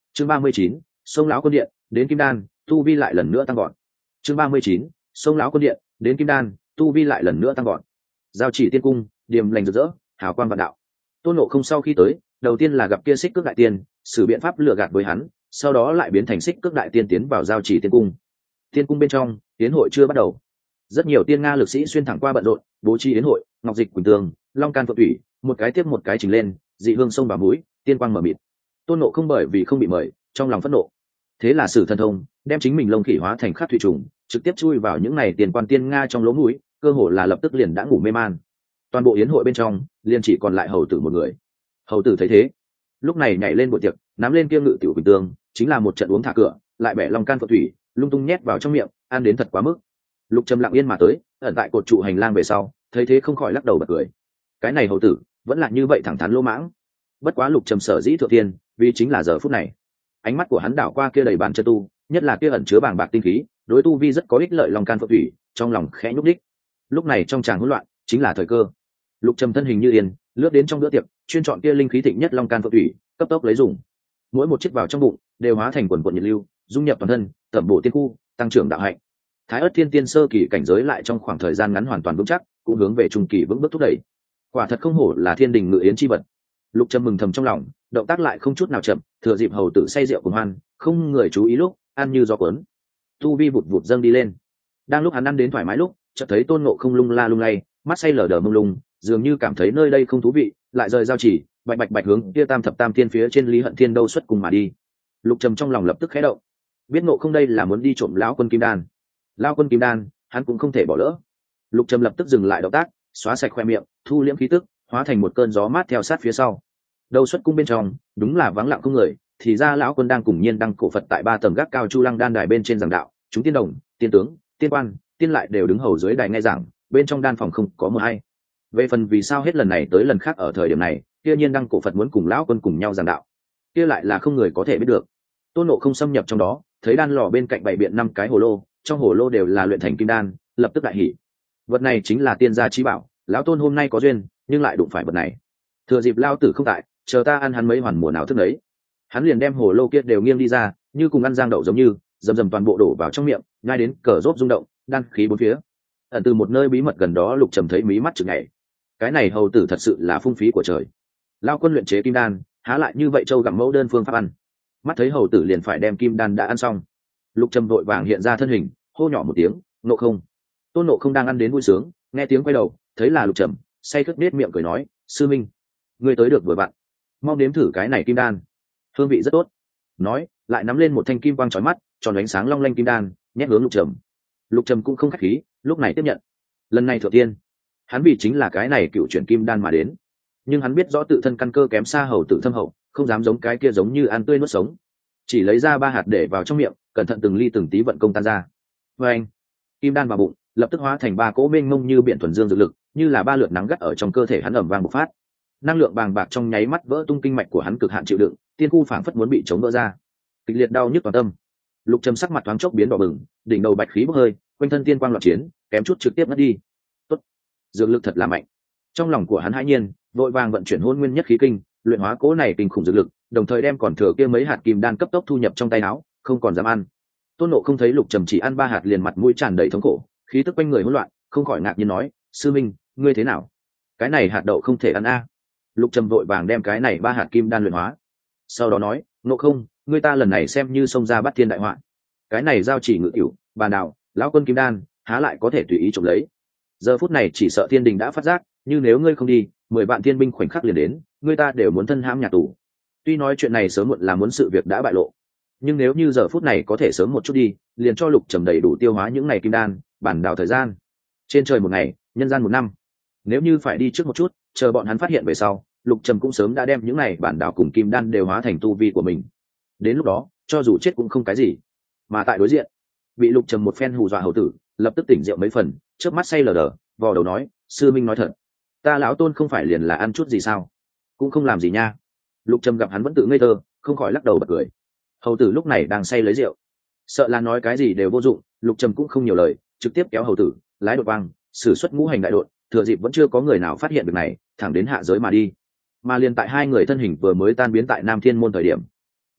chương ba mươi chín, sông lão quân điện đến kim đan, tu vi lại lần nữa tăng gọn. chương ba mươi chín, sông lão quân điện đến kim đan, tu vi lại lần nữa tăng gọn. Giao chỉ tiên cung, điềm lành rực rỡ, hào quang vạn đạo. Tôn Ngộ Không sau khi tới, đầu tiên là gặp kia Xích Cước đại tiên, sử biện pháp lừa gạt với hắn, sau đó lại biến thành Xích Cước đại tiên tiến vào giao chỉ tiên cung. Tiên cung bên trong, yến hội chưa bắt đầu. Rất nhiều tiên nga lực sĩ xuyên thẳng qua bận rộn, bố trí yến hội, ngọc dịch quỳnh tường, long can phượng thủy, một cái tiếp một cái trình lên, dị hương sông vào mũi, tiên quang mở mịt. Tôn Ngộ Không bởi vì không bị mời, trong lòng phẫn nộ. Thế là sử thần thông, đem chính mình lông khỉ hóa thành khắc thủy trùng, trực tiếp chui vào những này tiền quan tiên nga trong lỗ mũi, cơ hồ là lập tức liền đã ngủ mê man. Toàn bộ yến hội bên trong, liền chỉ còn lại hầu tử một người. Hầu tử thấy thế, lúc này nhảy lên buổi tiệc, nắm lên kia ngự tiểu quỳnh tương, chính là một trận uống thả cửa, lại bẻ long can phượng thủy, lung tung nhét vào trong miệng, ăn đến thật quá mức. Lục Trầm lặng yên mà tới, ẩn tại cột trụ hành lang về sau, thấy thế không khỏi lắc đầu bật cười. Cái này hầu tử, vẫn là như vậy thẳng thắn lỗ mãng. Bất quá Lục Trầm sở dĩ thượng tiên, vì chính là giờ phút này, ánh mắt của hắn đảo qua kia đầy bàn chân tu, nhất là kia ẩn chứa bàng bạc tinh khí, đối tu vi rất có ích lợi long can phượng thủy, trong lòng khẽ nhúc đích. Lúc này trong tràng hỗn loạn, chính là thời cơ. Lục Trầm thân hình như yên, lướt đến trong bữa tiệc, chuyên chọn kia linh khí thịnh nhất long can phượng thủy, cấp tốc lấy dùng. Mỗi một chiếc vào trong bụng, đều hóa thành quần quần nhiệt lưu, dung nhập toàn thân, tẩm bổ tiên khu, tăng trưởng đạo hạnh. Thái Ức Thiên Tiên sơ kỳ cảnh giới lại trong khoảng thời gian ngắn hoàn toàn vững chắc, cũng hướng về trung kỳ vững bước thúc đẩy. Quả thật không hổ là thiên đình ngự yến chi vật. Lục Trầm mừng thầm trong lòng, động tác lại không chút nào chậm, thừa dịp hầu tử say rượu cùng hoan, không người chú ý lúc, ăn như gió cuốn. Tu vi vụt vụt dâng đi lên. Đang lúc hắn ăn đến thoải mái lúc, chợt thấy Tôn Ngộ Không lung la lung lay, mắt say lờ đờ mông lung, dường như cảm thấy nơi đây không thú vị, lại rời giao chỉ, bạch bạch bạch hướng kia tam thập tam thiên phía trên Lý Hận Thiên đâu xuất cùng mà đi. Lục Trầm trong lòng lập tức khẽ động, biết Ngộ Không đây là muốn đi trộm lão quân kim đan. Lão quân kim đan, hắn cũng không thể bỏ lỡ. Lục Trầm lập tức dừng lại động tác, xóa sạch khoe miệng, thu liễm khí tức, hóa thành một cơn gió mát theo sát phía sau. Đâu xuất cung bên trong, đúng là vắng lặng không người, thì ra lão quân đang cùng Nhiên Đăng cổ Phật tại ba tầng gác cao Chu Lăng đan đài bên trên giảng đạo, chúng tiên đồng, tiên tướng, tiên quan, tiên lại đều đứng hầu dưới đài nghe giảng, bên trong đan phòng không có một ai. Về phần vì sao hết lần này tới lần khác ở thời điểm này, kia Nhiên Đăng cổ Phật muốn cùng lão quân cùng nhau giảng đạo, kia lại là không người có thể biết được. Tôn Ngộ Không xâm nhập trong đó, thấy đan lò bên cạnh bày biện năm cái hồ lô, trong hồ lô đều là luyện thành kim đan, lập tức đại hỉ. Vật này chính là tiên gia chí bảo, lão tôn hôm nay có duyên, nhưng lại đụng phải vật này. Thừa dịp lao tử không tại, chờ ta ăn hắn mấy hoàn mùa nào thức đấy. Hắn liền đem hồ lô kia đều nghiêng đi ra, như cùng ăn giang đậu giống như, dầm dầm toàn bộ đổ vào trong miệng, ngay đến cờ rốt rung động, đan khí bốn phía. Ẩn từ một nơi bí mật gần đó, Lục Trầm thấy mí mắt chực nhảy. Cái này hầu tử thật sự là phung phí của trời. Lao quân luyện chế kim đan, há lại như vậy châu gặm mẫu đơn phương pháp ăn. Mắt thấy hầu tử liền phải đem kim đan đã ăn xong, Lục Trầm vội vàng hiện ra thân hình, hô nhỏ một tiếng, Ngộ Không. Tôn Ngộ Không đang ăn đến vui sướng, nghe tiếng quay đầu, thấy là Lục Trầm, say khướt nết miệng cười nói, sư minh, ngươi tới được vừa vặn, mong nếm thử cái này kim đan, hương vị rất tốt. Nói lại nắm lên một thanh kim quang chói mắt, tròn ánh sáng long lanh kim đan, nhét hướng Lục Trầm. Lục Trầm cũng không khách khí, lúc này tiếp nhận. Lần này thượng tiên, hắn vì chính là cái này cựu chuyển kim đan mà đến, nhưng hắn biết rõ tự thân căn cơ kém xa hầu tử thâm hậu, không dám giống cái kia giống như ăn tươi nuốt sống, chỉ lấy ra ba hạt để vào trong miệng, cẩn thận từng ly từng tí vận công tan ra. Và anh, kim đan vào bụng, lập tức hóa thành ba cỗ mênh mông như biển thuần dương dược lực, như là ba lượt nắng gắt ở trong cơ thể hắn ẩm vang bộc phát. Năng lượng bàng bạc trong nháy mắt vỡ tung kinh mạch của hắn cực hạn chịu đựng, tiên khu phảng phất muốn bị chống vỡ ra, kịch liệt đau nhức toàn tâm. Lục Trầm sắc mặt thoáng chốc biến đỏ bừng, đỉnh đầu bạch khí bốc hơi, quanh thân tiên quang loạn chiến, kém chút trực tiếp ngất đi. Tốt, dược lực thật là mạnh. Trong lòng của hắn hãi nhiên, vội vàng vận chuyển hôn nguyên nhất khí kinh, luyện hóa cỗ này kinh khủng dược lực, đồng thời đem còn thừa kia mấy hạt kim đan cấp tốc thu nhập trong tay áo, không còn dám ăn. Tôn Ngộ không thấy Lục Trầm chỉ ăn ba hạt liền mặt mũi tràn đầy thống khổ, khí tức quanh người hỗn loạn, không khỏi ngạc nhiên nói, sư minh, ngươi thế nào? Cái này hạt đậu không thể ăn a. Lục Trầm vội vàng đem cái này ba hạt kim đan luyện hóa, sau đó nói, Ngộ không, ngươi ta lần này xem như xông ra bắt thiên đại họa. Cái này giao chỉ ngự cửu, bàn đạo, lão quân kim đan, há lại có thể tùy ý trộm lấy? Giờ phút này chỉ sợ thiên đình đã phát giác, như nếu ngươi không đi, mười vạn thiên binh khoảnh khắc liền đến, ngươi ta đều muốn thân hãm nhà tù. Tuy nói chuyện này sớm muộn là muốn sự việc đã bại lộ, nhưng nếu như giờ phút này có thể sớm một chút đi, liền cho Lục Trầm đầy đủ tiêu hóa những ngày kim đan, bản đảo thời gian. Trên trời một ngày, nhân gian một năm. Nếu như phải đi trước một chút, chờ bọn hắn phát hiện về sau, Lục Trầm cũng sớm đã đem những này bản đảo cùng kim đan đều hóa thành tu vi của mình. Đến lúc đó, cho dù chết cũng không cái gì. Mà tại đối diện, bị Lục Trầm một phen hù dọa hầu tử, lập tức tỉnh rượu mấy phần, chớp mắt say lờ đờ, vò đầu nói, sư minh nói thật, ta lão tôn không phải liền là ăn chút gì sao? Cũng không làm gì nha. Lục Trầm gặp hắn vẫn tự ngây thơ, không khỏi lắc đầu bật cười. Hầu tử lúc này đang say lấy rượu, sợ là nói cái gì đều vô dụng, Lục Trầm cũng không nhiều lời, trực tiếp kéo hầu tử, lái đột vang, sử xuất ngũ hành đại đột, thừa dịp vẫn chưa có người nào phát hiện được này, thẳng đến hạ giới mà đi. Mà liền tại hai người thân hình vừa mới tan biến tại Nam Thiên môn thời điểm,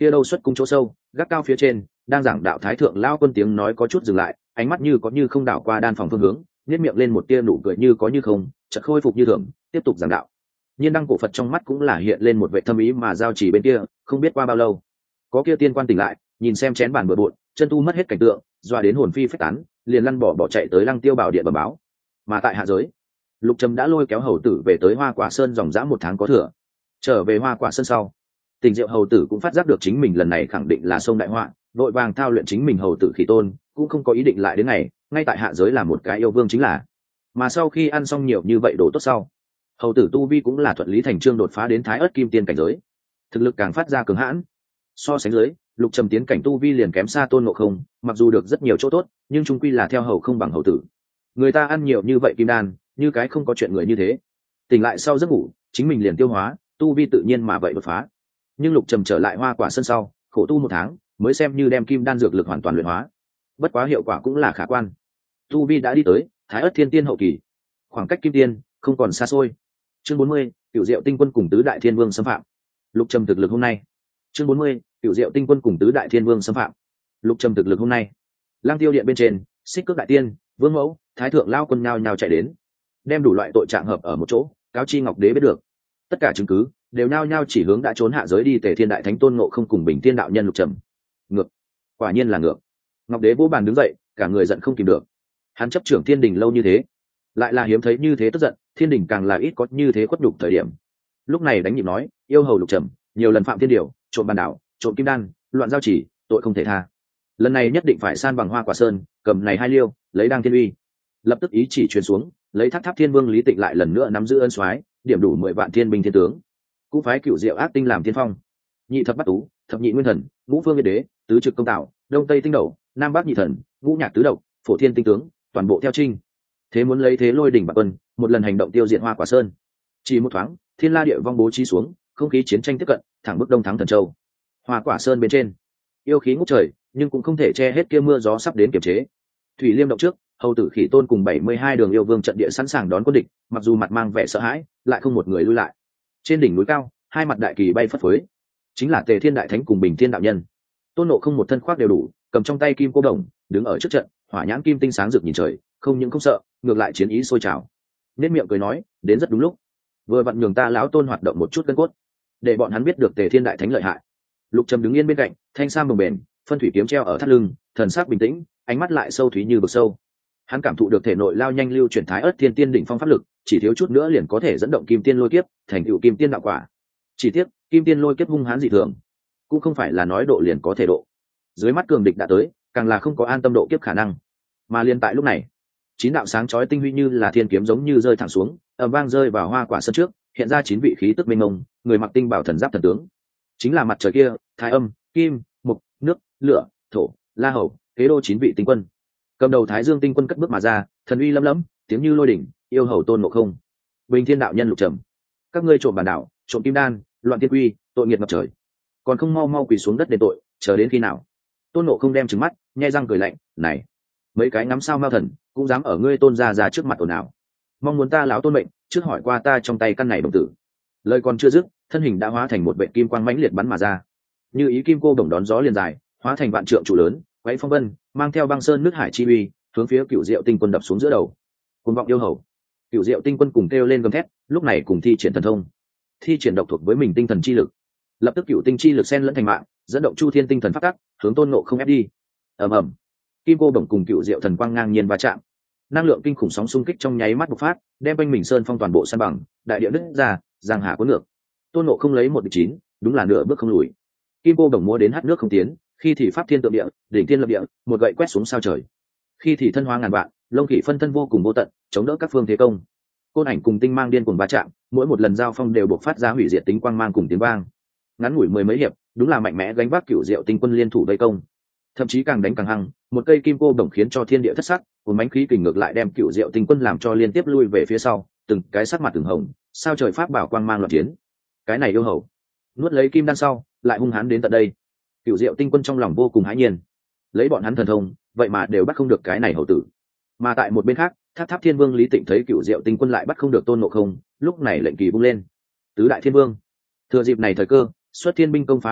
kia đâu xuất cung chỗ sâu gác cao phía trên đang giảng đạo thái thượng lao quân tiếng nói có chút dừng lại, ánh mắt như có như không đảo qua đan phòng phương hướng, nhếch miệng lên một tia nụ cười như có như không, chợt khôi phục như thường, tiếp tục giảng đạo. Nhiên đăng cổ Phật trong mắt cũng là hiện lên một vẻ thâm ý mà giao chỉ bên kia, không biết qua bao lâu, có kia tiên quan tỉnh lại, nhìn xem chén bàn bừa bộn, chân tu mất hết cảnh tượng, dọa đến hồn phi phách tán, liền lăn bỏ bỏ chạy tới Lăng Tiêu Bảo điện bẩm báo. Mà tại hạ giới, Lục Trầm đã lôi kéo hầu tử về tới Hoa Quả Sơn dòng dã một tháng có thừa. Trở về Hoa Quả Sơn sau, Tình Diệu hầu tử cũng phát giác được chính mình lần này khẳng định là sông đại họa, vội vàng thao luyện chính mình hầu tử khỉ tôn, cũng không có ý định lại đến ngày ngay tại hạ giới làm một cái yêu vương chính là. Mà sau khi ăn xong nhiều như vậy đồ tốt sau, hầu tử tu vi cũng là thuận lý thành trương đột phá đến Thái Ức Kim Tiên cảnh giới, thực lực càng phát ra cường hãn. So sánh dưới, Lục Trầm tiến cảnh tu vi liền kém xa Tôn Ngộ Không, mặc dù được rất nhiều chỗ tốt, nhưng chung quy là theo hầu không bằng hầu tử. Người ta ăn nhiều như vậy kim đan, như cái không có chuyện người như thế. Tỉnh lại sau giấc ngủ, chính mình liền tiêu hóa, tu vi tự nhiên mà vậy đột phá. Nhưng Lục Trầm trở lại Hoa Quả Sơn sau, khổ tu một tháng, mới xem như đem kim đan dược lực hoàn toàn luyện hóa. Bất quá hiệu quả cũng là khả quan. Tu vi đã đi tới Thái Ức Thiên Tiên hậu kỳ, khoảng cách kim tiên không còn xa xôi. Chương bốn mươi, Cửu Diệu Tinh Quân cùng tứ đại thiên vương xâm phạm. Lục Trầm thực lực hôm nay. Chương bốn mươi, Cửu Diệu Tinh Quân cùng tứ đại thiên vương xâm phạm. Lục Trầm thực lực hôm nay. Lăng Tiêu điện bên trên, Xích Cước đại tiên, Vương Mẫu, Thái thượng lao quân nhao nhao chạy đến, đem đủ loại tội trạng hợp ở một chỗ, cáo chi Ngọc Đế biết được. Tất cả chứng cứ đều nhao nhao chỉ hướng đã trốn hạ giới đi Tề Thiên đại thánh Tôn Ngộ Không cùng Bình Thiên đạo nhân Lục Trầm. Ngược, quả nhiên là ngược. Ngọc Đế vỗ bàn đứng dậy, cả người giận không kìm được. Hắn chấp trưởng Thiên Đình lâu như thế, lại là hiếm thấy như thế tức giận, Thiên Đình càng là ít có như thế khuất nhục thời điểm. Lúc này đánh nhịp nói, yêu hầu Lục Trầm nhiều lần phạm thiên điều, trộm bàn đảo, trộm kim đan, loạn giao chỉ, tội không thể tha. Lần này nhất định phải san bằng Hoa Quả Sơn, cầm này hai liêu, lấy đang thiên uy. Lập tức ý chỉ truyền xuống, lấy Tháp Tháp Thiên Vương Lý Tịnh lại lần nữa nắm giữ ân soái, điểm đủ mười vạn thiên binh thiên tướng, cũng phái Cửu Diệu ác tinh làm tiên phong, nhị thập bát tú, thập nhị nguyên thần, ngũ phương Việt đế, tứ trực công tạo, đông tây tinh đầu, nam bắc nhị thần, ngũ nhạc tứ độc, phổ thiên tinh tướng, toàn bộ theo trinh. Thế muốn lấy thế lôi đỉnh bạc quân, một lần hành động tiêu diệt Hoa Quả Sơn. Chỉ một thoáng, thiên la địa vong bố trí xuống, không khí chiến tranh tiếp cận, thẳng bước đông thắng thần châu. Hoa Quả Sơn bên trên, yêu khí ngút trời, nhưng cũng không thể che hết kia mưa gió sắp đến kiềm chế. Thủy Liêm động trước, hầu tử Khỉ Tôn cùng bảy mươi hai đường yêu vương trận địa sẵn sàng đón quân địch, mặc dù mặt mang vẻ sợ hãi, lại không một người lui lại. Trên đỉnh núi cao, hai mặt đại kỳ bay phất phới, chính là Tề Thiên đại thánh cùng Bình Thiên đạo nhân. Tôn Ngộ Không một thân khoác đều đủ, cầm trong tay kim cô đồng, đứng ở trước trận, hỏa nhãn kim tinh sáng rực nhìn trời, không những không sợ, ngược lại chiến ý sôi trào. Nên miệng cười nói, đến rất đúng lúc, vừa vặn nhường ta lão Tôn hoạt động một chút cân cốt, để bọn hắn biết được Tề Thiên đại thánh lợi hại. Lục Trầm đứng yên bên cạnh, thanh sam bồng bềnh, phân thủy kiếm treo ở thắt lưng, thần sắc bình tĩnh, ánh mắt lại sâu thúy như vực sâu. Hắn cảm thụ được thể nội lao nhanh lưu chuyển Thái Ức Thiên Tiên đỉnh phong pháp lực, chỉ thiếu chút nữa liền có thể dẫn động Kim Tiên Lôi Kiếp, thành tựu Kim Tiên đạo quả. Chỉ tiếc, Kim Tiên Lôi Kiếp hung hãn dị thường, cũng không phải là nói độ liền có thể độ. Dưới mắt cường địch đã tới, càng là không có an tâm độ kiếp khả năng. Mà liền tại lúc này, chín đạo sáng chói tinh huy như là thiên kiếm giống như rơi thẳng xuống, ầm vang rơi vào Hoa Quả Sơn trước, hiện ra chín vị khí tức mênh mông, người mặc tinh bảo thần giáp thần tướng. Chính là mặt trời kia, Thái Âm, Kim, Mộc, Nước, Lửa, Thổ, La Hầu, Kế Đô chín vị tinh quân. Cầm đầu Thái Dương tinh quân cất bước mà ra, thần uy lấm lấm, tiếng như lôi đỉnh, yêu hầu Tôn Ngộ Không, Bình Thiên đạo nhân Lục Trầm. Các ngươi trộm bản đạo, trộm kim đan, loạn thiên quy, tội nghiệt ngập trời, còn không mau mau quỳ xuống đất đền tội, chờ đến khi nào? Tôn Ngộ Không đem trừng mắt, nhe răng cười lạnh, này, mấy cái ngắm sao mao thần, cũng dám ở ngươi Tôn gia ra trước mặt ồn ào. Mong muốn ta lão Tôn mệnh, trước hỏi qua ta trong tay căn này đồng tử. Lời còn chưa dứt, thân hình đã hóa thành một vệ kim quang mãnh liệt bắn mà ra, như ý kim cô đồng đón gió liền dài, hóa thành vạn trượng trụ lớn, quấy phong vân, mang theo băng sơn nước hải chi uy, hướng phía Cửu Diệu tinh quân đập xuống giữa đầu. Cuồng vọng yêu hầu, Cửu Diệu tinh quân cùng kêu lên gầm thét, lúc này cùng thi triển thần thông, thi triển độc thuộc với mình tinh thần chi lực, lập tức cửu tinh chi lực xen lẫn thành mạng, dẫn động chu thiên tinh thần phát tắc, hướng Tôn Ngộ Không ép đi. ầm ầm, kim cô đồng cùng Cửu Diệu thần quang ngang nhiên va chạm, năng lượng kinh khủng sóng xung kích trong nháy mắt bộc phát, đem quanh mình sơn phong toàn bộ san bằng, đại địa nứt ra, giang hà cuốn ngược. Tôn Ngộ Không lấy một địch chín, đúng là nửa bước không lùi. Kim cô đồng múa đến hát nước không tiến, khi thì pháp thiên tượng địa, đỉnh thiên lập địa, một gậy quét xuống sao trời. Khi thì thân hóa ngàn vạn, lông khỉ phân thân vô cùng vô tận, chống đỡ các phương thế công. Côn ảnh cùng tinh mang điên cuồng va chạm, mỗi một lần giao phong đều bộc phát ra hủy diệt tính quang mang cùng tiếng vang. Ngắn ngủi mười mấy hiệp, đúng là mạnh mẽ gánh vác Cửu Diệu tinh quân liên thủ vây công. Thậm chí càng đánh càng hăng, một cây kim cô đồng khiến cho thiên địa thất sắc, một mánh khí kình ngược lại đem Cửu Diệu tinh quân làm cho liên tiếp lui về phía sau, từng cái sắc mặt từng hồng, sao trời pháp bảo quang mang loạn chiến. Cái này yêu hầu, nuốt lấy kim đan sau, lại hung hãn đến tận đây. Cửu Diệu tinh quân trong lòng vô cùng hãi nhiên, lấy bọn hắn thần thông, vậy mà đều bắt không được cái này hầu tử. Mà tại một bên khác, Tháp Tháp Thiên Vương Lý Tịnh thấy Cửu Diệu tinh quân lại bắt không được Tôn Ngộ Không, lúc này lệnh kỳ vung lên. Tứ đại thiên vương thừa dịp này thời cơ, xuất thiên binh công phá yêu động,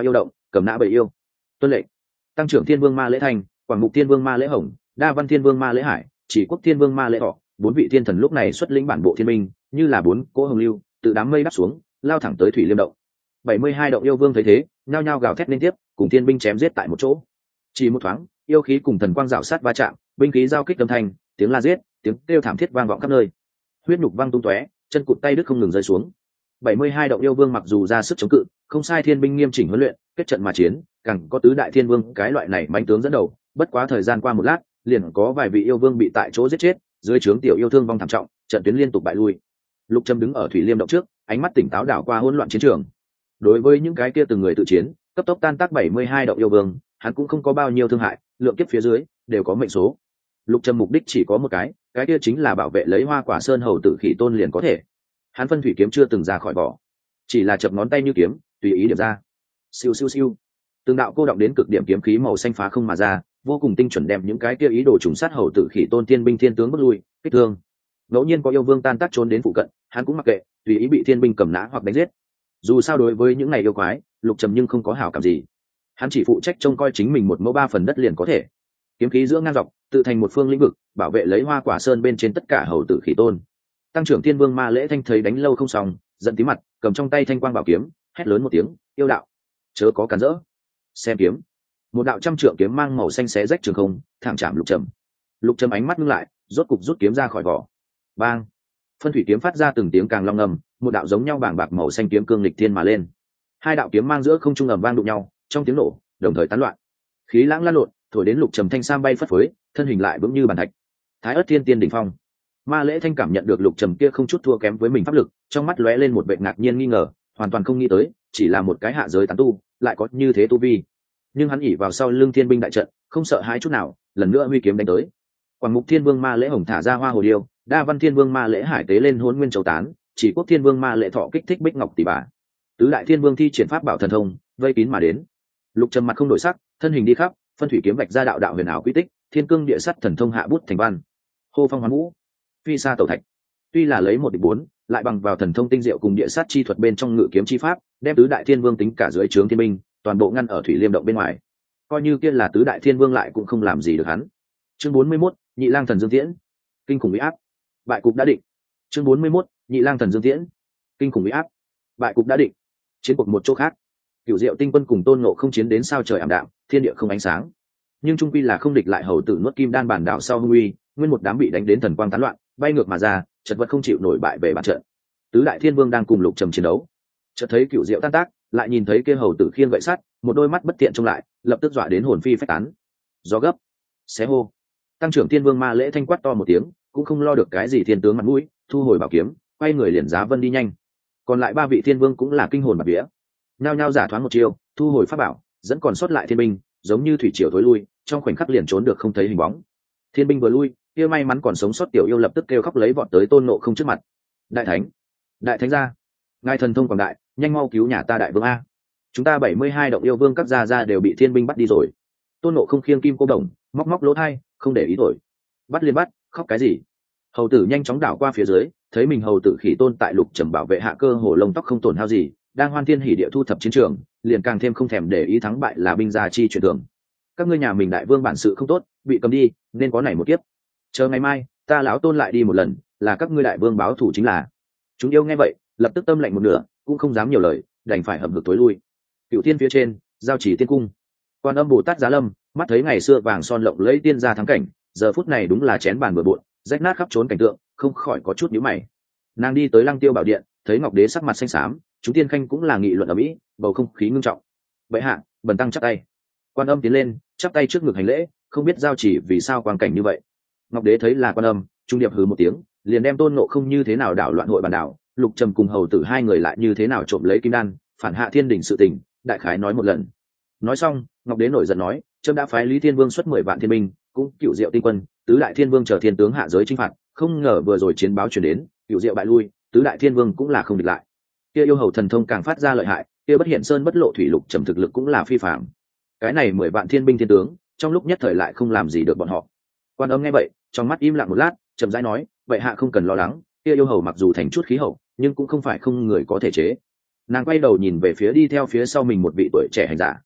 cầm nã bầy yêu. Tuân lệnh. Tăng trưởng thiên vương ma lễ thanh, quảng mục thiên vương ma lễ hồng, đa văn thiên vương ma lễ hải, chỉ quốc thiên vương ma lễ thọ, bốn vị thiên thần lúc này xuất lĩnh bản bộ thiên minh, như là bốn cỗ hồng lưu từ đám mây đắp xuống, lao thẳng tới thủy liêm động. Bảy mươi hai động yêu vương thấy thế, nhao nhao gào thét liên tiếp, cùng thiên binh chém giết tại một chỗ. Chỉ một thoáng, yêu khí cùng thần quang rảo sát va chạm, binh khí giao kích âm thanh, tiếng la giết, tiếng kêu thảm thiết vang vọng khắp nơi. Huyết nhục văng tung tóe, chân cụt tay đứt không ngừng rơi xuống. Bảy mươi hai động yêu vương mặc dù ra sức chống cự, không sai thiên binh nghiêm chỉnh huấn luyện, kết trận mà chiến, càng có tứ đại thiên vương cái loại này mãnh tướng dẫn đầu, bất quá thời gian qua một lát, liền có vài vị yêu vương bị tại chỗ giết chết, dưới trướng tiểu yêu thương vong thảm trọng, trận tuyến liên tục bại lui. Lục Trâm đứng ở thủy liêm động trước, ánh mắt tỉnh táo đảo qua hỗn loạn chiến trường. Đối với những cái kia từng người tự chiến, cấp tốc tan tác bảy mươi hai động yêu vương, hắn cũng không có bao nhiêu thương hại, lượng kiếp phía dưới đều có mệnh số. Lục Trâm mục đích chỉ có một cái, cái kia chính là bảo vệ lấy Hoa Quả Sơn hầu tử Khỉ Tôn liền có thể. Hắn phân thủy kiếm chưa từng ra khỏi vỏ, chỉ là chập ngón tay như kiếm, tùy ý điểm ra. Siêu siêu siêu. Từng đạo cô động đến cực điểm kiếm khí màu xanh phá không mà ra, vô cùng tinh chuẩn đem những cái kia ý đồ trùng sát hầu tử Khỉ Tôn thiên binh thiên tướng bước lui, kích thương. Ngẫu nhiên có yêu vương tan tác trốn đến phụ cận, hắn cũng mặc kệ, tùy ý bị thiên binh cầm nã hoặc đánh giết. Dù sao đối với những này yêu quái, Lục Trầm nhưng không có hảo cảm gì. Hắn chỉ phụ trách trông coi chính mình một mẫu ba phần đất liền có thể. Kiếm khí giữa ngang dọc, tự thành một phương lĩnh vực, bảo vệ lấy Hoa Quả Sơn bên trên tất cả hầu tử Khỉ Tôn. Tăng trưởng thiên vương ma lễ thanh thấy đánh lâu không xong, giận tí mặt, cầm trong tay thanh quang bảo kiếm, hét lớn một tiếng, yêu đạo, chớ có cản rỡ. Xem kiếm. Một đạo trăm trượng kiếm mang màu xanh xé rách trường không, thẳng chạm Lục Trầm. Lục Trầm ánh mắt ngưng lại, rốt cục rút kiếm ra khỏi vỏ. Bang. Phân thủy kiếm phát ra từng tiếng càng long ngầm, một đạo giống nhau bảng bạc màu xanh kiếm cương lịch thiên mà lên. Hai đạo kiếm mang giữa không trung ầm vang đụng nhau, trong tiếng nổ, đồng thời tán loạn. Khí lãng lan lộn, thổi đến Lục Trầm thanh sam bay phất phới, thân hình lại vững như bàn thạch. Thái Ức Thiên Tiên đỉnh phong. Ma lễ thanh cảm nhận được Lục Trầm kia không chút thua kém với mình pháp lực, trong mắt lóe lên một vẻ ngạc nhiên nghi ngờ, hoàn toàn không nghĩ tới, chỉ là một cái hạ giới tán tu, lại có như thế tu vi. Nhưng hắn ỉ vào sau lưng thiên binh đại trận, không sợ hãi chút nào, lần nữa huy kiếm đánh tới. Quảng Mục Thiên Vương Ma lễ hồng thả ra hoa hồ điêu, Đa Văn Thiên Vương Ma lễ hải tế lên Hỗn Nguyên Châu tán, Chỉ Quốc Thiên Vương Ma lễ thọ kích thích Bích Ngọc tỷ bà. Tứ đại thiên vương thi triển pháp bảo thần thông, vây kín mà đến. Lục Trầm mặt không đổi sắc, thân hình đi khắp, phân thủy kiếm vạch ra đạo đạo huyền ảo quy tích, thiên cương địa sắt thần thông hạ bút thành văn. Hô phong hoán vũ, phi sa tẩu thạch. Tuy là lấy một địch bốn, lại bằng vào thần thông tinh diệu cùng địa sát chi thuật bên trong ngự kiếm chi pháp, đem tứ đại thiên vương tính cả dưới trướng thiên binh, toàn bộ ngăn ở thủy liêm động bên ngoài. Coi như kia là tứ đại thiên vương lại cũng không làm gì được hắn. Chương bốn mươi mốt, Nhị Lang Thần Dương Tiễn. Kinh khủng uy áp. Bại cục đã định. Chương bốn mươi mốt, Nhị Lang Thần Dương Tiễn. Kinh khủng uy áp. Bại cục đã định. Chiến cuộc một chỗ khác. Cửu Diệu Tinh Quân cùng Tôn Ngộ không chiến đến sao trời ảm đạm, thiên địa không ánh sáng. Nhưng trung quy là không địch lại hầu tử nuốt kim đan bản đạo sau hung uy, nguyên một đám bị đánh đến thần quang tán loạn, bay ngược mà ra, chật vật không chịu nổi bại về bản trận. Tứ đại thiên vương đang cùng Lục Trầm chiến đấu, chợt thấy Cửu Diệu tan tác, lại nhìn thấy kia hầu tử khiêng gậy sắt, một đôi mắt bất tiện trông lại, lập tức dọa đến hồn phi phách tán. Gió gấp, xé hô. Tăng trưởng thiên vương ma lễ thanh quát to một tiếng, cũng không lo được cái gì thiên tướng mặt mũi, thu hồi bảo kiếm, quay người liền giá vân đi nhanh. Còn lại ba vị thiên vương cũng là kinh hồn bạt vía, nhao nhao giả thoáng một chiêu, thu hồi pháp bảo, dẫn còn sót lại thiên binh, giống như thủy triều tối lui, trong khoảnh khắc liền trốn được không thấy hình bóng. Thiên binh vừa lui, kia may mắn còn sống sót tiểu yêu lập tức kêu khóc lấy vọt tới Tôn Ngộ không trước mặt. Đại thánh, đại thánh gia, ngài thần thông quảng đại, nhanh mau cứu nhà ta đại vương a! Chúng ta bảy mươi hai động yêu vương các gia gia đều bị thiên binh bắt đi rồi. Tôn Ngộ không khiêng kim cô đồng, móc móc lỗ tai, không để ý thổi. Bắt liền bắt, khóc cái gì? Hầu tử nhanh chóng đảo qua phía dưới, thấy mình hầu tử Khỉ Tôn tại Lục Trầm bảo vệ hạ cơ hồ lông tóc không tổn hao gì, đang hoan thiên hỉ địa thu thập chiến trường, liền càng thêm không thèm để ý thắng bại là binh gia chi chuyện thường. Các ngươi nhà mình đại vương bản sự không tốt, bị cầm đi, nên có này một kiếp. Chờ ngày mai, ta lão Tôn lại đi một lần, là các ngươi đại vương báo thủ chính là. Chúng yêu nghe vậy, lập tức tâm lạnh một nửa, cũng không dám nhiều lời, đành phải hậm hực tối lui. Cửu Thiên phía trên, giao chỉ tiên cung. Quan Âm Bồ Tát giá lâm, mắt thấy ngày xưa vàng son lộng lẫy tiên gia thắng cảnh, giờ phút này đúng là chén bàn bừa bộn, rách nát khắp trốn cảnh tượng, không khỏi có chút nhíu mày. Nàng đi tới Lăng Tiêu bảo điện, thấy Ngọc Đế sắc mặt xanh xám, chúng tiên khanh cũng là nghị luận ở mỹ, bầu không khí ngưng trọng. Bệ hạ, bần tăng chắp tay. Quan Âm tiến lên, chắp tay trước ngực hành lễ, không biết giao chỉ vì sao quang cảnh như vậy. Ngọc Đế thấy là Quan Âm, trung điệp hừ một tiếng, liền đem Tôn Ngộ không như thế nào đảo loạn hội bàn đảo, Lục Trầm cùng hầu tử hai người lại như thế nào trộm lấy kim đan, phản hạ thiên đình sự tình, đại khái nói một lần. Nói xong, Ngọc Đế nổi giận nói, trẫm đã phái Lý Thiên Vương xuất mười vạn thiên binh, cũng Cửu Diệu Tinh Quân, tứ đại thiên vương chờ thiên tướng hạ giới chinh phạt, không ngờ vừa rồi chiến báo truyền đến, Cửu Diệu bại lui, tứ đại thiên vương cũng là không địch lại. Kia yêu hầu thần thông càng phát ra lợi hại, kia bất hiện sơn bất lộ thủy Lục Trầm thực lực cũng là phi phàm. Cái này mười vạn thiên binh thiên tướng, trong lúc nhất thời lại không làm gì được bọn họ. Quan Âm nghe vậy, trong mắt im lặng một lát, chậm rãi nói, vậy hạ không cần lo lắng, kia yêu hầu mặc dù thành chút khí hậu, nhưng cũng không phải không người có thể chế. Nàng quay đầu nhìn về phía đi theo phía sau mình một vị tuổi trẻ hành giả,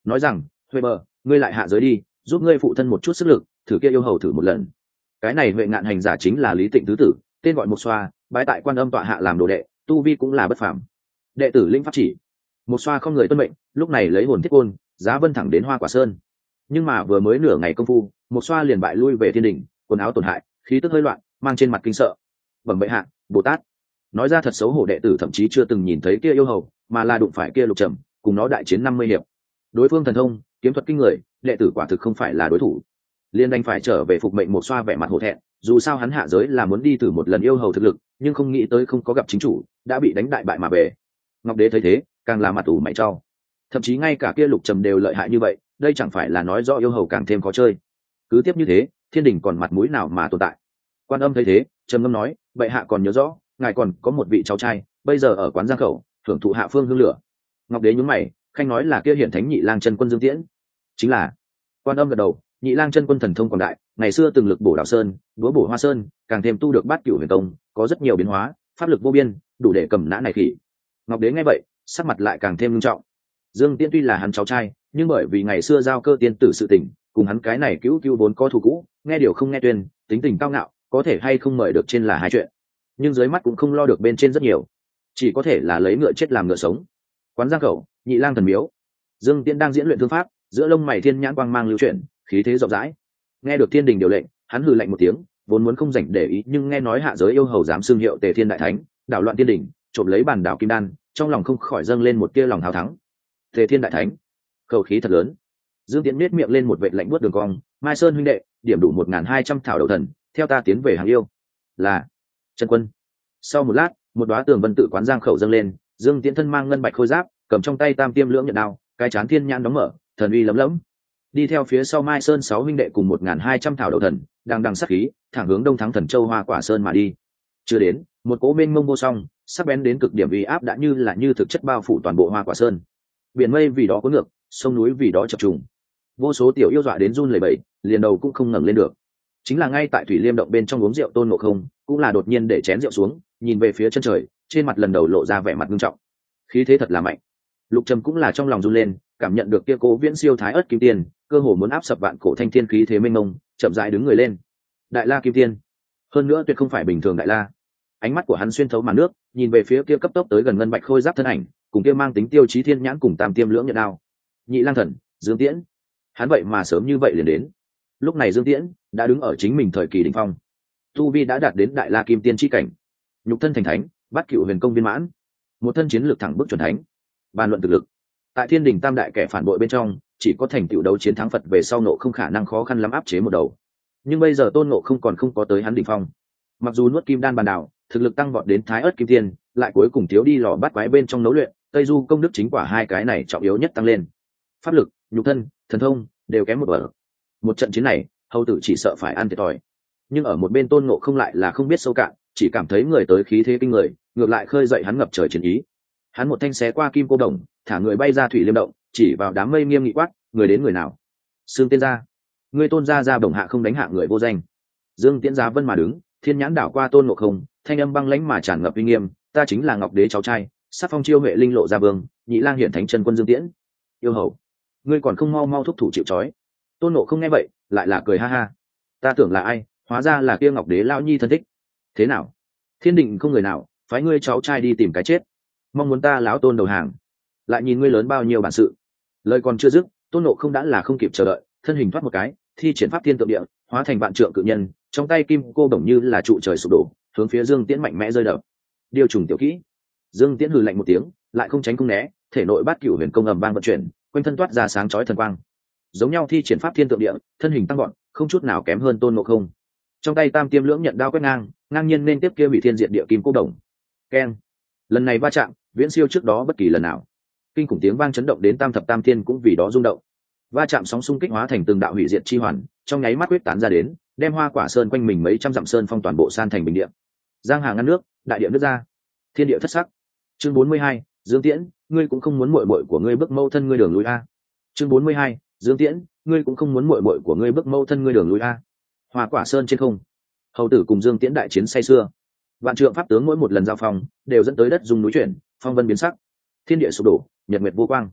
nói rằng huệ bờ ngươi lại hạ giới đi, giúp ngươi phụ thân một chút sức lực, thử kia yêu hầu thử một lần. Cái này huệ ngạn hành giả chính là Lý Tịnh tứ tử, tên gọi Một Xoa, bái tại Quan Âm tọa hạ làm đồ đệ, tu vi cũng là bất phàm. Đệ tử linh pháp chỉ. Một Xoa không người tuân mệnh, lúc này lấy hồn thiết côn giá vân thẳng đến Hoa Quả Sơn. Nhưng mà vừa mới nửa ngày công phu, Một Xoa liền bại lui về thiên đỉnh, quần áo tổn hại, khí tức hơi loạn, mang trên mặt kinh sợ. Bẩm bệ hạ, Bồ Tát. Nói ra thật xấu hổ, đệ tử thậm chí chưa từng nhìn thấy kia yêu hầu, mà là đụng phải kia Lục Trầm, cùng nó đại chiến năm mươi hiệp. Đối phương thần thông, kiếm thuật kinh người, đệ tử quả thực không phải là đối thủ. Liên đành phải trở về phục mệnh. Một Xoa vẻ mặt hổ thẹn, dù sao hắn hạ giới là muốn đi thử một lần yêu hầu thực lực, nhưng không nghĩ tới không có gặp chính chủ, đã bị đánh đại bại mà về. Ngọc Đế thấy thế, càng là mặt ủ mày trao. Thậm chí ngay cả kia Lục Trầm đều lợi hại như vậy, đây chẳng phải là nói rõ yêu hầu càng thêm khó chơi. Cứ tiếp như thế, thiên đình còn mặt mũi nào mà tồn tại. Quan Âm thấy thế, trầm ngâm nói, bệ hạ còn nhớ rõ, ngài còn có một vị cháu trai, bây giờ ở quán Giang Khẩu thưởng thụ hạ phương hương lửa. Ngọc Đế nhún mày, khanh nói là kia hiển thánh Nhị Lang chân quân Dương Tiễn. Chính là. Quan Âm gật đầu, Nhị Lang chân quân thần thông quảng đại, ngày xưa từng lực bổ đảo sơn, đúa bổ hoa sơn, càng thêm tu được bát cửu huyền công, có rất nhiều biến hóa, pháp lực vô biên, đủ để cầm nã này khỉ. Ngọc Đế nghe vậy, sắc mặt lại càng thêm nghiêm trọng. Dương Tiễn tuy là hắn cháu trai, nhưng bởi vì ngày xưa giao cơ tiên tử sự tình, cùng hắn cái này cứu cứu vốn có thù cũ, nghe điều không nghe tuyên, tính tình cao ngạo, có thể hay không mời được trên là hai chuyện. Nhưng dưới mắt cũng không lo được bên trên rất nhiều, chỉ có thể là lấy ngựa chết làm ngựa sống. Quán Giang Khẩu, Nhị Lang thần miếu, Dương Tiễn đang diễn luyện thương pháp, giữa lông mày thiên nhãn quang mang lưu chuyển, khí thế rộng rãi. Nghe được thiên đình điều lệnh, hắn hừ lạnh một tiếng, vốn muốn không rảnh để ý, nhưng nghe nói hạ giới yêu hầu dám xưng hiệu Tề Thiên Đại Thánh, đảo loạn thiên đình, trộm lấy bản đảo kim đan, trong lòng không khỏi dâng lên một tia lòng hào thắng. Tề Thiên Đại Thánh, khẩu khí thật lớn. Dương Tiễn nét miệng lên một vệt lạnh buốt đường cong, Mai Sơn huynh đệ, điểm đủ một ngàn hai trăm thảo đầu thần, theo ta tiến về hàng yêu. Là chân quân. Sau một lát, một đóa tường vân tự quán Giang Khẩu dâng lên, Dương Tiễn thân mang ngân bạch khôi giáp, cầm trong tay tam tiêm lưỡng nhận đao, cái chán thiên nhãn đóng mở, thần uy lấm lẫm. Đi theo phía sau Mai Sơn sáu huynh đệ cùng một ngàn hai trăm thảo đầu thần, đang đằng sát khí, thẳng hướng Đông Thắng Thần Châu Hoa Quả Sơn mà đi. Chưa đến, một cỗ mênh mông vô song, sắc bén đến cực điểm uy áp đã như là như thực chất bao phủ toàn bộ Hoa Quả Sơn. Biển mây vì đó cuốn ngược, sông núi vì đó chập trùng. Vô số tiểu yêu dọa đến run lẩy bẩy, liền đầu cũng không ngẩng lên được. Chính là ngay tại Thủy Liêm động bên trong uống rượu Tôn Ngộ Không, cũng là đột nhiên để chén rượu xuống, nhìn về phía chân trời, trên mặt lần đầu lộ ra vẻ mặt nghiêm trọng. Khí thế thật là mạnh. Lục Trầm cũng là trong lòng run lên, cảm nhận được kia cố viễn siêu thái ớt kim tiên, cơ hồ muốn áp sập vạn cổ thanh thiên khí thế mênh mông, chậm rãi đứng người lên. Đại La kim tiên, hơn nữa tuyệt không phải bình thường đại la. Ánh mắt của hắn xuyên thấu màn nước, nhìn về phía kia cấp tốc tới gần ngân bạch khôi giáp thân ảnh, cùng kia mang tính tiêu chí thiên nhãn cùng tam tiêm lưỡng nhận đao. Nhị Lang thần, Dương Tiễn. Hắn vậy mà sớm như vậy liền đến. Lúc này Dương Tiễn đã đứng ở chính mình thời kỳ đỉnh phong, tu vi đã đạt đến đại la kim tiên chi cảnh, nhục thân thành thánh, bát cửu huyền công viên mãn, một thân chiến lược thẳng bước chuẩn thánh. Bàn luận thực lực, tại thiên đình tam đại kẻ phản bội bên trong, chỉ có thành tựu đấu chiến thắng Phật về sau nộ không khả năng khó khăn lắm áp chế một đầu. Nhưng bây giờ Tôn Ngộ không còn không có tới hắn đỉnh phong. Mặc dù nuốt kim đan bàn đảo, thực lực tăng vọt đến thái ớt kim tiên, lại cuối cùng thiếu đi lò bắt quái bên trong nấu luyện, Tây Du công đức chính quả hai cái này trọng yếu nhất tăng lên. Pháp lực, nhục thân, thần thông đều kém một bậc. Một trận chiến này, hầu tử chỉ sợ phải ăn thiệt thòi. Nhưng ở một bên Tôn Ngộ không lại là không biết sâu cạn, chỉ cảm thấy người tới khí thế kinh người, ngược lại khơi dậy hắn ngập trời chiến ý. Hắn một thanh xé qua kim cô đồng, thả người bay ra Thủy Liêm động, chỉ vào đám mây nghiêm nghị quát, người đến người nào? Xương Tiên gia, ngươi Tôn gia gia bổng hạ không đánh hạ người vô danh. Dương Tiễn giá vân mà đứng, thiên nhãn đảo qua Tôn Ngộ không, thanh âm băng lãnh mà tràn ngập uy nghiêm, ta chính là Ngọc Đế cháu trai, sắc phong chiêu huệ linh lộ gia vương, Nhị Lang hiển thánh chân quân Dương Tiễn. Yêu hầu, ngươi còn không mau mau thúc thủ chịu trói. Tôn Ngộ không nghe vậy, lại là cười ha ha, ta tưởng là ai, hóa ra là kia Ngọc Đế lão nhi thân thích. Thế nào, thiên định không người nào phái ngươi cháu trai đi tìm cái chết, mong muốn ta lão Tôn đầu hàng, lại nhìn ngươi lớn bao nhiêu bản sự. Lời còn chưa dứt, Tôn Ngộ không đã là không kịp chờ đợi, thân hình thoát một cái, thi triển pháp thiên tượng địa, hóa thành vạn trượng cự nhân, trong tay kim cô đồng như là trụ trời sụp đổ, hướng phía Dương Tiễn mạnh mẽ rơi đập. Điều trùng tiểu kỹ. Dương Tiễn hừ lạnh một tiếng, lại không tránh không né, thể nội bát cửu huyền công ầm vang vận chuyển, quanh thân toát ra sáng chói thần quang. Giống nhau thi triển pháp thiên tượng địa, thân hình tăng gọn, không chút nào kém hơn Tôn Ngộ không. Trong tay tam tiêm lưỡng nhận đao quét ngang, ngang nhiên nên tiếp kia hủy thiên diệt địa kim cô đồng. Keng. Lần này va chạm, viễn siêu trước đó bất kỳ lần nào. Kinh khủng tiếng vang chấn động đến tam thập tam thiên cũng vì đó rung động. Va chạm sóng xung kích hóa thành từng đạo hủy diệt chi hoàn, trong nháy mắt quyết tán ra đến, đem Hoa Quả Sơn quanh mình mấy trăm dặm sơn phong toàn bộ san thành bình địa. Giang hà ngăn nước, đại địa nước ra, thiên địa thất sắc. Chương bốn mươi hai, Dương Tiễn, ngươi cũng không muốn muội muội của ngươi bước mâu thân ngươi đường lui a. Chương bốn mươi hai, Dương Tiễn, ngươi cũng không muốn muội muội của ngươi bước mâu thân ngươi đường lui a. Hoa Quả Sơn trên không, hầu tử cùng Dương Tiễn đại chiến say sưa. Vạn trượng pháp tướng mỗi một lần giao phong, đều dẫn tới đất rung núi chuyển, phong vân biến sắc, thiên địa sụp đổ, nhật nguyệt vô quang.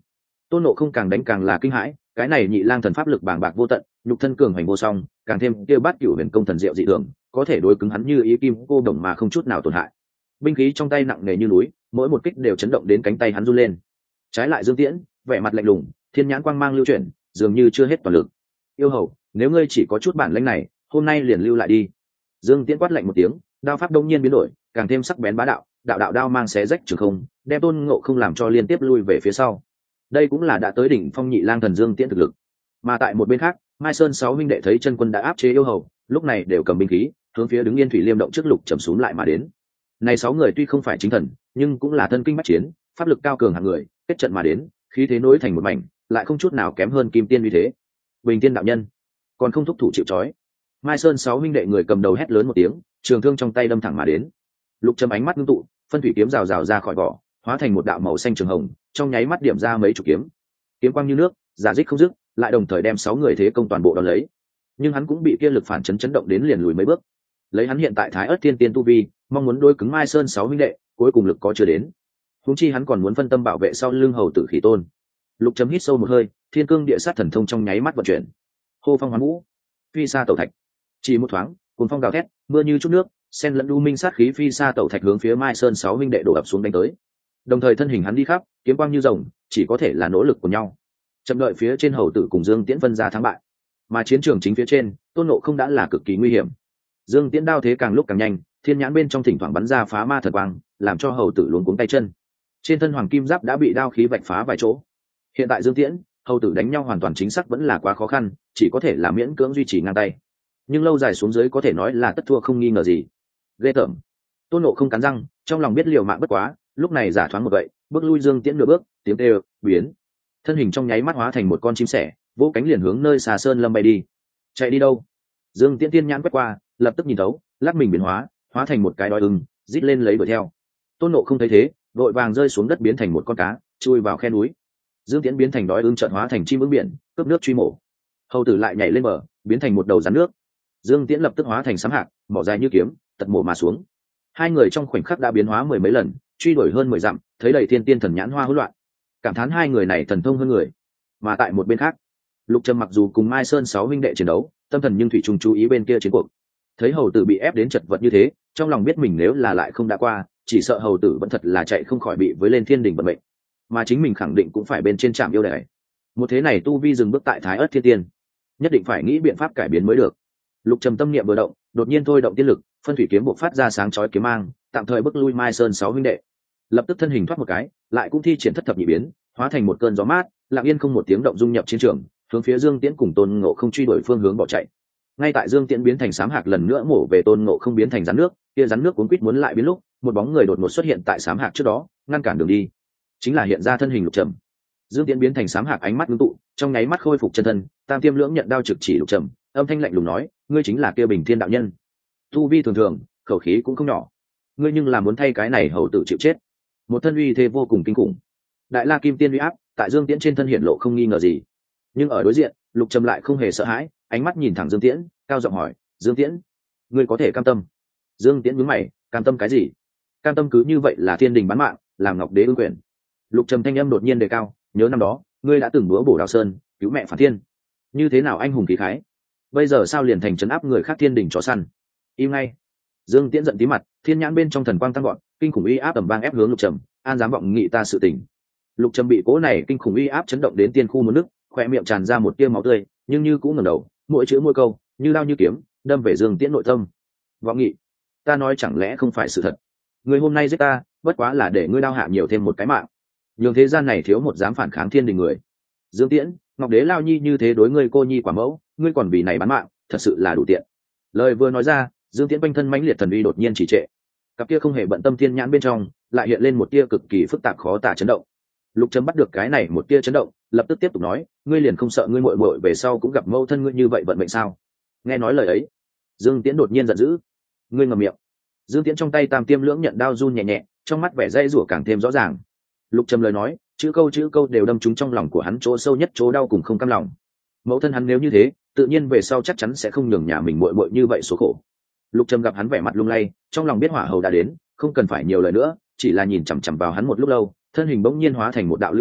Tôn Ngộ Không càng đánh càng là kinh hãi, cái này nhị lang thần pháp lực bàng bạc vô tận, nhục thân cường hành vô song, càng thêm kia bát cửu huyền công thần diệu dị thường, có thể đối cứng hắn như ý kim cô đồng mà không chút nào tổn hại. Binh khí trong tay nặng nề như núi, mỗi một kích đều chấn động đến cánh tay hắn run lên. Trái lại Dương Tiễn, vẻ mặt lạnh lùng, thiên nhãn quang mang lưu chuyển, dường như chưa hết toàn lực. Yêu hầu, nếu ngươi chỉ có chút bản lĩnh này, hôm nay liền lưu lại đi. Dương Tiễn quát lạnh một tiếng, đao pháp đông nhiên biến đổi, càng thêm sắc bén bá đạo, đạo đạo đao mang xé rách trường không, đem Tôn Ngộ Không làm cho liên tiếp lui về phía sau. Đây cũng là đã tới đỉnh phong nhị lang thần Dương Tiễn thực lực. Mà tại một bên khác, Mai Sơn sáu huynh đệ thấy chân quân đã áp chế yêu hầu, lúc này đều cầm binh khí, hướng phía đứng yên thủy liêm động trước lục trầm xuống lại mà đến. Này sáu người tuy không phải chính thần, nhưng cũng là thân kinh bách chiến, pháp lực cao cường hạng người, kết trận mà đến, khí thế nối thành một mảnh, lại không chút nào kém hơn Kim Tiên uy thế. Bình Tiên đạo nhân, còn không thúc thủ chịu trói. Mai Sơn sáu huynh đệ người cầm đầu hét lớn một tiếng, trường thương trong tay đâm thẳng mà đến. Lục Trầm ánh mắt ngưng tụ, phân thủy kiếm rào rào ra khỏi vỏ, hóa thành một đạo màu xanh trường hồng, trong nháy mắt điểm ra mấy chục kiếm. Kiếm quang như nước, giả dích không dứt, lại đồng thời đem sáu người thế công toàn bộ đón lấy. Nhưng hắn cũng bị kia lực phản chấn chấn động đến liền lùi mấy bước. Lấy hắn hiện tại Thái Ức Thiên Tiên tu vi, mong muốn đối cứng Mai Sơn sáu huynh đệ, cuối cùng lực có chưa đến. Huống chi hắn còn muốn phân tâm bảo vệ sau lưng hầu tử Khí Tôn. Lục Trầm hít sâu một hơi, thiên cương địa sát thần thông trong nháy mắt vận chuyển. Hô phong hoán vũ, phi sa tẩu thạch. Chỉ một thoáng, cuồng phong gào thét, mưa như chút nước, sen lẫn u minh sát khí phi sa tẩu thạch hướng phía Mai Sơn sáu huynh đệ đổ ập xuống đánh tới. Đồng thời thân hình hắn đi khắp, kiếm quang như rồng, chỉ có thể là nỗ lực của nhau. Chậm đợi phía trên hầu tử cùng Dương Tiễn phân ra thắng bại. Mà chiến trường chính phía trên, Tôn Ngộ Không đã là cực kỳ nguy hiểm. Dương Tiễn đao thế càng lúc càng nhanh, thiên nhãn bên trong thỉnh thoảng bắn ra phá ma thần quang, làm cho hầu tử luống cuống tay chân. Trên thân hoàng kim giáp đã bị đao khí vạch phá vài chỗ. Hiện tại Dương Tiễn, hầu tử đánh nhau hoàn toàn chính xác vẫn là quá khó khăn, chỉ có thể là miễn cưỡng duy trì ngang tay. Nhưng lâu dài xuống dưới có thể nói là tất thua không nghi ngờ gì. Ghê tởm. Tôn Ngộ Không cắn răng, trong lòng biết liều mạng bất quá, lúc này giả thoáng một vậy, bước lui Dương Tiễn nửa bước, tiếng kêu biến, thân hình trong nháy mắt hóa thành một con chim sẻ, vỗ cánh liền hướng nơi xa sơn lâm bay đi. Chạy đi đâu? Dương Tiễn tiên nhãn quét qua, lập tức nhìn thấu, lắc mình biến hóa, hóa thành một cái đói ưng, rít lên lấy đuổi theo. Tôn Ngộ Không thấy thế, vội vàng rơi xuống đất biến thành một con cá, chui vào khe núi. Dương Tiễn biến thành đói ưng trợn hóa thành chim ưng biển, cướp nước truy mổ. Hầu tử lại nhảy lên bờ, biến thành một đầu rắn nước. Dương Tiễn lập tức hóa thành sám hạc, mỏ dài như kiếm, tật mổ mà xuống. Hai người trong khoảnh khắc đã biến hóa mười mấy lần, truy đuổi hơn mười dặm, thấy đầy thiên tiên thần nhãn hoa hỗn loạn, cảm thán hai người này thần thông hơn người. Mà tại một bên khác, Lục Trầm mặc dù cùng Mai Sơn sáu huynh đệ chiến đấu, tâm thần nhưng thủy chung chú ý bên kia chiến cuộc. Thấy hầu tử bị ép đến chật vật như thế, trong lòng biết mình nếu là lại không đã qua, chỉ sợ hầu tử vẫn thật là chạy không khỏi bị với lên thiên đình vận mệnh, mà chính mình khẳng định cũng phải bên trên trạm yêu đài. Một thế này tu vi dừng bước tại Thái Ức Thiên Tiên, nhất định phải nghĩ biện pháp cải biến mới được. Lục Trầm tâm niệm vừa động, đột nhiên thôi động tiên lực, phân thủy kiếm buộc phát ra sáng chói kiếm mang, tạm thời bức lui Mai Sơn sáu huynh đệ. Lập tức thân hình thoát một cái, lại cũng thi triển thất thập nhị biến, hóa thành một cơn gió mát, lặng yên không một tiếng động dung nhập chiến trường, hướng phía Dương Tiễn cùng Tôn Ngộ Không truy đuổi phương hướng bỏ chạy. Ngay tại Dương Tiễn biến thành sám hạc lần nữa mổ về Tôn Ngộ Không biến thành rắn nước, kia rắn nước cuốn quýt muốn lại biến lúc, một bóng người đột ngột xuất hiện tại sám hạc trước đó, ngăn cản đường đi. Chính là hiện ra thân hình Lục Trầm. Dương Tiễn biến thành sám hạc ánh mắt ngưng tụ, trong nháy mắt khôi phục chân thân, tam tiêm lưỡng nhận đao trực chỉ Lục Trầm, âm thanh lạnh lùng nói, ngươi chính là kia Bình Thiên đạo nhân. Tu vi thường thường, khẩu khí cũng không nhỏ. Ngươi nhưng là muốn thay cái này hầu tử chịu chết. Một thân uy thế vô cùng kinh khủng. Đại La Kim Tiên uy áp, tại Dương Tiễn trên thân hiện lộ không nghi ngờ gì. Nhưng ở đối diện, Lục Trầm lại không hề sợ hãi, ánh mắt nhìn thẳng Dương Tiễn, cao giọng hỏi, Dương Tiễn, ngươi có thể cam tâm? Dương Tiễn nhướng mày, cam tâm cái gì? Cam tâm cứ như vậy là thiên đình bán mạng, làm ngọc đế ương quyền. Lục Trầm thanh âm đột nhiên đề cao, nhớ năm đó, ngươi đã từng búa bổ Đào Sơn, cứu mẹ phản thiên, như thế nào anh hùng khí khái, bây giờ sao liền thành trấn áp người khác thiên đình chó săn? Im ngay! Dương Tiễn giận tí mặt, thiên nhãn bên trong thần quang tăng gọn, kinh khủng uy áp tầm vang ép hướng Lục Trầm, an dám vọng nghị ta sự tình. Lục Trầm bị cố này kinh khủng uy áp chấn động đến tiên khu muốn nứt, khỏe miệng tràn ra một tia máu tươi, nhưng như cũng ngẩng đầu, mỗi chữ mỗi câu như đao như kiếm, đâm về Dương Tiễn nội tâm. Vọng nghị, ta nói chẳng lẽ không phải sự thật? Người hôm nay giết ta, bất quá là để ngươi đao hạ nhiều thêm một cái mạng, nhường thế gian này thiếu một dám phản kháng thiên đình người. Dương Tiễn, ngọc đế lao nhi như thế đối ngươi cô nhi quả mẫu, ngươi còn vì này bán mạng, thật sự là đủ tiện. Lời vừa nói ra, Dương Tiễn quanh thân mãnh liệt thần uy đột nhiên chỉ trệ, cặp kia không hề bận tâm thiên nhãn bên trong lại hiện lên một tia cực kỳ phức tạp khó tả chấn động. Lục Trầm bắt được cái này một tia chấn động, lập tức tiếp tục nói, ngươi liền không sợ ngươi muội muội về sau cũng gặp mâu thân ngươi như vậy vận mệnh sao? Nghe nói lời ấy, Dương Tiễn đột nhiên giận dữ, ngươi ngậm miệng. Dương Tiễn trong tay tam tiêm lưỡng nhận đao run nhẹ nhẹ, trong mắt vẻ dây rủa càng thêm rõ ràng. Lục Trầm lời nói, chữ câu chữ câu đều đâm trúng trong lòng của hắn chỗ sâu nhất chỗ đau cùng không cam lòng. Mẫu thân hắn nếu như thế, tự nhiên về sau chắc chắn sẽ không nhường nhà mình muội muội như vậy số khổ. Lục Trầm gặp hắn vẻ mặt lung lay, trong lòng biết hỏa hầu đã đến, không cần phải nhiều lời nữa, chỉ là nhìn chằm chằm vào hắn một lúc lâu, thân hình bỗng nhiên hóa thành một đạo lưu quang,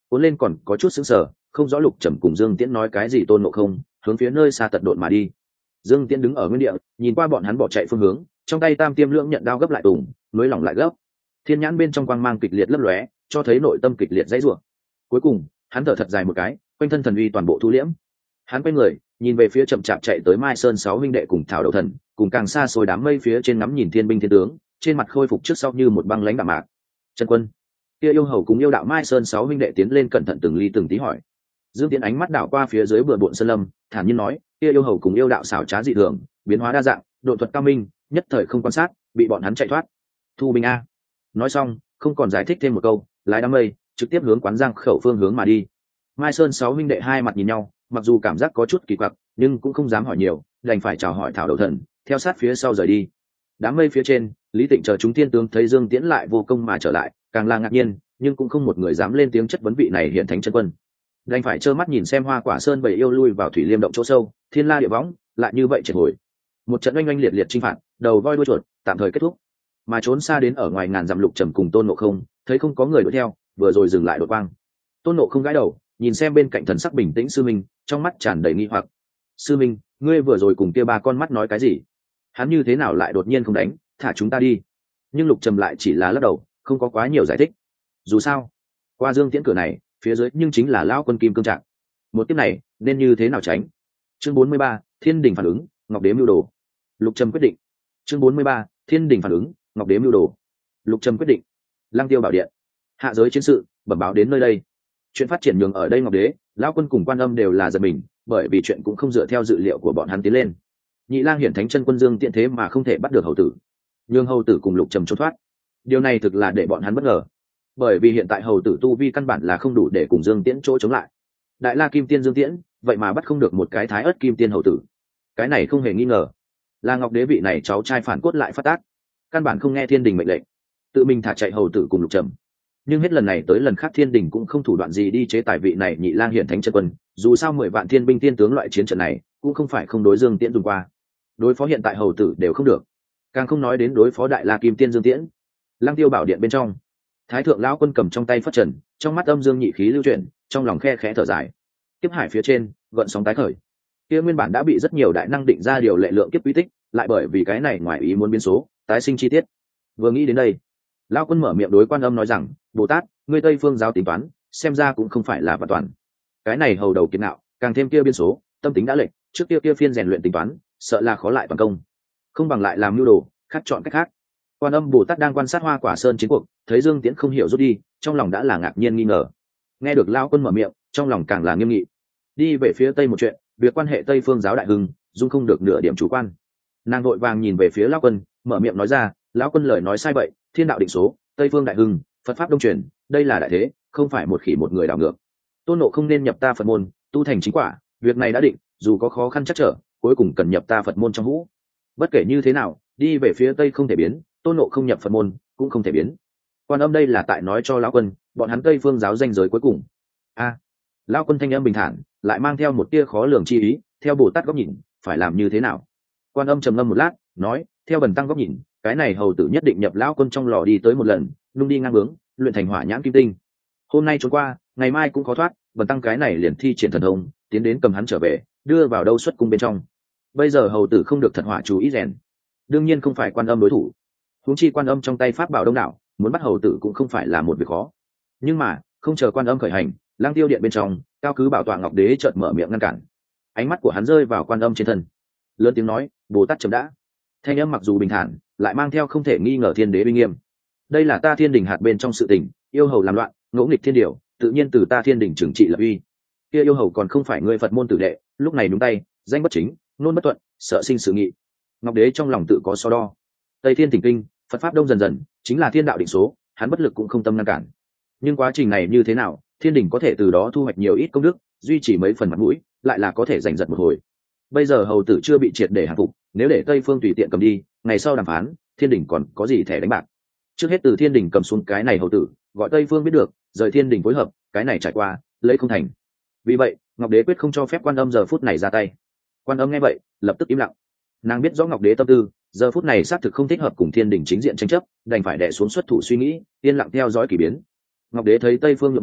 cuốn lên còn có chút sững sờ, không rõ Lục Trầm cùng Dương Tiễn nói cái gì. Tôn Ngộ Không hướng phía nơi xa tật độn mà đi. Dương Tiễn đứng ở nguyên địa, nhìn qua bọn hắn bỏ chạy phương hướng, trong tay tam tiêm lưỡng nhận đao gấp lại tùng, nối lỏng lại gấp. Thiên nhãn bên trong quang mang kịch liệt lấp lóe, cho thấy nội tâm kịch liệt dãy rủa. Cuối cùng, hắn thở thật dài một cái, quanh thân thần uy toàn bộ thu liễm. Hắn quay người, nhìn về phía chậm chạp chạy tới Mai Sơn sáu huynh đệ cùng Thảo Đầu Thần, cùng càng xa xôi đám mây phía trên ngắm nhìn thiên binh thiên tướng, trên mặt khôi phục trước sau như một băng lãnh đạm mạc. Chân Quân, kia yêu hầu cùng yêu đạo Mai Sơn sáu huynh đệ tiến lên cẩn thận từng ly từng tí hỏi. Dương Tiễn ánh mắt đảo qua phía dưới bừa bộn sơn lâm, thản nhiên nói, kia yêu hầu cùng yêu đạo xảo trá dị thường, biến hóa đa dạng, độ thuật cao minh, nhất thời không quan sát, bị bọn hắn chạy thoát. Thu binh a. Nói xong, không còn giải thích thêm một câu, lái đám mây, trực tiếp hướng quán giang khẩu phương hướng mà đi. Mai Sơn sáu huynh đệ hai mặt nhìn nhau, mặc dù cảm giác có chút kỳ quặc, nhưng cũng không dám hỏi nhiều, đành phải chào hỏi Thảo Đầu Thần, theo sát phía sau rời đi. Đám mây phía trên, Lý Tịnh chờ chúng tiên tướng thấy Dương Tiễn lại vô công mà trở lại, càng là ngạc nhiên, nhưng cũng không một người dám lên tiếng chất vấn vị này hiện thánh chân quân. Đành phải trơ mắt nhìn xem Hoa Quả Sơn bầy yêu lui vào thủy liêm động chỗ sâu, thiên la địa võng, lại như vậy triệt hồi. Một trận oanh oanh liệt liệt chinh phạt, đầu voi đuôi chuột, tạm thời kết thúc. Mà trốn xa đến ở ngoài ngàn dặm Lục Trầm cùng Tôn Ngộ Không, thấy không có người đuổi theo, vừa rồi dừng lại đột quang. Tôn Ngộ Không gãi đầu, nhìn xem bên cạnh thần sắc bình tĩnh sư minh, trong mắt tràn đầy nghi hoặc. Sư minh, ngươi vừa rồi cùng kia ba con mắt nói cái gì? Hắn như thế nào lại đột nhiên không đánh, thả chúng ta đi? Nhưng Lục Trầm lại chỉ là lắc đầu, không có quá nhiều giải thích. Dù sao, qua Dương Tiễn cửa này, phía dưới nhưng chính là lão quân kim cương trạng. Một kiếp này nên như thế nào tránh? Chương bốn mươi ba, Thiên Đình phản ứng, Ngọc Đế mưu đồ. Lục Trầm quyết định. Chương bốn mươi ba, Thiên Đình phản ứng, Ngọc Đế mưu đồ. Lục Trầm quyết định. Lăng Tiêu bảo điện. Hạ giới chiến sự bẩm báo đến nơi đây. Chuyện phát triển nhường ở đây Ngọc Đế, lão quân cùng Quan Âm đều là giật mình, bởi vì chuyện cũng không dựa theo dự liệu của bọn hắn tiến lên. Nhị Lang hiển thánh chân quân Dương Tiễn thế mà không thể bắt được hầu tử, nhường hầu tử cùng Lục Trầm trốn thoát. Điều này thực là để bọn hắn bất ngờ, bởi vì hiện tại hầu tử tu vi căn bản là không đủ để cùng Dương Tiễn chỗ chống lại. Đại La Kim Tiên Dương Tiễn, vậy mà bắt không được một cái Thái Ức Kim Tiên hầu tử. Cái này không hề nghi ngờ là Ngọc Đế vị này cháu trai phản cốt lại phát tác, căn bản không nghe Thiên Đình mệnh lệnh, tự mình thả chạy hầu tử cùng Lục Trầm. Nhưng hết lần này tới lần khác Thiên Đình cũng không thủ đoạn gì đi chế tài vị này Nhị Lang hiển thánh chân quân, dù sao mười vạn thiên binh tiên tướng loại chiến trận này cũng không phải không đối Dương Tiễn dùng qua. Đối phó hiện tại hầu tử đều không được, càng không nói đến đối phó Đại La Kim Tiên Dương Tiễn. Lăng Tiêu bảo điện bên trong, Thái thượng lão quân cầm trong tay phất trần, trong mắt âm dương nhị khí lưu chuyển, trong lòng khe khẽ thở dài. Kiếp hải phía trên, gợn sóng tái khởi. Kia nguyên bản đã bị rất nhiều đại năng định ra điều lệ lượng kiếp quy tích, lại bởi vì cái này ngoài ý muốn biến số, tái sinh chi tiết. Vừa nghĩ đến đây, lão quân mở miệng đối Quan Âm nói rằng, Bồ Tát, ngươi Tây phương giáo tính toán, xem ra cũng không phải là vạn toàn. Cái này hầu đầu kiến nạo, càng thêm kia biến số, tâm tính đã lệch, trước kia kia phiên rèn luyện tính toán, sợ là khó lại toàn công. Không bằng lại làm mưu đồ, khác chọn cách khác. Quan Âm Bồ Tát đang quan sát Hoa Quả Sơn chiến cuộc, thấy Dương Tiễn không hiểu rút đi, trong lòng đã là ngạc nhiên nghi ngờ. Nghe được lão quân mở miệng, trong lòng càng là nghiêm nghị. Đi về phía tây một chuyện, việc quan hệ Tây phương giáo đại hưng, dung không được nửa điểm chủ quan. Nàng vội vàng nhìn về phía lão quân, mở miệng nói ra, lão quân lời nói sai vậy, thiên đạo định số, Tây phương đại hưng, Phật pháp đông truyền, đây là đại thế, không phải một khỉ một người đảo ngược. Tôn Ngộ không nên nhập ta Phật môn, tu thành chính quả, việc này đã định, dù có khó khăn chắc trở, cuối cùng cần nhập ta Phật môn trong hũ. Bất kể như thế nào, đi về phía tây không thể biến, Tôn Ngộ không nhập Phật môn cũng không thể biến. Quan Âm đây là tại nói cho lão quân, bọn hắn Tây phương giáo danh giới cuối cùng. A, à, lão quân thanh âm bình thản, lại mang theo một tia khó lường chi ý, theo Bồ Tát góc nhìn, phải làm như thế nào? Quan Âm trầm ngâm một lát, nói, theo Bần tăng góc nhìn, cái này hầu tử nhất định nhập lão quân trong lò đi tới một lần, nung đi ngang bướng, luyện thành hỏa nhãn kim tinh. Hôm nay trốn qua, ngày mai cũng khó thoát, Bần tăng cái này liền thi triển thần thông, tiến đến cầm hắn trở về, đưa vào đâu xuất cung bên trong. Bây giờ hầu tử không được thật hỏa chú ý rèn, đương nhiên không phải Quan Âm đối thủ. Huống chi Quan Âm trong tay pháp bảo đông đảo, muốn bắt hầu tử cũng không phải là một việc khó. Nhưng mà không chờ Quan Âm khởi hành, Lang Tiêu điện bên trong, cao cứ bảo tọa Ngọc Đế chợt mở miệng ngăn cản. Ánh mắt của hắn rơi vào Quan Âm trên thân, lớn tiếng nói, Bồ Tát chấm đã. Thanh âm mặc dù bình thản, lại mang theo không thể nghi ngờ thiên đế uy nghiêm. Đây là ta Thiên Đình hạt bên trong sự tình, yêu hầu làm loạn, ngỗ nghịch thiên điều, tự nhiên từ ta Thiên Đình trừng trị lập uy. Kia yêu hầu còn không phải ngươi Phật môn tử đệ, lúc này đúng tay, danh bất chính, nôn bất thuận, sợ sinh sự nghị. Ngọc Đế trong lòng tự có so đo. Tây Thiên Thỉnh Kinh, Phật pháp đông dần dần, chính là thiên đạo định số, hắn bất lực cũng không tâm ngăn cản. Nhưng quá trình này như thế nào, Thiên Đình có thể từ đó thu hoạch nhiều ít công đức, duy trì mấy phần mặt mũi, lại là có thể giành giật một hồi. Bây giờ hầu tử chưa bị triệt để hạ phục, nếu để Tây Phương tùy tiện cầm đi, ngày sau đàm phán, Thiên Đình còn có gì thẻ đánh bạc? Trước hết từ Thiên Đình cầm xuống cái này hầu tử, gọi Tây Phương biết được, rời Thiên Đình phối hợp, cái này trải qua, lấy không thành. Vì vậy, Ngọc Đế quyết không cho phép Quan Âm giờ phút này ra tay. Quan Âm nghe vậy, lập tức im lặng. Nàng biết rõ Ngọc Đế tâm tư, giờ phút này xác thực không thích hợp cùng Thiên Đình chính diện tranh chấp, đành phải đè xuống xuất thủ suy nghĩ, yên lặng theo dõi kỳ biến. Ngọc Đế thấy Tây Phương nhượng bộ,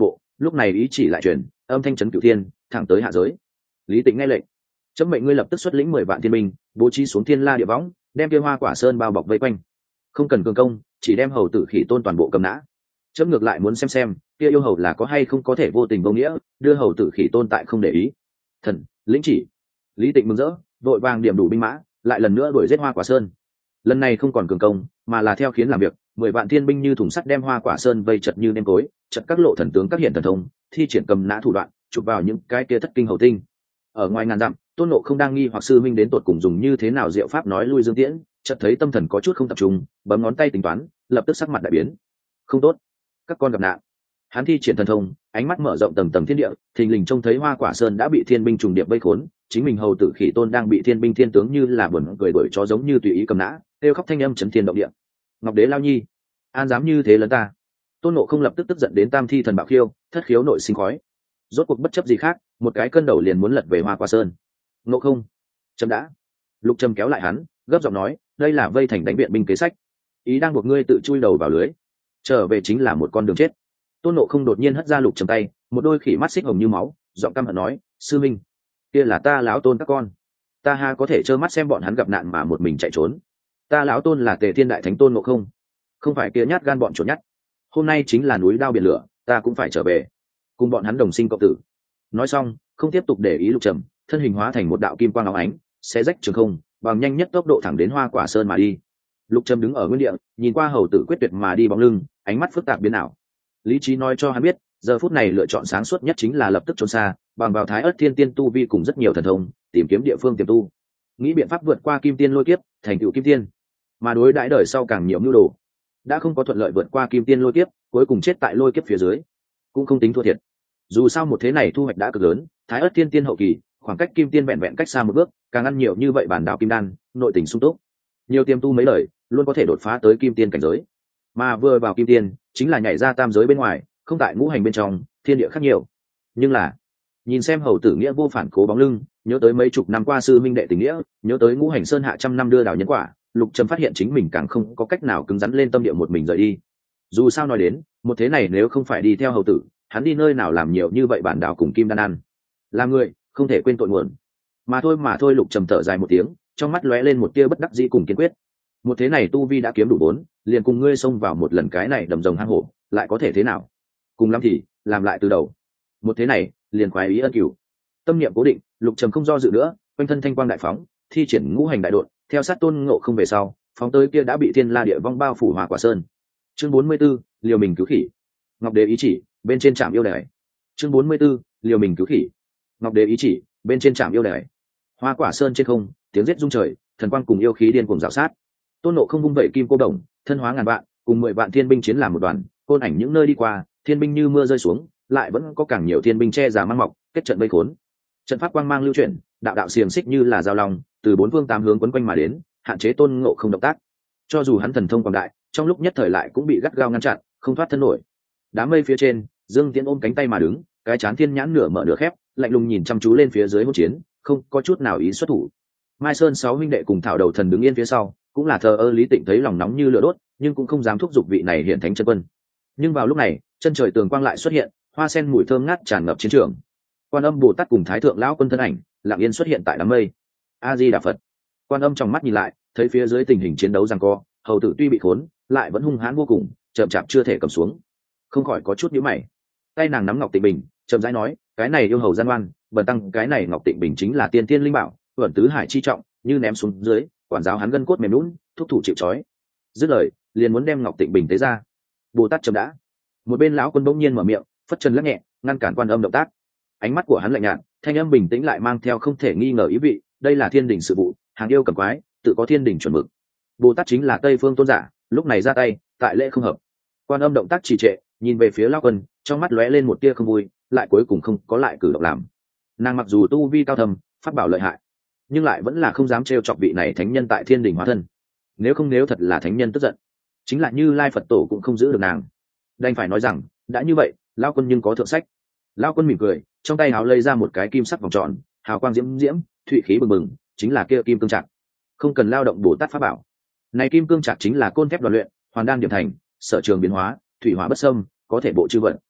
lúc này ý chỉ lại truyền, âm thanh chấn cửu thiên, thẳng tới hạ giới. Lý Tịnh nghe lệnh, chấm mệnh ngươi lập tức xuất lĩnh mười vạn thiên binh, bố trí xuống thiên la địa võng, đem kia hoa quả sơn bao bọc vây quanh, không cần cường công, chỉ đem hầu tử khỉ tôn toàn bộ cầm nã. Chấm ngược lại muốn xem xem kia yêu hầu là có hay không có thể vô tình vô nghĩa đưa hầu tử khỉ tôn tại không để ý. Thần lĩnh chỉ. Lý Tịnh mừng rỡ, vội vàng điểm đủ binh mã, lại lần nữa đuổi giết hoa quả sơn. Lần này không còn cường công, mà là theo khiến làm việc, mười vạn thiên binh như thùng sắt đem hoa quả sơn vây chật như nêm tối, chật các lộ thần tướng các hiện thần thông, thi triển cầm nã thủ đoạn, chụp vào những cái kia thất kinh hầu tinh. Ở ngoài ngàn dặm, Tôn Ngộ không đang nghi hoặc sư minh đến tột cùng dùng như thế nào diệu pháp nói lui Dương Tiễn, chợt thấy tâm thần có chút không tập trung, bấm ngón tay tính toán, lập tức sắc mặt đại biến. Không tốt, các con gặp nạn. Hắn thi triển thần thông, ánh mắt mở rộng tầng tầng thiên địa, thình lình trông thấy hoa quả sơn đã bị thiên binh trùng điệp vây khốn, chính mình hầu tử khỉ tôn đang bị thiên binh thiên tướng như là buồn cười đuổi chó giống như tùy ý cầm nã, kêu khóc thanh âm chấn thiên động địa. Ngọc Đế lao nhi, an dám như thế lớn ta. Tôn Ngộ không lập tức tức giận đến tam thi thần bạo khiêu, thất khiếu nội sinh khói. Rốt cuộc bất chấp gì khác, một cái cân đầu liền muốn lật về hoa quả sơn. Ngộ không, chấm đã. Lục Trầm kéo lại hắn, gấp giọng nói, đây là vây thành đánh viện binh kế sách, ý đang buộc ngươi tự chui đầu vào lưới, trở về chính là một con đường chết. Tôn Ngộ không đột nhiên hất ra Lục Trầm tay, một đôi khỉ mắt xích hồng như máu, giọng căm hận nói, sư minh, kia là ta lão Tôn các con, ta ha có thể trơ mắt xem bọn hắn gặp nạn mà một mình chạy trốn. Ta lão Tôn là Tề Thiên Đại Thánh Tôn Ngộ không, không phải kia nhát gan bọn chuột nhắt. Hôm nay chính là núi đao biển lửa, ta cũng phải trở về cùng bọn hắn đồng sinh cộng tử. Nói xong, không tiếp tục để ý Lục Trầm, thân hình hóa thành một đạo kim quang óng ánh, xé rách trường không, bằng nhanh nhất tốc độ thẳng đến hoa quả sơn mà đi. Lục Trầm đứng ở nguyên địa, nhìn qua hầu tử quyết tuyệt mà đi bóng lưng, ánh mắt phức tạp biến ảo. Lý trí nói cho hắn biết, giờ phút này lựa chọn sáng suốt nhất chính là lập tức trốn xa, bằng vào Thái Ức Thiên Tiên tu vi cùng rất nhiều thần thông, tìm kiếm địa phương tiềm tu, nghĩ biện pháp vượt qua Kim Tiên lôi kiếp, thành tựu Kim Tiên. Mà đối đãi đời sau càng nhiều mưu đồ, đã không có thuận lợi vượt qua Kim Tiên lôi kiếp, cuối cùng chết tại lôi kiếp phía dưới, cũng không tính thua thiệt. Dù sao một thế này thu hoạch đã cực lớn, Thái Ức Thiên Tiên hậu kỳ, khoảng cách Kim Tiên vẹn vẹn cách xa một bước, càng ăn nhiều như vậy bản đạo kim đan, nội tình sung túc, nhiều tiềm tu mấy lời, luôn có thể đột phá tới Kim Tiên cảnh giới. Mà vừa vào Kim Tiên, chính là nhảy ra tam giới bên ngoài, không tại ngũ hành bên trong, thiên địa khác nhiều. Nhưng là, nhìn xem hầu tử nghĩa vô phản cố bóng lưng, nhớ tới mấy chục năm qua sư minh đệ tình nghĩa, nhớ tới ngũ hành sơn hạ trăm năm đưa đào nhân quả, Lục Trầm phát hiện chính mình càng không có cách nào cứng rắn lên tâm địa một mình rời đi. Dù sao nói đến, một thế này nếu không phải đi theo hầu tử, hắn đi nơi nào làm nhiều như vậy bản đạo cùng kim đan ăn. Làm người, không thể quên tội nguồn. Mà thôi mà thôi Lục Trầm thở dài một tiếng, trong mắt lóe lên một tia bất đắc dĩ cùng kiên quyết. Một thế này tu vi đã kiếm đủ vốn, liền cùng ngươi xông vào một lần cái này đầm rồng hang hổ, lại có thể thế nào? Cùng lắm thì làm lại từ đầu. Một thế này, liền khoái ý ân cửu. Tâm niệm cố định, Lục Trầm không do dự nữa, quanh thân thanh quang đại phóng, thi triển ngũ hành đại độn, theo sát Tôn Ngộ không về sau, phóng tới kia đã bị thiên la địa vong bao phủ Hoa Quả Sơn. Chương bốn mươi 44, liều mình cứu khỉ. Ngọc Đế ý chỉ, bên trên trạm yêu đài. Chương bốn mươi 44, liều mình cứu khỉ. Ngọc Đế ý chỉ, bên trên trạm yêu đài. Hoa Quả Sơn trên không, tiếng rít rung trời, thần quang cùng yêu khí điên cuồng rào sát. Tôn Ngộ không vung vẩy kim cô đồng, thân hóa ngàn vạn, cùng mười vạn thiên binh chiến làm một đoàn, côn ảnh những nơi đi qua, thiên binh như mưa rơi xuống, lại vẫn có càng nhiều thiên binh che giả mang mọc, kết trận vây khốn. Trận pháp quang mang lưu chuyển, đạo đạo xiềng xích như là dao long, từ bốn phương tám hướng quấn quanh mà đến, hạn chế Tôn Ngộ không động tác. Cho dù hắn thần thông quảng đại, trong lúc nhất thời lại cũng bị gắt gao ngăn chặn, không thoát thân nổi. Đám mây phía trên, Dương Tiễn ôm cánh tay mà đứng, cái chán thiên nhãn nửa mở nửa khép, lạnh lùng nhìn chăm chú lên phía dưới hỗn chiến, không có chút nào ý xuất thủ. Mai Sơn sáu huynh đệ cùng Thảo Đầu Thần đứng yên phía sau, cũng là thờ ơ. Lý Tịnh thấy lòng nóng như lửa đốt, nhưng cũng không dám thúc giục vị này hiển thánh chân quân. Nhưng vào lúc này, chân trời tường quang lại xuất hiện, hoa sen mùi thơm ngát tràn ngập chiến trường. Quan Âm Bồ Tát cùng Thái Thượng lão quân thân ảnh lặng yên xuất hiện tại đám mây. A Di Đà Phật. Quan Âm trong mắt nhìn lại, thấy phía dưới tình hình chiến đấu giằng co, hầu tử tuy bị khốn, lại vẫn hung hãn vô cùng, chậm chạp chưa thể cầm xuống, không khỏi có chút nhíu mày. Tay nàng nắm Ngọc Tịnh Bình, chậm rãi nói, cái này yêu hầu gian ngoan, bần tăng cái này Ngọc Tịnh Bình chính là tiên tiên linh bảo, vẩn tứ hải chi trọng, như ném xuống dưới, quản giáo hắn gân cốt mềm nhũn, thúc thủ chịu trói. Dứt lời, liền muốn đem Ngọc Tịnh Bình tế ra. Bồ Tát chậm đã. Một bên lão quân bỗng nhiên mở miệng, phất chân lắc nhẹ, ngăn cản Quan Âm động tác. Ánh mắt của hắn lạnh nhạt, thanh âm bình tĩnh lại mang theo không thể nghi ngờ ý vị, đây là thiên đình sự vụ, hàng yêu cầm quái, tự có thiên đình chuẩn mực. Bồ Tát chính là Tây phương tôn giả, lúc này ra tay, tại lễ không hợp. Quan Âm động tác trì trệ, nhìn về phía lão quân, trong mắt lóe lên một tia không vui, lại cuối cùng không có lại cử động làm. Nàng mặc dù tu vi cao thâm, pháp bảo lợi hại, nhưng lại vẫn là không dám trêu chọc vị này thánh nhân tại thiên đình hóa thân. Nếu không nếu thật là thánh nhân tức giận, chính là Như Lai Phật Tổ cũng không giữ được nàng. Đành phải nói rằng, đã như vậy, lão quân nhưng có thượng sách. Lão quân mỉm cười, trong tay hào lấy ra một cái kim sắc vòng tròn, hào quang diễm diễm, thụy khí bừng bừng, chính là kia kim cương trạc. Không cần lao động Bồ Tát pháp bảo. Này kim cương trạc chính là côn thép đoàn luyện, hoàn đan điểm thành, sở trường biến hóa, thủy hỏa bất xâm, có thể bộ chư vận.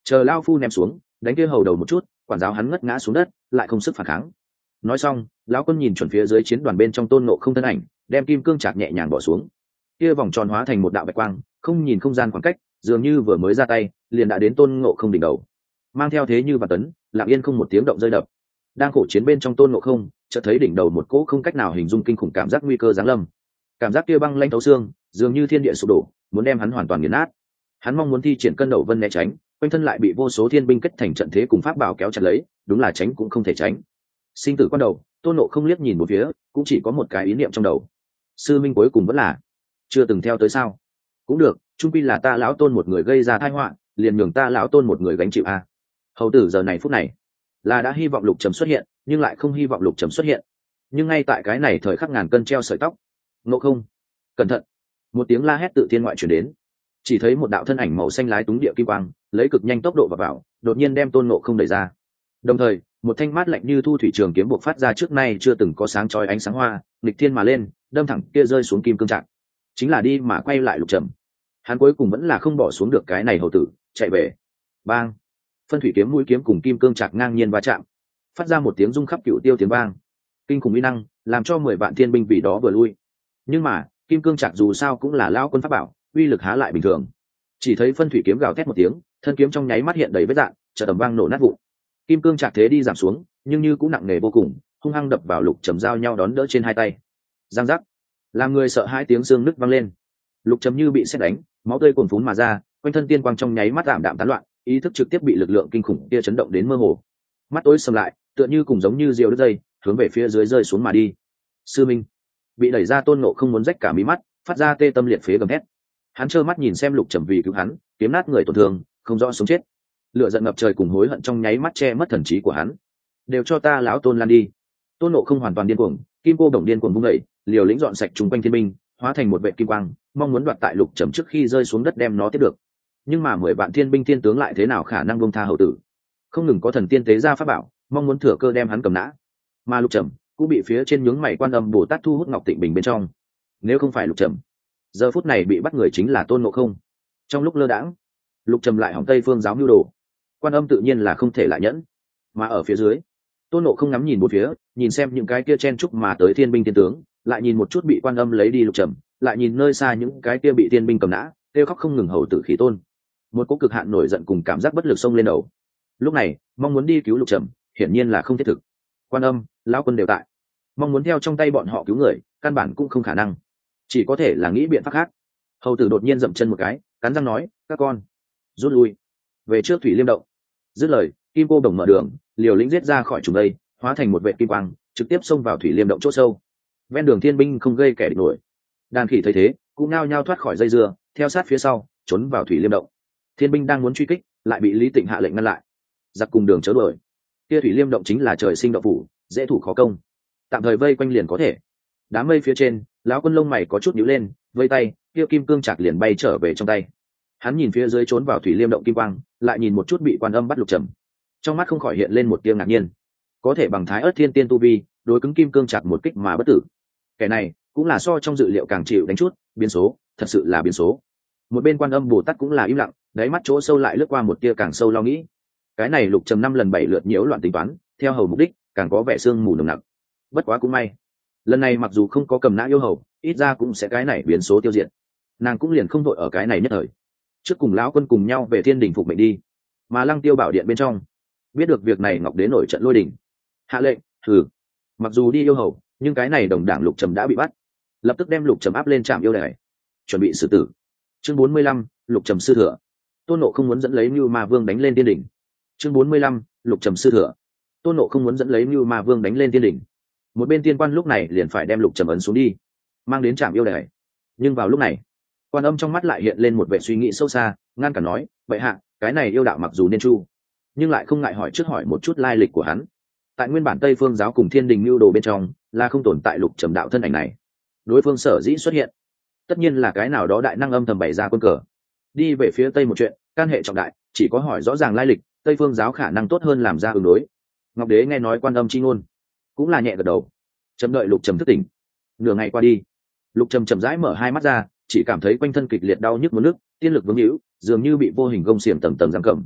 chờ lao phu ném xuống đánh kia hầu đầu một chút, quản giáo hắn ngất ngã xuống đất lại không sức phản kháng. Nói xong lão quân nhìn chuẩn phía dưới chiến đoàn bên trong Tôn Ngộ Không thân ảnh, đem kim cương chạc nhẹ nhàng bỏ xuống. Kia vòng tròn hóa thành một đạo bạch quang, không nhìn không gian khoảng cách, dường như vừa mới ra tay liền đã đến Tôn Ngộ Không đỉnh đầu, mang theo thế như và tấn, lặng yên không một tiếng động rơi đập. Đang khổ chiến bên trong Tôn Ngộ Không chợt thấy đỉnh đầu một cỗ không cách nào hình dung kinh khủng cảm giác nguy cơ giáng lâm. Cảm giác kia băng lãnh thấu xương, dường như thiên địa sụp đổ, muốn đem hắn hoàn toàn nghiền nát. Hắn mong muốn thi triển cân đầu vân né tránh, quanh thân lại bị vô số thiên binh kết thành trận thế cùng pháp bảo kéo chặt lấy, đúng là tránh cũng không thể tránh. Sinh tử quan đầu, Tôn Ngộ Không liếc nhìn một phía, cũng chỉ có một cái ý niệm trong đầu. Sư minh cuối cùng vẫn là chưa từng theo tới sao? Cũng được, chung quy là ta lão Tôn một người gây ra tai họa, liền nhường ta lão Tôn một người gánh chịu a. Hầu tử giờ này phút này là đã hy vọng Lục Trầm xuất hiện, nhưng lại không hy vọng Lục Trầm xuất hiện. Nhưng ngay tại cái này thời khắc ngàn cân treo sợi tóc, Ngộ Không, cẩn thận! Một tiếng la hét tự thiên ngoại truyền đến. Chỉ thấy một đạo thân ảnh màu xanh lái túng địa kim quang, lấy cực nhanh tốc độ vào vào, đột nhiên đem Tôn Ngộ Không đẩy ra. Đồng thời, một thanh mát lạnh như thu thủy trường kiếm buộc phát ra trước nay chưa từng có sáng chói ánh sáng hoa, nghịch thiên mà lên, đâm thẳng kia rơi xuống kim cương trạng. Chính là đi mà quay lại Lục Trầm. Hắn cuối cùng vẫn là không bỏ xuống được cái này hầu tử, chạy về. Bang! Phân thủy kiếm mũi kiếm cùng kim cương chạc ngang nhiên va chạm, phát ra một tiếng rung khắp cựu tiêu tiếng vang, kinh khủng uy năng làm cho mười vạn thiên binh vì đó vừa lui. Nhưng mà kim cương chạc dù sao cũng là lao quân pháp bảo, uy lực há lại bình thường. Chỉ thấy phân thủy kiếm gào thét một tiếng, thân kiếm trong nháy mắt hiện đầy vết dạn, chợt tầm vang nổ nát vụn. Kim cương chạc thế đi giảm xuống, nhưng như cũng nặng nề vô cùng, hung hăng đập vào Lục Trầm giao nhau đón đỡ trên hai tay. Giang giác, làm người sợ hai tiếng xương nứt vang lên. Lục Trầm như bị sét đánh, máu tươi cuồn phún mà ra, quanh thân tiên quang trong nháy mắt ảm đạm tán loạn, ý thức trực tiếp bị lực lượng kinh khủng kia chấn động đến mơ hồ. Mắt tối sầm lại, tựa như cùng giống như diều đứt dây, hướng về phía dưới rơi xuống mà đi. Sư minh bị đẩy ra, Tôn Ngộ Không muốn rách cả mí mắt, phát ra tê tâm liệt phế gầm hét. Hắn trơ mắt nhìn xem Lục Trầm vì cứu hắn kiếm nát người tổn thương, không rõ sống chết. Lửa giận ngập trời cùng hối hận trong nháy mắt che mất thần trí của hắn. Đều cho ta lão Tôn lan đi! Tôn Ngộ Không hoàn toàn điên cuồng, kim cô đồng điên cuồng vung dậy, liều lĩnh dọn sạch chung quanh thiên binh, hóa thành một vệ kim quang, mong muốn đoạt tại Lục Trầm trước khi rơi xuống đất đem nó tiếp được. Nhưng mà mười vạn thiên binh thiên tướng lại thế nào khả năng buông tha hầu tử? Không ngừng có thần tiên tế ra pháp bảo, mong muốn thừa cơ đem hắn cầm nã. Mà Lục Trầm cũng bị phía trên nhướng mày Quan Âm Bồ Tát thu hút Ngọc Tịnh Bình bên trong. Nếu không phải Lục Trầm, giờ phút này bị bắt người chính là Tôn Ngộ Không. Trong lúc lơ đãng, Lục Trầm lại hỏng Tây Phương giáo mưu đồ, Quan Âm tự nhiên là không thể lại nhẫn. Mà ở phía dưới, Tôn Ngộ Không ngắm nhìn một phía, nhìn xem những cái kia chen chúc mà tới thiên binh thiên tướng, lại nhìn một chút bị Quan Âm lấy đi Lục Trầm, lại nhìn nơi xa những cái kia bị thiên binh cầm nã, kêu khóc không ngừng hầu tử khí tôn. Một cỗ cực hạn nổi giận cùng cảm giác bất lực xông lên đầu. Lúc này mong muốn đi cứu Lục Trầm hiển nhiên là không thiết thực. Quan Âm, lão quân đều tại, mong muốn theo trong tay bọn họ cứu người căn bản cũng không khả năng, chỉ có thể là nghĩ biện pháp khác. Hầu tử đột nhiên dậm chân một cái, cắn răng nói, các con rút lui về trước Thủy Liêm Động. Dứt lời, kim cô đồng mở đường, liều lĩnh giết ra khỏi trùng đây, hóa thành một vệ kim quang, trực tiếp xông vào Thủy Liêm Động chỗ sâu. Ven đường thiên binh không gây kẻ địch nổi, đàn khỉ thấy thế cũng nao nhao thoát khỏi dây dưa, theo sát phía sau trốn vào Thủy Liêm Động. Thiên binh đang muốn truy kích, lại bị Lý Tịnh hạ lệnh ngăn lại. Giặc cùng đường chớ đuổi, kia Thủy Liêm Động chính là trời sinh động phủ, dễ thủ khó công, tạm thời vây quanh liền có thể. Đám mây phía trên, lão quân lông mày có chút nhíu lên, vây tay, kia kim cương chạc liền bay trở về trong tay. Hắn nhìn phía dưới trốn vào Thủy Liêm Động kim quang, lại nhìn một chút bị Quan Âm bắt Lục Trầm, trong mắt không khỏi hiện lên một tia ngạc nhiên. Có thể bằng Thái Ức Thiên Tiên tu vi, đối cứng kim cương chạc một kích mà bất tử, kẻ này cũng là so trong dự liệu càng chịu đánh chút, biến số, thật sự là biến số. Một bên Quan Âm Bồ Tát cũng là im lặng, đáy mắt chỗ sâu lại lướt qua một tia càng sâu lo nghĩ. Cái này Lục Trầm năm lần bảy lượt nhiễu loạn tính toán, theo hầu mục đích, càng có vẻ sương mù nồng nặc. Bất quá cũng may, lần này mặc dù không có cầm nã yêu hầu, ít ra cũng sẽ cái này biến số tiêu diệt. Nàng cũng liền không đội ở cái này nhất thời, trước cùng lão quân cùng nhau về Thiên Đình phục mệnh đi. Mà Lăng Tiêu Bảo Điện bên trong, biết được việc này Ngọc Đế nổi trận lôi đình, hạ lệnh, thử, mặc dù đi yêu hầu, nhưng cái này đồng đảng Lục Trầm đã bị bắt, lập tức đem Lục Trầm áp lên trạm yêu đài, chuẩn bị xử tử. Chương bốn mươi lăm, Lục Trầm sư thừa. Tôn Ngộ không muốn dẫn lấy Nưu Ma Vương đánh lên Thiên Đình. Chương bốn mươi lăm, Lục Trầm sư thừa. Tôn Ngộ không muốn dẫn lấy Nưu Ma Vương đánh lên Thiên Đình. Một bên tiên quan lúc này liền phải đem Lục Trầm ấn xuống đi, mang đến trạm yêu đài. Nhưng vào lúc này, Quan Âm trong mắt lại hiện lên một vẻ suy nghĩ sâu xa, ngăn cản nói, vậy hạ, cái này yêu đạo mặc dù nên chu, nhưng lại không ngại hỏi trước hỏi một chút lai lịch của hắn. Tại nguyên bản Tây Phương giáo cùng Thiên Đình lưu đồ bên trong, là không tồn tại Lục Trầm đạo thân ảnh này. Đối phương sở dĩ xuất hiện, tất nhiên là cái nào đó đại năng âm thầm bày ra quân cờ, đi về phía Tây một chuyện, can hệ trọng đại, chỉ có hỏi rõ ràng lai lịch, Tây Phương giáo khả năng tốt hơn làm ra ứng đối. Ngọc Đế nghe nói Quan Âm chi ngôn, cũng là nhẹ gật đầu, chậm đợi Lục Trầm thức tỉnh. Nửa ngày qua đi, Lục Trầm chậm rãi mở hai mắt ra, chỉ cảm thấy quanh thân kịch liệt đau nhức muốn nước, tiên lực vướng hữu, dường như bị vô hình gông xiềng tầng tầng giam cầm.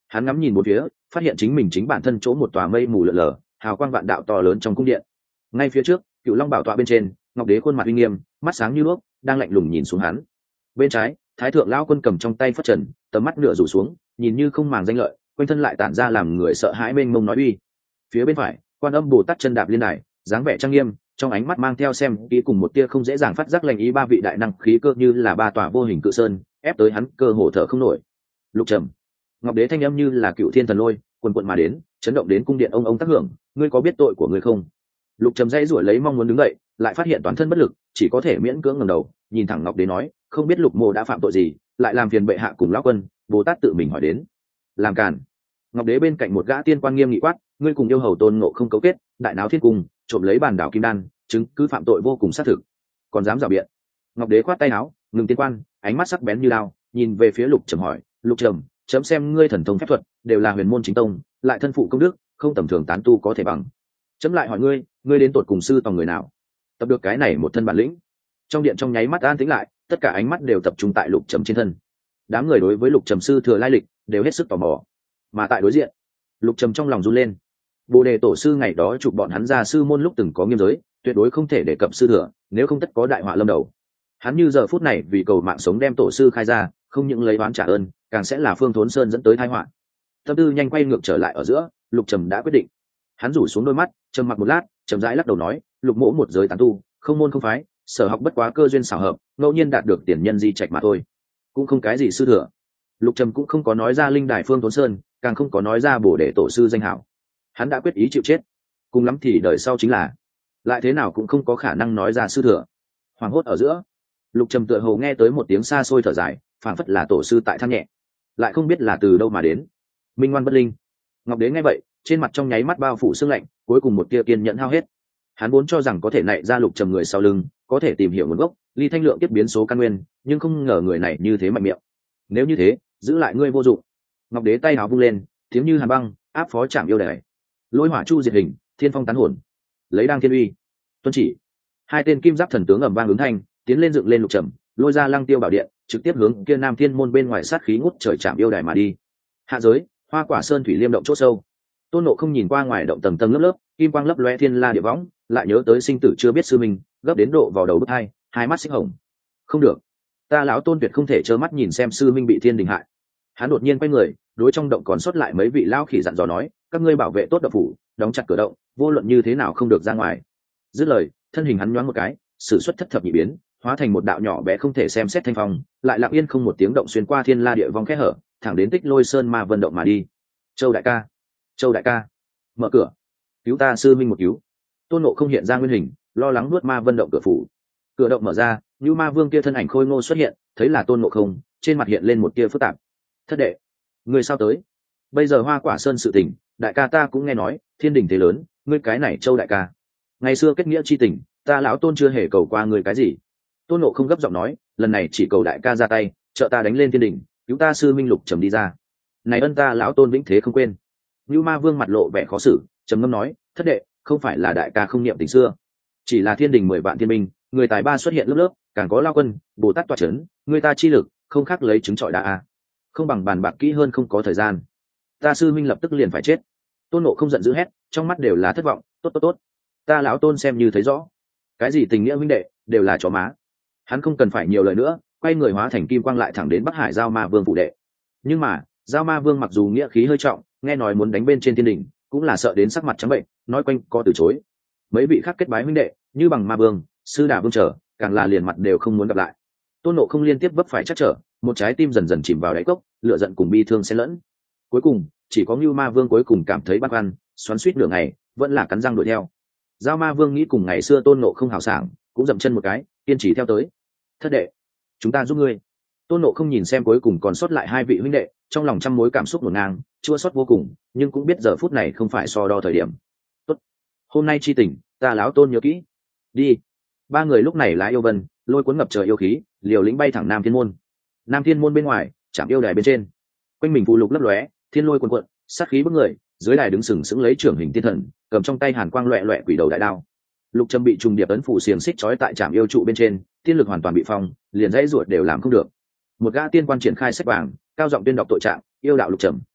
Hắn ngắm nhìn một phía, phát hiện chính mình chính bản thân chỗ một tòa mây mù lờ lờ, hào quang vạn đạo to lớn trong cung điện. Ngay phía trước, Cựu Long bảo tọa bên trên, Ngọc Đế khuôn mặt uy nghiêm, mắt sáng như đuốc, đang lạnh lùng nhìn xuống hắn. Bên trái, Thái thượng lão quân cầm trong tay phất trần, tầm mắt nửa rủ xuống, nhìn như không màng danh lợi, quanh thân lại tản ra làm người sợ hãi mênh mông nói uy. Phía bên phải, Quan Âm Bồ Tát chân đạp liên đài, dáng vẻ trang nghiêm, trong ánh mắt mang theo xem kỹ cùng một tia không dễ dàng phát giác lành ý, ba vị đại năng khí cơ như là ba tòa vô hình cự sơn, ép tới hắn cơ hồ thở không nổi. Lục Trầm, Ngọc Đế thanh âm như là cựu thiên thần lôi, quần quần mà đến, chấn động đến cung điện ông ông tác hưởng. Ngươi có biết tội của ngươi không? Lục Trầm dãy rủa lấy mong muốn đứng dậy, lại phát hiện toàn thân bất lực, chỉ có thể miễn cưỡng ngẩng đầu, nhìn thẳng Ngọc Đế nói, không biết Lục Mô đã phạm tội gì, lại làm phiền bệ hạ cùng lão quân. Bồ Tát tự mình hỏi đến. Làm càn. Ngọc Đế bên cạnh một gã tiên quan nghiêm nghị quát, ngươi cùng yêu hầu Tôn Ngộ không cấu kết, đại náo thiên cung, trộm lấy bản đảo kim đan, chứng cứ phạm tội vô cùng xác thực, còn dám rào biện. Ngọc Đế khoát tay áo, ngừng tiên quan, ánh mắt sắc bén như đao, nhìn về phía Lục Trầm hỏi, Lục Trầm, chấm xem ngươi thần thông phép thuật đều là huyền môn chính tông, lại thân phụ công đức, không tầm thường tán tu có thể bằng. Chấm lại hỏi ngươi, ngươi đến tột cùng sư tòng người nào, tập được cái này một thân bản lĩnh? Trong điện trong nháy mắt an tĩnh lại, tất cả ánh mắt đều tập trung tại Lục Trầm trên thân. Đám người đối với Lục Trầm sư thừa lai lịch đều hết sức tò mò, mà tại đối diện, Lục Trầm trong lòng run lên. Bồ Đề tổ sư ngày đó chụp bọn hắn ra sư môn lúc từng có nghiêm giới, tuyệt đối không thể đề cập sư thừa, nếu không tất có đại họa lâm đầu. Hắn như giờ phút này vì cầu mạng sống đem tổ sư khai ra, không những lấy oán trả ơn, càng sẽ là Phương Thốn Sơn dẫn tới tai họa. Tâm tư nhanh quay ngược trở lại ở giữa, Lục Trầm đã quyết định. Hắn rủ xuống đôi mắt, trầm mặc một lát, chậm rãi lắc đầu nói, Lục mỗ một giới tán tu, không môn không phái, sở học bất quá cơ duyên xảo hợp, ngẫu nhiên đạt được tiền nhân di trạch mà thôi, cũng không cái gì sư thừa. Lục Trầm cũng không có nói ra linh đài Phương Thốn Sơn, càng không có nói ra Bồ Đề tổ sư danh hảo. Hắn đã quyết ý chịu chết, cùng lắm thì đời sau chính là, lại thế nào cũng không có khả năng nói ra sư thừa. Hoàng hốt ở giữa, Lục Trầm tựa hồ nghe tới một tiếng xa xôi thở dài, phảng phất là tổ sư tại than nhẹ, lại không biết là từ đâu mà đến. Minh ngoan bất linh. Ngọc Đế nghe vậy, trên mặt trong nháy mắt bao phủ sương lạnh, cuối cùng một tia kiên nhẫn hao hết. Hắn vốn cho rằng có thể nảy ra Lục Trầm người sau lưng, có thể tìm hiểu nguồn gốc, ly thanh lượng tiếp biến số căn nguyên, nhưng không ngờ người này như thế mạnh miệng. Nếu như thế, giữ lại ngươi vô dụng. Ngọc Đế tay áo vung lên, tiếng như hàn băng, áp phó chạm yêu đài. Lôi hỏa chu diệt hình, thiên phong tán hồn, lấy đang thiên uy. Tuân chỉ. Hai tên kim giáp thần tướng ầm vang ứng thanh, tiến lên dựng lên Lục Trầm, lôi ra lăng tiêu bảo điện, trực tiếp hướng kia Nam Thiên môn bên ngoài sát khí ngút trời chạm yêu đài mà đi. Hạ giới, Hoa Quả Sơn thủy liêm động chỗ sâu. Tôn Ngộ không nhìn qua ngoài động tầng tầng lớp lớp, kim quang lấp loe thiên la địa võng, lại nhớ tới sinh tử chưa biết sư mình, gấp đến độ vào đầu bức hai, hai mắt xích hồng. Không được, ta lão Tôn tuyệt không thể trơ mắt nhìn xem sư minh bị thiên đình hại. Hắn đột nhiên quay người, đối trong động còn sót lại mấy vị lão khỉ dặn dò nói, các ngươi bảo vệ tốt động phủ, đóng chặt cửa động, vô luận như thế nào không được ra ngoài. Dứt lời, thân hình hắn nhoáng một cái, sử xuất thất thập nhị biến, hóa thành một đạo nhỏ bé không thể xem xét thanh phong, lại lặng yên không một tiếng động xuyên qua thiên la địa vong khe hở, thẳng đến Tích Lôi Sơn ma vân động mà đi. Châu đại ca, Châu đại ca, mở cửa, cứu ta sư minh một cứu. Tôn Ngộ không hiện ra nguyên hình, lo lắng nuốt ma vân động cửa phủ. Cửa động mở ra, như ma vương kia thân ảnh khôi ngô xuất hiện, thấy là Tôn Ngộ không, trên mặt hiện lên một tia phức tạp. Thất đệ, người sao tới? Bây giờ Hoa Quả Sơn sự tình, đại ca ta cũng nghe nói, thiên đình thế lớn, ngươi cái này Châu đại ca, ngày xưa kết nghĩa chi tình, ta lão Tôn chưa hề cầu qua ngươi cái gì. Tôn Ngộ không gấp giọng nói, lần này chỉ cầu đại ca ra tay, trợ ta đánh lên thiên đình, cứu ta sư minh Lục Trầm đi ra. Này ân ta lão Tôn vĩnh thế không quên. Như ma vương mặt lộ vẻ khó xử, trầm ngâm nói, thất đệ, không phải là đại ca không niệm tình xưa, chỉ là thiên đình mười vạn thiên binh, người tài ba xuất hiện lớp lớp, càng có Lao Quân, Bồ Tát tọa chấn, người ta chi lực không khác lấy trứng trọi đá a, không bằng bàn bạc kỹ hơn, không có thời gian, ta sư minh lập tức liền phải chết. Tôn Ngộ không giận dữ hét, trong mắt đều là thất vọng. Tốt tốt tốt, ta lão Tôn xem như thấy rõ, cái gì tình nghĩa huynh đệ đều là chó má. Hắn không cần phải nhiều lời nữa, quay người hóa thành kim quang lại thẳng đến Bắc Hải Giao Ma Vương phụ đệ. Nhưng mà Giao Ma Vương mặc dù nghĩa khí hơi trọng, nghe nói muốn đánh bên trên thiên đình, cũng là sợ đến sắc mặt trắng bệnh, nói quanh co từ chối. Mấy vị khác kết bái huynh đệ như Bằng Ma Vương, Sư Đà Vương trở, càng là liền mặt đều không muốn gặp lại. Tôn Ngộ không liên tiếp vấp phải chắc trở, một trái tim dần dần chìm vào đáy cốc, lửa giận cùng bi thương xen lẫn. Cuối cùng chỉ có Ngưu Ma Vương cuối cùng cảm thấy băn khoăn, xoắn xuýt nửa ngày, vẫn là cắn răng đuổi theo. Giao Ma Vương nghĩ cùng ngày xưa Tôn Ngộ không hào sảng, cũng dậm chân một cái, kiên trì theo tới. Thất đệ, chúng ta giúp ngươi. Tôn Ngộ không nhìn xem cuối cùng còn sót lại hai vị huynh đệ, trong lòng trăm mối cảm xúc ngổn ngang, chua xót vô cùng, nhưng cũng biết giờ phút này không phải so đo thời điểm. Tốt, hôm nay chi tình, ta lão Tôn nhớ kỹ. Đi. Ba người lúc này lái yêu vân, lôi cuốn ngập trời yêu khí, liều lĩnh bay thẳng Nam Thiên môn. Nam Thiên môn bên ngoài, chạm yêu đài bên trên, quanh mình phù lục lấp lóe, thiên lôi cuồn cuộn, sát khí bức người, dưới đài đứng sừng sững lấy trưởng hình thiên thần, cầm trong tay hàn quang loẹt loẹt quỷ đầu đại đao. Lục Trầm bị trùng điệp ấn phủ xiềng xích trói tại trạm yêu trụ bên trên, tiên lực hoàn toàn bị phong, liền dãy ruột đều làm không được. Một gã tiên quan triển khai sách vàng, cao giọng tuyên đọc tội trạng, yêu đạo Lục Trầm.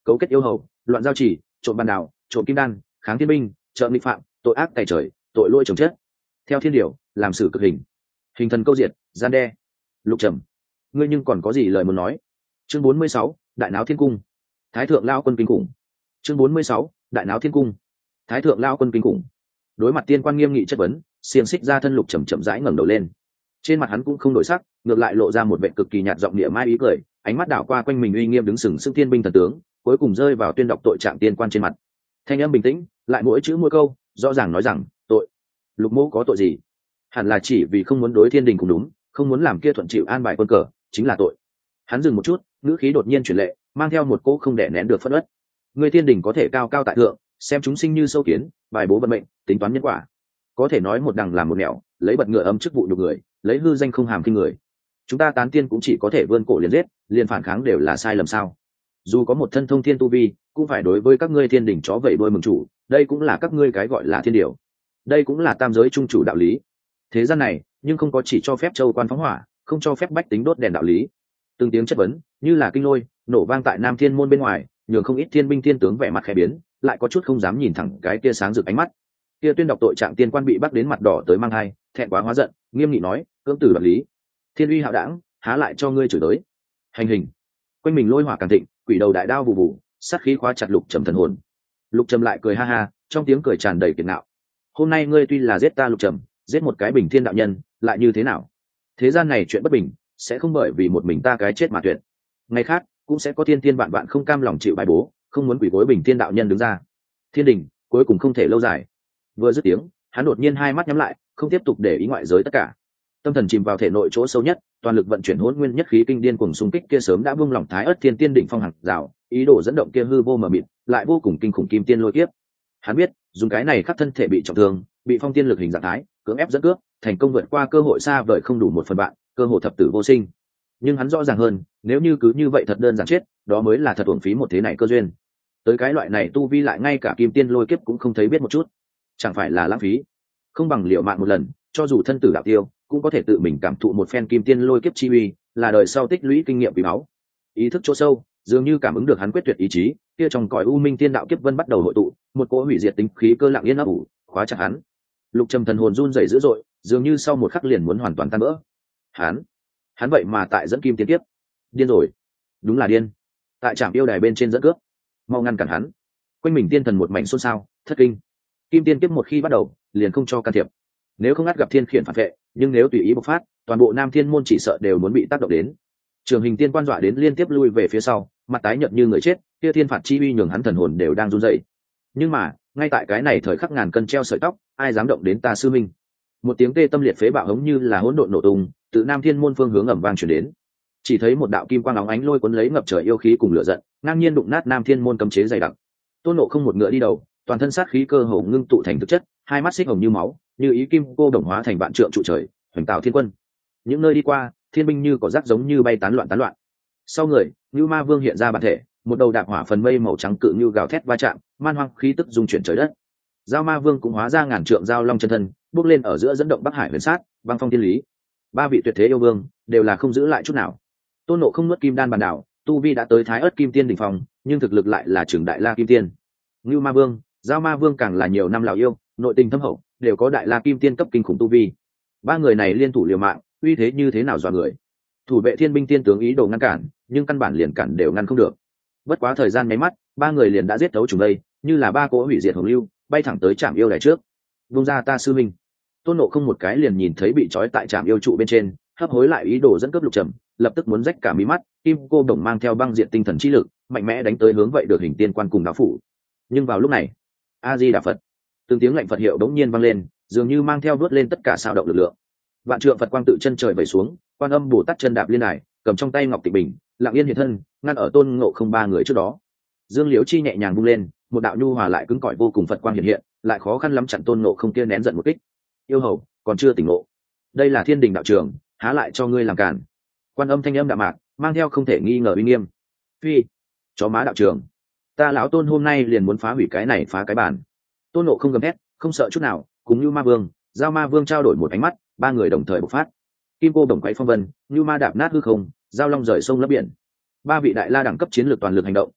cấu kết yêu hầu, loạn giao chỉ, trộm bàn đảo, trộm kim đan, kháng thiên binh, trợ nghịch phạm, tội ác tày trời, tội lỗi chồng chết. Theo thiên điều, làm xử cực hình. Hình thần câu diệt, gian đe. Lục Trầm, ngươi nhưng còn có gì lời muốn nói? Chương bốn mươi sáu, đại náo thiên cung. Thái thượng lao quân kinh khủng. Chương bốn mươi sáu, đại náo thiên cung. Thái thượng lao quân kinh khủng. Đối mặt tiên quan nghiêm nghị chất vấn, xiềng xích ra thân Lục Trầm chậm rãi ngẩng đầu lên. Trên mặt hắn cũng không đổi sắc, ngược lại lộ ra một vẻ cực kỳ nhạt giọng địa mai ý cười, ánh mắt đảo qua quanh mình uy nghiêm đứng sừng sững thiên binh thần tướng, cuối cùng rơi vào tuyên đọc tội trạng tiên quan trên mặt. Thanh âm bình tĩnh, lại mỗi chữ mỗi câu rõ ràng nói rằng, tội. Lục Mỗ có tội gì? Hẳn là chỉ vì không muốn đối thiên đình cũng đúng, không muốn làm kia thuận chịu an bài quân cờ, chính là tội. Hắn dừng một chút, ngữ khí đột nhiên chuyển lệ, mang theo một cỗ không đè nén được phẫn uất. Người thiên đình có thể cao cao tại thượng, xem chúng sinh như sâu kiến, bài bố vận mệnh, tính toán nhân quả. Có thể nói một đằng làm một nẻo, lấy bật ngựa âm chức vụ nhục người, lấy hư danh không hàm kinh người. Chúng ta tán tiên cũng chỉ có thể vươn cổ liền giết, liền phản kháng đều là sai lầm sao? Dù có một thân thông thiên tu vi, cũng phải đối với các ngươi thiên đình chó vẩy đuôi mừng chủ, đây cũng là các ngươi cái gọi là thiên điều. Đây cũng là tam giới trung chủ đạo lý. Thế gian này, nhưng không có chỉ cho phép châu quan phóng hỏa, không cho phép bách tính đốt đèn đạo lý. Từng tiếng chất vấn, như là kinh lôi, nổ vang tại Nam Thiên môn bên ngoài, nhường không ít thiên binh thiên tướng vẻ mặt khẽ biến, lại có chút không dám nhìn thẳng cái kia sáng rực ánh mắt. Kia tuyên đọc tội trạng tiên quan bị bắt đến mặt đỏ tới mang hai, thẹn quá hóa giận, nghiêm nghị nói, cưỡng tử đoạt lý, thiên uy hạo đảng, há lại cho ngươi chửi tới. Hành hình. Quanh mình lôi hỏa càng thịnh, quỷ đầu đại đao vụ vụ, sát khí khóa chặt Lục Trầm thần hồn. Lục Trầm lại cười ha ha, trong tiếng cười tràn đầy kiệt ngạo. Hôm nay ngươi tuy là giết ta Lục Trầm, giết một cái bình thiên đạo nhân, lại như thế nào? Thế gian này chuyện bất bình, sẽ không bởi vì một mình ta cái chết mà tuyệt. Ngày khác cũng sẽ có thiên thiên vạn vạn không cam lòng chịu bài bố, không muốn quỷ gối bình thiên đạo nhân đứng ra. Thiên đình cuối cùng không thể lâu dài. Vừa dứt tiếng, hắn đột nhiên hai mắt nhắm lại, không tiếp tục để ý ngoại giới tất cả. Tâm thần chìm vào thể nội chỗ sâu nhất, toàn lực vận chuyển hỗn nguyên nhất khí kinh điên cuồng xung kích kia sớm đã buông lỏng thái ớt thiên tiên đỉnh phong hàng rào, ý đồ dẫn động kia hư vô mờ mịt, lại vô cùng kinh khủng kim tiên lôi kiếp. Hắn biết, dùng cái này khắc thân thể bị trọng thương, bị phong tiên lực hình dạng thái, cưỡng ép dẫn cướp, thành công vượt qua cơ hội xa vời không đủ một phần bạn, cơ hội thập tử vô sinh. Nhưng hắn rõ ràng hơn, nếu như cứ như vậy thật đơn giản chết, đó mới là thật uổng phí một thế này cơ duyên. Tới cái loại này tu vi lại ngay cả kim tiên lôi kiếp cũng không thấy biết một chút, chẳng phải là lãng phí. Không bằng liều mạng một lần, cho dù thân tử đạo tiêu, cũng có thể tự mình cảm thụ một phen kim tiên lôi kiếp chi uy, là đời sau tích lũy kinh nghiệm quý báu. Ý thức chỗ sâu, dường như cảm ứng được hắn quyết tuyệt ý chí, kia trong cõi u minh tiên đạo kiếp vân bắt đầu hội tụ, một cỗ hủy diệt tính khí cơ lặng yên ấp ủ, khóa chặt hắn. Lục Trầm thần hồn run rẩy dữ dội, dường như sau một khắc liền muốn hoàn toàn tan vỡ. Hắn, hắn vậy mà tại dẫn kim tiên kiếp, điên rồi, đúng là điên. Tại trạm yêu đài bên trên dẫn cướp, mau ngăn cản hắn. Quanh mình tiên thần một mảnh xôn xao, thất kinh. Kim tiên kiếp một khi bắt đầu, liền không cho can thiệp. Nếu không ngắt gặp thiên khiển phản vệ, nhưng nếu tùy ý bộc phát, toàn bộ Nam Thiên môn chỉ sợ đều muốn bị tác động đến. Trường Hình tiên quan dọa đến liên tiếp lui về phía sau, mặt tái nhợt như người chết, kia thiên phạt chi uy nhường hắn thần hồn đều đang run rẩy. Nhưng mà, ngay tại cái này thời khắc ngàn cân treo sợi tóc, ai dám động đến ta sư minh? Một tiếng tê tâm liệt phế bạo hống như là hỗn độn nổ tung, từ Nam Thiên môn phương hướng ầm vang truyền đến. Chỉ thấy một đạo kim quang óng ánh lôi cuốn lấy ngập trời yêu khí cùng lửa giận, ngang nhiên đụng nát Nam Thiên môn cấm chế dày đặc. Tôn Ngộ không một ngựa đi đầu, toàn thân sát khí cơ hồ ngưng tụ thành thực chất, hai mắt xích hồng như máu, như ý kim cô đồng hóa thành vạn trượng trụ trời, hoành tạo thiên quân. Những nơi đi qua, thiên binh như có rác giống như bay tán loạn tán loạn. Sau người, Như Ma Vương hiện ra bản thể, một đầu đạp hỏa phần mây màu trắng cự như gào thét va chạm, man hoang khí tức dung chuyển trời đất. Giao Ma Vương cũng hóa ra ngàn trượng giao long chân thân, bước lên ở giữa dẫn động Bắc Hải huyền sát, băng phong thiên lý. Ba vị tuyệt thế yêu vương đều là không giữ lại chút nào. Tôn Ngộ không nuốt kim đan bàn đảo, tu vi đã tới thái ớt kim tiên đỉnh phong, nhưng thực lực lại là trưởng đại la kim tiên. Như Ma Vương, Giao Ma Vương càng là nhiều năm lão yêu, nội tình thâm hậu, đều có đại la kim tiên cấp kinh khủng tu vi. Ba người này liên thủ liều mạng, uy thế như thế nào dọa người. Thủ vệ thiên binh tiên tướng ý đồ ngăn cản, nhưng căn bản liền cản đều ngăn không được. Bất quá thời gian mấy mắt, ba người liền đã giết thấu trùng đây, như là ba cỗ hủy diệt hồng lưu, bay thẳng tới trạm yêu đài trước. Vung ra ta sư minh. Tôn Ngộ không một cái liền nhìn thấy bị trói tại trạm yêu trụ bên trên, hấp hối lại ý đồ dẫn cướp Lục Trầm, lập tức muốn rách cả mí mắt, kim cô đồng mang theo băng diện tinh thần chi lực, mạnh mẽ đánh tới hướng vậy được hình tiên quan cùng đạo phủ. Nhưng vào lúc này, A Di Đà Phật, từng tiếng lệnh Phật hiệu đống nhiên vang lên, dường như mang theo vớt lên tất cả sao động lực lượng. Vạn trượng Phật quang tự chân trời vẩy xuống, Quan Âm Bồ Tát chân đạp liên đài, cầm trong tay ngọc tịnh bình, lặng yên hiện thân, ngăn ở Tôn Ngộ không ba người trước đó. Dương Liễu Chi nhẹ nhàng vung lên, một đạo nhu hòa lại cứng cỏi vô cùng Phật quang hiện hiện, lại khó khăn lắm chặn Tôn Ngộ không kia nén giận một kích. Yêu hầu, còn chưa tỉnh ngộ. Đây là Thiên Đình đạo trường, há lại cho ngươi làm cản. Quan Âm thanh âm đạm mạc, mang theo không thể nghi ngờ uy nghiêm. Phi, chó má đạo trường, ta lão Tôn hôm nay liền muốn phá hủy cái này phá cái bàn. Tôn Ngộ không gầm thét, không sợ chút nào, cùng Như Ma Vương, Giao Ma Vương trao đổi một ánh mắt, ba người đồng thời bộc phát. Kim cô đồng quấy phong vân, Như Ma đạp nát hư không, Giao Long rời sông lấp biển. Ba vị đại la đẳng cấp chiến lược toàn lực hành động,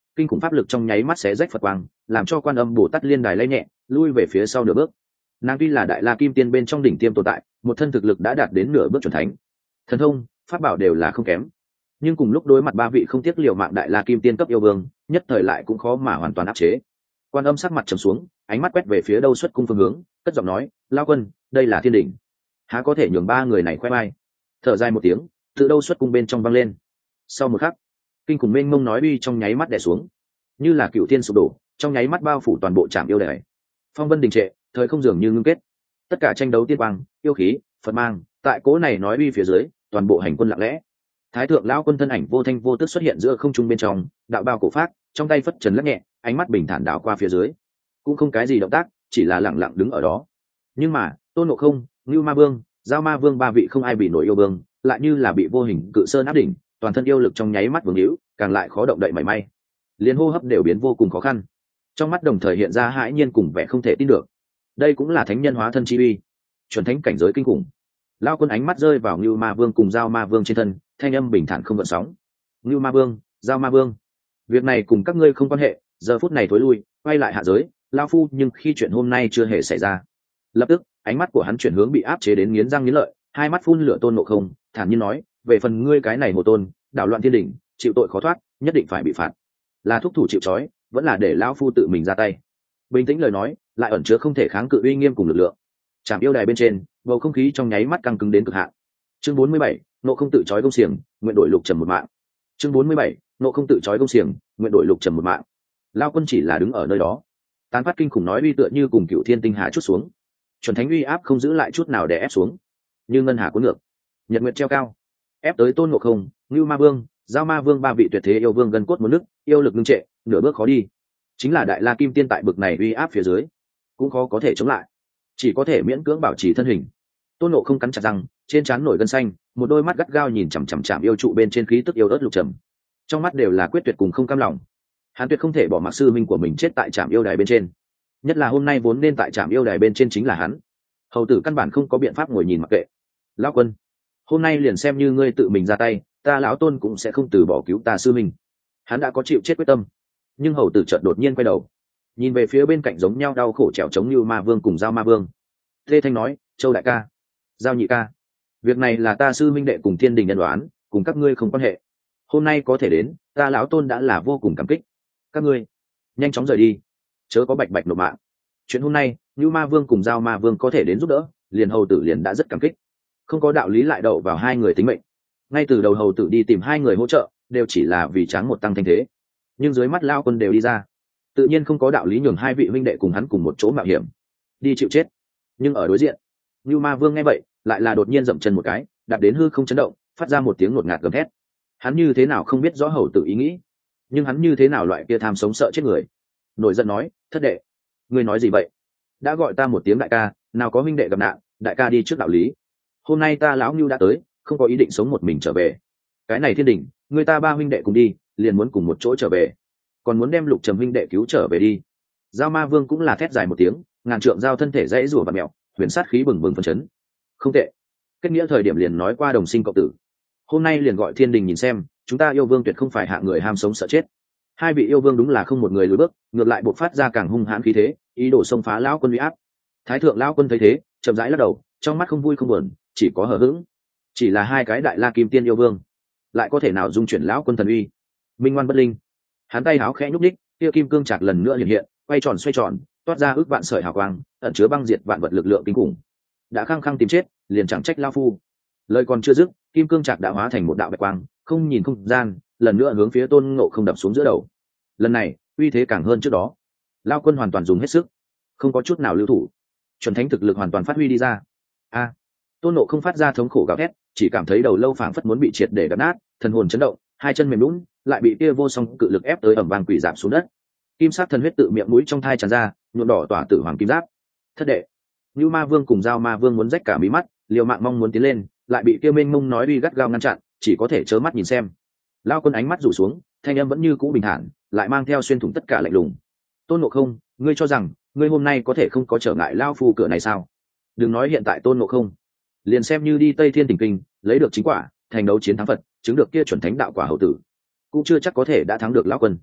kinh khủng pháp lực trong nháy mắt xé rách Phật quang, làm cho Quan Âm Bồ Tát liên đài lay nhẹ, lui về phía sau nửa bước. Nàng tuy là đại la kim tiên bên trong đỉnh tiêm tồn tại, một thân thực lực đã đạt đến nửa bước chuẩn thánh, thần thông, pháp bảo đều là không kém. Nhưng cùng lúc đối mặt ba vị không tiếc liều mạng đại la kim tiên cấp yêu vương, nhất thời lại cũng khó mà hoàn toàn áp chế. Quan Âm sắc mặt trầm xuống, ánh mắt quét về phía đâu xuất cung phương hướng, cất giọng nói: "Lao quân, đây là thiên đỉnh, há có thể nhường ba người này khoe vai?" Thở dài một tiếng, từ đâu xuất cung bên trong vang lên. Sau một khắc, kinh khủng mênh mông nói uy trong nháy mắt đè xuống, như là cựu thiên sụp đổ, trong nháy mắt bao phủ toàn bộ trạm yêu đài. Phong vân đình trệ, thời không dường như ngưng kết, tất cả tranh đấu tiên quang, yêu khí, Phật mang, tại cố này nói uy phía dưới, toàn bộ hành quân lặng lẽ. Thái thượng lão quân thân ảnh vô thanh vô tức xuất hiện giữa không trung bên trong, đạo bào cổ phát, trong tay phất trần lắc nhẹ, ánh mắt bình thản đảo qua phía dưới, cũng không cái gì động tác, chỉ là lặng lặng đứng ở đó. Nhưng mà Tôn Ngộ Không, Ngưu Ma Vương, Giao Ma Vương ba vị không ai bị nổi yêu vương, lại như là bị vô hình cự sơn áp đỉnh, toàn thân yêu lực trong nháy mắt vương hữu, càng lại khó động đậy mảy may, liền hô hấp đều biến vô cùng khó khăn. Trong mắt đồng thời hiện ra hãi nhiên cùng vẻ không thể tin được. Đây cũng là thánh nhân hóa thân chi uy, chuẩn thánh cảnh giới kinh khủng. Lao quân ánh mắt rơi vào Ngưu Ma Vương cùng Giao Ma Vương trên thân, thanh âm bình thản không gợn sóng. Ngưu Ma Vương, Giao Ma Vương, việc này cùng các ngươi không quan hệ, giờ phút này thối lui, quay lại hạ giới, lao phu. Nhưng khi chuyện hôm nay chưa hề xảy ra, lập tức ánh mắt của hắn chuyển hướng bị áp chế đến nghiến răng nghiến lợi, hai mắt phun lửa Tôn Ngộ Không, thản nhiên nói: "Về phần ngươi cái này hồ tôn, đảo loạn thiên đỉnh, chịu tội khó thoát, nhất định phải bị phạt. Là thúc thủ chịu trói, vẫn là để lão phu tự mình ra tay?" Bình tĩnh lời nói, lại ẩn chứa không thể kháng cự uy nghiêm cùng lực lượng. Trạm yêu đài bên trên, bầu không khí trong nháy mắt căng cứng đến cực hạn. Chương bốn mươi bảy, Ngộ Không tự trói gông xiềng, nguyện đổi lục trầm một mạng. Chương bốn mươi bảy, Ngộ Không tự trói gông xiềng, nguyện đổi lục trầm một mạng. Lao quân chỉ là đứng ở nơi đó, tán phát kinh khủng nói uy tựa như cùng cựu thiên tinh hà chút xuống, chuẩn thánh uy áp không giữ lại chút nào để ép xuống, như ngân hà cuốn ngược, nhật nguyệt treo cao, ép tới Tôn Ngộ Không, Ngưu Ma Vương, Giao Ma Vương ba vị tuyệt thế yêu vương gần cốt muốn nứt, yêu lực ngưng trệ, nửa bước khó đi. Chính là đại la kim tiên tại bực này uy áp phía dưới, cũng khó có thể chống lại, chỉ có thể miễn cưỡng bảo trì thân hình. Tôn Ngộ Không cắn chặt răng, trên trán nổi gân xanh, một đôi mắt gắt gao nhìn chằm chằm chạm yêu trụ bên trên khí tức yêu ớt lục trầm, trong mắt đều là quyết tuyệt cùng không cam lòng. Hắn tuyệt không thể bỏ mặc sư minh của mình chết tại trạm yêu đài bên trên, nhất là hôm nay vốn nên tại trạm yêu đài bên trên chính là hắn. Hầu tử căn bản không có biện pháp ngồi nhìn mặc kệ. Lão quân, hôm nay liền xem như ngươi tự mình ra tay, ta lão Tôn cũng sẽ không từ bỏ cứu ta sư minh. Hắn đã có chịu chết quyết tâm. Nhưng hầu tử chợt đột nhiên quay đầu, nhìn về phía bên cạnh giống nhau đau khổ trèo chống như Ma Vương cùng Giao Ma Vương. Lê Thanh nói: "Châu đại ca, Giao nhị ca, việc này là ta sư minh đệ cùng thiên đình nhân đoán, cùng các ngươi không quan hệ. Hôm nay có thể đến, ta lão Tôn đã là vô cùng cảm kích. Các ngươi nhanh chóng rời đi, chớ có bạch bạch nộp mạng. Chuyện hôm nay, như Ma Vương cùng Giao Ma Vương có thể đến giúp đỡ, liền hầu tử liền đã rất cảm kích, không có đạo lý lại đậu vào hai người tính mệnh. Ngay từ đầu hầu tử đi tìm hai người hỗ trợ, đều chỉ là vì tráng một tăng thanh thế, nhưng dưới mắt lao quân đều đi ra, tự nhiên không có đạo lý nhường hai vị huynh đệ cùng hắn cùng một chỗ mạo hiểm đi chịu chết. Nhưng ở đối diện, như Ma Vương nghe vậy, lại là đột nhiên dậm chân một cái, đạp đến hư không chấn động, phát ra một tiếng ngột ngạt gầm thét. Hắn như thế nào không biết rõ hầu tử ý nghĩ, nhưng hắn như thế nào loại kia tham sống sợ chết người. Nổi giận nói: "Thất đệ, ngươi nói gì vậy? Đã gọi ta một tiếng đại ca, nào có huynh đệ gặp nạn, đại ca đi trước đạo lý. Hôm nay ta lão Ngưu đã tới, không có ý định sống một mình trở về. Cái này thiên đình, người ta ba huynh đệ cùng đi, liền muốn cùng một chỗ trở về, còn muốn đem lục trầm huynh đệ cứu trở về đi." Giao Ma Vương cũng là thét dài một tiếng, ngàn trượng giao thân thể dãy rủa và mẹo, huyền sát khí bừng bừng phấn chấn. Không tệ, kết nghĩa thời điểm liền nói qua đồng sinh cộng tử, hôm nay liền gọi thiên đình nhìn xem, chúng ta yêu vương tuyệt không phải hạ người ham sống sợ chết. Hai vị yêu vương đúng là không một người lùi bước, ngược lại bộc phát ra càng hung hãn khí thế, ý đồ xông phá lão quân uy áp. Thái thượng lão quân thấy thế, chậm rãi lắc đầu, trong mắt không vui không buồn, chỉ có hờ hững. Chỉ là hai cái đại la kim tiên yêu vương, lại có thể nào dung chuyển lão quân thần uy? Minh ngoan bất linh. Hắn tay háo khẽ nhúc nhích, kia kim cương chạc lần nữa hiện hiện, quay tròn xoay tròn, toát ra ước vạn sợi hào quang, ẩn chứa băng diệt vạn vật lực lượng kinh khủng. Đã khăng khăng tìm chết, liền chẳng trách lão phu. Lời còn chưa dứt, kim cương chạc đã hóa thành một đạo bạch quang, không nhìn không gian, lần nữa hướng phía Tôn Ngộ Không đập xuống giữa đầu. Lần này uy thế càng hơn trước đó, lao quân hoàn toàn dùng hết sức, không có chút nào lưu thủ, chuẩn thánh thực lực hoàn toàn phát huy đi ra. A! Tôn Ngộ Không phát ra thống khổ gào thét, chỉ cảm thấy đầu lâu phảng phất muốn bị triệt để đập nát, thần hồn chấn động, hai chân mềm lún, lại bị kia vô song cự lực ép tới ẩm vàng quỷ giảm xuống đất. Kim sắc thần huyết tự miệng mũi trong thai tràn ra, nhuộm đỏ tỏa tử hoàng kim giáp. Thất đệ, Như Ma Vương cùng Giao Ma Vương muốn rách cả mí mắt, liều mạng mong muốn tiến lên, lại bị kia mênh mông nói uy gắt gao ngăn chặn, chỉ có thể trơ mắt nhìn xem. Lao quân ánh mắt rủ xuống, thanh âm vẫn như cũ bình thản, lại mang theo xuyên thủng tất cả lạnh lùng. Tôn Ngộ Không, ngươi cho rằng ngươi hôm nay có thể không có trở ngại lao phu cửa này sao? Đừng nói hiện tại Tôn Ngộ Không, liền xem như đi Tây Thiên Tỉnh Kinh, lấy được chính quả, thành đấu chiến thắng Phật, chứng được kia chuẩn thánh đạo quả hậu tử, cũng chưa chắc có thể đã thắng được lão quân.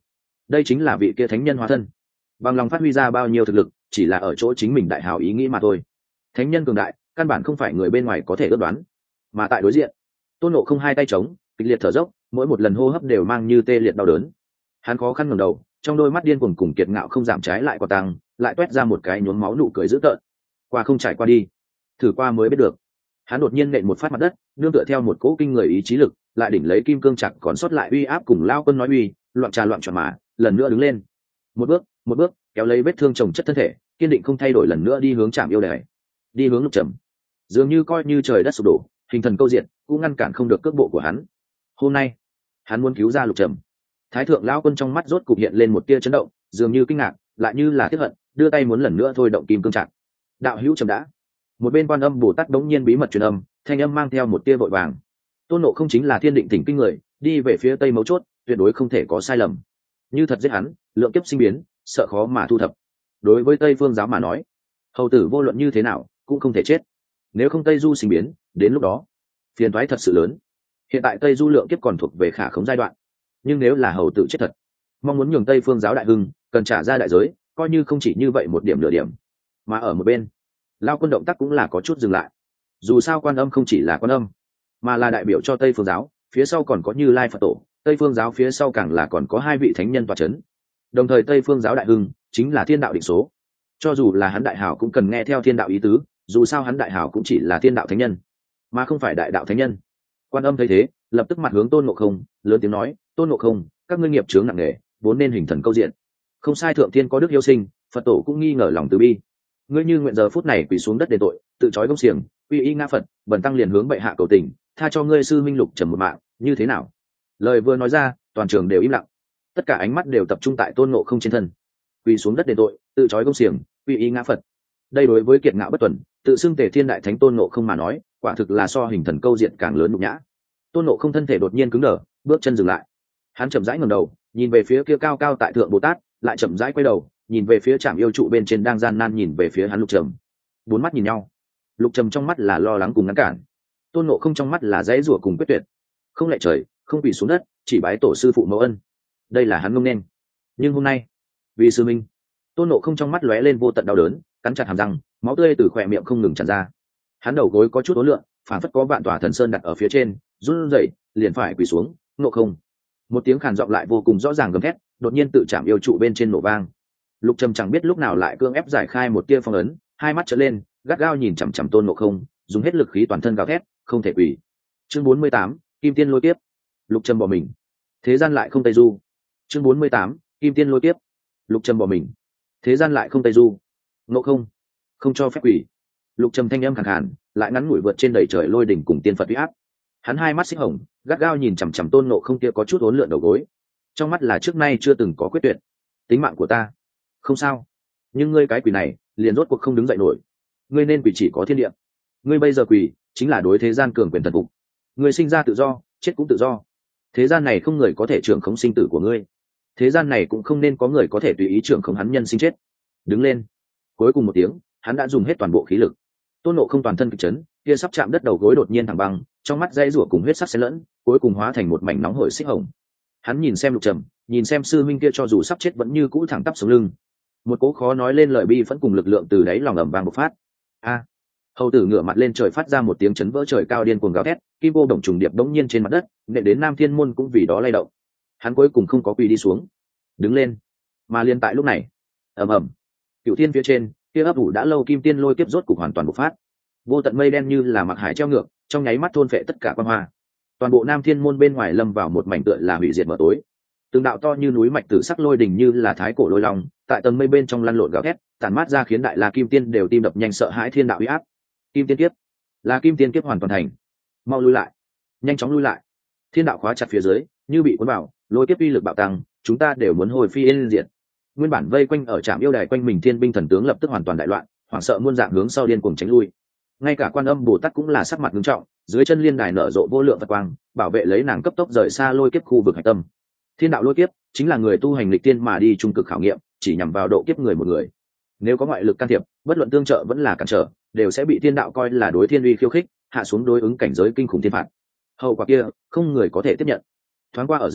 đây chính là vị kia thánh nhân hóa thân, bằng lòng phát huy ra bao nhiêu thực lực chỉ là ở chỗ chính mình đại hào ý nghĩ mà thôi. Thánh nhân cường đại căn bản không phải người bên ngoài có thể ước đoán. Mà tại đối diện, Tôn Ngộ Không hai tay trống, kịch liệt thở dốc, mỗi một lần hô hấp đều mang như tê liệt đau đớn. Hắn khó khăn ngẩng đầu, trong đôi mắt điên cuồng cùng kiệt ngạo không giảm trái lại quả tăng, lại toét ra một cái nhuốm máu nụ cười dữ tợn. Qua không trải qua đi, thử qua mới biết được. Hắn đột nhiên nện một phát mặt đất, nương tựa theo một cỗ kinh người ý chí lực, lại đỉnh lấy kim cương chặt còn sót lại uy áp cùng lao quân nói uy, loạn trà loạn tròn mà, lần nữa đứng lên. Một bước, một bước, kéo lấy vết thương chồng chất thân thể, kiên định không thay đổi lần nữa đi hướng Trảm Yêu Đài, đi hướng Lục Trầm. Dường như coi như trời đất sụp đổ, hình thần câu diện, cũng ngăn cản không được cước bộ của hắn. Hôm nay, hắn muốn cứu ra Lục Trầm. Thái thượng lão quân trong mắt rốt cục hiện lên một tia chấn động, dường như kinh ngạc, lại như là tiếc hận, đưa tay muốn lần nữa thôi động kim cương chặt. Đạo hữu Trầm đã. Một bên Quan Âm Bồ Tát đống nhiên bí mật truyền âm, thanh âm mang theo một tia vội vàng. Tôn Ngộ Không chính là thiên định thỉnh kinh người, đi về phía tây mấu chốt, tuyệt đối không thể có sai lầm. Như thật giết hắn, lượng kiếp sinh biến, sợ khó mà thu thập. Đối với Tây Phương giáo mà nói, hầu tử vô luận như thế nào cũng không thể chết. Nếu không Tây Du sinh biến, đến lúc đó phiền toái thật sự lớn. Hiện tại Tây Du lượng kiếp còn thuộc về khả khống giai đoạn, nhưng nếu là hầu tử chết thật, mong muốn nhường Tây Phương giáo đại hưng, cần trả ra đại giới, coi như không chỉ như vậy một điểm nửa điểm. Mà ở một bên, Lao Quân động tác cũng là có chút dừng lại. Dù sao Quan Âm không chỉ là Quan Âm, mà là đại biểu cho Tây Phương giáo, phía sau còn có Như Lai Phật tổ, Tây Phương giáo phía sau càng là còn có hai vị thánh nhân tọa chấn. Đồng thời Tây Phương giáo đại hưng chính là thiên đạo định số. Cho dù là hắn đại hảo cũng cần nghe theo thiên đạo ý tứ, dù sao hắn đại hảo cũng chỉ là thiên đạo thánh nhân, mà không phải đại đạo thánh nhân. Quan Âm thấy thế, lập tức mặt hướng Tôn Ngộ Không, lớn tiếng nói: Tôn Ngộ Không, các ngươi nghiệp chướng nặng nề, vốn nên hình thần câu diện. Không sai, thượng thiên có đức hiếu sinh, Phật tổ cũng nghi ngờ lòng từ bi. Ngươi như nguyện giờ phút này quỳ xuống đất đền tội, tự trói gông xiềng, quy y ngã Phật, bần tăng liền hướng bệ hạ cầu tình, tha cho ngươi sư minh Lục Trầm một mạng, như thế nào? Lời vừa nói ra, toàn trường đều im lặng, tất cả ánh mắt đều tập trung tại Tôn Ngộ Không trên thân. Quỳ xuống đất đền tội, tự trói gông xiềng, quy y ngã Phật. Đây đối với kiệt ngạo bất tuần, tự xưng Tề Thiên Đại Thánh Tôn Ngộ Không mà nói, quả thực là so hình thần câu diện càng lớn nhục nhã. Tôn Ngộ Không thân thể đột nhiên cứng đờ, bước chân dừng lại. Hắn chậm rãi ngẩng đầu, nhìn về phía kia cao cao tại thượng Bồ Tát, lại chậm rãi quay đầu, nhìn về phía Trảm Yêu trụ bên trên đang gian nan nhìn về phía hắn Lục Trầm. Bốn mắt nhìn nhau, Lục Trầm trong mắt là lo lắng cùng ngăn cản, Tôn Ngộ Không trong mắt là dãy rủa cùng quyết tuyệt. Không lệ trời, không quỳ xuống đất, chỉ bái tổ sư phụ mẫu ân. Đây là hắn ngông nên. Nhưng hôm nay, vì sư minh, Tôn Ngộ Không trong mắt lóe lên vô tận đau đớn, cắn chặt hàm răng, máu tươi từ khóe miệng không ngừng tràn ra. Hắn đầu gối có chút uốn lượn, phản phất có vạn tòa thần sơn đặt ở phía trên, run rẩy, liền phải quỳ xuống. Ngộ Không. Một tiếng khàn giọng lại vô cùng rõ ràng gầm thét, đột nhiên tự Trảm Yêu trụ bên trên nổ vang. Lục Trầm chẳng biết lúc nào lại cương ép giải khai một tia phong ấn, hai mắt trợn lên, gắt gao nhìn chằm chằm Tôn Ngộ Không, dùng hết lực khí toàn thân gào thét, không thể quỳ. Chương bốn mươi tám, Kim Tiên lôi tiếp. Lục Trầm bỏ mình, thế gian lại không Tây Du. Chương bốn mươi tám, Kim Tiên lôi tiếp. Lục Trầm bỏ mình, thế gian lại không Tây Du. Ngộ Không, không cho phép quỳ. Lục Trầm thanh âm khàn khàn, lại ngắn ngủi vượt trên đầy trời lôi đỉnh cùng tiên Phật uy áp. Hắn hai mắt xích hồng, gắt gao nhìn chằm chằm Tôn Ngộ Không kia có chút uốn lượn đầu gối, trong mắt là trước nay chưa từng có quyết tuyệt. Tính mạng của ta, không sao, nhưng ngươi cái quỳ này, liền rốt cuộc không đứng dậy nổi. Ngươi nên quỳ chỉ có thiên địa. Ngươi bây giờ quỳ, chính là đối thế gian cường quyền thần phục. Ngươi sinh ra tự do, chết cũng tự do. Thế gian này không người có thể trưởng khống sinh tử của ngươi. Thế gian này cũng không nên có người có thể tùy ý trưởng khống hắn nhân sinh chết. Đứng lên. Cuối cùng một tiếng, hắn đã dùng hết toàn bộ khí lực. Tôn Ngộ Không toàn thân kịch chấn, kia sắp chạm đất đầu gối đột nhiên thẳng băng, trong mắt dãy rủa cùng huyết sắc xen lẫn, cuối cùng hóa thành một mảnh nóng hổi xích hồng. Hắn nhìn xem Lục Trầm, nhìn xem sư minh kia cho dù sắp chết vẫn như cũ thẳng tắp sống lưng. Một cố khó nói lên lời bi phẫn cùng lực lượng từ đáy lòng ầm vang bộc phát. A! Hầu tử ngửa mặt lên trời phát ra một tiếng chấn vỡ trời cao điên cuồng gào thét, kim vô đồng trùng điệp đống nhiên trên mặt đất, nện đến Nam Thiên môn cũng vì đó lay động. Hắn cuối cùng không có quỳ đi xuống, đứng lên. Mà liên tại lúc này, ầm ầm, Cửu Thiên phía trên, kia ấp ủ đã lâu kim tiên lôi kiếp rốt cục hoàn toàn bộc phát. Vô tận mây đen như là mặc hải treo ngược, trong nháy mắt thôn phệ tất cả quang hoa. Toàn bộ Nam Thiên môn bên ngoài lâm vào một mảnh tựa là hủy diệt mờ tối. Từng đạo to như núi mạch tử sắc lôi đỉnh như là thái cổ lôi long, tại tầng mây bên trong lăn lộn gào thét, tản mát ra khiến đại la kim tiên đều tim đập nhanh sợ hãi thiên đạo uy áp. Kim tiên kiếp, là kim tiên kiếp hoàn toàn thành, mau lui lại, nhanh chóng lui lại. Thiên đạo khóa chặt phía dưới, như bị cuốn vào, lôi kiếp uy lực bạo tăng, chúng ta đều muốn hồi phi yên diệt. Nguyên bản vây quanh ở Trạm Yêu Đài quanh mình thiên binh thần tướng lập tức hoàn toàn đại loạn, hoảng sợ muôn dạng hướng sau điên cuồng tránh lui. Ngay cả Quan Âm Bồ Tát cũng là sắc mặt nghiêm trọng, dưới chân liên đài nở rộ vô lượng Phật quang, bảo vệ lấy nàng cấp tốc rời xa lôi kiếp khu vực hải tâm. Thiên đạo lôi kiếp chính là người tu hành lịch tiên mà đi trung cực khảo nghiệm, chỉ nhằm vào độ kiếp người một người. Nếu có ngoại lực can thiệp, bất luận tương trợ vẫn là cản trở, đều sẽ bị thiên đạo coi là đối thiên uy khiêu khích, hạ xuống đối ứng cảnh giới kinh khủng thiên phạt. Hậu quả kia, không người có thể tiếp nhận. Thoáng qua ở giữa,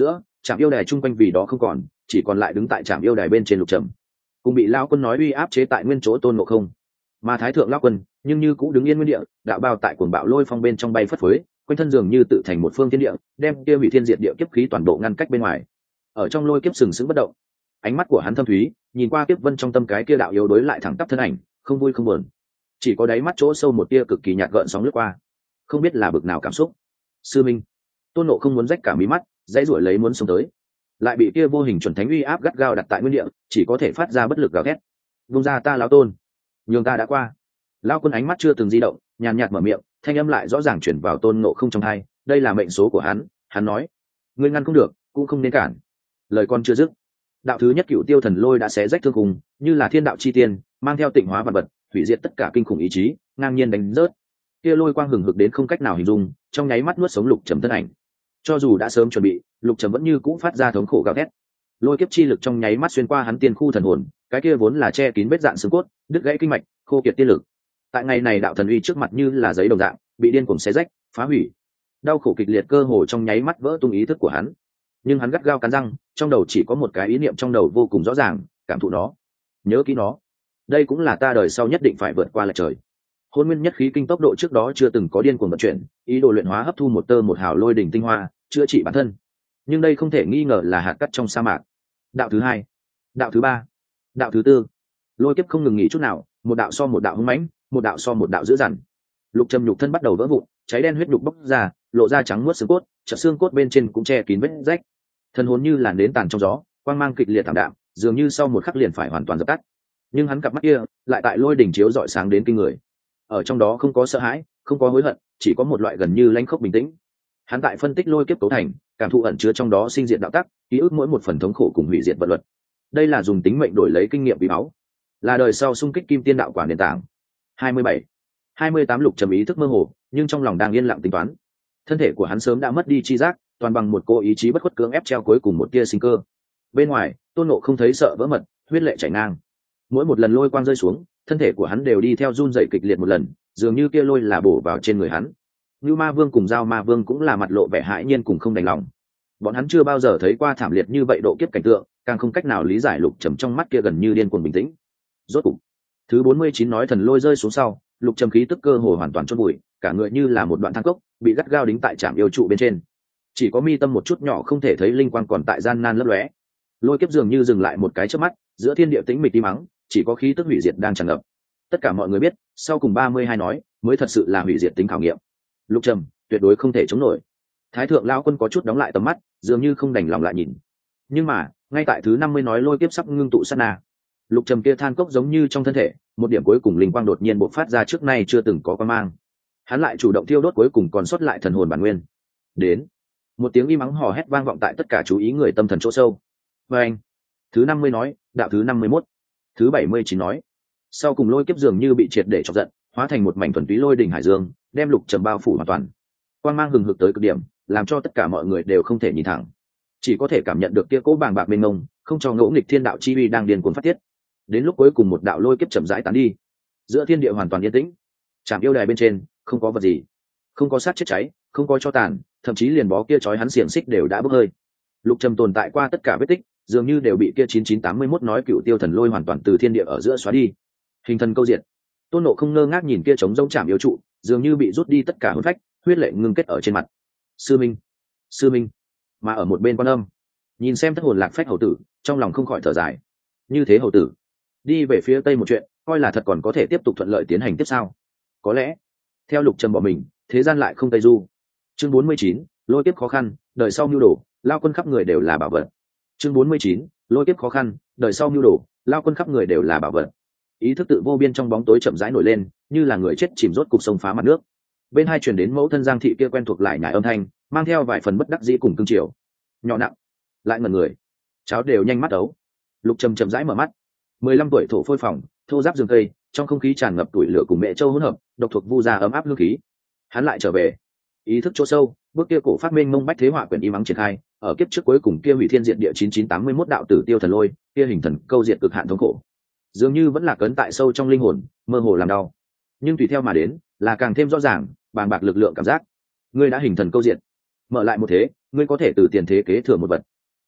trạm yêu đài chung quanh vì đó không còn, chỉ còn lại đứng tại trạm yêu đài bên trên Lục Trầm, cùng bị lão quân nói uy áp chế tại nguyên chỗ Tôn Ngộ Không. Mà thái thượng lão quân nhưng như cũ đứng yên nguyên địa, đạo bao tại cuồng bạo lôi phong bên trong bay phất phới, quanh thân dường như tự thành một phương thiên địa, đem kia hủy thiên diệt địa kiếp khí toàn bộ ngăn cách bên ngoài. Ở trong lôi kiếp sừng sững bất động, ánh mắt của hắn thâm thúy, nhìn qua kiếp vân trong tâm cái kia đạo yếu đối lại thẳng tắp thân ảnh, không vui không buồn, chỉ có đáy mắt chỗ sâu một tia cực kỳ nhạt gợn sóng lướt qua, không biết là bực nào cảm xúc. Sư minh. Tôn Ngộ không muốn rách cả mí mắt, dãy ruổi lấy muốn sống tới, lại bị kia vô hình chuẩn thánh uy áp gắt gao đặt tại nguyên địa, chỉ có thể phát ra bất lực gào thét. Vung ra ta lão tôn, nhường ta đã qua. Lão quân ánh mắt chưa từng di động, nhàn nhạt mở miệng, thanh âm lại rõ ràng chuyển vào Tôn Ngộ không trong tai, đây là mệnh số của hắn. Hắn nói, ngươi ngăn không được, cũng không nên cản. Lời con chưa dứt, đạo thứ nhất cựu tiêu thần lôi đã xé rách thương cùng, như là thiên đạo chi tiên, mang theo tịnh hóa vật vật, hủy diệt tất cả kinh khủng ý chí, ngang nhiên đánh rớt. Kia lôi quang hừng hực đến không cách nào hình dung, trong nháy mắt nuốt sống Lục Trầm thân ảnh. Cho dù đã sớm chuẩn bị, Lục Trầm vẫn như cũ phát ra thống khổ gào thét. Lôi kiếp chi lực trong nháy mắt xuyên qua hắn tiên khu thần hồn, cái kia vốn là che kín vết dạn xương cốt, đứt gãy kinh mạch, khô kiệt tiên lực. Tại ngày này đạo thần uy trước mặt như là giấy đồng dạng, bị điên cuồng xé rách, phá hủy. Đau khổ kịch liệt cơ hồ trong nháy mắt vỡ tung ý thức của hắn. Nhưng hắn gắt gao cắn răng, trong đầu chỉ có một cái ý niệm trong đầu vô cùng rõ ràng, cảm thụ nó, nhớ kỹ nó. Đây cũng là ta đời sau nhất định phải vượt qua lệch trời. Hôn nguyên nhất khí kinh tốc độ trước đó chưa từng có điên cuồng vận chuyển, ý đồ luyện hóa hấp thu một tơ một hào lôi đỉnh tinh hoa, chữa trị bản thân. Nhưng đây không thể nghi ngờ là hạt cát trong sa mạc. Đạo thứ hai, đạo thứ ba, đạo thứ tư, lôi kiếp không ngừng nghỉ chút nào, một đạo so một đạo hung mãnh, một đạo so một đạo dữ dằn. Lục Trầm nhục thân bắt đầu vỡ vụn, cháy đen huyết nhục bốc ra, lộ ra trắng muốt xương cốt, chợt xương cốt bên trên cũng che kín vết rách. Thân hồn như làn nến tàn trong gió, quang mang kịch liệt thảm đạm, dường như sau một khắc liền phải hoàn toàn dập tắt. Nhưng hắn cặp mắt kia lại tại lôi đỉnh chiếu rọi sáng đến kinh người. Ở trong đó không có sợ hãi, không có hối hận, chỉ có một loại gần như lãnh khốc bình tĩnh. Hắn tại phân tích lôi kiếp cấu thành, cảm thụ ẩn chứa trong đó sinh diệt đạo tắc, ký ức mỗi một phần thống khổ cùng hủy diệt vật luật. Đây là dùng tính mệnh đổi lấy kinh nghiệm quý báu, là đời sau xung kích kim tiên đạo quả nền tảng. hai mươi bảy, hai mươi tám Lục Trầm ý thức mơ hồ, nhưng trong lòng đang yên lặng tính toán. Thân thể của hắn sớm đã mất đi chi giác, toàn bằng một cô ý chí bất khuất cưỡng ép treo cuối cùng một tia sinh cơ. Bên ngoài, Tôn Ngộ không thấy sợ vỡ mật, huyết lệ chảy ngang. Mỗi một lần lôi quang rơi xuống, thân thể của hắn đều đi theo run rẩy kịch liệt một lần, dường như kia lôi là bổ vào trên người hắn. Như Ma Vương cùng Giao Ma Vương cũng là mặt lộ vẻ hãi nhiên cùng không đành lòng. Bọn hắn chưa bao giờ thấy qua thảm liệt như vậy độ kiếp cảnh tượng, càng không cách nào lý giải Lục Trầm trong mắt kia gần như điên cuồng bình tĩnh. Rốt cục, thứ bốn mươi chín nói thần lôi rơi xuống sau, Lục Trầm khí tức cơ hồ hoàn toàn chôn bụi, cả người như là một đoạn than cốc, bị gắt gao đính tại trạm yêu trụ bên trên. Chỉ có mi tâm một chút nhỏ không thể thấy linh quang còn tại gian nan lấp lóe. Lôi kiếp dường như dừng lại một cái chớp mắt, giữa thiên địa tĩnh mịch im mắng, chỉ có khí tức hủy diệt đang tràn ngập. Tất cả mọi người biết, sau cùng ba mươi hai nói, mới thật sự là hủy diệt tính khảo nghiệm. Lục Trầm tuyệt đối không thể chống nổi. Thái thượng lão quân có chút đóng lại tầm mắt, dường như không đành lòng lại nhìn. Nhưng mà, ngay tại thứ năm mươi nói lôi kiếp sắp ngưng tụ sát na, Lục Trầm kia than cốc giống như trong thân thể, một điểm cuối cùng linh quang đột nhiên bộc phát ra trước nay chưa từng có quang mang. Hắn lại chủ động thiêu đốt cuối cùng còn sót lại thần hồn bản nguyên. Đến, một tiếng im mắng hò hét vang vọng tại tất cả chú ý người tâm thần chỗ sâu. Và anh, thứ năm mươi nói, đạo thứ năm mươi mốt, thứ bảy mươi chín nói. Sau cùng lôi kiếp dường như bị triệt để chọc giận, hóa thành một mảnh thuần túy lôi đỉnh hải dương, đem Lục Trầm bao phủ hoàn toàn. Quang mang hừng hực tới cực điểm, làm cho tất cả mọi người đều không thể nhìn thẳng, chỉ có thể cảm nhận được kia cố bàng bạc mênh mông, không cho ngẫu nghịch thiên đạo chi uy đang điên cuồng phát tiết. Đến lúc cuối cùng một đạo lôi kiếp chậm rãi tán đi, giữa thiên địa hoàn toàn yên tĩnh. Trạm yêu đài bên trên không có vật gì, không có sát chết cháy, không có cho tàn, thậm chí liền bó kia trói hắn xiềng xích đều đã bốc hơi. Lục Trầm tồn tại qua tất cả vết tích, dường như đều bị kia chín chín tám mươi mốt nói cựu tiêu thần lôi hoàn toàn từ thiên địa ở giữa xóa đi. Hình thần câu diệt. Tôn Ngộ không ngơ ngác nhìn kia trống rỗng trạm yêu trụ, dường như bị rút đi tất cả hồn phách, huyết lệ ngưng kết ở trên mặt. Sư minh, sư minh. Mà ở một bên Quan Âm, nhìn xem thất hồn lạc phách hầu tử, trong lòng không khỏi thở dài. Như thế hầu tử đi về phía tây một chuyện, coi là thật còn có thể tiếp tục thuận lợi tiến hành tiếp sao? Có lẽ theo Lục Trầm bỏ mình, thế gian lại không tây du. Chương bốn mươi chín, lôi kiếp khó khăn, đời sau mưu đồ, lao quân khắp người đều là bảo vật. Chương bốn mươi chín, lôi kiếp khó khăn, đời sau mưu đồ, lao quân khắp người đều là bảo vật. Ý thức tự vô biên trong bóng tối chậm rãi nổi lên, như là người chết chìm rốt cục sông phá mặt nước. Bên hai truyền đến mẫu thân Giang thị kia quen thuộc lại nhải âm thanh, mang theo vài phần bất đắc dĩ cùng cương triều. Nhỏ nặng, lại ngẩn người, cháo đều nhanh mắt ấu. Lục Trầm chậm rãi mở mắt. mười lăm tuổi thổ phôi phòng, thô giáp rừng cây, trong không khí tràn ngập tuổi lửa cùng mẹ châu hỗn hợp, độc thuộc vu gia ấm áp hương khí. Hắn lại trở về, ý thức chỗ sâu, bước kia cổ phát minh mông bách thế họa quyển y mắng triển khai, ở kiếp trước cuối cùng kia hủy thiên diệt địa chín chín tám mươi mốt đạo tử tiêu thần lôi, kia hình thần câu diệt cực hạn thống khổ, dường như vẫn là cấn tại sâu trong linh hồn, mơ hồ làm đau. Nhưng tùy theo mà đến, là càng thêm rõ ràng, bàng bạc lực lượng cảm giác. Ngươi đã hình thần câu diệt, mở lại một thế, ngươi có thể từ tiền thế kế thừa một vật.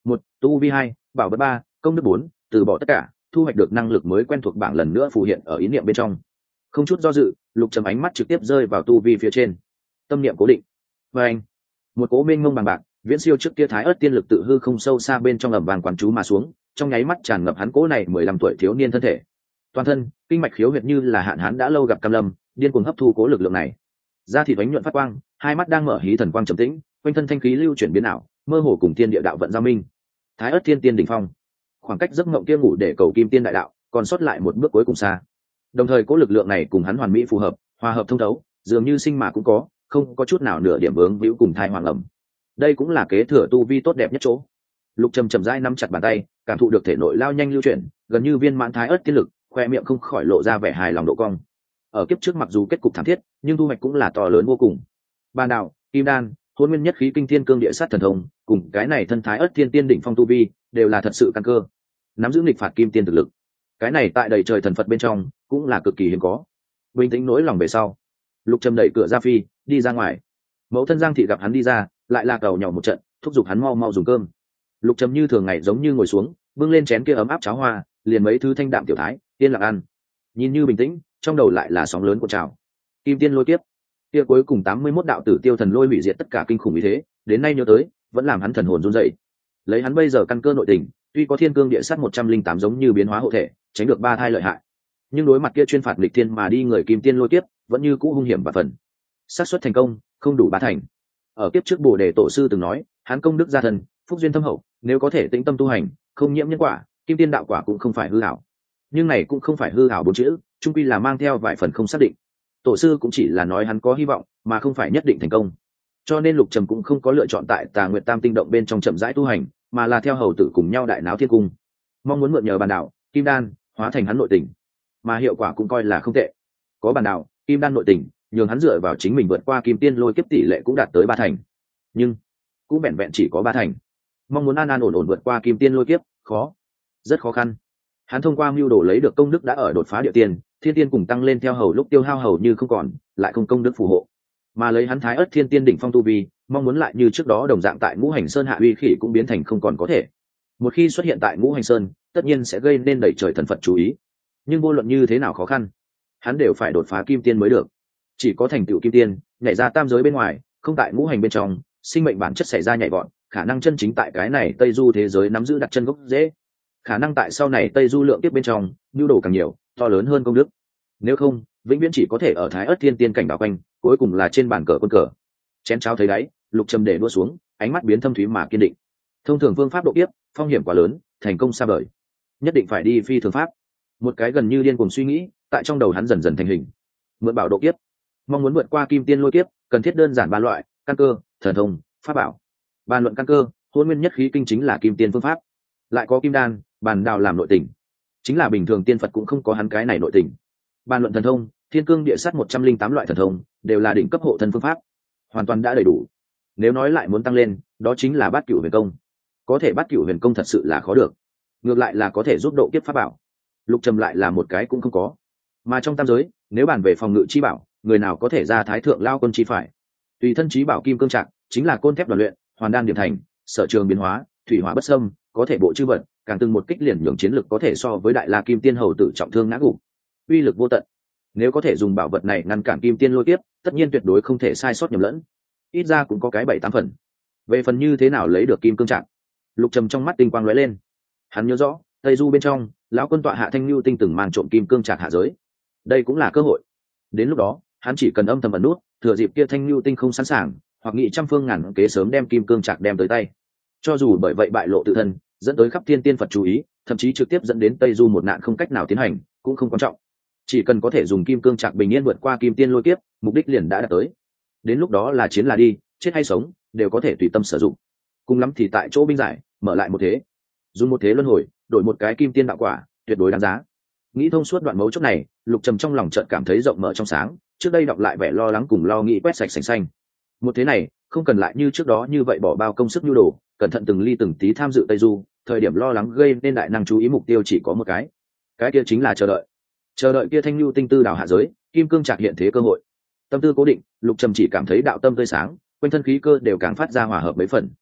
một tu vi hai bảo vật ba công đức bốn từ bỏ tất cả thu hoạch được năng lực mới quen thuộc bảng lần nữa phù hiện ở ý niệm bên trong. Không chút do dự, lục trầm ánh mắt trực tiếp rơi vào tu vi phía trên, tâm niệm cố định. Và anh, một cố mênh mông bằng bạc viễn siêu trước kia thái ớt tiên lực tự hư không sâu xa bên trong ẩm vàng quán chú mà xuống, trong nháy mắt tràn ngập hắn cố này mười lăm tuổi thiếu niên thân thể. Toàn thân kinh mạch khiếu huyệt như là hạn hán đã lâu gặp cam lâm, điên cuồng hấp thu cố lực lượng này. Da thịt bánh nhuận phát quang, hai mắt đang mở hí thần quang trầm tĩnh, quanh thân thanh khí lưu chuyển biến ảo, mơ hồ cùng tiên địa đạo vận giao minh. Thái ớt thiên tiên đỉnh phong, khoảng cách giấc mộng kia ngủ để cầu kim tiên đại đạo còn sót lại một bước cuối cùng xa. Đồng thời cố lực lượng này cùng hắn hoàn mỹ phù hợp, hòa hợp thông thấu, dường như sinh mà cũng có, không có chút nào nửa điểm vướng víu cùng thai hoàng ẩm. Đây cũng là kế thừa tu vi tốt đẹp nhất chỗ. Lục trầm chậm rãi nắm chặt bàn tay, cảm thụ được thể nội lao nhanh lưu chuyển, gần như viên mãn thái ớt tiên lực, khoe miệng không khỏi lộ ra vẻ hài lòng độ cong. Ở kiếp trước mặc dù kết cục thảm thiết, nhưng thu hoạch cũng là to lớn vô cùng. Ban đạo, kim đan, hôn nguyên nhất khí kinh thiên cương địa sát thần thông, cùng cái này thân thái ớt thiên tiên đỉnh phong tu vi, đều là thật sự căn cơ. Nắm giữ nghịch phạt kim tiên thực lực, cái này tại đầy trời thần phật bên trong cũng là cực kỳ hiếm có. Bình tĩnh nỗi lòng về sau, lục trầm đẩy cửa ra phi đi ra ngoài. Mẫu thân Giang thị gặp hắn đi ra, lại là cầu nhỏ một trận, thúc giục hắn mau mau dùng cơm. Lục trầm như thường ngày giống như ngồi xuống, bưng lên chén kia ấm áp cháo hoa, liền mấy thứ thanh đạm tiểu thái tiên lặng ăn. Nhìn như bình tĩnh, trong đầu lại là sóng lớn của trào. Kim tiên lôi kiếp, kia cuối cùng tám mươi mốt đạo tử tiêu thần lôi hủy diệt tất cả kinh khủng ý thế, đến nay nhớ tới vẫn làm hắn thần hồn run rẩy. Lấy hắn bây giờ căn cơ nội tình, tuy có thiên cương địa sát một trăm linh tám giống như biến hóa hộ thể, tránh được ba thai lợi hại, nhưng đối mặt kia chuyên phạt nghịch thiên mà đi người kim tiên lôi kiếp, vẫn như cũ hung hiểm và phần. Xác suất thành công không đủ ba thành. Ở kiếp trước Bồ Đề tổ sư từng nói, hắn công đức gia thân, phúc duyên thâm hậu, nếu có thể tĩnh tâm tu hành, không nhiễm nhân quả, kim tiên đạo quả cũng không phải hư ảo. Nhưng này cũng không phải hư ảo bốn chữ, chung quy là mang theo vài phần không xác định. Tổ sư cũng chỉ là nói hắn có hy vọng, mà không phải nhất định thành công. Cho nên Lục Trầm cũng không có lựa chọn tại Tà Nguyệt Tam tinh động bên trong chậm rãi tu hành, mà là theo hầu tử cùng nhau đại náo thiên cung, mong muốn mượn nhờ bàn đạo, kim đan hóa thành hắn nội tình, mà hiệu quả cũng coi là không tệ. Có bàn đạo, kim đan nội tình, nhường hắn dựa vào chính mình vượt qua kim tiên lôi kiếp tỷ lệ cũng đạt tới ba thành, nhưng cũng vẹn vẹn chỉ có ba thành. Mong muốn an an ổn ổn vượt qua kim tiên lôi kiếp, khó, rất khó khăn. Hắn thông qua mưu đồ lấy được công đức đã ở đột phá địa tiên, thiên tiên cùng tăng lên theo hầu lúc tiêu hao hầu như không còn, lại không công đức phù hộ, mà lấy hắn thái ớt thiên tiên đỉnh phong tu vi, mong muốn lại như trước đó đồng dạng tại ngũ hành sơn hạ uy khỉ cũng biến thành không còn có thể. Một khi xuất hiện tại ngũ hành sơn, tất nhiên sẽ gây nên đẩy trời thần phật chú ý. Nhưng vô luận như thế nào khó khăn, hắn đều phải đột phá kim tiên mới được. Chỉ có thành tựu kim tiên, nhảy ra tam giới bên ngoài, không tại ngũ hành bên trong, sinh mệnh bản chất xảy ra nhảy vọt, khả năng chân chính tại cái này tây du thế giới nắm giữ đặt chân gốc dễ, khả năng tại sau này tây du lượng tiếp bên trong nhu đồ càng nhiều, to lớn hơn công đức. Nếu không, vĩnh viễn chỉ có thể ở thái ớt thiên tiên cảnh đảo quanh, cuối cùng là trên bàn cờ quân cờ. Chén cháo thấy đáy, Lục Trầm để đua xuống, ánh mắt biến thâm thúy mà kiên định. Thông thường phương pháp độ kiếp, phong hiểm quá lớn, thành công xa vời, nhất định phải đi phi thường pháp. Một cái gần như điên cuồng suy nghĩ tại trong đầu hắn dần dần thành hình. Mượn bảo độ kiếp, mong muốn vượt qua kim tiên lôi kiếp, cần thiết đơn giản ba loại: căn cơ, thần thông, pháp bảo. Bàn luận căn cơ, hôn nguyên nhất khí kinh chính là kim tiên phương pháp, lại có kim đan, bàn đào làm nội tình, chính là bình thường tiên Phật cũng không có hắn cái này nội tình. Bàn luận thần thông, thiên cương địa sát một trăm linh tám loại thần thông đều là đỉnh cấp hộ thân phương pháp, hoàn toàn đã đầy đủ. Nếu nói lại muốn tăng lên, đó chính là bát cửu huyền công. Có thể bát cửu huyền công thật sự là khó được, ngược lại là có thể giúp độ kiếp pháp bảo. Lục Trầm lại là một cái cũng không có. Mà trong tam giới, nếu bàn về phòng ngự chi bảo, người nào có thể ra thái thượng lao quân chi phải? Tùy thân chí bảo kim cương trạng, chính là côn thép đoàn luyện, hoàn đan điểm thành, sở trường biến hóa, thủy hỏa bất xâm, có thể bộ chư vật, càng từng một kích liền nhường chiến lực có thể so với đại la kim tiên hầu tử trọng thương ngã gục, uy lực vô tận. Nếu có thể dùng bảo vật này ngăn cản kim tiên lôi kiếp, tất nhiên tuyệt đối không thể sai sót nhầm lẫn, ít ra cũng có cái bảy tám phần. Về phần như thế nào lấy được kim cương trạng, Lục Trầm trong mắt tinh quang lóe lên. Hắn nhớ rõ tây du bên trong lão quân tọa hạ thanh lưu tinh từng mang trộm kim cương trạng hạ giới, đây cũng là cơ hội. Đến lúc đó hắn chỉ cần âm thầm ẩn nút, thừa dịp kia thanh lưu tinh không sẵn sàng, hoặc nghị trăm phương ngàn kế sớm đem kim cương trạng đem tới tay. Cho dù bởi vậy bại lộ tự thân, dẫn tới khắp thiên tiên Phật chú ý, thậm chí trực tiếp dẫn đến tây du một nạn không cách nào tiến hành, cũng không quan trọng. Chỉ cần có thể dùng kim cương trạng bình yên vượt qua kim tiên lôi kiếp, mục đích liền đã đạt tới. Đến lúc đó là chiến là đi, chết hay sống đều có thể tùy tâm sử dụng. Cùng lắm thì tại chỗ binh giải, mở lại một thế, dùng một thế luân hồi, đổi một cái kim tiên đạo quả, tuyệt đối đáng giá. Nghĩ thông suốt đoạn mấu chốt này, Lục Trầm trong lòng chợt cảm thấy rộng mở trong sáng, trước đây đọc lại vẻ lo lắng cùng lo nghĩ quét sạch sành xanh. Một thế này, không cần lại như trước đó như vậy bỏ bao công sức nhu đồ, cẩn thận từng ly từng tí tham dự tây du, thời điểm lo lắng gây nên đại năng chú ý mục tiêu chỉ có một cái, cái kia chính là chờ đợi. Chờ đợi kia thanh lưu tinh tư đảo hạ giới, kim cương trạc hiện thế cơ hội. Tâm tư cố định, Lục Trầm chỉ cảm thấy đạo tâm tươi sáng, quanh thân khí cơ đều càng phát ra hòa hợp mấy phần.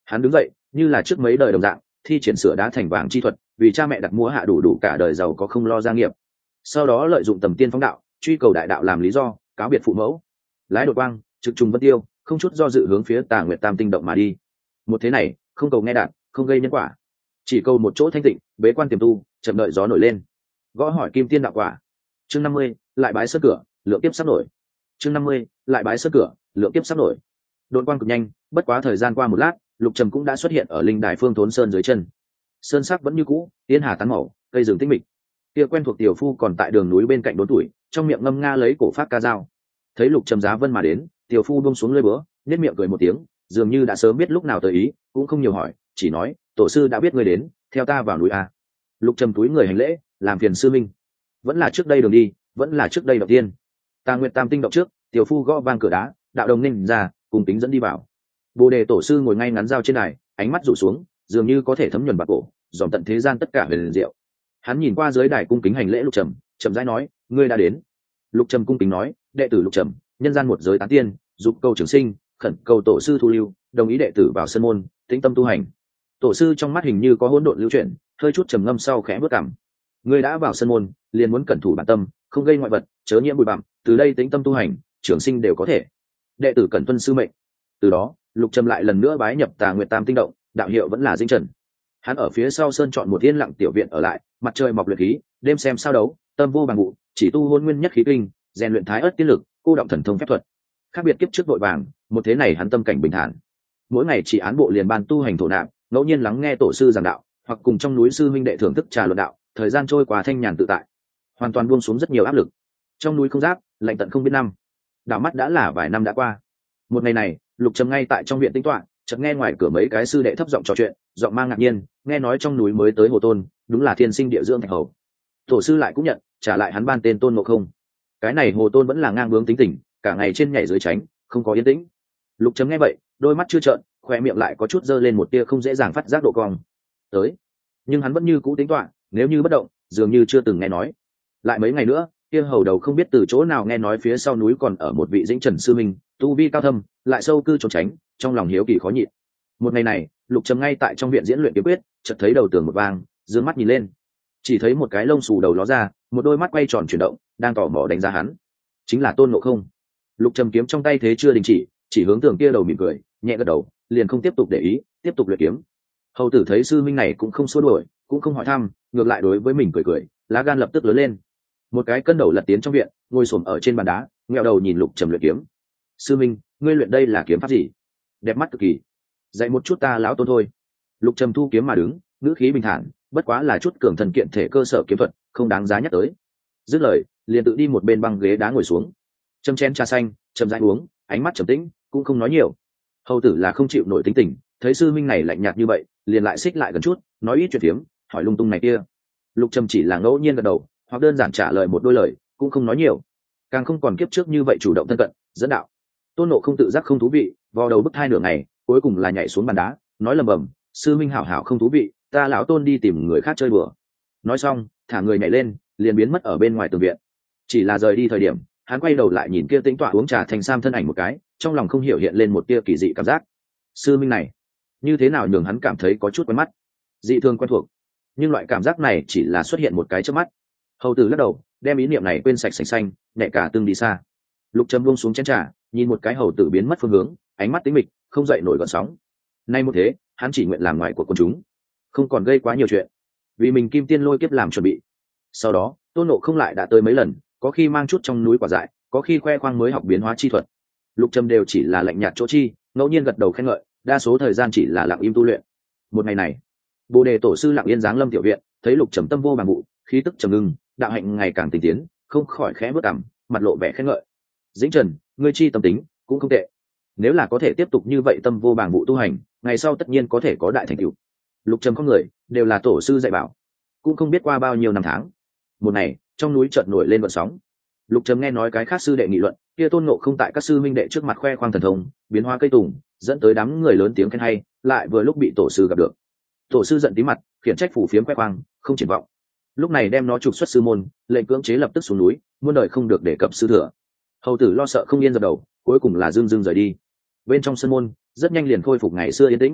Hắn đứng dậy như là trước mấy đời đồng dạng, thi triển sửa đá thành vàng chi thuật, vì cha mẹ đặt mua hạ đủ đủ cả đời giàu có không lo gia nghiệp. Sau đó lợi dụng tầm tiên phóng đạo, truy cầu đại đạo làm lý do, cáo biệt phụ mẫu, lái đột quang, trực trùng vân tiêu, không chút do dự hướng phía Tà Nguyệt Tam tinh động mà đi. Một thế này, không cầu nghe đạt, không gây nhân quả, chỉ cầu một chỗ thanh tịnh, bế quan tiềm tu, chậm đợi gió nổi lên. Gõ hỏi kim tiên đạo quả. Chương năm mươi, lại bái sơn cửa, lượng tiếp sắp nổi. Chương năm mươi, lại bái sơn cửa, lượng tiếp sắp nổi. Đột quang cực nhanh, bất quá thời gian qua một lát, Lục Trầm cũng đã xuất hiện ở linh đài Phương Thốn Sơn dưới chân. Sơn sắc vẫn như cũ, tiên hà tán màu, cây rừng tĩnh mịch. Kia quen thuộc tiểu phu còn tại đường núi bên cạnh đốn tuổi, trong miệng ngâm nga lấy cổ phát ca dao. Thấy Lục Trầm giá vân mà đến, tiểu phu buông xuống lưỡi búa, nhếch miệng cười một tiếng, dường như đã sớm biết lúc nào tới ý, cũng không nhiều hỏi, chỉ nói, tổ sư đã biết ngươi đến, theo ta vào núi a. Lục Trầm túi người hành lễ, làm phiền sư minh. Vẫn là trước đây đường đi, vẫn là trước đây đầu tiên. Tà Nguyệt Tam tinh động trước, tiểu phu gõ vang cửa đá, đạo đồng ninh ra, cùng tính dẫn đi vào. Bồ đề tổ sư ngồi ngay ngắn dao trên đài, ánh mắt rủ xuống, dường như có thể thấm nhuần bạc cổ, dòm tận thế gian tất cả huyền diệu. Hắn nhìn qua dưới đài cung kính hành lễ Lục Trầm, chậm rãi nói, ngươi đã đến. Lục Trầm cung kính nói, đệ tử Lục Trầm, nhân gian một giới tán tiên, dục cầu trường sinh, khẩn cầu tổ sư thu lưu, đồng ý đệ tử vào sân môn, tĩnh tâm tu hành. Tổ sư trong mắt hình như có hỗn độn lưu chuyển, hơi chút trầm ngâm sau khẽ bước cằm. Ngươi đã vào sân môn, liền muốn cẩn thủ bản tâm, không gây ngoại vật, chớ nhiễm bụi bặm, từ đây tĩnh tâm tu hành, trường sinh đều có thể. Đệ tử cẩn tuân sư mệnh. Từ đó, Lục Trầm lại lần nữa bái nhập Tà Nguyệt Tam tinh động, đạo hiệu vẫn là Dĩnh Trần. Hắn ở phía sau sơn chọn một yên lặng tiểu viện ở lại, mặt trời mọc luyện khí, đêm xem sao đấu, tâm vô bằng vụ, chỉ tu hôn nguyên nhất khí kinh, rèn luyện thái ớt tiên lực, cô động thần thông phép thuật. Khác biệt kiếp trước vội vàng, một thế này hắn tâm cảnh bình thản. Mỗi ngày chỉ án bộ liền ban tu hành thổ nạp, ngẫu nhiên lắng nghe tổ sư giảng đạo, hoặc cùng trong núi sư huynh đệ thưởng thức trà luận đạo, thời gian trôi qua thanh nhàn tự tại, hoàn toàn buông xuống rất nhiều áp lực. Trong núi không giáp, lạnh tận không biết năm, đảo mắt đã là vài năm đã qua. Một ngày này, Lục Trầm ngay tại trong viện tĩnh tọa, chợt nghe ngoài cửa mấy cái sư đệ thấp giọng trò chuyện, giọng mang ngạc nhiên, nghe nói trong núi mới tới Hồ Tôn, đúng là thiên sinh địa dưỡng thạch hầu. Tổ sư lại cũng nhận, trả lại hắn ban tên Tôn Ngộ Không. Cái này Hồ Tôn vẫn là ngang bướng tính tình, cả ngày trên nhảy dưới tránh, không có yên tĩnh. Lục Trầm nghe vậy, đôi mắt chưa trợn, khoe miệng lại có chút dơ lên một tia không dễ dàng phát giác độ cong. Tới, nhưng hắn vẫn như cũ tính toán, nếu như bất động, dường như chưa từng nghe nói. Lại mấy ngày nữa, kia hầu đầu không biết từ chỗ nào nghe nói phía sau núi còn ở một vị Dĩnh Trần sư minh, tu vi cao thâm, lại sâu cư trốn tránh, trong lòng hiếu kỳ khó nhịn. Một ngày này, Lục Trầm ngay tại trong viện diễn luyện kiếm quyết, chợt thấy đầu tường một vang, dương mắt nhìn lên, chỉ thấy một cái lông xù đầu ló ra, một đôi mắt quay tròn chuyển động, đang tò mò đánh giá hắn. Chính là Tôn Ngộ Không. Lục Trầm kiếm trong tay thế chưa đình chỉ, chỉ hướng tường kia đầu mỉm cười, nhẹ gật đầu, liền không tiếp tục để ý, tiếp tục luyện kiếm. Hầu tử thấy sư minh này cũng không xua đuổi, cũng không hỏi thăm, ngược lại đối với mình cười cười, lá gan lập tức lớn lên. Một cái cân đầu lật tiến trong viện, ngồi xổm ở trên bàn đá, ngẹo đầu nhìn Lục Trầm luyện kiếm. Sư minh, ngươi luyện đây là kiếm pháp gì? Đẹp mắt cực kỳ. Dạy một chút ta lão Tôn thôi. Lục Trầm thu kiếm mà đứng, ngữ khí bình thản, bất quá là chút cường thần kiện thể cơ sở kiếm thuật, không đáng giá nhắc tới. Dứt lời, liền tự đi một bên băng ghế đá ngồi xuống, châm chén trà xanh, chậm rãi uống, ánh mắt trầm tĩnh, cũng không nói nhiều. Hầu tử là không chịu nổi tính tình, thấy sư minh này lạnh nhạt như vậy, liền lại xích lại gần chút, nói ít chuyện phiếm, hỏi lung tung này kia. Lục Trầm chỉ là ngẫu nhiên gật đầu, hoặc đơn giản trả lời một đôi lời, cũng không nói nhiều, càng không còn kiếp trước như vậy chủ động thân cận dẫn đạo. Tôn Ngộ không tự giác không thú vị, vò đầu bức thai nửa ngày, cuối cùng là nhảy xuống bàn đá, nói lầm bầm, sư minh hảo hảo không thú vị, ta lão Tôn đi tìm người khác chơi bừa. Nói xong, thả người nhảy lên, liền biến mất ở bên ngoài tường viện. Chỉ là rời đi thời điểm, hắn quay đầu lại nhìn kia tĩnh tọa uống trà thành sam thân ảnh một cái, trong lòng không hiểu hiện lên một tia kỳ dị cảm giác. Sư minh này, như thế nào nhường hắn cảm thấy có chút quen mắt, dị thường quen thuộc, nhưng loại cảm giác này chỉ là xuất hiện một cái trước mắt. Hầu tử lắc đầu, đem ý niệm này quên sạch sành xanh, nhẹ cả tương đi xa. Lục Trầm buông xuống chén trà, nhìn một cái hầu tử biến mất phương hướng, ánh mắt tĩnh mịch, không dậy nổi gợn sóng. Nay một thế, hắn chỉ nguyện làm ngoại của quần chúng, không còn gây quá nhiều chuyện, vì mình kim tiên lôi kiếp làm chuẩn bị. Sau đó, Tôn Ngộ không lại đã tới mấy lần, có khi mang chút trong núi quả dại, có khi khoe khoang mới học biến hóa chi thuật. Lục Trầm đều chỉ là lạnh nhạt chỗ chi, ngẫu nhiên gật đầu khen ngợi, đa số thời gian chỉ là lặng im tu luyện. Một ngày này, Bồ đề tổ sư lặng yên giáng lâm tiểu viện, thấy Lục Trầm tâm vô bằng vụ, khí tức trầm ngưng, đạo hạnh ngày càng tinh tiến, không khỏi khẽ bước cằm, mặt lộ vẻ khen ngợi. Dĩnh Trần, ngươi chi tâm tính cũng không tệ, nếu là có thể tiếp tục như vậy tâm vô bằng vụ tu hành, ngày sau tất nhiên có thể có đại thành tựu. Lục Trầm con người đều là tổ sư dạy bảo, cũng không biết qua bao nhiêu năm tháng. Một ngày, trong núi chợt nổi lên vận sóng. Lục Trầm nghe nói cái khác sư đệ nghị luận, kia Tôn Ngộ không tại các sư minh đệ trước mặt khoe khoang thần thông, biến hóa cây tùng, dẫn tới đám người lớn tiếng khen hay, lại vừa lúc bị tổ sư gặp được. Tổ sư giận tí mặt, khiển trách phủ phiếm khoe khoang, không triển vọng. Lúc này đem nó trục xuất sư môn, lệnh cưỡng chế lập tức xuống núi, muôn đời không được để cập sư thừa. Hầu tử lo sợ không yên dập đầu, cuối cùng là dương dương rời đi. Bên trong sân môn, rất nhanh liền khôi phục ngày xưa yên tĩnh.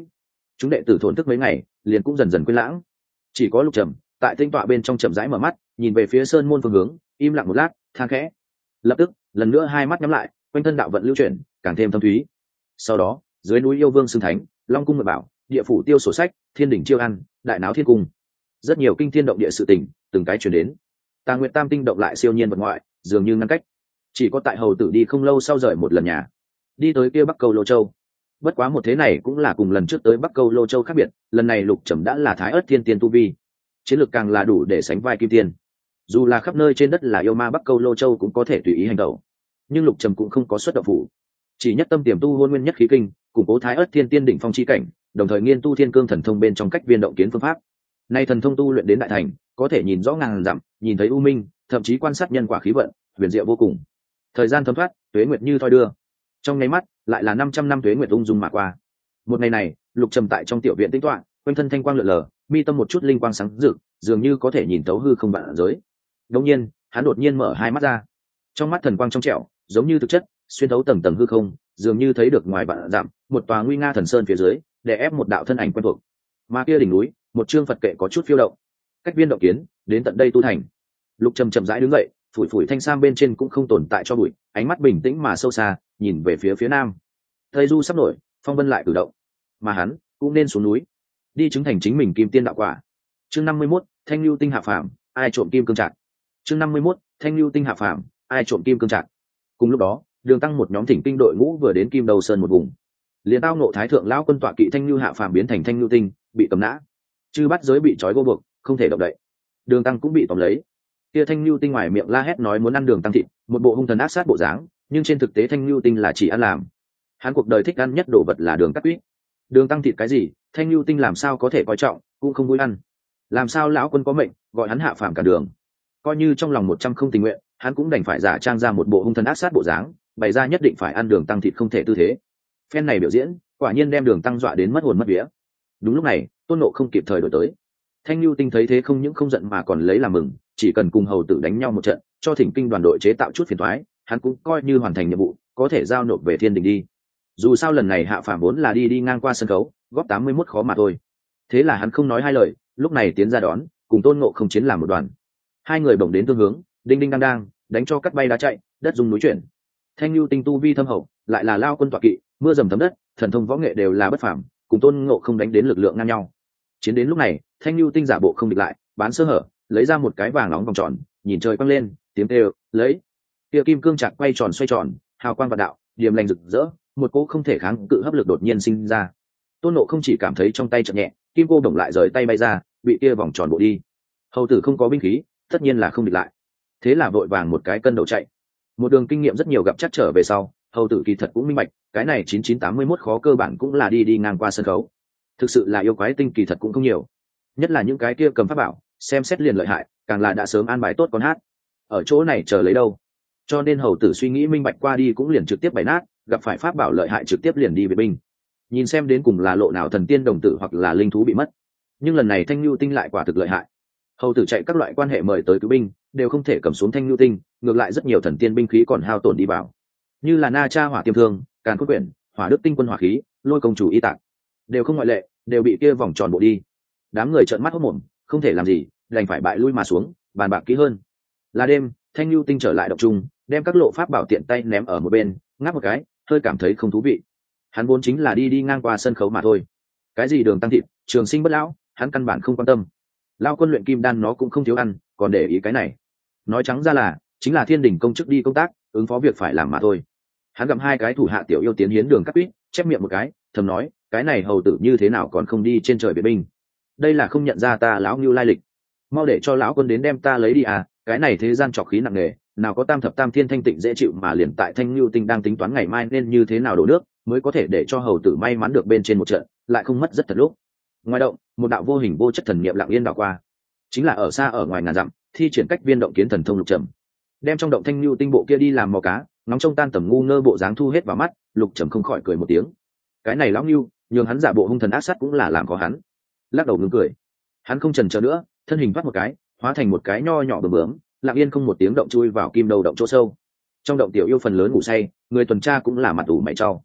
chúng đệ tử thổn thức mấy ngày liền cũng dần dần quên lãng. Chỉ có Lục Trầm tại tinh tọa bên trong chậm rãi mở mắt, nhìn về phía sơn môn phương hướng, im lặng một lát, than khẽ. Lập tức lần nữa hai mắt nhắm lại, quanh thân đạo vận lưu chuyển càng thêm thâm thúy. Sau đó dưới núi yêu vương xưng thánh, long cung mật bảo, địa phủ tiêu sổ sách, thiên đỉnh chiêu ăn, đại náo thiên cung, rất nhiều kinh thiên động địa sự tình từng cái chuyển đến. Tà Nguyệt Tam tinh động lại siêu nhiên vật ngoại, dường như ngăn cách. Chỉ có tại hầu tử đi không lâu sau rời một lần nhà, đi tới kia Bắc Câu Lô Châu. Bất quá một thế này cũng là cùng lần trước tới Bắc Câu Lô Châu khác biệt, lần này Lục Trầm đã là Thái Ức Thiên Tiên tu vi, chiến lược càng là đủ để sánh vai Kim Tiên. Dù là khắp nơi trên đất là yêu ma Bắc Câu Lô Châu cũng có thể tùy ý hành động, nhưng Lục Trầm cũng không có xuất động phủ, chỉ nhất tâm tiềm tu hôn nguyên nhất khí kinh, củng cố Thái Ức Thiên Tiên đỉnh phong chi cảnh, đồng thời nghiên tu Thiên Cương thần thông bên trong cách viên động kiến phương pháp. Nay thần thông tu luyện đến đại thành, có thể nhìn rõ ngàn dặm, nhìn thấy u minh, thậm chí quan sát nhân quả khí vận, huyền diệu vô cùng. Thời gian thấm thoát, tuế nguyệt như thoi đưa, trong nháy mắt lại là năm trăm năm tuế nguyệt ung dung mà qua. Một ngày này, Lục Trầm tại trong tiểu viện tĩnh tọa, quanh thân thanh quang lượn lờ, mi tâm một chút linh quang sáng rực, dường như có thể nhìn thấu hư không vạn giới. Đột nhiên, hắn đột nhiên mở hai mắt ra, trong mắt thần quang trong trẻo, giống như thực chất, xuyên thấu tầng tầng hư không, dường như thấy được ngoài vạn dặm, một tòa nguy nga thần sơn phía dưới, để ép một đạo thân ảnh quen thuộc. Mà kia đỉnh núi, một chương Phật kệ có chút phiêu động. Cách viên động kiến, đến tận đây tu thành. Lục Trầm chậm rãi đứng dậy, phủi phủi thanh sam bên trên cũng không tồn tại cho bụi, ánh mắt bình tĩnh mà sâu xa, nhìn về phía phía nam. Tây du sắp nổi, phong vân lại cử động, mà hắn cũng nên xuống núi, đi chứng thành chính mình kim tiên đạo quả. Chương năm mươi mốt, Thanh Lưu tinh hạ phàm, ai trộm kim cương trạc. Chương năm mươi mốt, Thanh Lưu tinh hạ phàm, ai trộm kim cương trạc. Cùng lúc đó, Đường Tăng một nhóm thỉnh kinh đội ngũ vừa đến Kim Đầu Sơn một vùng, liền tao nộ Thái thượng lão quân tọa kỵ Thanh Lưu hạ phàm biến thành Thanh Lưu tinh, bị cầm nã. Chư bắt giới bị trói gô buộc, không thể động đậy. Đường Tăng cũng bị tóm lấy. Kia Thanh Lưu tinh ngoài miệng la hét nói muốn ăn Đường Tăng thịt, một bộ hung thần ác sát bộ dáng, nhưng trên thực tế Thanh Lưu tinh là chỉ ăn làm. Hắn cuộc đời thích ăn nhất đồ vật là đường cắt quýt. Đường Tăng thịt cái gì, Thanh Lưu tinh làm sao có thể coi trọng, cũng không vui ăn. Làm sao lão quân có mệnh, gọi hắn hạ phàm cả đường. Coi như trong lòng một trăm không tình nguyện, hắn cũng đành phải giả trang ra một bộ hung thần ác sát bộ dáng, bày ra nhất định phải ăn Đường Tăng thịt không thể tư thế. Phen này biểu diễn, quả nhiên đem Đường Tăng dọa đến mất hồn mất vía. Đúng lúc này, Tôn Ngộ không kịp thời đổi tới. Thanh Lưu tinh thấy thế không những không giận mà còn lấy làm mừng, chỉ cần cùng hầu tử đánh nhau một trận, cho thỉnh kinh đoàn đội chế tạo chút phiền toái, hắn cũng coi như hoàn thành nhiệm vụ, có thể giao nộp về thiên đình đi. Dù sao lần này hạ phàm vốn là đi đi ngang qua sân khấu, góp tám mươi mốt khó mà thôi. Thế là hắn không nói hai lời, lúc này tiến ra đón, cùng Tôn Ngộ không chiến làm một đoàn. Hai người bổng đến tương hướng, đinh đinh đang đang, đánh cho cắt bay đá chạy, đất rung núi chuyển. Thanh Lưu tinh tu vi thâm hậu, lại là lao quân tọa kỵ, mưa dầm thấm đất, thần thông võ nghệ đều là bất phàm, cùng Tôn Ngộ không đánh đến lực lượng ngang nhau. Chiến đến lúc này, Thanh Lưu tinh giả bộ không địch lại, bán sơ hở, lấy ra một cái vàng nóng vòng tròn, nhìn trời quăng lên, tiếng kêu, lấy. Kia kim cương trạc quay tròn xoay tròn, hào quang vạn đạo, điềm lành rực rỡ, một cỗ không thể kháng cự hấp lực đột nhiên sinh ra. Tôn Ngộ không chỉ cảm thấy trong tay chợt nhẹ, kim cô đồng lại rời tay bay ra, bị kia vòng tròn bộ đi. Hầu tử không có binh khí, tất nhiên là không địch lại. Thế là vội vàng một cái cân đầu chạy. Một đường kinh nghiệm rất nhiều gặp chắc trở về sau, hầu tử kỳ thật cũng minh bạch, cái này chín chín tám mươi mốt khó cơ bản cũng là đi đi ngang qua sân khấu. Thực sự là yêu quái tinh kỳ thật cũng không nhiều, nhất là những cái kia cầm pháp bảo, xem xét liền lợi hại, càng là đã sớm an bài tốt con hát. Ở chỗ này chờ lấy đâu? Cho nên hầu tử suy nghĩ minh bạch qua đi cũng liền trực tiếp bày nát, gặp phải pháp bảo lợi hại trực tiếp liền đi về binh. Nhìn xem đến cùng là lộ nào thần tiên đồng tử hoặc là linh thú bị mất. Nhưng lần này Thanh Lưu tinh lại quả thực lợi hại. Hầu tử chạy các loại quan hệ mời tới cứu binh, đều không thể cầm xuống Thanh Lưu tinh, ngược lại rất nhiều thần tiên binh khí còn hao tổn đi vào. Như là Na Cha hỏa tiêm thương, Càn Cốt quyển, Hỏa Đức tinh quân hỏa khí, Lôi công chủ y tạng, đều không ngoại lệ, đều bị kia vòng tròn bộ đi. Đám người trợn mắt hốt mồm, không thể làm gì, đành phải bại lui mà xuống, bàn bạc kỹ hơn. Là đêm, Thanh Lưu tinh trở lại động trung, đem các lộ pháp bảo tiện tay ném ở một bên, ngáp một cái, hơi cảm thấy không thú vị. Hắn vốn chính là đi đi ngang qua sân khấu mà thôi. Cái gì Đường Tăng thịt, trường sinh bất lão, hắn căn bản không quan tâm. Lao quân luyện kim đan nó cũng không thiếu ăn, còn để ý cái này. Nói trắng ra là, chính là thiên đình công chức đi công tác, ứng phó việc phải làm mà thôi. Hắn gặm hai cái thủ hạ tiểu yêu tiến hiến đường cắt quýt, chép miệng một cái, thầm nói, cái này hầu tử như thế nào còn không đi trên trời biệt binh. Đây là không nhận ra ta lão ngưu lai lịch. Mau để cho lão quân đến đem ta lấy đi à, cái này thế gian trọc khí nặng nề, nào có tam thập tam thiên thanh tịnh dễ chịu mà liền tại Thanh Lưu tinh đang tính toán ngày mai nên như thế nào đổ nước, mới có thể để cho hầu tử may mắn được bên trên một trận, lại không mất rất thật lúc. Ngoài động, một đạo vô hình vô chất thần niệm lặng yên đảo qua, chính là ở xa ở ngoài ngàn dặm, thi triển cách viên động kiến thần thông Lục Trầm, đem trong động Thanh Lưu tinh bộ kia đi làm mò cá, ngóng trông tan tầm ngu ngơ bộ dáng thu hết vào mắt. Lục Trầm không khỏi cười một tiếng, cái này lão Lưu, nhường hắn giả bộ hung thần ác sát cũng là làm khó hắn. Lắc đầu ngưng cười, hắn không chần chờ nữa, thân hình vắt một cái, hóa thành một cái nho nhỏ bướm bướm, lặng yên không một tiếng động chui vào kim đầu động chỗ sâu. Trong động tiểu yêu phần lớn ngủ say, người tuần tra cũng là mặt ủ mày trao.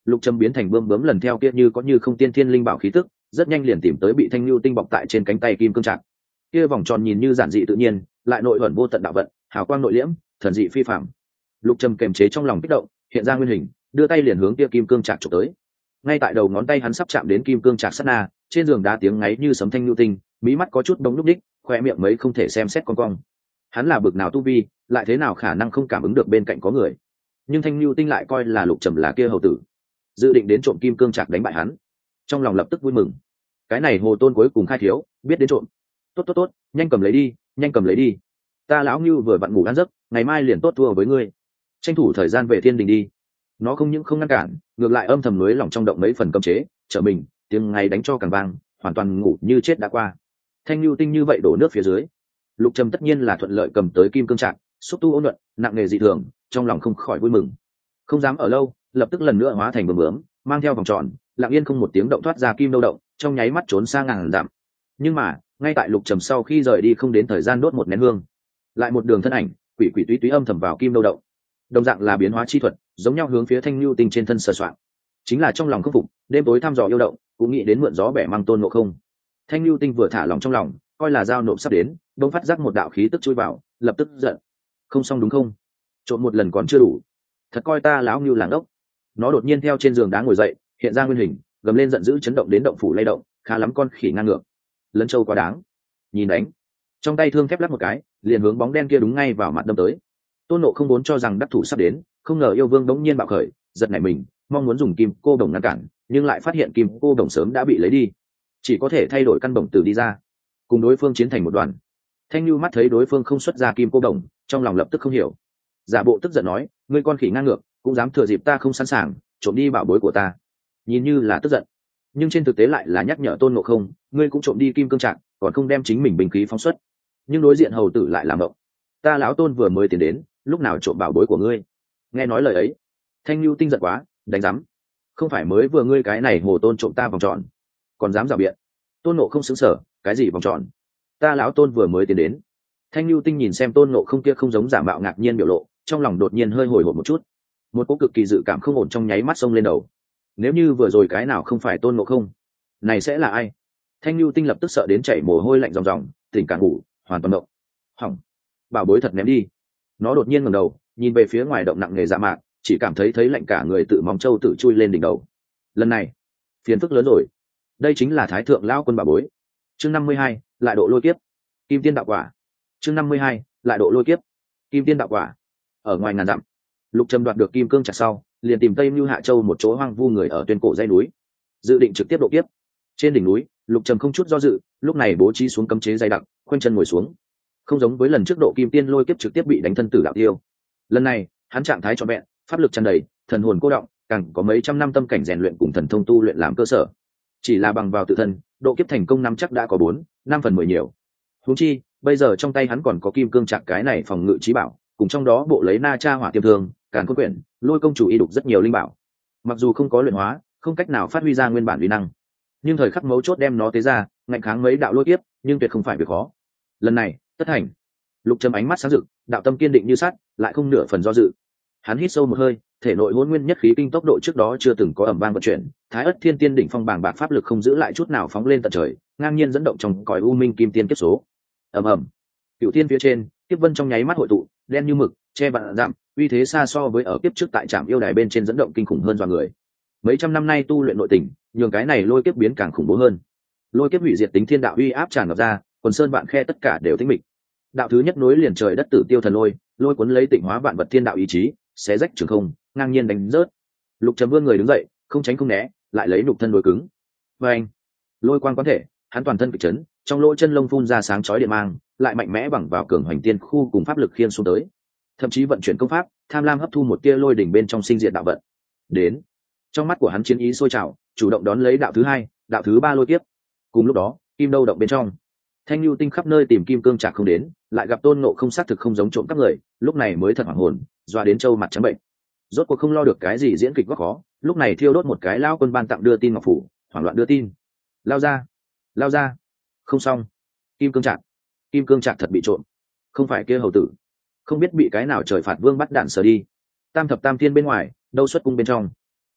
Lục Trầm biến thành bướm bướm lần theo kia như có như không tiên thiên linh bảo khí tức, rất nhanh liền tìm tới bị thanh lưu tinh bọc tại trên cánh tay kim cương trạc. Kia vòng tròn nhìn như giản dị tự nhiên, lại nội ẩn vô tận đạo vận, hào quang nội liễm, thần dị phi phàm. Lục Trầm kềm chế trong lòng kích động, hiện ra nguyên hình, đưa tay liền hướng kia kim cương trạc chụp tới. Ngay tại đầu ngón tay hắn sắp chạm đến kim cương trạc sát na, trên giường đá tiếng ngáy như sấm thanh lưu tinh, mí mắt có chút đống lúc đích, khoe miệng mấy không thể xem xét con cong. Hắn là bực nào tu vi, lại thế nào khả năng không cảm ứng được bên cạnh có người. Nhưng thanh lưu tinh lại coi là Lục Trầm là kia hầu tử, dự định đến trộm kim cương trạc đánh bại hắn. Trong lòng lập tức vui mừng, cái này hồ tôn cuối cùng khai thiếu, biết đến trộm. Tốt tốt tốt, nhanh cầm lấy đi, nhanh cầm lấy đi. Ta lão Ngưu vừa vặn ngủ ăn giấc, ngày mai liền tốt thua với ngươi. Tranh thủ thời gian về thiên đình đi. Nó không những không ngăn cản, ngược lại âm thầm núi lòng trong động mấy phần cấm chế, trở mình, tiếng ngày đánh cho càng vang, hoàn toàn ngủ như chết đã qua. Thanh lưu tinh như vậy đổ nước phía dưới. Lục Trầm tất nhiên là thuận lợi cầm tới kim cương trạc, xúc tu ôn nhuận, nặng nề dị thường, trong lòng không khỏi vui mừng. Không dám ở lâu, lập tức lần nữa hóa thành bướm bướm, mang theo vòng tròn, lặng yên không một tiếng động thoát ra kim đâu động, trong nháy mắt trốn sang ngàn dặm. Nhưng mà, ngay tại Lục Trầm sau khi rời đi không đến thời gian đốt một nén hương, lại một đường thân ảnh, quỷ quỷ túy túy âm thầm vào kim đâu động. Đồng dạng là biến hóa chi thuật, giống nhau hướng phía thanh lưu tinh trên thân sờ soạng. Chính là trong lòng khâm phục, đêm tối thăm dò yêu động, cũng nghĩ đến mượn gió bẻ mang Tôn Ngộ Không. Thanh lưu tinh vừa thả lòng trong lòng, coi là giao nộp sắp đến, đông phát giác một đạo khí tức chui vào, lập tức giận. Không xong đúng không? Trộm một lần còn chưa đủ, thật coi ta lão Ngưu làng ốc. Nó đột nhiên theo trên giường đá ngồi dậy, hiện ra nguyên hình, gầm lên giận dữ chấn động đến động phủ lay động, khá lắm con khỉ ngang ngược. Lấn châu quá đáng. Nhìn đánh. Trong tay thương thép lắp một cái, liền hướng bóng đen kia đúng ngay vào mặt đâm tới. Tôn Ngộ không vốn cho rằng đắc thủ sắp đến, không ngờ yêu vương đống nhiên bạo khởi, giật nảy mình, mong muốn dùng kim cô đồng ngăn cản, nhưng lại phát hiện kim cô đồng sớm đã bị lấy đi, chỉ có thể thay đổi căn đồng từ đi ra, cùng đối phương chiến thành một đoàn. Thanh Nhu mắt thấy đối phương không xuất ra kim cô đồng, trong lòng lập tức không hiểu, giả bộ tức giận nói: ngươi con khỉ ngang ngược, cũng dám thừa dịp ta không sẵn sàng trộm đi bảo bối của ta. Nhìn như là tức giận, nhưng trên thực tế lại là nhắc nhở Tôn Ngộ không, ngươi cũng trộm đi kim cương trạng, còn không đem chính mình bình khí phóng xuất. Nhưng đối diện hầu tử lại làm động, ta lão Tôn vừa mới tiến đến, lúc nào trộm bảo bối của ngươi? Nghe nói lời ấy, Thanh Nhu tinh giận quá, đánh rắm, không phải mới vừa ngươi cái này hồ tôn trộm ta vòng tròn, còn dám rào biện. Tôn Ngộ không xứng sở, cái gì vòng tròn? Ta lão Tôn vừa mới tiến đến. Thanh Nhu tinh nhìn xem Tôn Ngộ không kia không giống giả mạo ngạc nhiên biểu lộ, trong lòng đột nhiên hơi hồi hộp một chút, một cỗ cực kỳ dự cảm không ổn trong nháy mắt xông lên đầu. Nếu như vừa rồi cái nào không phải Tôn Ngộ không, này sẽ là ai? Thanh Nhu tinh lập tức sợ đến chảy mồ hôi lạnh ròng ròng, tỉnh cả ngủ, hoàn toàn động. Hỏng, bảo bối thật ném đi. Nó đột nhiên ngẩng đầu, nhìn về phía ngoài động nặng nề dạ mạc, chỉ cảm thấy thấy lạnh cả người, tự mong châu tự chui lên đỉnh đầu. Lần này, phiền phức lớn rồi. Đây chính là Thái thượng lão quân bảo bối. Chương năm mươi hai, lại độ lôi kiếp. Kim tiên đạo quả. Chương năm mươi hai, lại độ lôi kiếp. Kim tiên đạo quả. Ở ngoài ngàn dặm, Lục Trầm đoạt được kim cương chặt sau, liền tìm Tây Mưu Hạ Châu một chỗ hoang vu người ở tuyên cổ dãy núi, dự định trực tiếp độ kiếp. Trên đỉnh núi, Lục Trầm không chút do dự, lúc này bố trí xuống cấm chế dày đặc, khoanh chân ngồi xuống. Không giống với lần trước độ kim tiên lôi kiếp trực tiếp bị đánh thân tử đạo tiêu, lần này hắn trạng thái trọn vẹn, pháp lực tràn đầy, thần hồn cô động, càng có mấy trăm năm tâm cảnh rèn luyện cùng thần thông tu luyện làm cơ sở. Chỉ là bằng vào tự thân, độ kiếp thành công năm chắc đã có bốn, năm phần mười nhiều. Huống chi, bây giờ trong tay hắn còn có kim cương trạng cái này phòng ngự trí bảo, cùng trong đó bộ lấy na cha hỏa tiêm thương, càn khôn quyển, lôi công chủ y đục rất nhiều linh bảo. Mặc dù không có luyện hóa, không cách nào phát huy ra nguyên bản uy năng, nhưng thời khắc mấu chốt đem nó tế ra, ngạnh kháng mấy đạo lôi kiếp, nhưng tuyệt không phải việc khó. Lần này, tất thành. Lục Trầm ánh mắt sáng rực, đạo tâm kiên định như sắt, lại không nửa phần do dự. Hắn hít sâu một hơi, thể nội hỗn nguyên nhất khí kinh tốc độ trước đó chưa từng có ầm vang vận chuyển, Thái Ức Thiên Tiên đỉnh phong bàng bạc pháp lực không giữ lại chút nào phóng lên tận trời, ngang nhiên dẫn động trong cõi u minh kim tiên kiếp số. Ầm ầm. Cửu tiên phía trên, kiếp vân trong nháy mắt hội tụ, đen như mực, che vạn dặm, uy thế xa so với ở kiếp trước tại trạm yêu đài bên trên dẫn động kinh khủng hơn dọa người. Mấy trăm năm nay tu luyện nội tình, nhường cái này lôi kiếp biến càng khủng bố hơn. Lôi kiếp hủy diệt tính thiên đạo uy áp tràn ngập ra, quần sơn vạn khe tất cả đều tĩnh mịch. Đạo thứ nhất nối liền trời đất tử tiêu thần lôi, lôi cuốn lấy tịnh hóa vạn vật thiên đạo ý chí, xé rách trường không, ngang nhiên đánh rớt. Lục Trầm vươn người đứng dậy, không tránh không né, lại lấy nhục thân đối cứng. Và anh, lôi quang quán thể, hắn toàn thân kịch chấn, trong lỗ chân lông phun ra sáng chói điện mang, lại mạnh mẽ bằng vào cường hoành tiên khu cùng pháp lực khiên xuống tới. Thậm chí vận chuyển công pháp, tham lam hấp thu một tia lôi đỉnh bên trong sinh diệt đạo vận. Đến, trong mắt của hắn chiến ý sôi trào, chủ động đón lấy đạo thứ hai, đạo thứ ba lôi kiếp. Cùng lúc đó, kim đâu động bên trong, Thanh Nhu tinh khắp nơi tìm kim cương trạc không đến, lại gặp Tôn Ngộ không xác thực không giống trộm cắp người, lúc này mới thật hoảng hồn, doa đến trâu mặt trắng bệnh. Rốt cuộc không lo được cái gì diễn kịch quá khó, lúc này thiêu đốt một cái lao quân ban tặng đưa tin ngọc phủ, hoảng loạn đưa tin. Lao ra, lao ra, không xong, kim cương trạc, kim cương trạc thật bị trộm, không phải kia hầu tử, không biết bị cái nào trời phạt vương bắt đạn sờ đi. Tam thập tam thiên bên ngoài, đâu xuất cung bên trong.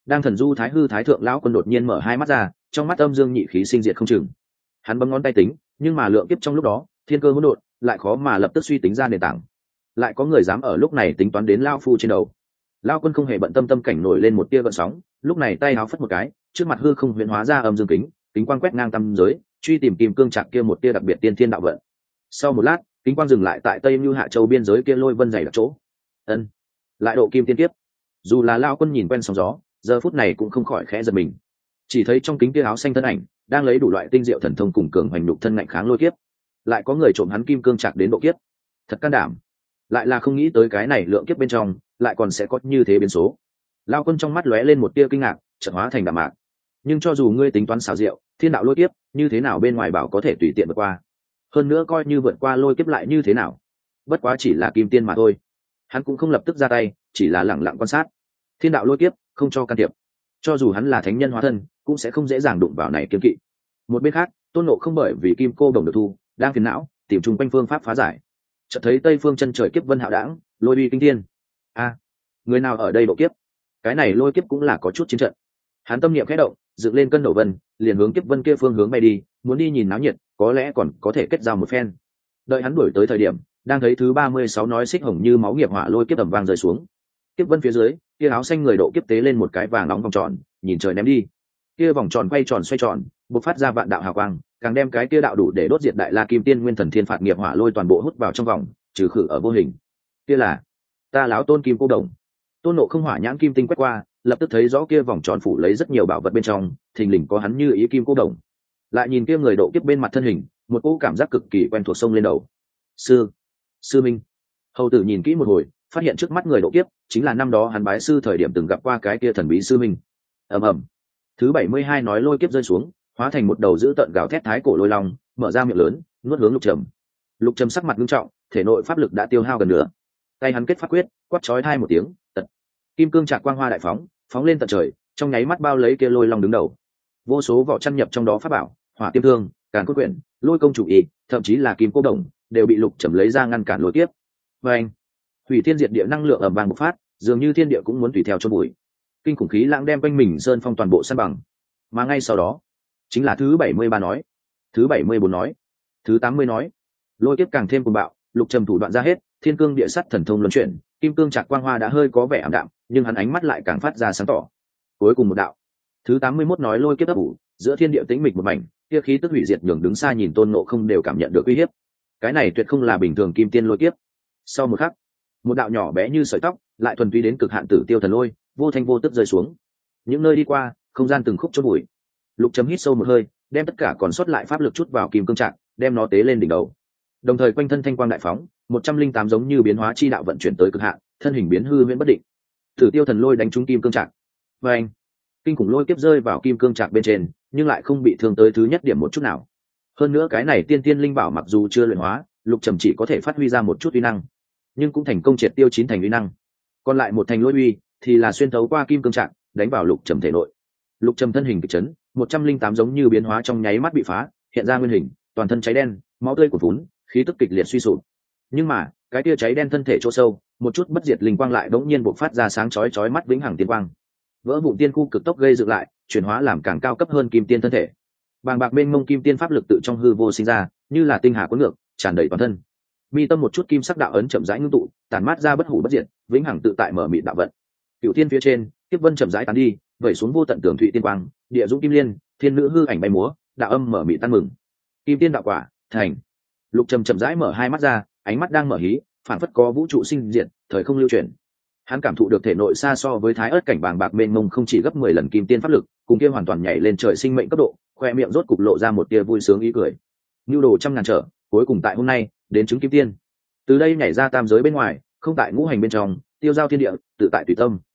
đang thần du thái hư thái thượng lão quân đột nhiên mở hai mắt ra, trong mắt âm dương nhị khí sinh diệt không chừng. Hắn bấm ngón tay tính, nhưng mà lượng kiếp trong lúc đó thiên cơ hỗn độn, lại khó mà lập tức suy tính ra nền tảng. Lại có người dám ở lúc này tính toán đến lão phu trên đầu. Lão quân không hề bận tâm, tâm cảnh nổi lên một tia gợn sóng, lúc này tay áo phất một cái, trước mặt hư không huyễn hóa ra âm dương kính, kính quang quét ngang tam giới, truy tìm kim cương trạc kia một tia đặc biệt tiên thiên đạo vận. Sau một lát, kính quang dừng lại tại tây như hạ châu biên giới kia lôi vân dày đặc chỗ. Ân, lại độ kim tiên tiếp. Dù là lão quân nhìn quen sóng gió, giờ phút này cũng không khỏi khẽ giật mình. Chỉ thấy trong kính kia áo xanh thân ảnh đang lấy đủ loại tinh diệu thần thông cùng cường hoành nhục thân ngạnh kháng lôi kiếp. Lại có người trộm hắn kim cương trạc đến độ kiếp. Thật can đảm. Lại là không nghĩ tới cái này lượng kiếp bên trong lại còn sẽ có như thế biến số. Lão quân trong mắt lóe lên một tia kinh ngạc, chợt hóa thành đạm mạc. Nhưng cho dù ngươi tính toán xảo diệu, thiên đạo lôi kiếp như thế nào bên ngoài bảo có thể tùy tiện vượt qua. Hơn nữa coi như vượt qua lôi kiếp lại như thế nào, bất quá chỉ là kim tiên mà thôi. Hắn cũng không lập tức ra tay, chỉ là lẳng lặng quan sát. Thiên đạo lôi kiếp không cho can thiệp, cho dù hắn là thánh nhân hóa thân cũng sẽ không dễ dàng đụng vào này kiên kỵ. Một bên khác, Tôn Ngộ không bởi vì kim cô đồng được thu đang phiền não tìm chung quanh phương pháp phá giải. Chợt thấy tây phương chân trời kiếp vân hạo đãng, lôi uy kinh thiên. A, người nào ở đây độ kiếp? Cái này lôi kiếp cũng là có chút chiến trận. Hắn tâm niệm khẽ động, dựng lên cân đầu vân, liền hướng kiếp vân kia phương hướng bay đi, muốn đi nhìn náo nhiệt, có lẽ còn có thể kết giao một phen. Đợi hắn đuổi tới thời điểm, đang thấy thứ ba mươi sáu nói xích hồng như máu nghiệp hỏa lôi kiếp ầm vang rơi xuống. Kiếp vân phía dưới, kia áo xanh người độ kiếp tế lên một cái vàng nóng vòng tròn, nhìn trời ném đi. Kia vòng tròn quay tròn xoay tròn, bộc phát ra vạn đạo hào quang, càng đem cái kia đạo đủ để đốt diệt đại la kim tiên nguyên thần thiên phạt nghiệp hỏa lôi toàn bộ hút vào trong vòng, trừ khử ở vô hình. Kia là ta lão tôn kim cô đồng. Tôn Nộ không hỏa nhãn kim tinh quét qua, lập tức thấy rõ kia vòng tròn phủ lấy rất nhiều bảo vật bên trong, thình lình có hắn như ý kim cô đồng. Lại nhìn kia người độ kiếp bên mặt thân hình, một cỗ cảm giác cực kỳ quen thuộc sông lên đầu. Sư, sư minh. Hầu tử nhìn kỹ một hồi, phát hiện trước mắt người độ kiếp chính là năm đó hắn bái sư thời điểm từng gặp qua cái kia thần bí sư minh. Ầm ầm. Thứ bảy mươi hai nói lôi kiếp rơi xuống, hóa thành một đầu dữ tợn gào thét thái cổ lôi long, mở ra miệng lớn, nuốt hướng Lục Trầm. Lục Trầm sắc mặt nghiêm trọng, thể nội pháp lực đã tiêu hao gần nửa. Tay hắn kết pháp quyết, quát chói tai một tiếng, tật. Kim cương trạc quang hoa đại phóng, phóng lên tận trời, trong nháy mắt bao lấy kia lôi long đứng đầu. Vô số vỏ chăn nhập trong đó pháp bảo, hỏa tiêm thương, càn cốt quyển, lôi công chủ ý, thậm chí là kim cô đồng, đều bị Lục Trầm lấy ra ngăn cản lôi kiếp. Và anh, hủy thiên diệt địa năng lượng ầm vang bộc phát, dường như thiên địa cũng muốn tùy theo chôn bụi. Kinh khủng khí lãng đem quanh mình sơn phong toàn bộ san bằng. Mà ngay sau đó, chính là thứ bảy mươi ba nói, thứ bảy mươi bốn nói, thứ tám mươi nói. Lôi kiếp càng thêm cuồng bạo, Lục Trầm thủ đoạn ra hết, thiên cương địa sắt thần thông luân chuyển, kim cương trạc quang hoa đã hơi có vẻ ảm đạm, nhưng hắn ánh mắt lại càng phát ra sáng tỏ. Cuối cùng một đạo, thứ tám mươi mốt nói lôi kiếp ấp ủ, giữa thiên địa tĩnh mịch một mảnh, kia khí tức hủy diệt nhường đứng xa nhìn Tôn Ngộ không đều cảm nhận được uy hiếp. Cái này tuyệt không là bình thường kim tiên lôi kiếp. Sau một khắc, một đạo nhỏ bé như sợi tóc, lại thuần túy đến cực hạn tử tiêu thần lôi, vô thanh vô tức rơi xuống. Những nơi đi qua, không gian từng khúc chốt bụi. Lục Chấm hít sâu một hơi, đem tất cả còn sót lại pháp lực chút vào kim cương trạng, đem nó tế lên đỉnh đầu. Đồng thời quanh thân thanh quang đại phóng, một trăm linh tám giống như biến hóa chi đạo vận chuyển tới cực hạn, thân hình biến hư huyễn bất định. Tử tiêu thần lôi đánh trúng kim cương trạng. Và anh, kinh khủng lôi kiếp rơi vào kim cương trạng bên trên, nhưng lại không bị thương tới thứ nhất điểm một chút nào. Hơn nữa cái này tiên tiên linh bảo mặc dù chưa luyện hóa, Lục Trầm chỉ có thể phát huy ra một chút uy năng, nhưng cũng thành công triệt tiêu chín thành uy năng. Còn lại một thành lôi uy thì là xuyên thấu qua kim cương trạng, đánh vào Lục Trầm thể nội. Lục Trầm thân hình kịch chấn, một trăm linh tám giống như biến hóa trong nháy mắt bị phá, hiện ra nguyên hình, toàn thân cháy đen, máu tươi cuồn vún, khí tức kịch liệt suy sụp. Nhưng mà, cái tia cháy đen thân thể chỗ sâu, một chút bất diệt linh quang lại bỗng nhiên bộc phát ra sáng chói chói mắt vĩnh hằng tiên quang. Vỡ vụn tiên khu cực tốc gây dựng lại, chuyển hóa làm càng cao cấp hơn kim tiên thân thể. Bàng bạc bên mông kim tiên pháp lực tự trong hư vô sinh ra, như là tinh hà cuốn ngược, tràn đầy toàn thân. Mi tâm một chút kim sắc đạo ấn chậm rãi ngưng tụ, tản mát ra bất hủ bất diệt, vĩnh hằng tự tại mở mịt đạo vận. Cửu thiên phía trên, kiếp vân chậm rãi tán đi, vẩy xuống vô tận tường thụy tiên quang, địa dũng kim liên, thiên nữ hư ảnh bay múa, đạo âm mở mịt tan mừng. Kim tiên đạo quả, thành. Lục Trầm chậm rãi mở hai mắt ra, ánh mắt đang mở hí, phản phất có vũ trụ sinh diệt, thời không lưu chuyển. Hắn cảm thụ được thể nội xa so với thái ớt cảnh bàng bạc mênh mông không chỉ gấp mười lần kim tiên pháp lực, cùng kia hoàn toàn nhảy lên trời sinh mệnh cấp độ, khoe miệng rốt cục lộ ra một tia vui sướng ý cười. Nưu đồ trăm ngàn trở, cuối cùng tại hôm nay, đến chứng kim tiên. Từ đây nhảy ra tam giới bên ngoài, không tại ngũ hành bên trong, tiêu giao thiên địa, tự tại tùy tâm.